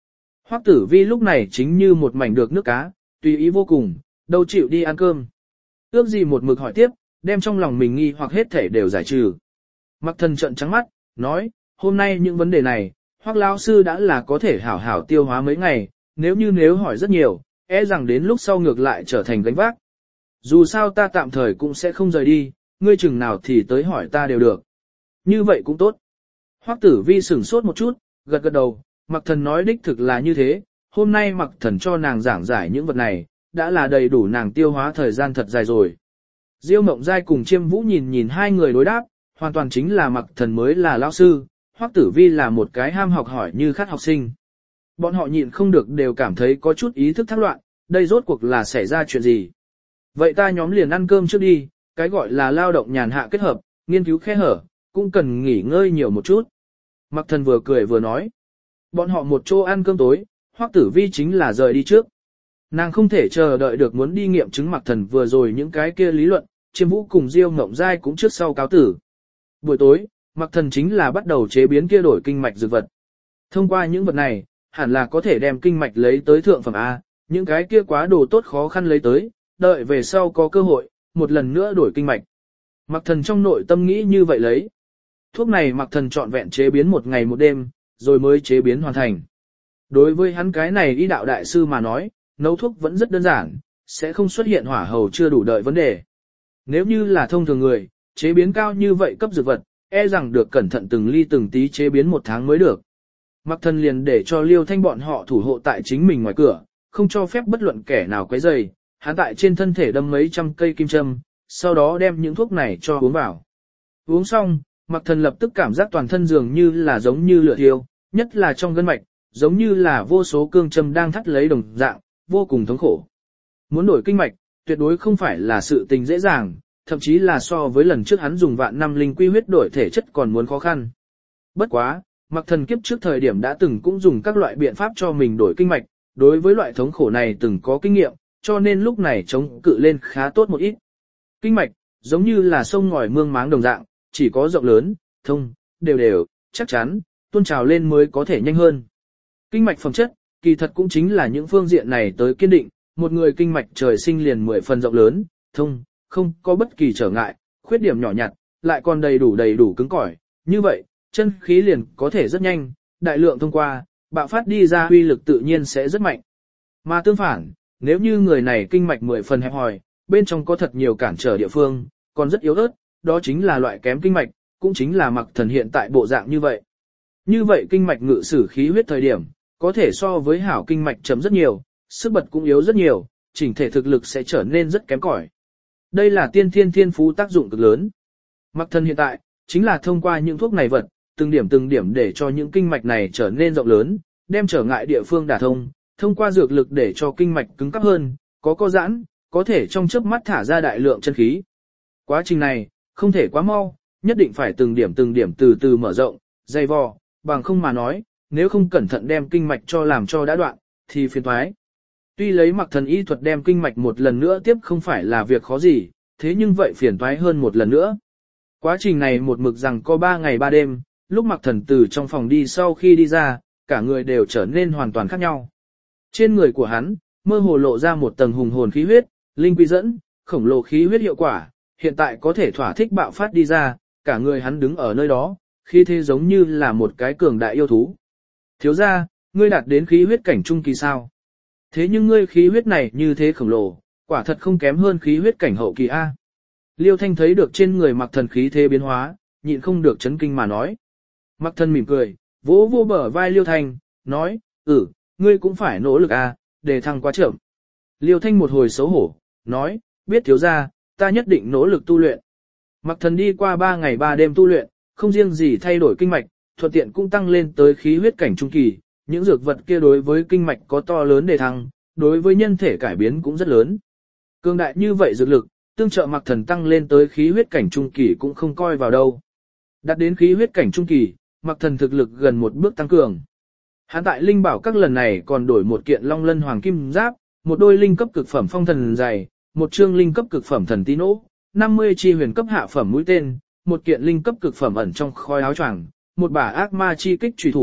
Hoắc Tử Vi lúc này chính như một mảnh được nước cá, tùy ý vô cùng, đâu chịu đi ăn cơm. Ước gì một mực hỏi tiếp, đem trong lòng mình nghi hoặc hết thể đều giải trừ. Mặc Thần trợn trắng mắt, nói, hôm nay những vấn đề này, Hoắc lão sư đã là có thể hảo hảo tiêu hóa mấy ngày, nếu hỏi rất nhiều, e rằng đến lúc sau ngược lại trở thành gánh vác. Dù sao ta tạm thời cũng sẽ không rời đi, ngươi chừng nào thì tới hỏi ta đều được. Như vậy cũng tốt. Hoắc Tử Vi sửng sốt một chút, gật gật đầu, Mặc Thần nói đích thực là như thế, hôm nay Mặc Thần cho nàng giảng giải những vật này, đã là đầy đủ nàng tiêu hóa thời gian thật dài rồi. Diêu Mộng Giai cùng Chiêm Vũ nhìn hai người đối đáp, hoàn toàn chính là Mặc Thần mới là lão sư, Hoắc Tử Vi là một cái ham học hỏi như khát học sinh. Bọn họ nhịn không được đều cảm thấy có chút ý thức thác loạn, đây rốt cuộc là xảy ra chuyện gì. Vậy ta nhóm liền ăn cơm trước đi, cái gọi là lao động nhàn hạ kết hợp, nghiên cứu khe hở, cũng cần nghỉ ngơi nhiều một chút. Mặc Thần vừa cười vừa nói. Bọn họ một chỗ ăn cơm tối, Hoắc Tử Vi chính là rời đi trước. Nàng không thể chờ đợi được muốn đi nghiệm chứng Mặc Thần vừa rồi những cái kia lý luận, Chiêm Vũ cùng Diêu Ngộng Giai cũng trước sau cáo tử. Buổi tối, Mặc Thần chính là bắt đầu chế biến kia đổi kinh mạch dược vật. Thông qua những vật này, hẳn là có thể đem kinh mạch lấy tới thượng phẩm A, những cái kia quá đồ tốt khó khăn lấy tới, đợi về sau có cơ hội, một lần nữa đổi kinh mạch. Mặc Thần trong nội tâm nghĩ như vậy lấy. Thuốc này Mặc Thần trọn vẹn chế biến một ngày một đêm, rồi mới chế biến hoàn thành. Đối với hắn cái này y đạo đại sư mà nói, nấu thuốc vẫn rất đơn giản, sẽ không xuất hiện hỏa hầu chưa đủ đợi vấn đề. Nếu như là thông thường người, chế biến cao như vậy cấp dược vật, e rằng được cẩn thận từng ly từng tí chế biến 1 tháng mới được. Mặc Thần liền để cho Liêu Thanh bọn họ thủ hộ tại chính mình ngoài cửa, không cho phép bất luận kẻ nào quấy rầy. Hắn tại trên thân thể đâm mấy trăm cây kim châm, sau đó đem những thuốc này cho uống vào. Uống xong, Mặc Thần lập tức cảm giác toàn thân dường như là giống như lửa thiêu, nhất là trong gân mạch, giống như là vô số cương châm đang thắt lấy đồng dạng, vô cùng thống khổ. Muốn đổi kinh mạch, tuyệt đối không phải là sự tình dễ dàng, thậm chí là so với lần trước hắn dùng vạn năm linh quy huyết đổi thể chất còn muốn khó khăn. Bất quá, Mặc Thần kiếp trước thời điểm đã từng cũng dùng các loại biện pháp cho mình đổi kinh mạch, đối với loại thống khổ này từng có kinh nghiệm, cho nên lúc này chống cự lên khá tốt một ít. Kinh mạch, giống như là sông ngòi mương máng đồng dạng, chỉ có rộng lớn, thông, đều, chắc chắn, tuôn trào lên mới có thể nhanh hơn. Kinh mạch phẩm chất, kỳ thật cũng chính là những phương diện này tới kiên định, một người kinh mạch trời sinh liền 10 phần rộng lớn, thông, không có bất kỳ trở ngại, khuyết điểm nhỏ nhặt, lại còn đầy đủ cứng cỏi, như vậy, chân khí liền có thể rất nhanh, đại lượng thông qua, bạo phát đi ra uy lực tự nhiên sẽ rất mạnh. Mà tương phản, nếu như người này kinh mạch 10 phần hẹp hòi, bên trong có thật nhiều cản trở địa phương, còn rất yếu ớt, đó chính là loại kém kinh mạch, cũng chính là Mặc Thần hiện tại bộ dạng như vậy. Như vậy kinh mạch ngự sử khí huyết thời điểm, có thể so với hảo kinh mạch chấm rất nhiều, sức bật cũng yếu rất nhiều, chỉnh thể thực lực sẽ trở nên rất kém cỏi. Đây là tiên thiên phú tác dụng cực lớn. Mặc Thần hiện tại, chính là thông qua những thuốc này vật, từng điểm để cho những kinh mạch này trở nên rộng lớn, đem trở ngại địa phương đả thông qua dược lực để cho kinh mạch cứng cáp hơn, có co giãn, có thể trong chớp mắt thả ra đại lượng chân khí. Quá trình này, không thể quá mau, nhất định phải từng điểm từ từ mở rộng, dày vò, bằng không mà nói, nếu không cẩn thận đem kinh mạch cho làm cho đã đoạn, thì phiền toái. Tuy lấy Mặc Thần y thuật đem kinh mạch một lần nữa tiếp không phải là việc khó gì, thế nhưng vậy phiền toái hơn một lần nữa. Quá trình này một mực rằng có 3 ngày 3 đêm, lúc Mặc Thần từ trong phòng đi sau khi đi ra, cả người đều trở nên hoàn toàn khác nhau. Trên người của hắn, mơ hồ lộ ra một tầng hùng hồn khí huyết, linh quy dẫn, khổng lồ khí huyết hiệu quả, hiện tại có thể thỏa thích bạo phát đi ra, cả người hắn đứng ở nơi đó, khí thế giống như là một cái cường đại yêu thú. Thiếu gia, ngươi đạt đến khí huyết cảnh trung kỳ sao? Thế nhưng ngươi khí huyết này như thế khổng lồ, quả thật không kém hơn khí huyết cảnh hậu kỳ A. Liêu Thanh thấy được trên người Mặc Thần khí thế biến hóa, nhịn không được chấn kinh mà nói. Mặc Thần mỉm cười, vỗ vô bờ vai Liêu Thanh, nói, ngươi cũng phải nỗ lực A, để thăng quá chậm. Liêu Thanh một hồi xấu hổ, nói, biết thiếu gia, ta nhất định nỗ lực tu luyện. Mặc Thần đi qua 3 ngày 3 đêm tu luyện, không riêng gì thay đổi kinh mạch, thuận tiện cũng tăng lên tới khí huyết cảnh trung kỳ, những dược vật kia đối với kinh mạch có to lớn đề thăng, đối với nhân thể cải biến cũng rất lớn. Cường đại như vậy dược lực, tương trợ Mặc Thần tăng lên tới khí huyết cảnh trung kỳ cũng không coi vào đâu. Đạt đến khí huyết cảnh trung kỳ, Mặc Thần thực lực gần một bước tăng cường. Hắn tại linh bảo các lần này còn đổi một kiện long lân hoàng kim giáp, một đôi linh cấp cực phẩm phong thần dày, một chương linh cấp cực phẩm thần tí nỗ, 50 chi huyền cấp hạ phẩm mũi tên, một kiện linh cấp cực phẩm ẩn trong khói áo choàng, một bả ác ma chi kích chủy thủ,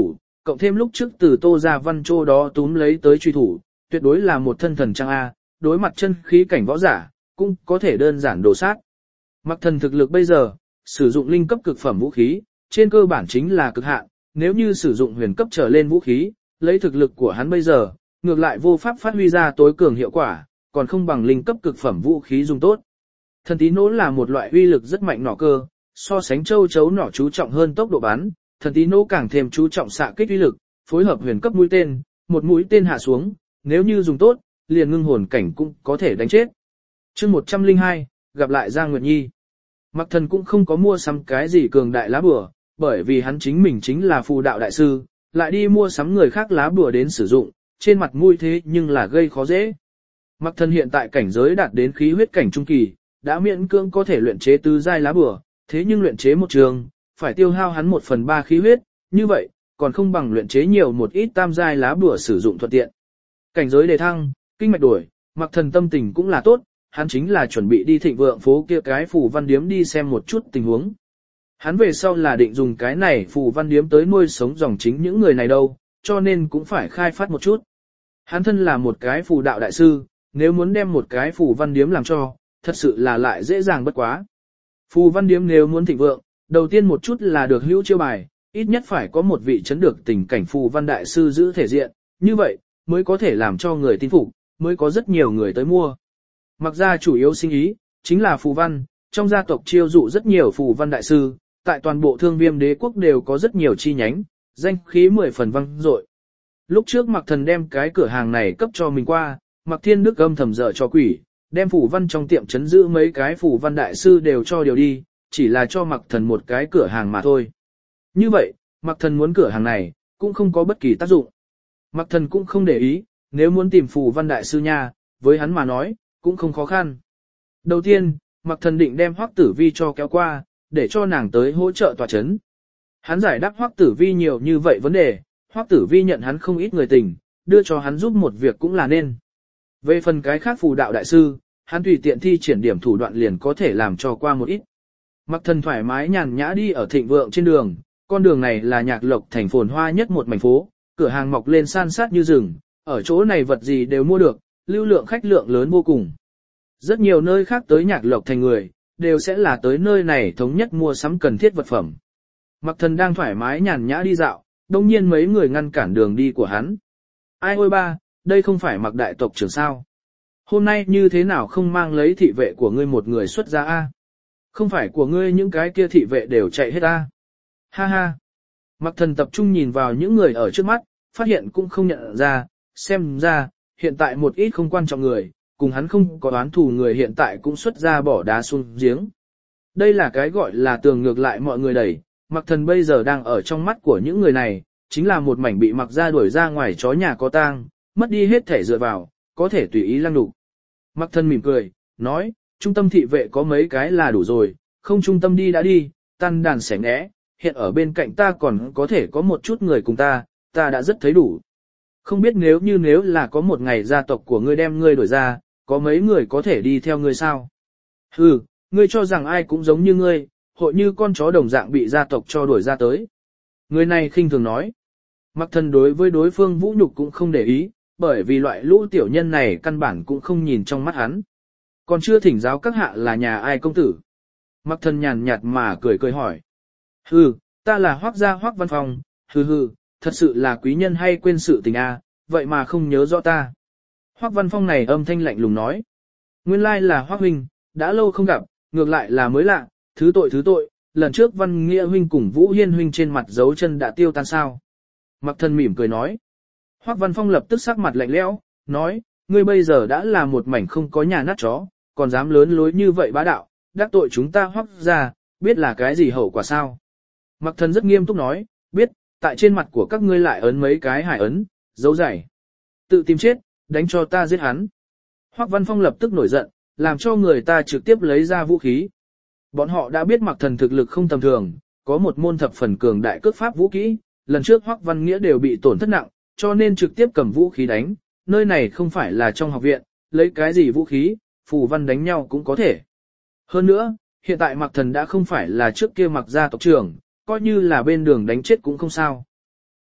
cộng thêm lúc trước từ Tô Gia Văn Châu đó túm lấy tới truy thủ, tuyệt đối là một thân thần trang A, đối mặt chân khí cảnh võ giả, cũng có thể đơn giản đổ sát. Mặc thần thực lực bây giờ, sử dụng linh cấp cực phẩm vũ khí, trên cơ bản chính là cực hạn, nếu như sử dụng huyền cấp trở lên vũ khí, lấy thực lực của hắn bây giờ, ngược lại vô pháp phát huy ra tối cường hiệu quả, còn không bằng linh cấp cực phẩm vũ khí dùng tốt. Thần tí nỗ là một loại uy lực rất mạnh nỏ cơ, so sánh châu chấu nỏ chú trọng hơn tốc độ bắn, thần tí nỗ càng thêm chú trọng xạ kích uy lực, phối hợp huyền cấp mũi tên, một mũi tên hạ xuống, nếu như dùng tốt, liền ngưng hồn cảnh cũng có thể đánh chết. Chương 102, gặp lại Giang Nguyệt Nhi. Mặc thần cũng không có mua sắm cái gì cường đại lá bùa, bởi vì hắn chính mình chính là phù đạo đại sư, lại đi mua sắm người khác lá bùa đến sử dụng, trên mặt mũi thế nhưng là gây khó dễ. Mặc thần hiện tại cảnh giới đạt đến khí huyết cảnh trung kỳ, đã miễn cưỡng có thể luyện chế tứ giai lá bùa, thế nhưng luyện chế một trường, phải tiêu hao hắn 1/3 khí huyết, như vậy, còn không bằng luyện chế nhiều một ít tam giai lá bùa sử dụng thuận tiện. Cảnh giới đề thăng, kinh mạch đổi, Mặc thần tâm tình cũng là tốt, hắn chính là chuẩn bị đi Thịnh Vượng phố kia cái phù văn điếm đi xem một chút tình huống. Hắn về sau là định dùng cái này phù văn điếm tới nuôi sống dòng chính những người này đâu, cho nên cũng phải khai phát một chút. Hắn thân là một cái phù đạo đại sư, nếu muốn đem một cái phù văn điếm làm cho, thật sự là lại dễ dàng bất quá. Phù văn điếm nếu muốn thịnh vượng, đầu tiên một chút là được hữu chiêu bài, ít nhất phải có một vị chấn được tình cảnh phù văn đại sư giữ thể diện, như vậy, mới có thể làm cho người tin phục, mới có rất nhiều người tới mua. Mặc ra chủ yếu sinh ý, chính là phù văn, trong gia tộc chiêu dụ rất nhiều phù văn đại sư, tại toàn bộ Thương Viêm đế quốc đều có rất nhiều chi nhánh, danh khí 10 phần vang dội. Lúc trước Mặc Thần đem cái cửa hàng này cấp cho mình qua, Mặc Thiên Đức âm thầm dở cho quỷ, đem phù văn trong tiệm chấn giữ mấy cái phù văn đại sư đều cho điều đi, chỉ là cho Mặc Thần một cái cửa hàng mà thôi. Như vậy, Mặc Thần muốn cửa hàng này, cũng không có bất kỳ tác dụng. Mặc Thần cũng không để ý, nếu muốn tìm phù văn đại sư nha, với hắn mà nói, cũng không khó khăn. Đầu tiên, Mặc Thần định đem Hoắc Tử Vi cho kéo qua, để cho nàng tới hỗ trợ tòa chấn. Hắn giải đáp Hoắc Tử Vi nhiều như vậy vấn đề, Hoắc Tử Vi nhận hắn không ít người tình, đưa cho hắn giúp một việc cũng là nên. Về phần cái khác phù đạo đại sư, hắn tùy tiện thi triển điểm thủ đoạn liền có thể làm cho qua một ít. Mặc Thần thoải mái nhàn nhã đi ở Thịnh Vượng trên đường, con đường này là Nhạc Lộc thành phồn hoa nhất một mảnh phố, cửa hàng mọc lên san sát như rừng, ở chỗ này vật gì đều mua được, lưu lượng khách lượng lớn vô cùng. Rất nhiều nơi khác tới Nhạc Lộc thành người, đều sẽ là tới nơi này thống nhất mua sắm cần thiết vật phẩm. Mặc Thần đang thoải mái nhàn nhã đi dạo, đồng nhiên mấy người ngăn cản đường đi của hắn. Ai ôi ba, đây không phải Mặc đại tộc trưởng sao? Hôm nay như thế nào không mang lấy thị vệ của ngươi một người xuất ra a? Không phải của ngươi những cái kia thị vệ đều chạy hết a? Ha ha. Mặc Thần tập trung nhìn vào những người ở trước mắt, phát hiện cũng không nhận ra, xem ra, hiện tại một ít không quan trọng người, cùng hắn không có oán thù người hiện tại cũng xuất ra bỏ đá xuống giếng. Đây là cái gọi là tường ngược lại mọi người đẩy, Mặc Thần bây giờ đang ở trong mắt của những người này, chính là một mảnh bị Mặc ra đuổi ra ngoài chó nhà có tang, mất đi hết thể dựa vào, có thể tùy ý lăng đục. Mặc Thần mỉm cười, nói, trung tâm thị vệ có mấy cái là đủ rồi, không trung tâm đi đã đi, tan đàn xẻ ngẽ, hiện ở bên cạnh ta còn có thể có một chút người cùng ta đã rất thấy đủ. Không biết nếu là có một ngày gia tộc của ngươi đem ngươi đuổi ra, có mấy người có thể đi theo ngươi sao? Hừ, ngươi cho rằng ai cũng giống như ngươi, hội như con chó đồng dạng bị gia tộc cho đuổi ra tới. Người này khinh thường nói. Mặc Thần đối với đối phương vũ nhục cũng không để ý, bởi vì loại lũ tiểu nhân này căn bản cũng không nhìn trong mắt hắn. Còn chưa thỉnh giáo các hạ là nhà ai công tử? Mặc Thần nhàn nhạt mà cười cười hỏi. Hừ, ta là Hoắc gia Hoắc Văn Phong, hừ, thật sự là quý nhân hay quên sự tình a, vậy mà không nhớ rõ ta. Hoắc Văn Phong này âm thanh lạnh lùng nói. Nguyên lai là Hoắc huynh, đã lâu không gặp, ngược lại là mới lạ, thứ tội, lần trước Văn Nghĩa huynh cùng Vũ Hiên huynh trên mặt dấu chân đã tiêu tan sao. Mặc Thần mỉm cười nói. Hoắc Văn Phong lập tức sắc mặt lạnh lẽo, nói, ngươi bây giờ đã là một mảnh không có nhà nát chó, còn dám lớn lối như vậy bá đạo, đắc tội chúng ta Hoắc gia, biết là cái gì hậu quả sao. Mặc Thần rất nghiêm túc nói, biết, tại trên mặt của các ngươi lại ấn mấy cái hải ấn, dấu dày. Tự tìm chết, đánh cho ta giết hắn. Hoắc Văn Phong lập tức nổi giận, làm cho người ta trực tiếp lấy ra vũ khí. Bọn họ đã biết Mặc Thần thực lực không tầm thường, có một môn thập phần cường đại cước pháp vũ kỹ, lần trước Hoắc Văn Nghĩa đều bị tổn thất nặng, cho nên trực tiếp cầm vũ khí đánh, nơi này không phải là trong học viện, lấy cái gì vũ khí, phù văn đánh nhau cũng có thể. Hơn nữa, hiện tại Mặc Thần đã không phải là trước kia Mặc gia tộc trưởng, coi như là bên đường đánh chết cũng không sao.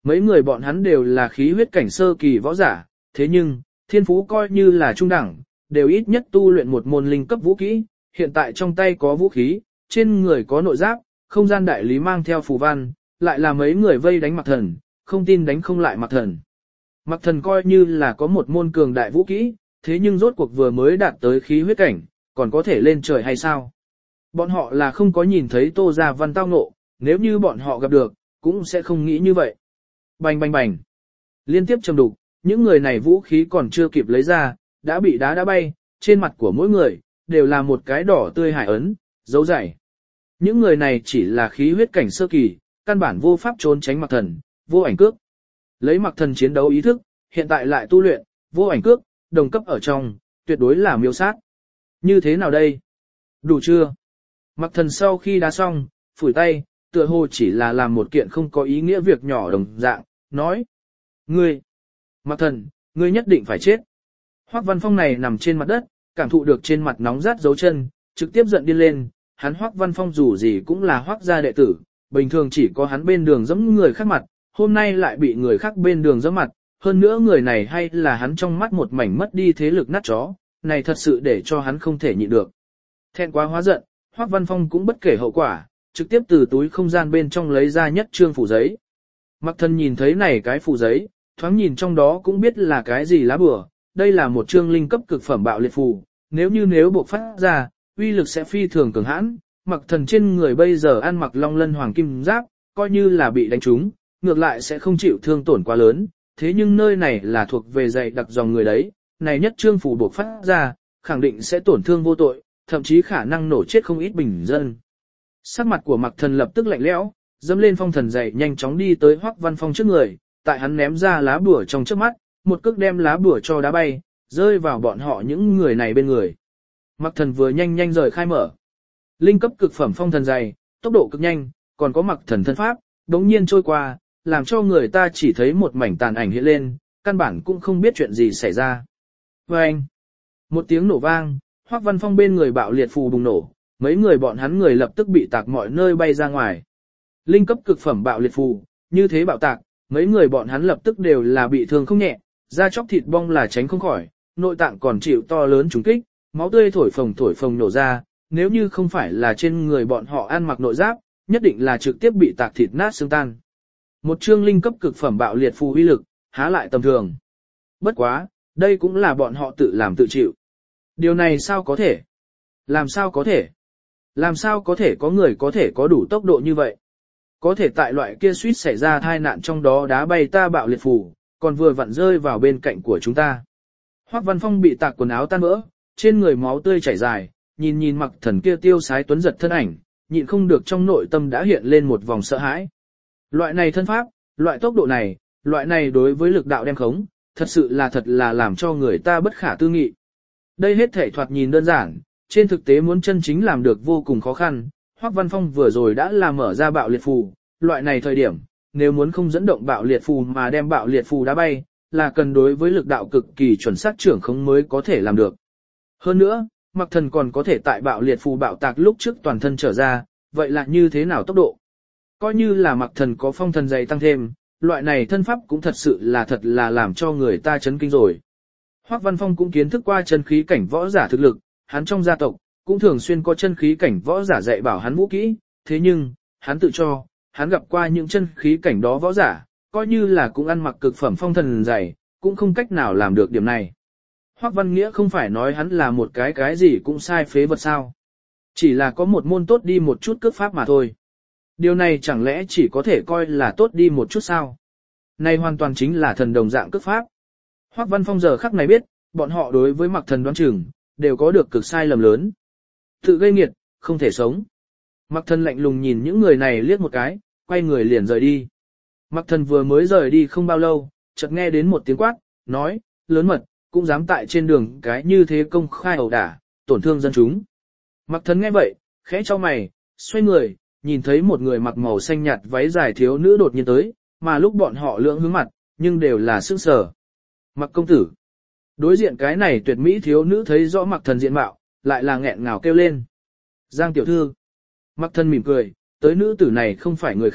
Mấy người bọn hắn đều là khí huyết cảnh sơ kỳ võ giả, thế nhưng, thiên phú coi như là trung đẳng, đều ít nhất tu luyện một môn linh cấp vũ kỹ, hiện tại trong tay có vũ khí, trên người có nội giáp, không gian đại lý mang theo phù văn, lại là mấy người vây đánh Mạc Thần, không tin đánh không lại Mạc Thần. Mạc Thần coi như là có một môn cường đại vũ kỹ, thế nhưng rốt cuộc vừa mới đạt tới khí huyết cảnh, còn có thể lên trời hay sao? Bọn họ là không có nhìn thấy Tô Gia Văn tao ngộ, nếu như bọn họ gặp được, cũng sẽ không nghĩ như vậy. Bành bành bành. Liên tiếp châm đục, những người này vũ khí còn chưa kịp lấy ra, đã bị đá bay, trên mặt của mỗi người, đều là một cái đỏ tươi hải ấn, dấu dày. Những người này chỉ là khí huyết cảnh sơ kỳ, căn bản vô pháp trốn tránh Mạc Thần, vô ảnh cước. Lấy Mạc Thần chiến đấu ý thức, hiện tại lại tu luyện, vô ảnh cước, đồng cấp ở trong, tuyệt đối là miêu sát. Như thế nào đây? Đủ chưa? Mạc Thần sau khi đá xong, phủi tay, tựa hồ chỉ là làm một kiện không có ý nghĩa việc nhỏ đồng dạng, nói. Ngươi, Mạc Thần, ngươi nhất định phải chết. Hoắc Văn Phong này nằm trên mặt đất, cảm thụ được trên mặt nóng rát dấu chân, trực tiếp giận điên lên. Hắn Hoắc Văn Phong dù gì cũng là Hoắc gia đệ tử, bình thường chỉ có hắn bên đường giẫm người khác mặt, hôm nay lại bị người khác bên đường giẫm mặt, hơn nữa người này hay là hắn trong mắt một mảnh mất đi thế lực nát chó, này thật sự để cho hắn không thể nhịn được. Thẹn quá hóa giận, Hoắc Văn Phong cũng bất kể hậu quả, trực tiếp từ túi không gian bên trong lấy ra nhất trương phủ giấy. Mạc Thần nhìn thấy này cái phủ giấy, thoáng nhìn trong đó cũng biết là cái gì lá bùa, đây là một trương linh cấp cực phẩm bạo liệt phù, nếu buộc phát ra, uy lực sẽ phi thường cường hãn. Mạc Thần trên người bây giờ ăn mặc long lân hoàng kim giáp, coi như là bị đánh trúng, ngược lại sẽ không chịu thương tổn quá lớn, thế nhưng nơi này là thuộc về dạy đặc dòng người đấy, này nhất trương phù buộc phát ra, khẳng định sẽ tổn thương vô tội, thậm chí khả năng nổ chết không ít bình dân. Sắc mặt của Mạc Thần lập tức lạnh lẽo, dẫm lên phong thần dày nhanh chóng đi tới Hoắc Văn Phong trước người, tại hắn ném ra lá bùa trong trước mắt, một cước đem lá bùa cho đá bay, rơi vào bọn họ những người này bên người. Mạc Thần vừa nhanh rời khai mở. Linh cấp cực phẩm phong thần dày, tốc độ cực nhanh, còn có Mạc Thần thân pháp, đống nhiên trôi qua, làm cho người ta chỉ thấy một mảnh tàn ảnh hiện lên, căn bản cũng không biết chuyện gì xảy ra. Và anh, một tiếng nổ vang, Hoắc Văn Phong bên người bạo liệt phù bùng nổ, mấy người bọn hắn người lập tức bị tạc mọi nơi bay ra ngoài. Linh cấp cực phẩm bạo liệt phù, như thế bạo tạc, mấy người bọn hắn lập tức đều là bị thương không nhẹ, da chóc thịt bong là tránh không khỏi, nội tạng còn chịu to lớn trúng kích, máu tươi thổi phồng nổ ra, nếu như không phải là trên người bọn họ ăn mặc nội giáp, nhất định là trực tiếp bị tạc thịt nát xương tan. Một chương linh cấp cực phẩm bạo liệt phù uy lực, há lại tầm thường. Bất quá, đây cũng là bọn họ tự làm tự chịu. Điều này sao có thể? Làm sao có thể? Làm sao có thể có người có thể có đủ tốc độ như vậy? Có thể tại loại kia suýt xảy ra tai nạn trong đó đá bay ta bạo liệt phù, còn vừa vặn rơi vào bên cạnh của chúng ta. Hoắc Văn Phong bị tạc quần áo tan vỡ, trên người máu tươi chảy dài, nhìn Mạc Thần kia tiêu sái tuấn giật thân ảnh, nhịn không được trong nội tâm đã hiện lên một vòng sợ hãi. Loại này thân pháp, loại tốc độ này, loại này đối với lực đạo đem khống, thật là làm cho người ta bất khả tư nghị. Đây hết thể thoạt nhìn đơn giản, trên thực tế muốn chân chính làm được vô cùng khó khăn. Hoắc Văn Phong vừa rồi đã làm mở ra bạo liệt phù, loại này thời điểm, nếu muốn không dẫn động bạo liệt phù mà đem bạo liệt phù đá bay, là cần đối với lực đạo cực kỳ chuẩn xác trưởng khống mới có thể làm được. Hơn nữa, Mạc Thần còn có thể tại bạo liệt phù bạo tạc lúc trước toàn thân trở ra, vậy là như thế nào tốc độ? Coi như là Mạc Thần có phong thần dày tăng thêm, loại này thân pháp cũng thật là làm cho người ta chấn kinh rồi. Hoắc Văn Phong cũng kiến thức qua chân khí cảnh võ giả thực lực, hắn trong gia tộc cũng thường xuyên có chân khí cảnh võ giả dạy bảo hắn vũ kỹ, thế nhưng, hắn tự cho, hắn gặp qua những chân khí cảnh đó võ giả, coi như là cũng ăn mặc cực phẩm phong thần dày, cũng không cách nào làm được điểm này. Hoắc Văn Nghĩa không phải nói hắn là một cái gì cũng sai phế vật sao. Chỉ là có một môn tốt đi một chút cước pháp mà thôi. Điều này chẳng lẽ chỉ có thể coi là tốt đi một chút sao? Này hoàn toàn chính là thần đồng dạng cước pháp. Hoắc Văn Phong giờ khắc này biết, bọn họ đối với Mạc Thần đoán chừng, đều có được cực sai lầm lớn. Tự gây nghiệt, không thể sống. Mạc Thần lạnh lùng nhìn những người này liếc một cái, quay người liền rời đi. Mạc Thần vừa mới rời đi không bao lâu, chợt nghe đến một tiếng quát, nói, lớn mật, cũng dám tại trên đường cái như thế công khai ẩu đả, tổn thương dân chúng. Mạc Thần nghe vậy, khẽ chau mày, xoay người, nhìn thấy một người mặc màu xanh nhạt váy dài thiếu nữ đột nhiên tới, mà lúc bọn họ lưỡng hướng mặt, nhưng đều là sững sờ. Mạc công tử. Đối diện cái này tuyệt mỹ thiếu nữ thấy rõ Mạc Thần diện mạo, lại là nghẹn ngào kêu lên. Giang tiểu thư. Mạc Thần mỉm cười, tới nữ tử này không phải người khác,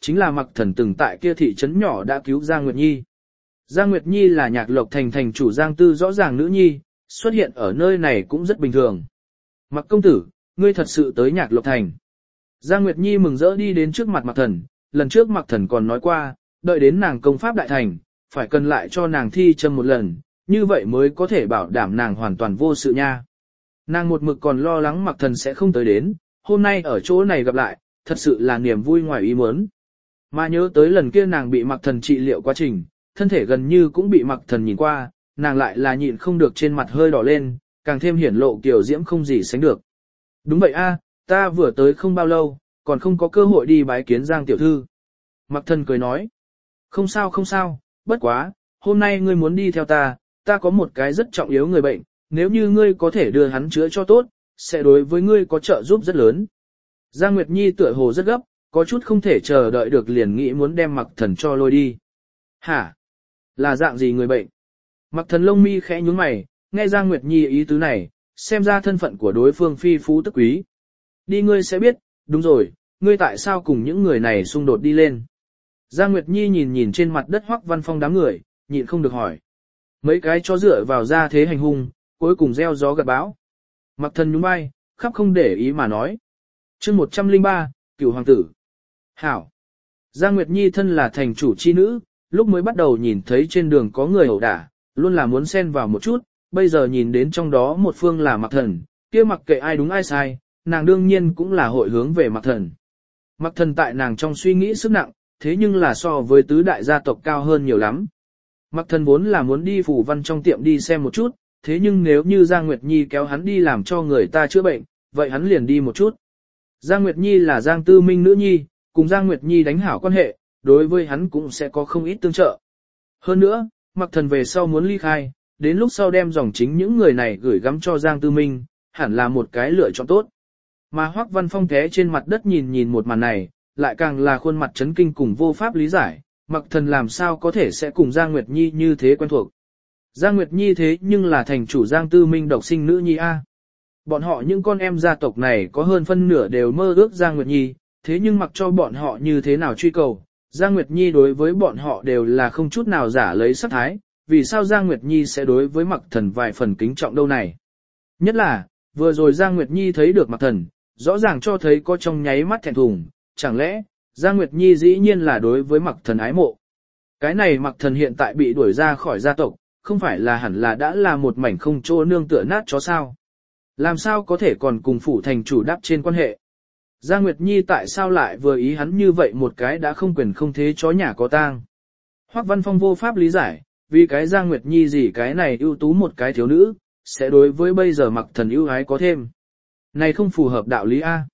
chính là Mặc Thần từng tại kia thị trấn nhỏ đã cứu Giang Nguyệt Nhi. Giang Nguyệt Nhi là Nhạc Lộc Thành thành chủ Giang Tư rõ ràng nữ nhi, xuất hiện ở nơi này cũng rất bình thường. Mặc công tử, ngươi thật sự tới Nhạc Lộc Thành. Giang Nguyệt Nhi mừng rỡ đi đến trước mặt Mặc Thần, lần trước Mặc Thần còn nói qua, đợi đến nàng công pháp đại thành, phải cần lại cho nàng thi châm một lần, như vậy mới có thể bảo đảm nàng hoàn toàn vô sự nha. Nàng một mực còn lo lắng Mặc Thần sẽ không tới đến, hôm nay ở chỗ này gặp lại, thật sự là niềm vui ngoài ý muốn. Mà nhớ tới lần kia nàng bị Mặc Thần trị liệu quá trình, thân thể gần như cũng bị Mặc Thần nhìn qua, nàng lại là nhịn không được trên mặt hơi đỏ lên, càng thêm hiển lộ kiều diễm không gì sánh được. Đúng vậy a, ta vừa tới không bao lâu, còn không có cơ hội đi bái kiến Giang tiểu thư. Mặc Thần cười nói, không sao, bất quá, hôm nay ngươi muốn đi theo ta, ta có một cái rất trọng yếu người bệnh, nếu như ngươi có thể đưa hắn chữa cho tốt, sẽ đối với ngươi có trợ giúp rất lớn. Giang Nguyệt Nhi tựa hồ rất gấp, có chút không thể chờ đợi được liền nghĩ muốn đem Mặc Thần cho lôi đi. Hả? Là dạng gì người bệnh? Mặc Thần lông mi khẽ nhướng mày, nghe Giang Nguyệt Nhi ý tứ này, xem ra thân phận của đối phương phi phú tức quý. Đi ngươi sẽ biết, đúng rồi, ngươi tại sao cùng những người này xung đột đi lên? Giang Nguyệt Nhi nhìn trên mặt đất Hoắc Văn Phong đám người, nhịn không được hỏi. Mấy cái cho dựa vào ra thế hành hung, cuối cùng gieo gió gặt bão. Mặc Thần nhún vai, khắp không để ý mà nói. Chương 103, Cửu Hoàng tử. Hảo. Giang Nguyệt Nhi thân là thành chủ chi nữ, lúc mới bắt đầu nhìn thấy trên đường có người ẩu đả, luôn là muốn xen vào một chút, bây giờ nhìn đến trong đó một phương là Mặc Thần, kia mặc kệ ai đúng ai sai, nàng đương nhiên cũng là hội hướng về Mặc Thần. Mặc Thần tại nàng trong suy nghĩ sức nặng, thế nhưng là so với tứ đại gia tộc cao hơn nhiều lắm. Mặc Thần vốn là muốn đi phủ văn trong tiệm đi xem một chút, thế nhưng nếu như Giang Nguyệt Nhi kéo hắn đi làm cho người ta chữa bệnh, vậy hắn liền đi một chút. Giang Nguyệt Nhi là Giang Tư Minh nữ nhi, cùng Giang Nguyệt Nhi đánh hảo quan hệ, đối với hắn cũng sẽ có không ít tương trợ. Hơn nữa, Mặc Thần về sau muốn ly khai, đến lúc sau đem dòng chính những người này gửi gắm cho Giang Tư Minh, hẳn là một cái lựa chọn tốt. Mà Hoắc Văn Phong té trên mặt đất nhìn một màn này, lại càng là khuôn mặt chấn kinh cùng vô pháp lý giải, Mặc Thần làm sao có thể sẽ cùng Giang Nguyệt Nhi như thế quen thuộc. Giang Nguyệt Nhi thế nhưng là thành chủ Giang Tư Minh độc sinh nữ nhi a. Bọn họ những con em gia tộc này có hơn phân nửa đều mơ ước Giang Nguyệt Nhi, thế nhưng mặc cho bọn họ như thế nào truy cầu, Giang Nguyệt Nhi đối với bọn họ đều là không chút nào giả lấy sắc thái, vì sao Giang Nguyệt Nhi sẽ đối với Mặc Thần vài phần kính trọng đâu này. Nhất là, vừa rồi Giang Nguyệt Nhi thấy được Mặc Thần, rõ ràng cho thấy có trong nháy mắt thẹn thùng, chẳng lẽ, Giang Nguyệt Nhi dĩ nhiên là đối với Mặc Thần ái mộ. Cái này Mặc Thần hiện tại bị đuổi ra khỏi gia tộc, không phải là hẳn là đã là một mảnh không chỗ nương tựa nát chó sao. Làm sao có thể còn cùng phủ thành chủ đáp trên quan hệ. Giang Nguyệt Nhi tại sao lại vừa ý hắn như vậy một cái đã không quyền không thế chó nhà có tang. Hoắc Văn Phong vô pháp lý giải, vì cái Giang Nguyệt Nhi gì cái này ưu tú một cái thiếu nữ, sẽ đối với bây giờ Mặc Thần ưu ái có thêm. Này không phù hợp đạo lý A.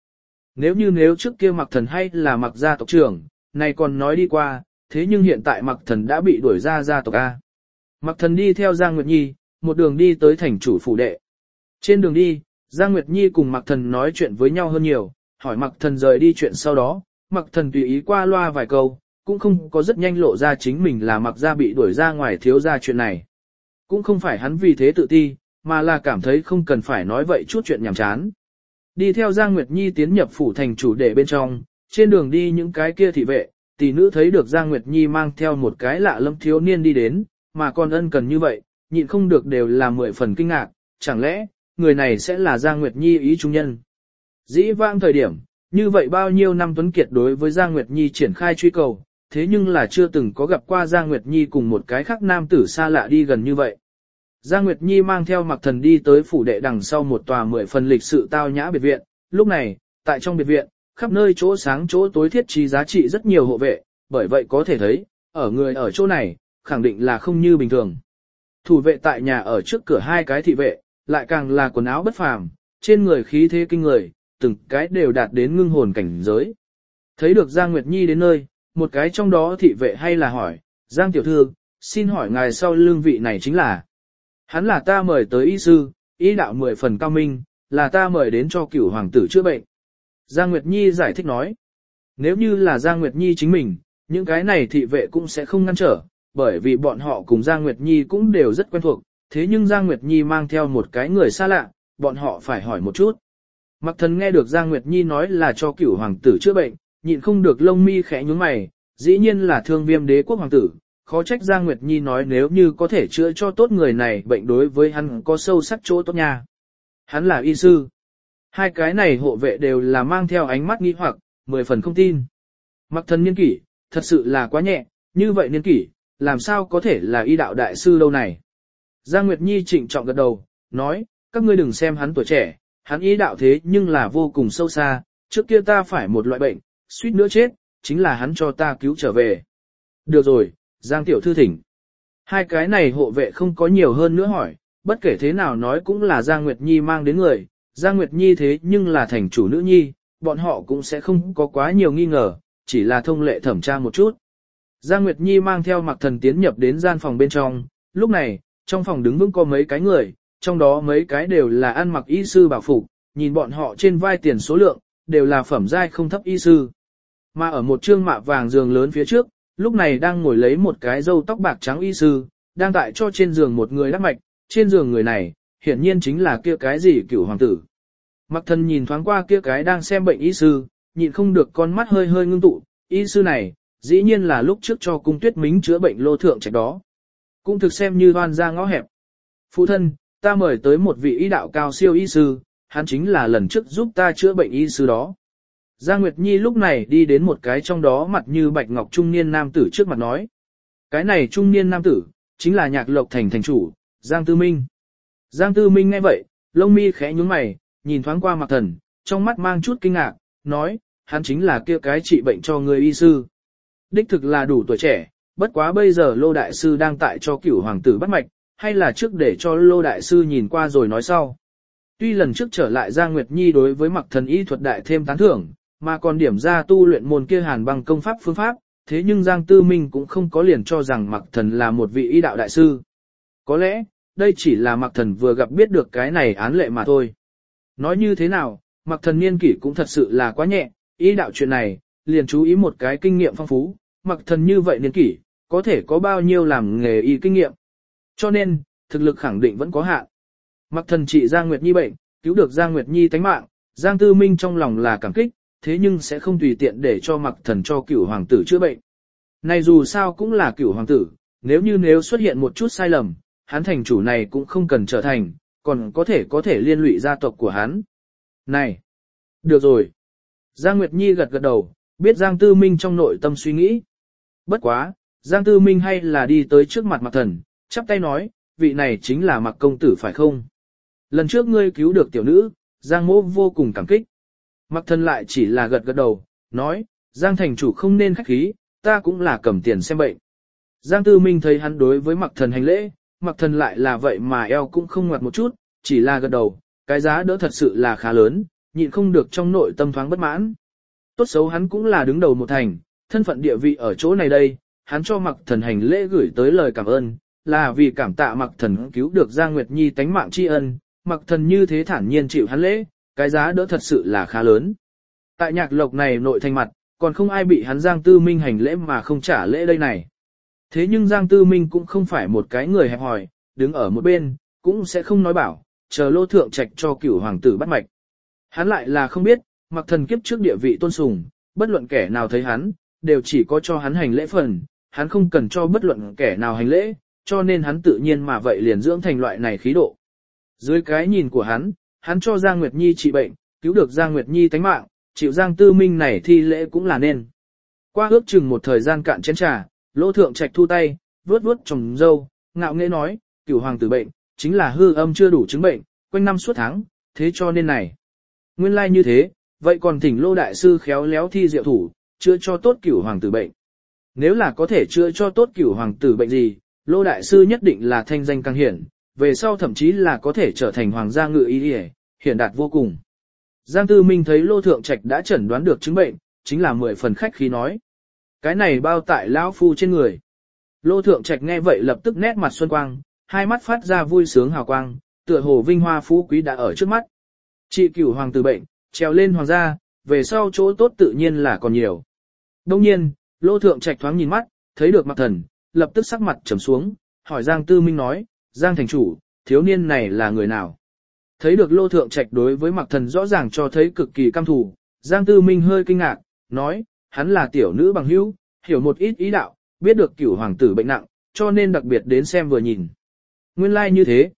Nếu trước kia Mặc Thần hay là Mặc gia tộc trưởng, này còn nói đi qua, thế nhưng hiện tại Mặc Thần đã bị đuổi ra gia tộc A. Mặc Thần đi theo Giang Nguyệt Nhi, một đường đi tới thành chủ phủ đệ. Trên đường đi, Giang Nguyệt Nhi cùng Mặc Thần nói chuyện với nhau hơn nhiều, hỏi Mặc Thần rời đi chuyện sau đó, Mặc Thần tùy ý qua loa vài câu, cũng không có rất nhanh lộ ra chính mình là Mặc gia bị đuổi ra ngoài thiếu gia chuyện này. Cũng không phải hắn vì thế tự ti, mà là cảm thấy không cần phải nói vậy chút chuyện nhảm chán. Đi theo Giang Nguyệt Nhi tiến nhập phủ thành chủ đệ bên trong, trên đường đi những cái kia thị vệ, tỷ nữ thấy được Giang Nguyệt Nhi mang theo một cái lạ lẫm thiếu niên đi đến, mà còn ân cần như vậy, nhịn không được đều là 10 phần kinh ngạc, chẳng lẽ, người này sẽ là Giang Nguyệt Nhi ý trung nhân. Dĩ vãng thời điểm, như vậy bao nhiêu năm Tuấn Kiệt đối với Giang Nguyệt Nhi triển khai truy cầu, thế nhưng là chưa từng có gặp qua Giang Nguyệt Nhi cùng một cái khác nam tử xa lạ đi gần như vậy. Giang Nguyệt Nhi mang theo Mặc Thần đi tới phủ đệ đằng sau một tòa 10 phần lịch sự tao nhã biệt viện, lúc này, tại trong biệt viện, khắp nơi chỗ sáng chỗ tối thiết trí giá trị rất nhiều hộ vệ, bởi vậy có thể thấy, ở người ở chỗ này, khẳng định là không như bình thường. Thủ vệ tại nhà ở trước cửa hai cái thị vệ, lại càng là quần áo bất phàm, trên người khí thế kinh người, từng cái đều đạt đến ngưng hồn cảnh giới. Thấy được Giang Nguyệt Nhi đến nơi, một cái trong đó thị vệ hay là hỏi, Giang tiểu thư, xin hỏi ngài sau lương vị này chính là. Hắn là ta mời tới y sư, y đạo 10 phần cao minh, là ta mời đến cho Cửu hoàng tử chữa bệnh. Giang Nguyệt Nhi giải thích nói, nếu như là Giang Nguyệt Nhi chính mình, những cái này thị vệ cũng sẽ không ngăn trở, bởi vì bọn họ cùng Giang Nguyệt Nhi cũng đều rất quen thuộc, thế nhưng Giang Nguyệt Nhi mang theo một cái người xa lạ, bọn họ phải hỏi một chút. Mặc Thần nghe được Giang Nguyệt Nhi nói là cho Cửu hoàng tử chữa bệnh, nhịn không được lông mi khẽ nhướng mày, dĩ nhiên là Thương Viêm đế quốc hoàng tử, khó trách Giang Nguyệt Nhi nói nếu như có thể chữa cho tốt người này bệnh đối với hắn có sâu sắc chỗ tốt nha. Hắn là y sư. Hai cái này hộ vệ đều là mang theo ánh mắt nghi hoặc, 10 phần không tin. Mặc Thần niên kỷ, thật sự là quá nhẹ, như vậy niên kỷ, làm sao có thể là y đạo đại sư đâu này. Giang Nguyệt Nhi trịnh trọng gật đầu, nói, các ngươi đừng xem hắn tuổi trẻ, hắn y đạo thế nhưng là vô cùng sâu xa, trước kia ta phải một loại bệnh, suýt nữa chết, chính là hắn cho ta cứu trở về. Được rồi, Giang tiểu thư thỉnh. Hai cái này hộ vệ không có nhiều hơn nữa hỏi, bất kể thế nào nói cũng là Giang Nguyệt Nhi mang đến người, Giang Nguyệt Nhi thế nhưng là thành chủ nữ nhi, bọn họ cũng sẽ không có quá nhiều nghi ngờ, chỉ là thông lệ thẩm tra một chút. Giang Nguyệt Nhi mang theo Mặc Thần tiến nhập đến gian phòng bên trong, lúc này, trong phòng đứng vững có mấy cái người, trong đó mấy cái đều là ăn mặc y sư bảo phục, nhìn bọn họ trên vai tiền số lượng, đều là phẩm giai không thấp y sư. Mà ở một trương mạ vàng giường lớn phía trước, lúc này đang ngồi lấy một cái râu tóc bạc trắng y sư, đang tại cho trên giường một người đắp mạch, trên giường người này, hiển nhiên chính là kia cái gì Cửu hoàng tử. Mặc Thần nhìn thoáng qua kia cái đang xem bệnh y sư, nhịn không được con mắt hơi hơi ngưng tụ, y sư này, dĩ nhiên là lúc trước cho cung Tuyết Mính chữa bệnh Lô Thượng Trạch đó. Cũng thực xem như đoan ra ngõ hẹp. Phụ thân, ta mời tới một vị y đạo cao siêu y sư, hắn chính là lần trước giúp ta chữa bệnh y sư đó. Giang Nguyệt Nhi lúc này đi đến một cái trong đó mặt như bạch ngọc trung niên nam tử trước mặt nói. Cái này trung niên nam tử, chính là Nhạc Lộc thành thành chủ, Giang Tư Minh. Giang Tư Minh nghe vậy, lông mi khẽ nhướng mày, nhìn thoáng qua Mặc Thần, trong mắt mang chút kinh ngạc, nói, hắn chính là kia cái trị bệnh cho người y sư. Đích thực là đủ tuổi trẻ, bất quá bây giờ Lô Đại Sư đang tại cho Cửu hoàng tử bắt mạch, hay là trước để cho Lô Đại Sư nhìn qua rồi nói sau. Tuy lần trước trở lại Giang Nguyệt Nhi đối với Mặc Thần y thuật đại thêm tán thưởng, mà còn điểm ra tu luyện môn kia Hàn Băng công pháp phương pháp, thế nhưng Giang Tư Minh cũng không có liền cho rằng Mặc Thần là một vị y đạo đại sư. Có lẽ, đây chỉ là Mặc Thần vừa gặp biết được cái này án lệ mà thôi. Nói như thế nào, Mặc Thần niên kỷ cũng thật sự là quá nhẹ, y đạo chuyện này, liền chú ý một cái kinh nghiệm phong phú, Mặc Thần như vậy niên kỷ, có thể có bao nhiêu làm nghề y kinh nghiệm. Cho nên, thực lực khẳng định vẫn có hạn. Mặc Thần trị Giang Nguyệt Nhi bệnh, cứu được Giang Nguyệt Nhi tánh mạng, Giang Tư Minh trong lòng là cảm kích, thế nhưng sẽ không tùy tiện để cho Mặc Thần cho Cửu hoàng tử chữa bệnh. Này dù sao cũng là Cửu hoàng tử, nếu xuất hiện một chút sai lầm, hắn thành chủ này cũng không cần trở thành, còn có thể liên lụy gia tộc của hắn. Này, được rồi. Giang Nguyệt Nhi gật gật đầu, biết Giang Tư Minh trong nội tâm suy nghĩ. Bất quá, Giang Tư Minh hay là đi tới trước mặt Mặc Thần, chắp tay nói, vị này chính là Mặc công tử phải không? Lần trước ngươi cứu được tiểu nữ, Giang mỗ vô cùng cảm kích. Mặc Thần lại chỉ là gật gật đầu, nói, Giang thành chủ không nên khách khí, ta cũng là cầm tiền xem bệnh. Giang Tư Minh thấy hắn đối với Mặc Thần hành lễ, Mặc Thần lại là vậy mà eo cũng không ngoặt một chút, chỉ là gật đầu, cái giá đỡ thật sự là khá lớn, nhịn không được trong nội tâm thoáng bất mãn. Tốt xấu hắn cũng là đứng đầu một thành, thân phận địa vị ở chỗ này đây, hắn cho Mặc Thần hành lễ gửi tới lời cảm ơn, là vì cảm tạ Mặc Thần cứu được Giang Nguyệt Nhi tánh mạng tri ân, Mặc Thần như thế thản nhiên chịu hắn lễ, cái giá đỡ thật sự là khá lớn. Tại Nhạc Lộc này nội thành mặt, còn không ai bị hắn Giang Tư Minh hành lễ mà không trả lễ đây này. Thế nhưng Giang Tư Minh cũng không phải một cái người hẹp hòi, đứng ở một bên, cũng sẽ không nói bảo, chờ Lô Thượng Trạch cho Cửu hoàng tử bắt mạch. Hắn lại là không biết, Mặc Thần kiếp trước địa vị tôn sùng, bất luận kẻ nào thấy hắn, đều chỉ có cho hắn hành lễ phần, hắn không cần cho bất luận kẻ nào hành lễ, cho nên hắn tự nhiên mà vậy liền dưỡng thành loại này khí độ. Dưới cái nhìn của hắn cho Giang Nguyệt Nhi trị bệnh, cứu được Giang Nguyệt Nhi tánh mạng, chịu Giang Tư Minh này thi lễ cũng là nên. Qua ước chừng một thời gian cạn chén trà, Lô Thượng Trạch thu tay, vuốt vuốt trồng râu, ngạo nghễ nói, Cửu hoàng tử bệnh, chính là hư âm chưa đủ chứng bệnh, quanh năm suốt tháng, thế cho nên này. Nguyên lai như thế, vậy còn thỉnh Lô đại sư khéo léo thi diệu thủ, chữa cho tốt Cửu hoàng tử bệnh. Nếu là có thể chữa cho tốt Cửu hoàng tử bệnh gì, Lô đại sư nhất định là thanh danh càng hiển, về sau thậm chí là có thể trở thành hoàng gia ngự y, hiển đạt vô cùng. Giang Tư Minh thấy Lô Thượng Trạch đã chẩn đoán được chứng bệnh, chính là 10 phần khách khí nói. Cái này bao tại lão phu trên người. Lô Thượng Trạch nghe vậy lập tức nét mặt xuân quang, hai mắt phát ra vui sướng hào quang, tựa hồ vinh hoa phú quý đã ở trước mắt. Trị Cửu hoàng tử bệnh, trèo lên hoàng gia, về sau chỗ tốt tự nhiên là còn nhiều. Đông nhiên, Lô Thượng Trạch thoáng nhìn mắt, thấy được Mặc Thần, lập tức sắc mặt trầm xuống, hỏi Giang Tư Minh nói, Giang thành chủ, thiếu niên này là người nào? Thấy được Lô Thượng Trạch đối với Mặc Thần rõ ràng cho thấy cực kỳ căm thù, Giang Tư Minh hơi kinh ngạc, nói, hắn là tiểu nữ bằng hữu, hiểu một ít ý đạo, biết được cửu hoàng tử bệnh nặng, cho nên đặc biệt đến xem vừa nhìn. Nguyên lai like như thế,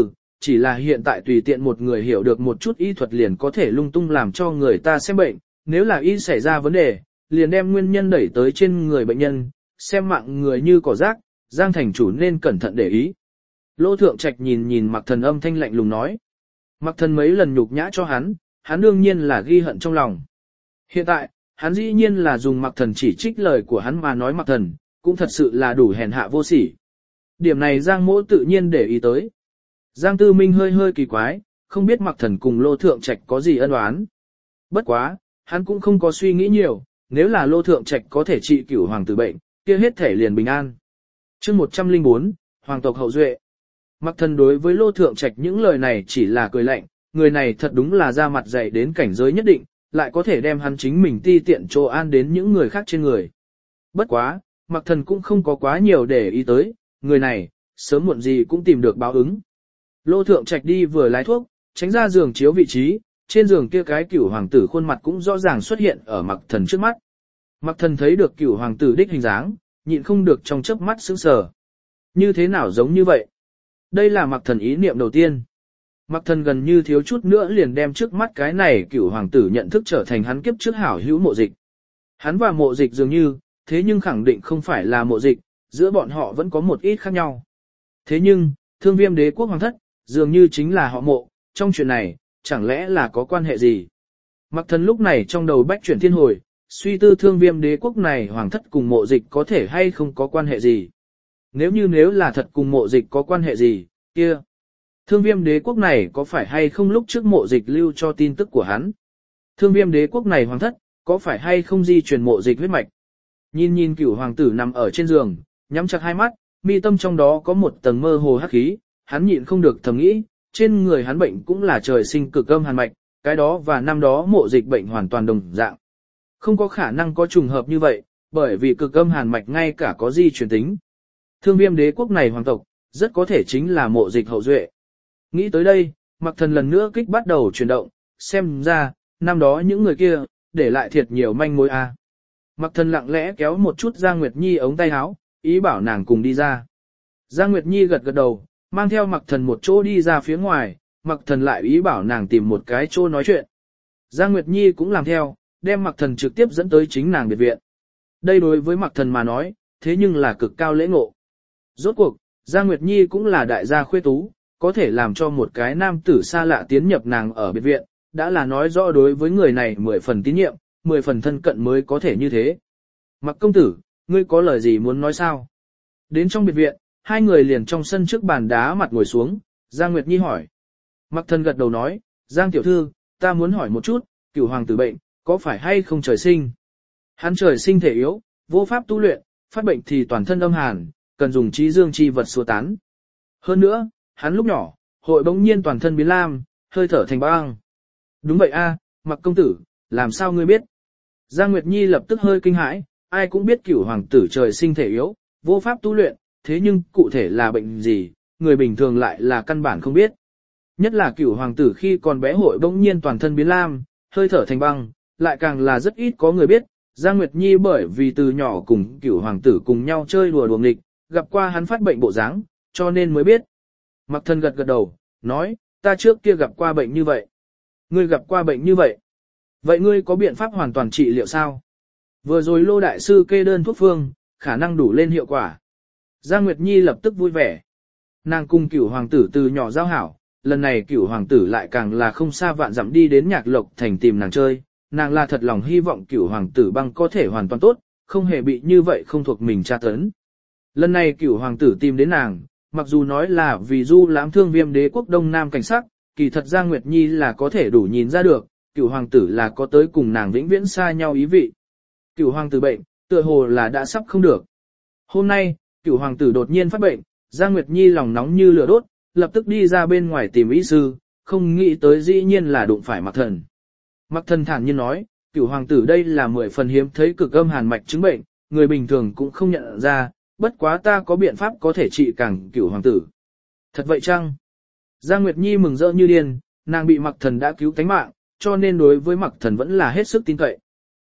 chỉ là hiện tại tùy tiện một người hiểu được một chút y thuật liền có thể lung tung làm cho người ta xem bệnh, nếu là y xảy ra vấn đề, liền đem nguyên nhân đẩy tới trên người bệnh nhân, xem mạng người như cỏ rác, Giang thành chủ nên cẩn thận để ý. Lô Thượng Trạch nhìn Mạc Thần âm thanh lạnh lùng nói. Mạc Thần mấy lần nhục nhã cho hắn đương nhiên là ghi hận trong lòng. Hiện tại, hắn dĩ nhiên là dùng Mạc Thần chỉ trích lời của hắn mà nói Mạc Thần, cũng thật sự là đủ hèn hạ vô sỉ. Điểm này Giang Mỗ tự nhiên để ý tới. Giang Tư Minh hơi kỳ quái, không biết Mạc Thần cùng Lô Thượng Trạch có gì ân oán. Bất quá, hắn cũng không có suy nghĩ nhiều, nếu là Lô Thượng Trạch có thể trị cửu hoàng tử bệnh, kia hết thể liền bình an. Chương 104, Hoàng tộc hậu duệ. Mạc Thần đối với Lô Thượng Trạch những lời này chỉ là cười lạnh, người này thật đúng là ra mặt dày đến cảnh giới nhất định, lại có thể đem hắn chính mình ti tiện trô an đến những người khác trên người. Bất quá, Mạc Thần cũng không có quá nhiều để ý tới, người này, sớm muộn gì cũng tìm được báo ứng. Lô Thượng Trạch đi vừa lái thuốc, tránh ra giường chiếu vị trí, trên giường kia cái cửu hoàng tử khuôn mặt cũng rõ ràng xuất hiện ở Mạc Thần trước mắt. Mạc Thần thấy được cửu hoàng tử đích hình dáng, nhịn không được trong chớp mắt sững sờ. Như thế nào giống như vậy? Đây là Mạc Thần ý niệm đầu tiên. Mạc Thần gần như thiếu chút nữa liền đem trước mắt cái này cửu hoàng tử nhận thức trở thành hắn kiếp trước hảo hữu Mộ Dịch. Hắn và Mộ Dịch dường như, thế nhưng khẳng định không phải là Mộ Dịch, giữa bọn họ vẫn có một ít khác nhau. Thế nhưng, Thương Viêm đế quốc hoàng thất, dường như chính là họ Mộ, trong chuyện này, chẳng lẽ là có quan hệ gì? Mạc Thần lúc này trong đầu bách chuyển thiên hồi, suy tư Thương Viêm đế quốc này hoàng thất cùng Mộ Dịch có thể hay không có quan hệ gì. Nếu là thật cùng Mộ Dịch có quan hệ gì, kia. Thương Viêm đế quốc này có phải hay không lúc trước Mộ Dịch lưu cho tin tức của hắn? Thương Viêm đế quốc này hoàng thất, có phải hay không di truyền Mộ Dịch huyết mạch? Nhìn cửu hoàng tử nằm ở trên giường, nhắm chặt hai mắt, mi tâm trong đó có một tầng mơ hồ hắc khí, hắn nhịn không được thầm nghĩ, trên người hắn bệnh cũng là trời sinh cực âm hàn mạch, cái đó và năm đó Mộ Dịch bệnh hoàn toàn đồng dạng. Không có khả năng có trùng hợp như vậy, bởi vì cực âm hàn mạch ngay cả có di truyền tính. Thương Viêm đế quốc này hoàng tộc, rất có thể chính là Mộ Dịch hậu duệ. Nghĩ tới đây, Mạc Thần lần nữa kích bắt đầu chuyển động, xem ra, năm đó những người kia, để lại thiệt nhiều manh mối a. Mạc Thần lặng lẽ kéo một chút Giang Nguyệt Nhi ống tay áo, ý bảo nàng cùng đi ra. Giang Nguyệt Nhi gật đầu, mang theo Mạc Thần một chỗ đi ra phía ngoài, Mạc Thần lại ý bảo nàng tìm một cái chỗ nói chuyện. Giang Nguyệt Nhi cũng làm theo, đem Mạc Thần trực tiếp dẫn tới chính nàng biệt viện. Đây đối với Mạc Thần mà nói, thế nhưng là cực cao lễ ngộ. Rốt cuộc, Giang Nguyệt Nhi cũng là đại gia khuê tú, có thể làm cho một cái nam tử xa lạ tiến nhập nàng ở biệt viện, đã là nói rõ đối với người này 10 phần tín nhiệm, 10 phần thân cận mới có thể như thế. Mạc công tử, ngươi có lời gì muốn nói sao? Đến trong biệt viện, hai người liền trong sân trước bàn đá mặt ngồi xuống, Giang Nguyệt Nhi hỏi. Mạc Thần gật đầu nói, Giang tiểu thư, ta muốn hỏi một chút, cửu hoàng tử bệnh, có phải hay không trời sinh? Hắn trời sinh thể yếu, vô pháp tu luyện, phát bệnh thì toàn thân âm hàn, cần dùng trí dương chi vật xua tán. Hơn nữa, hắn lúc nhỏ, hội bỗng nhiên toàn thân biến lam, hơi thở thành băng. Đúng vậy a, Mạc công tử, làm sao ngươi biết? Giang Nguyệt Nhi lập tức hơi kinh hãi, ai cũng biết cửu hoàng tử trời sinh thể yếu, vô pháp tu luyện, thế nhưng cụ thể là bệnh gì, người bình thường lại là căn bản không biết. Nhất là cửu hoàng tử khi còn bé hội bỗng nhiên toàn thân biến lam, hơi thở thành băng, lại càng là rất ít có người biết. Giang Nguyệt Nhi bởi vì từ nhỏ cùng cửu hoàng tử cùng nhau chơi đùa đùa nghịch, gặp qua hắn phát bệnh bộ dáng, cho nên mới biết. Mạc Thần gật đầu, nói, ta trước kia gặp qua bệnh như vậy. Ngươi gặp qua bệnh như vậy. Vậy ngươi có biện pháp hoàn toàn trị liệu sao? Vừa rồi Lô đại sư kê đơn thuốc phương, khả năng đủ lên hiệu quả. Giang Nguyệt Nhi lập tức vui vẻ. Nàng cùng cửu hoàng tử từ nhỏ giao hảo, lần này cửu hoàng tử lại càng là không xa vạn dặm đi đến Nhạc Lộc thành tìm nàng chơi. Nàng là thật lòng hy vọng cửu hoàng tử băng có thể hoàn toàn tốt, không hề bị như vậy không thuộc mình tra tấn. Lần này cửu hoàng tử tìm đến nàng, mặc dù nói là vì du lãm Thương Viêm đế quốc Đông Nam cảnh sắc, kỳ thật Giang Nguyệt Nhi là có thể đủ nhìn ra được, cửu hoàng tử là có tới cùng nàng vĩnh viễn xa nhau ý vị. Cửu hoàng tử bệnh, tựa hồ là đã sắp không được. Hôm nay, cửu hoàng tử đột nhiên phát bệnh, Giang Nguyệt Nhi lòng nóng như lửa đốt, lập tức đi ra bên ngoài tìm y sư, không nghĩ tới dĩ nhiên là đụng phải Mạc Thần. Mạc Thần thản nhiên nói, cửu hoàng tử đây là 10 phần hiếm thấy cực âm hàn mạch chứng bệnh, người bình thường cũng không nhận ra, bất quá ta có biện pháp có thể trị càng cửu hoàng tử. Thật vậy chăng? Giang Nguyệt Nhi mừng rỡ như điên, nàng bị Mạc Thần đã cứu tánh mạng, cho nên đối với Mạc Thần vẫn là hết sức tin cậy.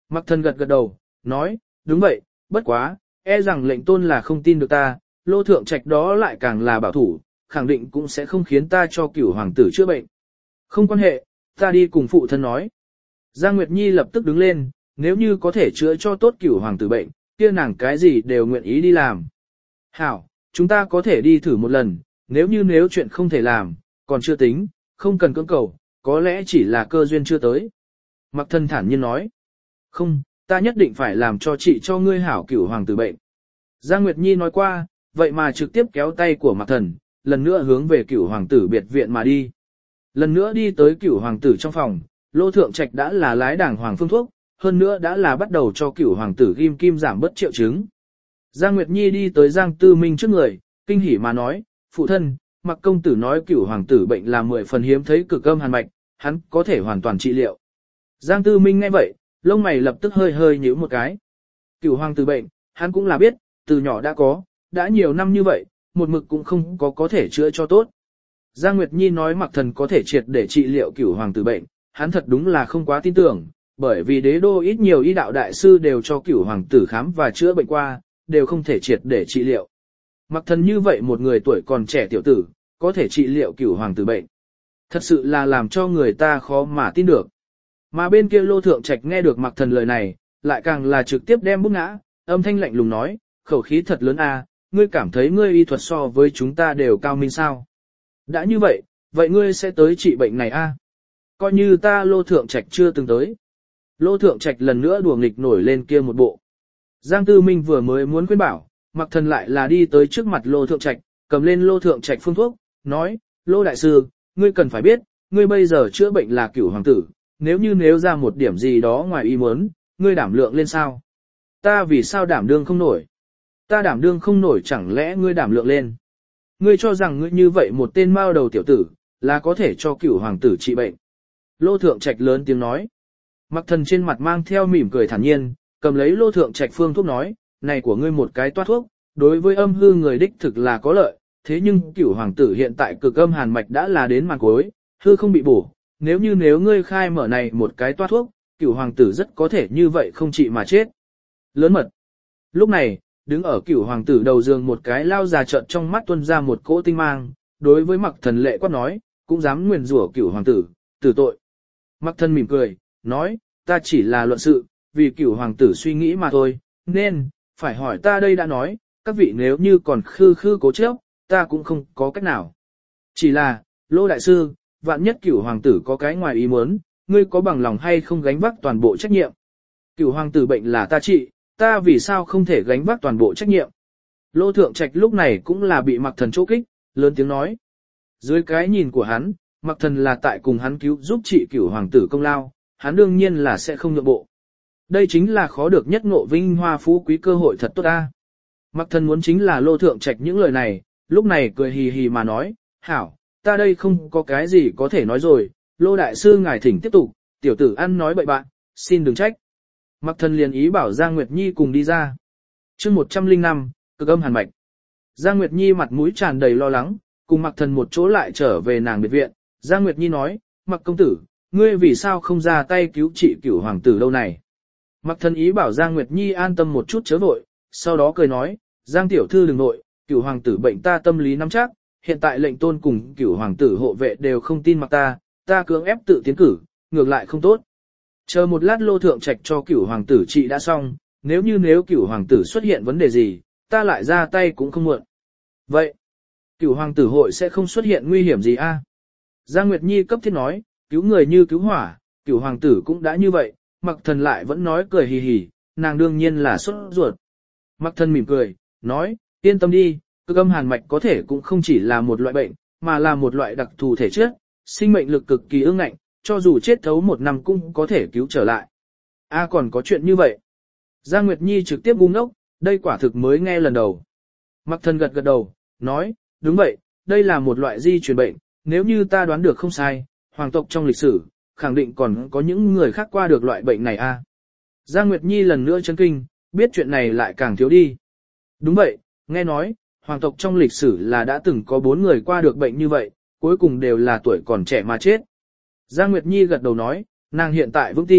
Mặc Thần gật gật đầu, nói, đúng vậy, bất quá, e rằng lệnh tôn là không tin được ta, Lô Thượng Trạch đó lại càng là bảo thủ, khẳng định cũng sẽ không khiến ta cho cửu hoàng tử chữa bệnh. Không quan hệ, ta đi cùng phụ thân nói. Giang Nguyệt Nhi lập tức đứng lên, nếu như có thể chữa cho tốt cửu hoàng tử bệnh, kia nàng cái gì đều nguyện ý đi làm. Hảo, chúng ta có thể đi thử một lần, nếu chuyện không thể làm, còn chưa tính, không cần cưỡng cầu, có lẽ chỉ là cơ duyên chưa tới. Mặc Thần thản nhiên nói, không, ta nhất định phải làm cho chị cho ngươi hảo cửu hoàng tử bệnh. Giang Nguyệt Nhi nói qua, vậy mà trực tiếp kéo tay của Mặc Thần, lần nữa hướng về cửu hoàng tử biệt viện mà đi. Lần nữa đi tới cửu hoàng tử trong phòng, Lô Thượng Trạch đã là lái đảng hoàng phương thuốc, hơn nữa đã là bắt đầu cho cửu hoàng tử ghim kim giảm bớt triệu chứng. Giang Nguyệt Nhi đi tới Giang Tư Minh trước người, kinh hỉ mà nói, phụ thân, Mặc công tử nói cửu hoàng tử bệnh là 10 phần hiếm thấy cực âm hàn mạch, hắn có thể hoàn toàn trị liệu. Giang Tư Minh nghe vậy, lông mày lập tức hơi hơi nhíu một cái. Cửu hoàng tử bệnh, hắn cũng là biết, từ nhỏ đã nhiều năm như vậy, một mực cũng không có thể chữa cho tốt. Giang Nguyệt Nhi nói Mặc Thần có thể triệt để trị liệu cửu hoàng tử bệnh, hắn thật đúng là không quá tin tưởng, bởi vì đế đô ít nhiều y đạo đại sư đều cho cửu hoàng tử khám và chữa bệnh qua, đều không thể triệt để trị liệu. Mặc Thần như vậy một người tuổi còn trẻ tiểu tử, có thể trị liệu cửu hoàng tử bệnh. Thật sự là làm cho người ta khó mà tin được. Mà bên kia Lô Thượng Trạch nghe được Mặc Thần lời này, lại càng là trực tiếp đem bút ngã, âm thanh lạnh lùng nói, khẩu khí thật lớn a, ngươi cảm thấy ngươi y thuật so với chúng ta đều cao minh sao? Đã như vậy, vậy ngươi sẽ tới trị bệnh này a? Coi như ta Lô Thượng Trạch chưa từng tới. Lô Thượng Trạch lần nữa đùa nghịch nổi lên kia một bộ. Giang Tư Minh vừa mới muốn khuyên bảo, Mặc Thần lại là đi tới trước mặt Lô Thượng Trạch, cầm lên Lô Thượng Trạch phương thuốc, nói, Lô Đại Sư, ngươi cần phải biết, ngươi bây giờ chữa bệnh là cửu hoàng tử, nếu ra một điểm gì đó ngoài ý muốn, ngươi đảm lượng lên sao? Ta vì sao đảm đương không nổi? Ta đảm đương không nổi chẳng lẽ ngươi đảm lượng lên? Ngươi cho rằng ngươi như vậy một tên mao đầu tiểu tử, là có thể cho cửu hoàng tử trị bệnh. Lô Thượng Trạch lớn tiếng nói. Mặc Thần trên mặt mang theo mỉm cười thản nhiên, cầm lấy Lô Thượng Trạch phương thuốc nói, này của ngươi một cái toát thuốc, đối với âm hư người đích thực là có lợi, thế nhưng cửu hoàng tử hiện tại cực âm hàn mạch đã là đến màn cuối, hư không bị bổ, nếu ngươi khai mở này một cái toát thuốc, cửu hoàng tử rất có thể như vậy không trị mà chết. Lớn mật. Lúc này, đứng ở cửu hoàng tử đầu giường một cái lao già trợn trong mắt tuôn ra một cỗ tinh mang, đối với Mặc Thần lệ quát nói, cũng dám nguyền rủa cửu hoàng tử, tử tội. Mặc Thần mỉm cười, nói, ta chỉ là luận sự, vì cửu hoàng tử suy nghĩ mà thôi, nên, phải hỏi ta đây đã nói, các vị nếu như còn khư cố chấp, ta cũng không có cách nào. Chỉ là, Lô Đại Sư, vạn nhất cửu hoàng tử có cái ngoài ý muốn, ngươi có bằng lòng hay không gánh vác toàn bộ trách nhiệm? Cửu hoàng tử bệnh là ta trị, ta vì sao không thể gánh vác toàn bộ trách nhiệm? Lô Thượng Trạch lúc này cũng là bị Mặc Thần chỗ kích, lớn tiếng nói. Dưới cái nhìn của hắn, Mặc Thần là tại cùng hắn cứu giúp trị cửu hoàng tử công lao, hắn đương nhiên là sẽ không nhượng bộ. Đây chính là khó được nhất ngộ vinh hoa phú quý cơ hội thật tốt ta. Mặc Thần muốn chính là Lô Thượng Trạch những lời này, lúc này cười hì hì mà nói, hảo, ta đây không có cái gì có thể nói rồi, Lô Đại Sư ngài thỉnh tiếp tục, tiểu tử ăn nói bậy bạn, xin đừng trách. Mặc Thần liền ý bảo Giang Nguyệt Nhi cùng đi ra. chương 105, cực âm hàn mạch. Giang Nguyệt Nhi mặt mũi tràn đầy lo lắng, cùng Mặc Thần một chỗ lại trở về nàng biệt viện. Giang Nguyệt Nhi nói, Mặc công tử, ngươi vì sao không ra tay cứu trị cửu hoàng tử lâu này? Mặc Thần ý bảo Giang Nguyệt Nhi an tâm một chút chớ vội, sau đó cười nói, Giang tiểu thư đừng nội, cửu hoàng tử bệnh ta tâm lý nắm chắc, hiện tại lệnh tôn cùng cửu hoàng tử hộ vệ đều không tin Mặc ta cưỡng ép tự tiến cử, ngược lại không tốt. Chờ một lát Lô Thượng Trạch cho cửu hoàng tử trị đã xong, nếu cửu hoàng tử xuất hiện vấn đề gì, ta lại ra tay cũng không muộn. Vậy, cửu hoàng tử hội sẽ không xuất hiện nguy hiểm gì a? Giang Nguyệt Nhi cấp thiết nói, cứu người như cứu hỏa, cửu hoàng tử cũng đã như vậy, Mặc Thần lại vẫn nói cười hì hì, nàng đương nhiên là sốt ruột. Mặc Thần mỉm cười, nói, yên tâm đi, cực âm hàn mạch có thể cũng không chỉ là một loại bệnh, mà là một loại đặc thù thể chất, sinh mệnh lực cực kỳ ương ngạnh, cho dù chết thấu 1 năm cũng có thể cứu trở lại. Còn có chuyện như vậy. Giang Nguyệt Nhi trực tiếp ngu ngốc, đây quả thực mới nghe lần đầu. Mặc Thần gật gật đầu, nói, đúng vậy, đây là một loại di truyền bệnh, nếu như ta đoán được không sai, hoàng tộc trong lịch sử, khẳng định còn có những người khác qua được loại bệnh này a. Giang Nguyệt Nhi lần nữa chấn kinh, biết chuyện này lại càng thiếu đi. Đúng vậy, nghe nói, hoàng tộc trong lịch sử là đã từng có 4 người qua được bệnh như vậy, cuối cùng đều là tuổi còn trẻ mà chết. Giang Nguyệt Nhi gật đầu nói, nàng hiện tại vững tin,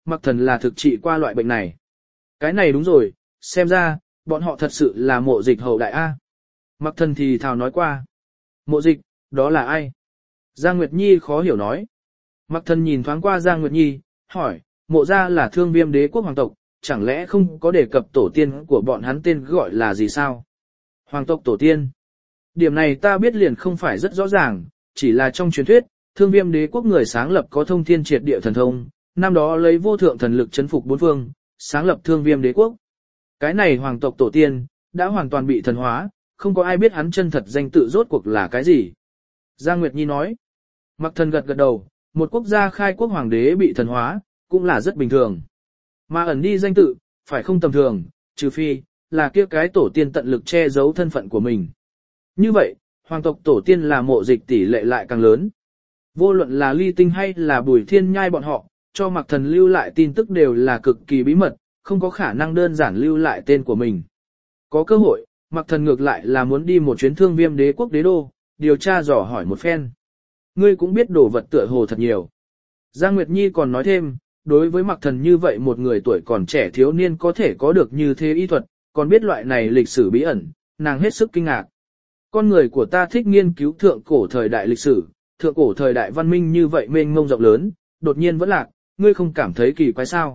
Mặc Thần là thực trị qua loại bệnh này. Cái này đúng rồi, xem ra, bọn họ thật sự là Mộ Dịch hậu đại A. Mặc Thần thì thào nói qua. Mộ Dịch, đó là ai? Giang Nguyệt Nhi khó hiểu nói. Mặc Thần nhìn thoáng qua Giang Nguyệt Nhi, hỏi, Mộ gia là Thương Viêm đế quốc hoàng tộc, chẳng lẽ không có đề cập tổ tiên của bọn hắn tên gọi là gì sao? Hoàng tộc tổ tiên. Điểm này ta biết liền không phải rất rõ ràng, chỉ là trong truyền thuyết, Thương Viêm đế quốc người sáng lập có thông thiên triệt địa thần thông, năm đó lấy vô thượng thần lực chấn phục bốn phương, sáng lập Thương Viêm đế quốc. Cái này hoàng tộc tổ tiên, đã hoàn toàn bị thần hóa, không có ai biết hắn chân thật danh tự rốt cuộc là cái gì. Giang Nguyệt Nhi nói, Mặc Thần gật gật đầu, một quốc gia khai quốc hoàng đế bị thần hóa, cũng là rất bình thường. Mà ẩn đi danh tự, phải không tầm thường, trừ phi, là kia cái tổ tiên tận lực che giấu thân phận của mình. Như vậy, hoàng tộc tổ tiên là Mộ Dịch tỷ lệ lại càng lớn. Vô luận là Ly Tinh hay là Bùi Thiên Nhai bọn họ, cho Mặc Thần lưu lại tin tức đều là cực kỳ bí mật, không có khả năng đơn giản lưu lại tên của mình. Có cơ hội, Mặc Thần ngược lại là muốn đi một chuyến Thương Viêm đế quốc đế đô, điều tra dò hỏi một phen. Ngươi cũng biết đồ vật tựa hồ thật nhiều. Giang Nguyệt Nhi còn nói thêm, đối với Mặc Thần như vậy một người tuổi còn trẻ thiếu niên có thể có được như thế y thuật, còn biết loại này lịch sử bí ẩn, nàng hết sức kinh ngạc. Con người của ta thích nghiên cứu thượng cổ thời đại lịch sử, thượng cổ thời đại văn minh như vậy mênh mông rộng lớn, đột nhiên vẫn lạc, ngươi không cảm thấy kỳ quái sao?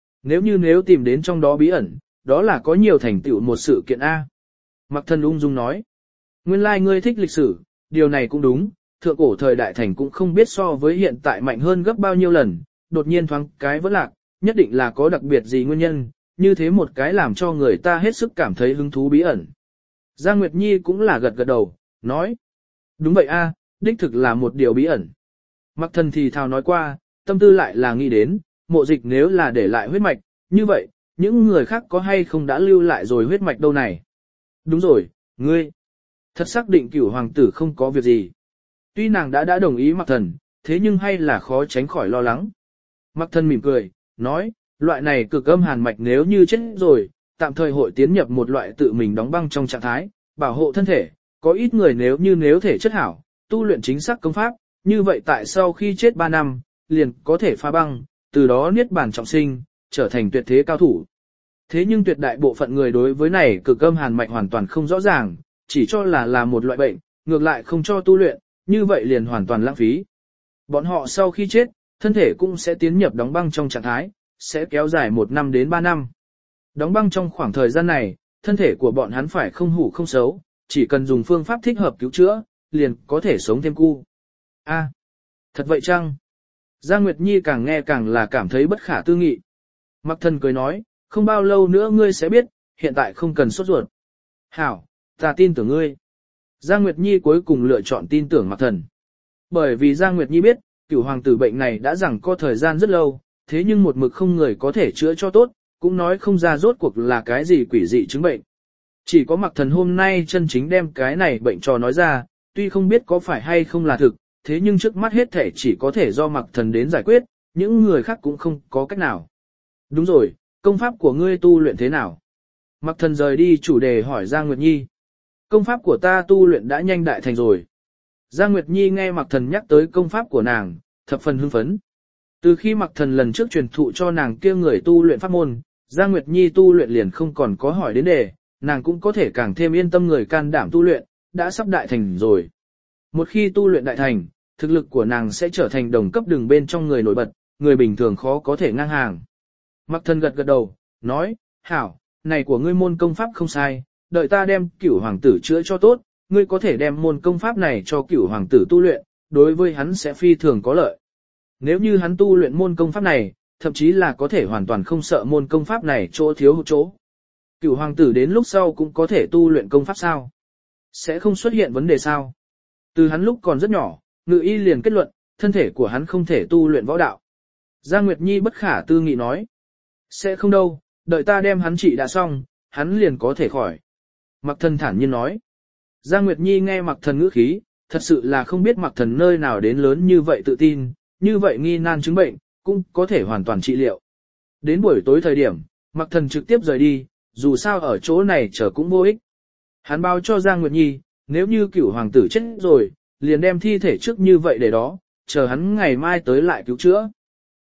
Nếu tìm đến trong đó bí ẩn, đó là có nhiều thành tựu một sự kiện A. Mặc Thần ung dung nói, nguyên lai ngươi thích lịch sử, điều này cũng đúng, thượng cổ thời đại thành cũng không biết so với hiện tại mạnh hơn gấp bao nhiêu lần, đột nhiên thoáng cái vẫn lạc, nhất định là có đặc biệt gì nguyên nhân, như thế một cái làm cho người ta hết sức cảm thấy hứng thú bí ẩn. Giang Nguyệt Nhi cũng là gật gật đầu, nói, đúng vậy a, đích thực là một điều bí ẩn. Mặc Thần thì thào nói qua, tâm tư lại là nghĩ đến, Mộ Dịch nếu là để lại huyết mạch, như vậy, những người khác có hay không đã lưu lại rồi huyết mạch đâu này. Đúng rồi, ngươi, thật xác định Cửu hoàng tử không có việc gì. Tuy nàng đã đồng ý Mặc Thần, thế nhưng hay là khó tránh khỏi lo lắng. Mặc Thần mỉm cười, nói, loại này cực âm hàn mạch nếu như chết rồi, tạm thời hội tiến nhập một loại tự mình đóng băng trong trạng thái, bảo hộ thân thể, có ít người nếu thể chất hảo, tu luyện chính xác công pháp, như vậy tại sau khi chết 3 năm, liền có thể phá băng, từ đó niết bàn trọng sinh, trở thành tuyệt thế cao thủ. Thế nhưng tuyệt đại bộ phận người đối với này cực âm hàn mạch hoàn toàn không rõ ràng, chỉ cho là một loại bệnh, ngược lại không cho tu luyện, như vậy liền hoàn toàn lãng phí. Bọn họ sau khi chết, thân thể cũng sẽ tiến nhập đóng băng trong trạng thái, sẽ kéo dài 1 năm đến 3 năm. Đóng băng trong khoảng thời gian này, thân thể của bọn hắn phải không hủ không xấu, chỉ cần dùng phương pháp thích hợp cứu chữa, liền có thể sống thêm cu. A, thật vậy chăng? Giang Nguyệt Nhi càng nghe càng là cảm thấy bất khả tư nghị. Mặc Thần cười nói, không bao lâu nữa ngươi sẽ biết, hiện tại không cần sốt ruột. Hảo, ta tin tưởng ngươi. Giang Nguyệt Nhi cuối cùng lựa chọn tin tưởng Mặc Thần. Bởi vì Giang Nguyệt Nhi biết, Cửu hoàng tử bệnh này đã rằng có thời gian rất lâu, thế nhưng một mực không người có thể chữa cho tốt, cũng nói không ra rốt cuộc là cái gì quỷ dị chứng bệnh. Chỉ có Mặc Thần hôm nay chân chính đem cái này bệnh cho nói ra, tuy không biết có phải hay không là thực, thế nhưng trước mắt hết thể chỉ có thể do Mặc Thần đến giải quyết, những người khác cũng không có cách nào. Đúng rồi, công pháp của ngươi tu luyện thế nào? Mặc Thần rời đi chủ đề hỏi Giang Nguyệt Nhi. Công pháp của ta tu luyện đã nhanh đại thành rồi. Giang Nguyệt Nhi nghe Mặc Thần nhắc tới công pháp của nàng, thập phần hưng phấn. Từ khi Mặc Thần lần trước truyền thụ cho nàng kia người tu luyện pháp môn, Giang Nguyệt Nhi tu luyện liền không còn có hỏi đến đề, nàng cũng có thể càng thêm yên tâm người can đảm tu luyện, đã sắp đại thành rồi. Một khi tu luyện đại thành, thực lực của nàng sẽ trở thành đồng cấp đường bên trong người nổi bật, người bình thường khó có thể ngang hàng. Mặc Thần gật gật đầu, nói, hảo, này của ngươi môn công pháp không sai, đợi ta đem Cửu hoàng tử chữa cho tốt, ngươi có thể đem môn công pháp này cho Cửu hoàng tử tu luyện, đối với hắn sẽ phi thường có lợi. Nếu như hắn tu luyện môn công pháp này, thậm chí là có thể hoàn toàn không sợ môn công pháp này chỗ thiếu hụt chỗ. Cửu hoàng tử đến lúc sau cũng có thể tu luyện công pháp sao? Sẽ không xuất hiện vấn đề sao? Từ hắn lúc còn rất nhỏ, Ngự Y liền kết luận, thân thể của hắn không thể tu luyện võ đạo. Giang Nguyệt Nhi bất khả tư nghị nói. Sẽ không đâu, đợi ta đem hắn trị đã xong, hắn liền có thể khỏi. Mặc Thần thản nhiên nói. Giang Nguyệt Nhi nghe Mặc Thần ngữ khí, thật sự là không biết Mặc Thần nơi nào đến lớn như vậy tự tin, như vậy nghi nan chứng bệnh, cũng có thể hoàn toàn trị liệu. Đến buổi tối thời điểm, Mặc Thần trực tiếp rời đi, dù sao ở chỗ này chờ cũng vô ích. Hắn báo cho Giang Nguyệt Nhi, nếu như Cửu hoàng tử chết rồi, liền đem thi thể trước như vậy để đó, chờ hắn ngày mai tới lại cứu chữa.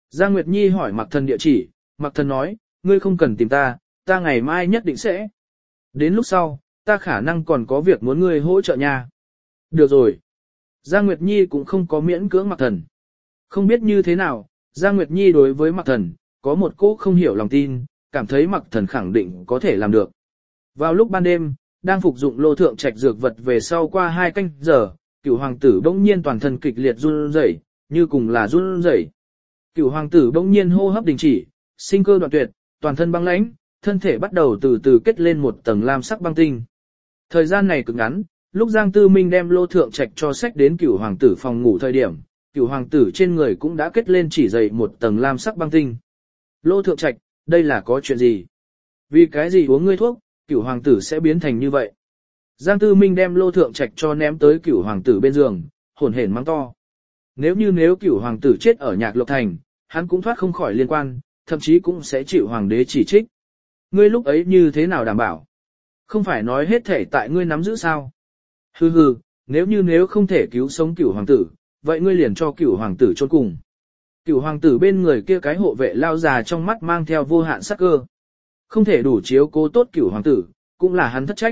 Giang Nguyệt Nhi hỏi Mạc Thần địa chỉ, Mạc Thần nói, ngươi không cần tìm ta, ta ngày mai nhất định sẽ. Đến lúc sau, ta khả năng còn có việc muốn ngươi hỗ trợ nha. Được rồi. Giang Nguyệt Nhi cũng không có miễn cưỡng Mạc Thần. Không biết như thế nào, Giang Nguyệt Nhi đối với Mạc Thần, có một cô không hiểu lòng tin, cảm thấy Mạc Thần khẳng định có thể làm được. Vào lúc ban đêm, đang phục dụng lô thượng trạch dược vật về sau qua 2 canh giờ, Cửu hoàng tử bỗng nhiên toàn thân kịch liệt run rẩy, như cùng là run rẩy. Cửu hoàng tử bỗng nhiên hô hấp đình chỉ, sinh cơ đoạn tuyệt, toàn thân băng lãnh, thân thể bắt đầu từ từ kết lên một tầng lam sắc băng tinh. Thời gian này cực ngắn, lúc Giang Tư Minh đem lô thượng trạch cho sách đến Cửu hoàng tử phòng ngủ thời điểm, Cửu hoàng tử trên người cũng đã kết lên chỉ dày một tầng lam sắc băng tinh. Lô thượng trạch, đây là có chuyện gì? Vì cái gì uống ngươi thuốc, Cửu hoàng tử sẽ biến thành như vậy? Giang Tư Minh đem lô thượng trạch cho ném tới Cửu hoàng tử bên giường, hổn hển mắng to. Nếu Cửu hoàng tử chết ở Nhạc Lộc Thành, hắn cũng thoát không khỏi liên quan, thậm chí cũng sẽ chịu hoàng đế chỉ trích. Ngươi lúc ấy như thế nào đảm bảo? Không phải nói hết thể tại ngươi nắm giữ sao? Hừ hừ, nếu không thể cứu sống Cửu hoàng tử, vậy ngươi liền cho Cửu hoàng tử chôn cùng. Cửu hoàng tử bên người kia cái hộ vệ lao già trong mắt mang theo vô hạn sắc cơ. Không thể đủ chiếu cố tốt Cửu hoàng tử, cũng là hắn thất trách.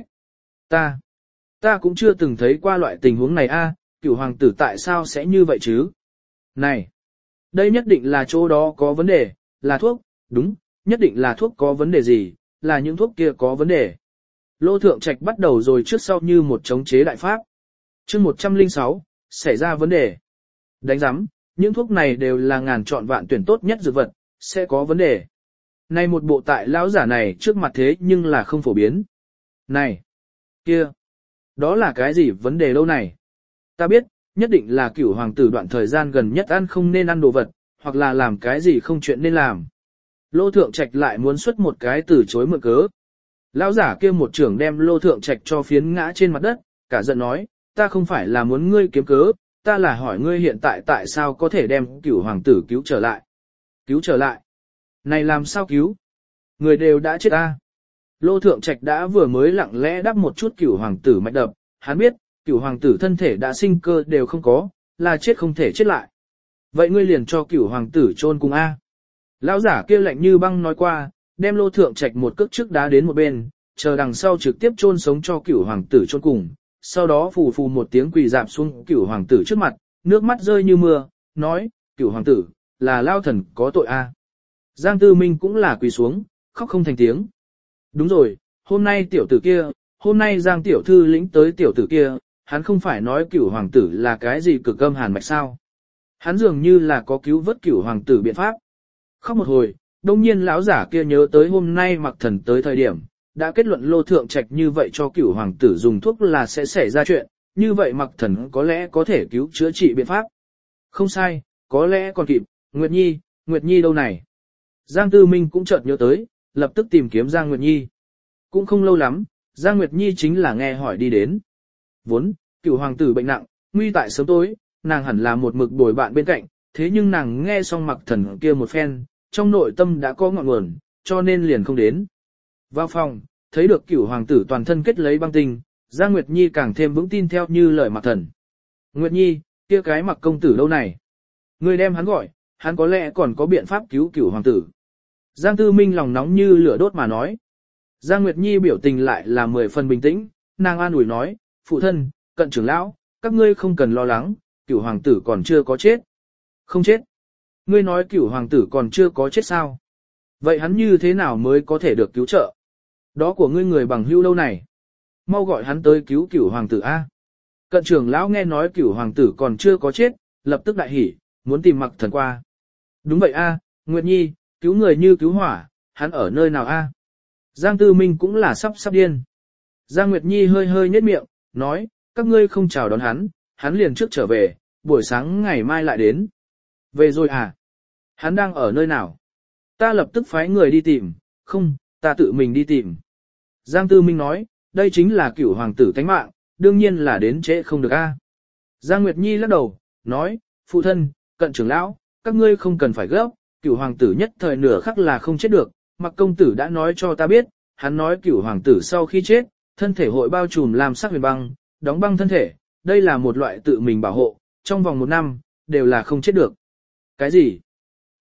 Ta cũng chưa từng thấy qua loại tình huống này a, Cửu hoàng tử tại sao sẽ như vậy chứ? Này, đây nhất định là chỗ đó có vấn đề, là thuốc, đúng, nhất định là thuốc có vấn đề gì, là những thuốc kia có vấn đề. Lô thượng trạch bắt đầu rồi trước sau như một chống chế đại pháp. Chương 106, xảy ra vấn đề. Đánh giám, những thuốc này đều là ngàn chọn vạn tuyển tốt nhất dược vật, sẽ có vấn đề. Này một bộ tại lão giả này trước mặt thế nhưng là không phổ biến. Này, kia, đó là cái gì vấn đề lâu này? Ta biết, nhất định là Cửu hoàng tử đoạn thời gian gần nhất ăn không nên ăn đồ vật, hoặc là làm cái gì không chuyện nên làm. Lô thượng trạch lại muốn xuất một cái từ chối mượn cớ. Lão giả kia một trưởng đem lô thượng trạch cho phiến ngã trên mặt đất, cả giận nói, ta không phải là muốn ngươi kiếm cớ, ta là hỏi ngươi hiện tại tại sao có thể đem Cửu hoàng tử cứu trở lại. Cứu trở lại? Này làm sao cứu? Người đều đã chết ta. Lô thượng trạch đã vừa mới lặng lẽ đắp một chút Cửu hoàng tử mạch đập, hắn biết, Cửu hoàng tử thân thể đã sinh cơ đều không có, là chết không thể chết lại. Vậy ngươi liền cho Cửu hoàng tử chôn cùng A. Lão giả kia lạnh như băng nói qua, đem lô thượng trạch một cước trước đá đến một bên, chờ đằng sau trực tiếp chôn sống cho Cửu hoàng tử chôn cùng, sau đó phù phù một tiếng quỳ dạp xuống Cửu hoàng tử trước mặt, nước mắt rơi như mưa, nói, Cửu hoàng tử, là lao thần có tội A. Giang Tư Minh cũng là quỳ xuống, khóc không thành tiếng. Đúng rồi, hôm nay tiểu tử kia, hôm nay Giang tiểu thư lĩnh tới tiểu tử kia, hắn không phải nói Cửu hoàng tử là cái gì cực âm hàn mạch sao? Hắn dường như là có cứu vớt Cửu hoàng tử biện pháp. Khóc một hồi, đông nhiên lão giả kia nhớ tới hôm nay Mạc Thần tới thời điểm, đã kết luận lô thượng trạch như vậy cho Cửu hoàng tử dùng thuốc là sẽ xảy ra chuyện, như vậy Mạc Thần có lẽ có thể cứu chữa trị biện pháp. Không sai, có lẽ còn kịp, Nguyệt Nhi đâu này? Giang Tư Minh cũng chợt nhớ tới, lập tức tìm kiếm Giang Nguyệt Nhi. Cũng không lâu lắm, Giang Nguyệt Nhi chính là nghe hỏi đi đến. Vốn, Cửu hoàng tử bệnh nặng, nguy tại sớm tối, nàng hẳn là một mực bồi bạn bên cạnh, thế nhưng nàng nghe xong Mạc Thần kia một phen, trong nội tâm đã có ngọn nguồn, cho nên liền không đến. Vào phòng, thấy được Cửu hoàng tử toàn thân kết lấy băng tinh, Giang Nguyệt Nhi càng thêm vững tin theo như lời Mạc Thần. Nguyệt Nhi, kia cái Mạc công tử đâu này? Người đem hắn gọi, hắn có lẽ còn có biện pháp cứu Cửu hoàng tử. Giang Tư Minh lòng nóng như lửa đốt mà nói. Giang Nguyệt Nhi biểu tình lại là 10 phần bình tĩnh, nàng an ủi nói, phụ thân, cận trưởng lão, các ngươi không cần lo lắng, Cửu hoàng tử còn chưa có chết. Không chết. Ngươi nói Cửu hoàng tử còn chưa có chết sao? Vậy hắn như thế nào mới có thể được cứu trợ? Đó của ngươi người bằng hữu đâu này? Mau gọi hắn tới cứu Cửu hoàng tử A. Cận trưởng lão nghe nói Cửu hoàng tử còn chưa có chết, lập tức đại hỉ, muốn tìm Mạc Thần qua. Đúng vậy A, Nguyệt Nhi, cứu người như cứu hỏa, hắn ở nơi nào A? Giang Tư Minh cũng là sắp điên. Giang Nguyệt Nhi hơi hơi nhếch miệng, nói, các ngươi không chào đón hắn liền trước trở về, buổi sáng ngày mai lại đến. Về rồi à? Hắn đang ở nơi nào? Ta lập tức phái người đi tìm, không, ta tự mình đi tìm. Giang Tư Minh nói, đây chính là Cửu hoàng tử tánh mạng, đương nhiên là đến trễ không được a. Giang Nguyệt Nhi lắc đầu, nói, phụ thân, cận trưởng lão, các ngươi không cần phải gấp, Cửu hoàng tử nhất thời nửa khắc là không chết được, Mạc công tử đã nói cho ta biết, hắn nói Cửu hoàng tử sau khi chết, thân thể hội bao trùm làm sắc huyền băng, đóng băng thân thể, đây là một loại tự mình bảo hộ, trong vòng 1 năm, đều là không chết được. Cái gì?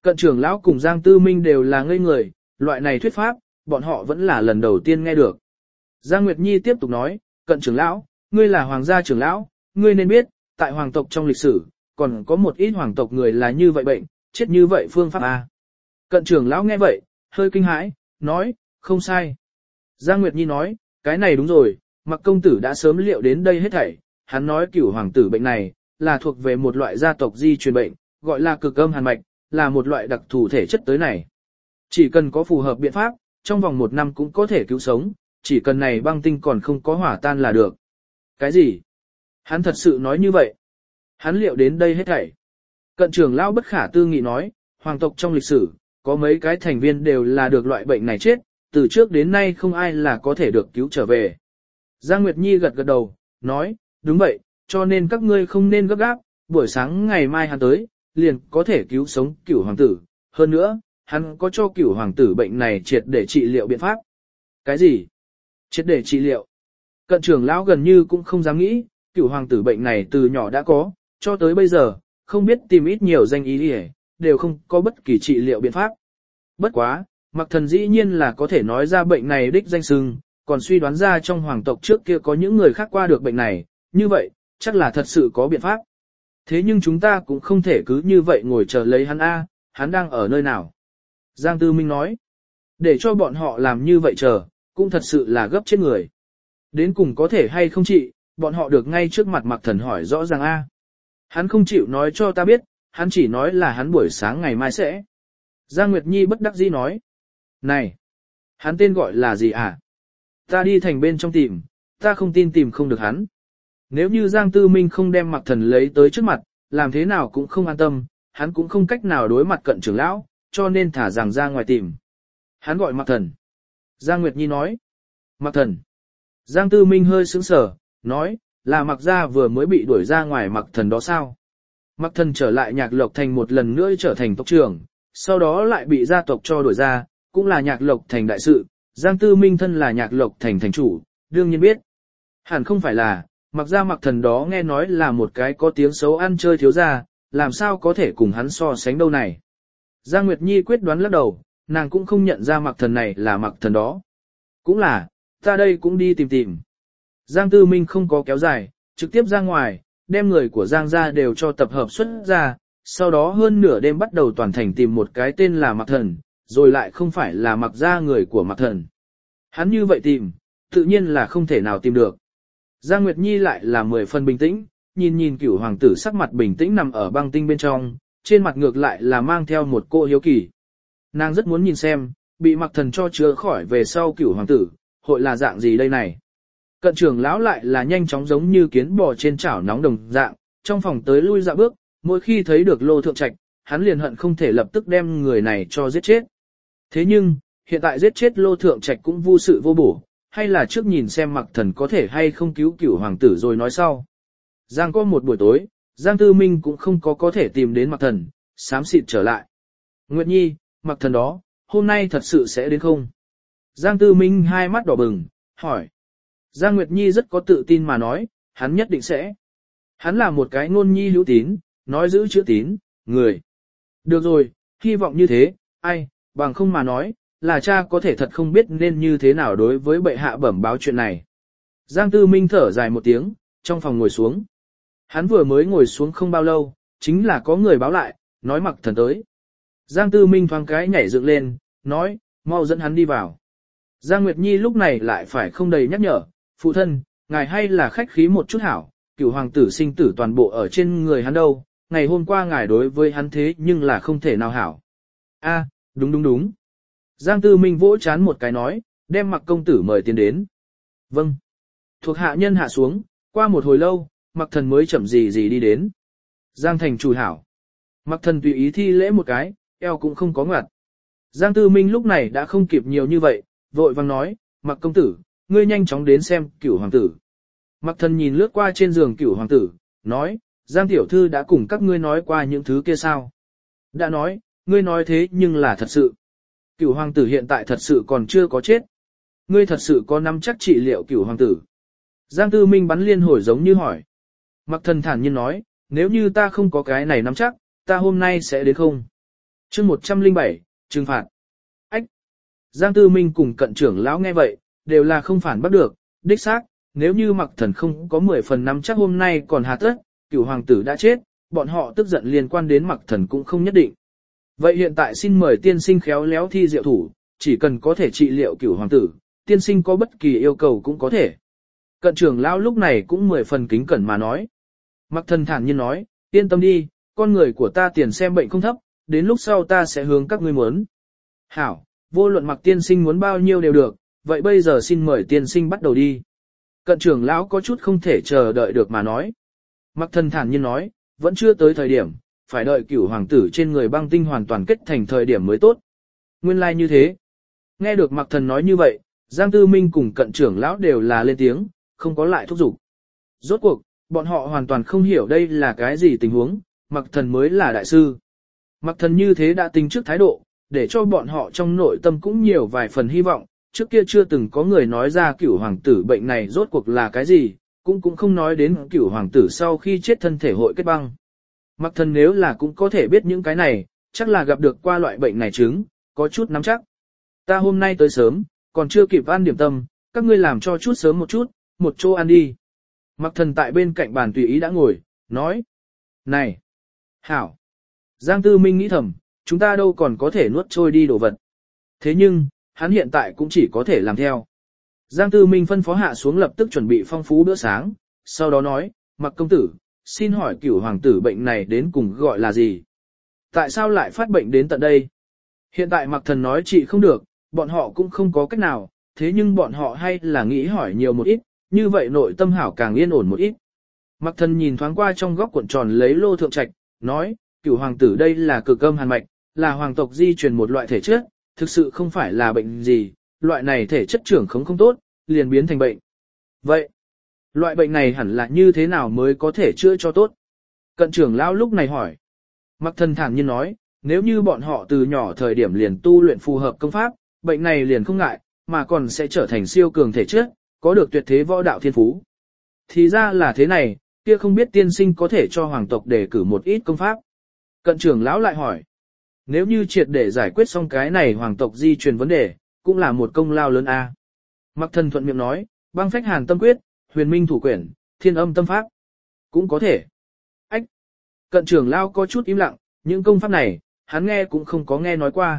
Cận trưởng lão cùng Giang Tư Minh đều là ngây người, loại này thuyết pháp, bọn họ vẫn là lần đầu tiên nghe được. Giang Nguyệt Nhi tiếp tục nói, cận trưởng lão, ngươi là hoàng gia trưởng lão, ngươi nên biết, tại hoàng tộc trong lịch sử, còn có một ít hoàng tộc người là như vậy bệnh, chết như vậy phương pháp A. Cận trưởng lão nghe vậy, hơi kinh hãi, nói, không sai. Giang Nguyệt Nhi nói, cái này đúng rồi, Mặc công tử đã sớm liệu đến đây hết thảy, hắn nói cửu hoàng tử bệnh này, là thuộc về một loại gia tộc di truyền bệnh, gọi là cực âm hàn mạch, là một loại đặc thù thể chất tới này. Chỉ cần có phù hợp biện pháp, trong vòng 1 năm cũng có thể cứu sống, chỉ cần này băng tinh còn không có hỏa tan là được. Cái gì? Hắn thật sự nói như vậy. Hắn liệu đến đây hết thảy. Cận trưởng lão bất khả tư nghị nói, hoàng tộc trong lịch sử, có mấy cái thành viên đều là được loại bệnh này chết, từ trước đến nay không ai là có thể được cứu trở về. Giang Nguyệt Nhi gật gật đầu, nói, đúng vậy, cho nên các ngươi không nên gấp gáp, buổi sáng ngày mai hắn tới, liền có thể cứu sống cửu hoàng tử. Hơn nữa, hắn có cho cửu hoàng tử bệnh này triệt để trị liệu biện pháp. Cái gì? Triệt để trị liệu? Cận trưởng lão gần như cũng không dám nghĩ, cửu hoàng tử bệnh này từ nhỏ đã có, cho tới bây giờ, không biết tìm ít nhiều danh ý đi đều không có bất kỳ trị liệu biện pháp. Bất quá, Mặc Thần dĩ nhiên là có thể nói ra bệnh này đích danh xưng, còn suy đoán ra trong hoàng tộc trước kia có những người khác qua được bệnh này, như vậy, chắc là thật sự có biện pháp. Thế nhưng chúng ta cũng không thể cứ như vậy ngồi chờ lấy hắn A, hắn đang ở nơi nào. Giang Tư Minh nói, để cho bọn họ làm như vậy chờ, cũng thật sự là gấp chết người. Đến cùng có thể hay không trị, bọn họ được ngay trước mặt Mặc Thần hỏi rõ ràng A. Hắn không chịu nói cho ta biết, hắn chỉ nói là hắn buổi sáng ngày mai sẽ. Giang Nguyệt Nhi bất đắc dĩ nói, này, hắn tên gọi là gì à? Ta đi thành bên trong tìm, ta không tin tìm không được hắn. Nếu như Giang Tư Minh không đem Mặc Thần lấy tới trước mặt, làm thế nào cũng không an tâm, hắn cũng không cách nào đối mặt cận trưởng lão, cho nên thả rằng ra ngoài tìm. Hắn gọi Mặc Thần. Giang Nguyệt Nhi nói, Mặc Thần. Giang Tư Minh hơi sững sờ, nói, là Mặc gia vừa mới bị đuổi ra ngoài Mặc Thần đó sao? Mặc Thần trở lại Nhạc Lộc Thành một lần nữa trở thành tộc trưởng, sau đó lại bị gia tộc cho đuổi ra, cũng là Nhạc Lộc Thành đại sự, Giang Tư Minh thân là Nhạc Lộc Thành thành chủ, đương nhiên biết. Hẳn không phải là, Mặc gia Mặc Thần đó nghe nói là một cái có tiếng xấu ăn chơi thiếu gia, làm sao có thể cùng hắn so sánh đâu này. Giang Nguyệt Nhi quyết đoán lắc đầu, nàng cũng không nhận ra Mặc Thần này là Mặc Thần đó. Cũng là, ta đây cũng đi tìm tìm. Giang Tư Minh không có kéo dài, trực tiếp ra ngoài, đem người của Giang gia đều cho tập hợp xuất ra, sau đó hơn nửa đêm bắt đầu toàn thành tìm một cái tên là Mặc Thần, rồi lại không phải là Mặc gia người của Mặc Thần. Hắn như vậy tìm, tự nhiên là không thể nào tìm được. Giang Nguyệt Nhi lại là 10 phần bình tĩnh, nhìn cửu hoàng tử sắc mặt bình tĩnh nằm ở băng tinh bên trong, trên mặt ngược lại là mang theo một cô hiếu kỳ. Nàng rất muốn nhìn xem, bị Mặc Thần cho chữa khỏi về sau cửu hoàng tử, hội là dạng gì đây này. Cận trưởng lão lại là nhanh chóng giống như kiến bò trên chảo nóng đồng dạng, trong phòng tới lui dạ bước, mỗi khi thấy được Lô Thượng Trạch, hắn liền hận không thể lập tức đem người này cho giết chết. Thế nhưng, hiện tại giết chết Lô Thượng Trạch cũng vô sự vô bổ, hay là trước nhìn xem Mặc Thần có thể hay không cứu cửu hoàng tử rồi nói sau. Giang có một buổi tối, Giang Tư Minh cũng không có thể tìm đến Mặc Thần, xám xịt trở lại. Nguyệt Nhi, Mặc Thần đó, hôm nay thật sự sẽ đến không? Giang Tư Minh hai mắt đỏ bừng, hỏi. Giang Nguyệt Nhi rất có tự tin mà nói, hắn nhất định sẽ. Hắn là một cái ngôn nhi hữu tín, nói giữ chữ tín, người. Được rồi, hy vọng như thế, ai, bằng không mà nói, là cha có thể thật không biết nên như thế nào đối với bệ hạ bẩm báo chuyện này. Giang Tư Minh thở dài một tiếng, trong phòng ngồi xuống. Hắn vừa mới ngồi xuống không bao lâu, chính là có người báo lại, nói Mặc Thần tới. Giang Tư Minh thoáng cái nhảy dựng lên, nói, mau dẫn hắn đi vào. Giang Nguyệt Nhi lúc này lại phải không đầy nhắc nhở, phụ thân, ngài hay là khách khí một chút hảo, cửu hoàng tử sinh tử toàn bộ ở trên người hắn đâu, ngày hôm qua ngài đối với hắn thế nhưng là không thể nào hảo. A, đúng. Giang Tư Minh vỗ chán một cái nói, đem Mặc công tử mời tiến đến. Vâng. Thuộc hạ nhân hạ xuống, qua một hồi lâu, Mặc Thần mới chậm gì đi đến. Giang thành chủ hảo. Mặc Thần tùy ý thi lễ một cái, eo cũng không có ngoặt. Giang Tư Minh lúc này đã không kịp nhiều như vậy, vội vàng nói, Mặc công tử, ngươi nhanh chóng đến xem cửu hoàng tử. Mặc Thần nhìn lướt qua trên giường cửu hoàng tử, nói, Giang tiểu thư đã cùng các ngươi nói qua những thứ kia sao? Đã nói, ngươi nói thế nhưng là thật sự. Cửu hoàng tử hiện tại thật sự còn chưa có chết. Ngươi thật sự có nắm chắc trị liệu cửu hoàng tử. Giang Tư Minh bắn liên hồi giống như hỏi. Mặc Thần thản nhiên nói, nếu như ta không có cái này nắm chắc, ta hôm nay sẽ đến không? Chương 107, trừng phạt. Ách. Giang Tư Minh cùng cận trưởng lão nghe vậy, đều là không phản bắt được, đích xác, nếu như Mặc Thần không có 10 phần nắm chắc hôm nay còn hà tất, Cửu hoàng tử đã chết, bọn họ tức giận liên quan đến Mặc Thần cũng không nhất định. Vậy hiện tại xin mời tiên sinh khéo léo thi diệu thủ, chỉ cần có thể trị liệu Cửu hoàng tử, tiên sinh có bất kỳ yêu cầu cũng có thể. Cận trưởng lão lúc này cũng 10 phần kính cẩn mà nói. Mặc Thần thản nhiên nói, yên tâm đi, con người của ta tiền xem bệnh không thấp, đến lúc sau ta sẽ hướng các ngươi muốn. Hảo, vô luận Mặc tiên sinh muốn bao nhiêu đều được, vậy bây giờ xin mời tiên sinh bắt đầu đi. Cận trưởng lão có chút không thể chờ đợi được mà nói. Mặc Thần thản nhiên nói, vẫn chưa tới thời điểm, phải đợi Cửu hoàng tử trên người băng tinh hoàn toàn kết thành thời điểm mới tốt. Nguyên lai like như thế. Nghe được Mặc Thần nói như vậy, Giang Tư Minh cùng cận trưởng lão đều là lên tiếng, không có lại thúc giục. Rốt cuộc, bọn họ hoàn toàn không hiểu đây là cái gì tình huống, Mặc Thần mới là đại sư. Mặc Thần như thế đã tính trước thái độ, để cho bọn họ trong nội tâm cũng nhiều vài phần hy vọng, trước kia chưa từng có người nói ra Cửu hoàng tử bệnh này rốt cuộc là cái gì, cũng không nói đến Cửu hoàng tử sau khi chết thân thể hội kết băng. Mặc Thần nếu là cũng có thể biết những cái này, chắc là gặp được qua loại bệnh này chứng, có chút nắm chắc. Ta hôm nay tới sớm, còn chưa kịp ăn điểm tâm, các ngươi làm cho chút sớm một chút, một chỗ ăn đi. Mặc Thần tại bên cạnh bàn tùy ý đã ngồi, nói. Này! Hảo! Giang Tư Minh nghĩ thầm, chúng ta đâu còn có thể nuốt trôi đi đồ vật. Thế nhưng, hắn hiện tại cũng chỉ có thể làm theo. Giang Tư Minh phân phó hạ xuống lập tức chuẩn bị phong phú bữa sáng, sau đó nói, Mặc công tử, xin hỏi Cửu hoàng tử bệnh này đến cùng gọi là gì? Tại sao lại phát bệnh đến tận đây? Hiện tại Mặc Thần nói trị không được, bọn họ cũng không có cách nào, thế nhưng bọn họ hay là nghĩ hỏi nhiều một ít, như vậy nội tâm hảo càng yên ổn một ít. Mặc Thần nhìn thoáng qua trong góc cuộn tròn lấy lô thượng trạch, nói, Cửu hoàng tử đây là cực âm hàn mạch, là hoàng tộc di truyền một loại thể chất, thực sự không phải là bệnh gì, loại này thể chất trưởng không tốt, liền biến thành bệnh. Vậy, loại bệnh này hẳn là như thế nào mới có thể chữa cho tốt? Cận trưởng lão lúc này hỏi. Mặc Thần thản nhiên nói, nếu như bọn họ từ nhỏ thời điểm liền tu luyện phù hợp công pháp, bệnh này liền không ngại, mà còn sẽ trở thành siêu cường thể chất, có được tuyệt thế võ đạo thiên phú. Thì ra là thế này, kia không biết tiên sinh có thể cho hoàng tộc đề cử một ít công pháp. Cận trưởng lão lại hỏi, nếu như triệt để giải quyết xong cái này hoàng tộc di truyền vấn đề, cũng là một công lao lớn a. Mặc Thần thuận miệng nói, băng phách hàn tâm quyết, huyền minh thủ quyển, thiên âm tâm pháp. Cũng có thể. Ách! Cận trưởng lão có chút im lặng, những công pháp này, hắn nghe cũng không có nghe nói qua.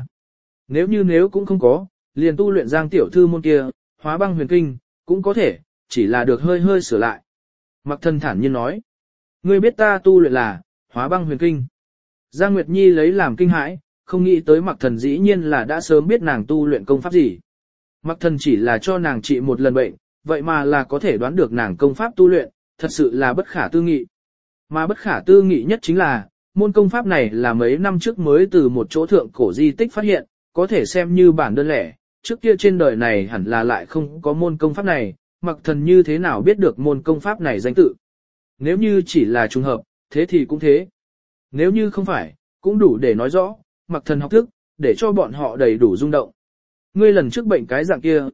Nếu cũng không có, liền tu luyện Giang tiểu thư môn kia, hóa băng huyền kinh, cũng có thể, chỉ là được hơi sửa lại. Mặc Thần thản nhiên nói, ngươi biết ta tu luyện là, hóa băng huyền kinh. Giang Nguyệt Nhi lấy làm kinh hãi, không nghĩ tới Mặc Thần dĩ nhiên là đã sớm biết nàng tu luyện công pháp gì. Mặc Thần chỉ là cho nàng trị một lần bệnh, vậy mà là có thể đoán được nàng công pháp tu luyện, thật sự là bất khả tư nghị. Mà bất khả tư nghị nhất chính là, môn công pháp này là mấy năm trước mới từ một chỗ thượng cổ di tích phát hiện, có thể xem như bản đơn lẻ, trước kia trên đời này hẳn là lại không có môn công pháp này, Mặc Thần như thế nào biết được môn công pháp này danh tự. Nếu như chỉ là trùng hợp, thế thì cũng thế. Nếu như không phải, cũng đủ để nói rõ, Mặc Thần học thức, để cho bọn họ đầy đủ rung động. Ngươi lần trước bệnh cái dạng kia,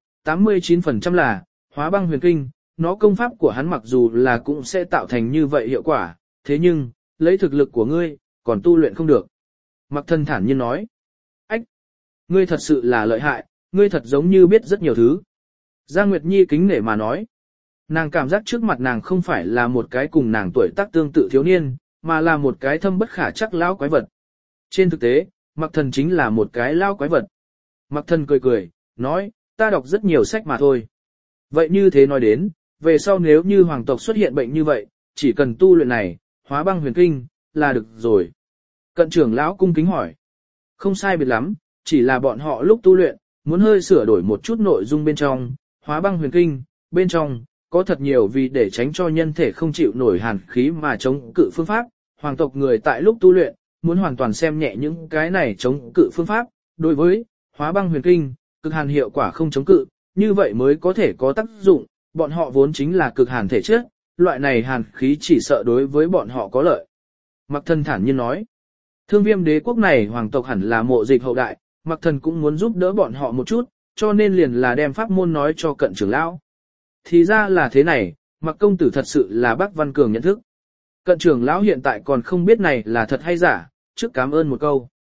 89% là hóa băng huyền kinh, nó công pháp của hắn mặc dù là cũng sẽ tạo thành như vậy hiệu quả, thế nhưng, lấy thực lực của ngươi, còn tu luyện không được. Mặc Thần thản nhiên nói, ách, ngươi thật sự là lợi hại, ngươi thật giống như biết rất nhiều thứ. Giang Nguyệt Nhi kính nể mà nói, nàng cảm giác trước mặt nàng không phải là một cái cùng nàng tuổi tác tương tự thiếu niên, mà là một cái thâm bất khả chắc lão quái vật. Trên thực tế, Mặc Thần chính là một cái lão quái vật. Mặc Thần cười cười, nói, ta đọc rất nhiều sách mà thôi. Vậy như thế nói đến, về sau nếu như hoàng tộc xuất hiện bệnh như vậy, chỉ cần tu luyện này, hóa băng huyền kinh, là được rồi. Cận trưởng lão cung kính hỏi. Không sai biệt lắm, chỉ là bọn họ lúc tu luyện, muốn hơi sửa đổi một chút nội dung bên trong, hóa băng huyền kinh, bên trong, có thật nhiều vì để tránh cho nhân thể không chịu nổi hàn khí mà chống cự phương pháp, hoàng tộc người tại lúc tu luyện, muốn hoàn toàn xem nhẹ những cái này chống cự phương pháp, đối với hóa băng huyền kinh, cực hàn hiệu quả không chống cự, như vậy mới có thể có tác dụng, bọn họ vốn chính là cực hàn thể chất, loại này hàn khí chỉ sợ đối với bọn họ có lợi. Mặc Thần thản nhiên nói, Thương Viêm đế quốc này hoàng tộc hẳn là mộ dịch hậu đại, Mặc Thần cũng muốn giúp đỡ bọn họ một chút, cho nên liền là đem pháp môn nói cho cận trưởng lão. Thì ra là thế này, Mặc công tử thật sự là bác Văn Cường nhận thức. Cận trưởng lão hiện tại còn không biết này là thật hay giả, trước cảm ơn một câu.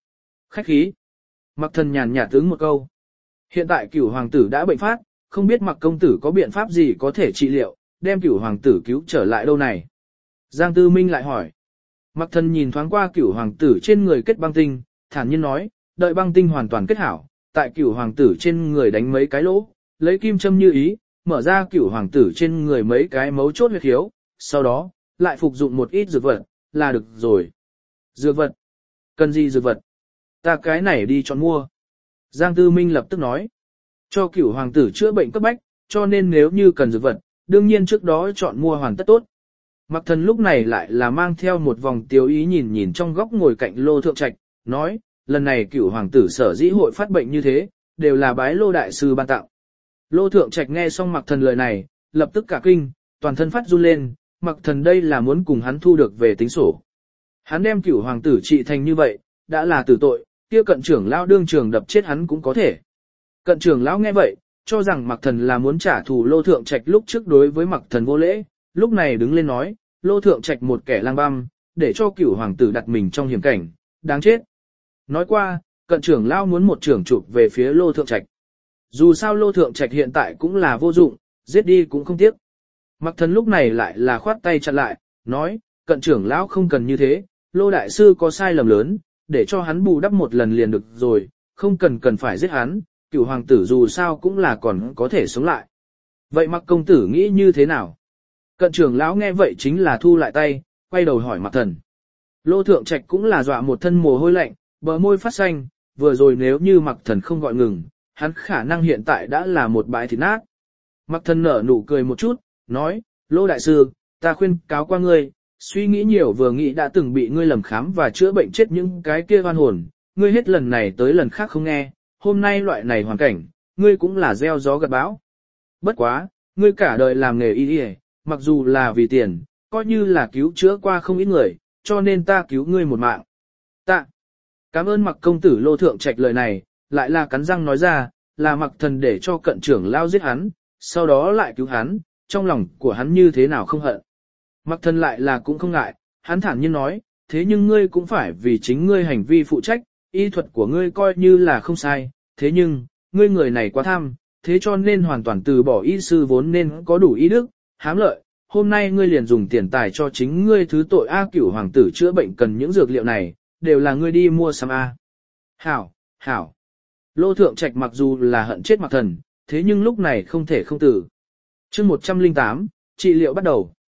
Khách khí. Mặc thần nhàn nhạt ứng một câu. Hiện tại cửu hoàng tử đã bệnh phát, không biết mặc công tử có biện pháp gì có thể trị liệu, đem cửu hoàng tử cứu trở lại đâu này. Giang Tư Minh lại hỏi. Mặc thần nhìn thoáng qua cửu hoàng tử trên người kết băng tinh, thản nhiên nói, đợi băng tinh hoàn toàn kết hảo, tại cửu hoàng tử trên người đánh mấy cái lỗ, lấy kim châm như ý, mở ra cửu hoàng tử trên người mấy cái mấu chốt huyệt khiếu, sau đó, lại phục dụng một ít dược vật, là được rồi. Dược vật? Cần gì dược vật? Ta cái này đi chọn mua. Giang Tư Minh lập tức nói, cho cửu hoàng tử chữa bệnh cấp bách, cho nên nếu như cần dược vật, đương nhiên trước đó chọn mua hoàn tất tốt. Mặc thần lúc này lại là mang theo một vòng tiêu ý nhìn nhìn trong góc ngồi cạnh Lô Thượng Trạch, nói, lần này cửu hoàng tử sở dĩ hội phát bệnh như thế, đều là bái Lô đại sư ban tặng. Lô Thượng Trạch nghe xong Mặc thần lời này, lập tức cả kinh, toàn thân phát run lên, Mặc thần đây là muốn cùng hắn thu được về tính sổ. Hắn đem cửu hoàng tử trị thành như vậy, đã là tử tội, kia cận trưởng lão đương trường đập chết hắn cũng có thể. Cận trưởng lão nghe vậy, cho rằng Mặc thần là muốn trả thù Lô Thượng Trạch lúc trước đối với Mặc thần vô lễ, lúc này đứng lên nói, Lô Thượng Trạch một kẻ lang băm, để cho cửu hoàng tử đặt mình trong hiểm cảnh, đáng chết. Nói qua, cận trưởng lão muốn một trưởng chụp về phía Lô Thượng Trạch. Dù sao Lô Thượng Trạch hiện tại cũng là vô dụng, giết đi cũng không tiếc. Mặc thần lúc này lại là khoát tay chặn lại, nói, cận trưởng lão không cần như thế, Lô đại sư có sai lầm lớn, để cho hắn bù đắp một lần liền được rồi, không cần phải giết hắn, cửu hoàng tử dù sao cũng là còn có thể sống lại. Vậy Mặc công tử nghĩ như thế nào? Cận trưởng lão nghe vậy chính là thu lại tay, quay đầu hỏi Mặc thần. Lô Thượng Trạch cũng là dọa một thân mồ hôi lạnh, bờ môi phát xanh, vừa rồi nếu như Mặc thần không gọi ngừng, hắn khả năng hiện tại đã là một bãi thịt nát. Mặc thần nở nụ cười một chút, nói, Lô đại sư, ta khuyên cáo qua ngươi, suy nghĩ nhiều vừa nghĩ đã từng bị ngươi lầm khám và chữa bệnh chết những cái kia oan hồn, ngươi hết lần này tới lần khác không nghe, hôm nay loại này hoàn cảnh, ngươi cũng là gieo gió gặt bão. Bất quá, ngươi cả đời làm nghề y y, mặc dù là vì tiền, coi như là cứu chữa qua không ít người, cho nên ta cứu ngươi một mạng. Ta cảm ơn Mặc công tử. Lô Thượng Trạch lời này, lại là cắn răng nói ra, là Mặc thần để cho cận trưởng lao giết hắn, sau đó lại cứu hắn, trong lòng của hắn như thế nào không hận. Mặc thần lại là cũng không ngại, hắn thản nhiên nói, thế nhưng ngươi cũng phải vì chính ngươi hành vi phụ trách, y thuật của ngươi coi như là không sai, thế nhưng, ngươi người này quá tham, thế cho nên hoàn toàn từ bỏ y sư vốn nên có đủ ý đức, hám lợi, hôm nay ngươi liền dùng tiền tài cho chính ngươi thứ tội A cửu hoàng tử chữa bệnh cần những dược liệu này, đều là ngươi đi mua sắm A. Hảo, hảo. Lô Thượng Trạch mặc dù là hận chết Mặc thần, thế nhưng lúc này không thể không tử. Chương 108, trị liệu bắt đầu.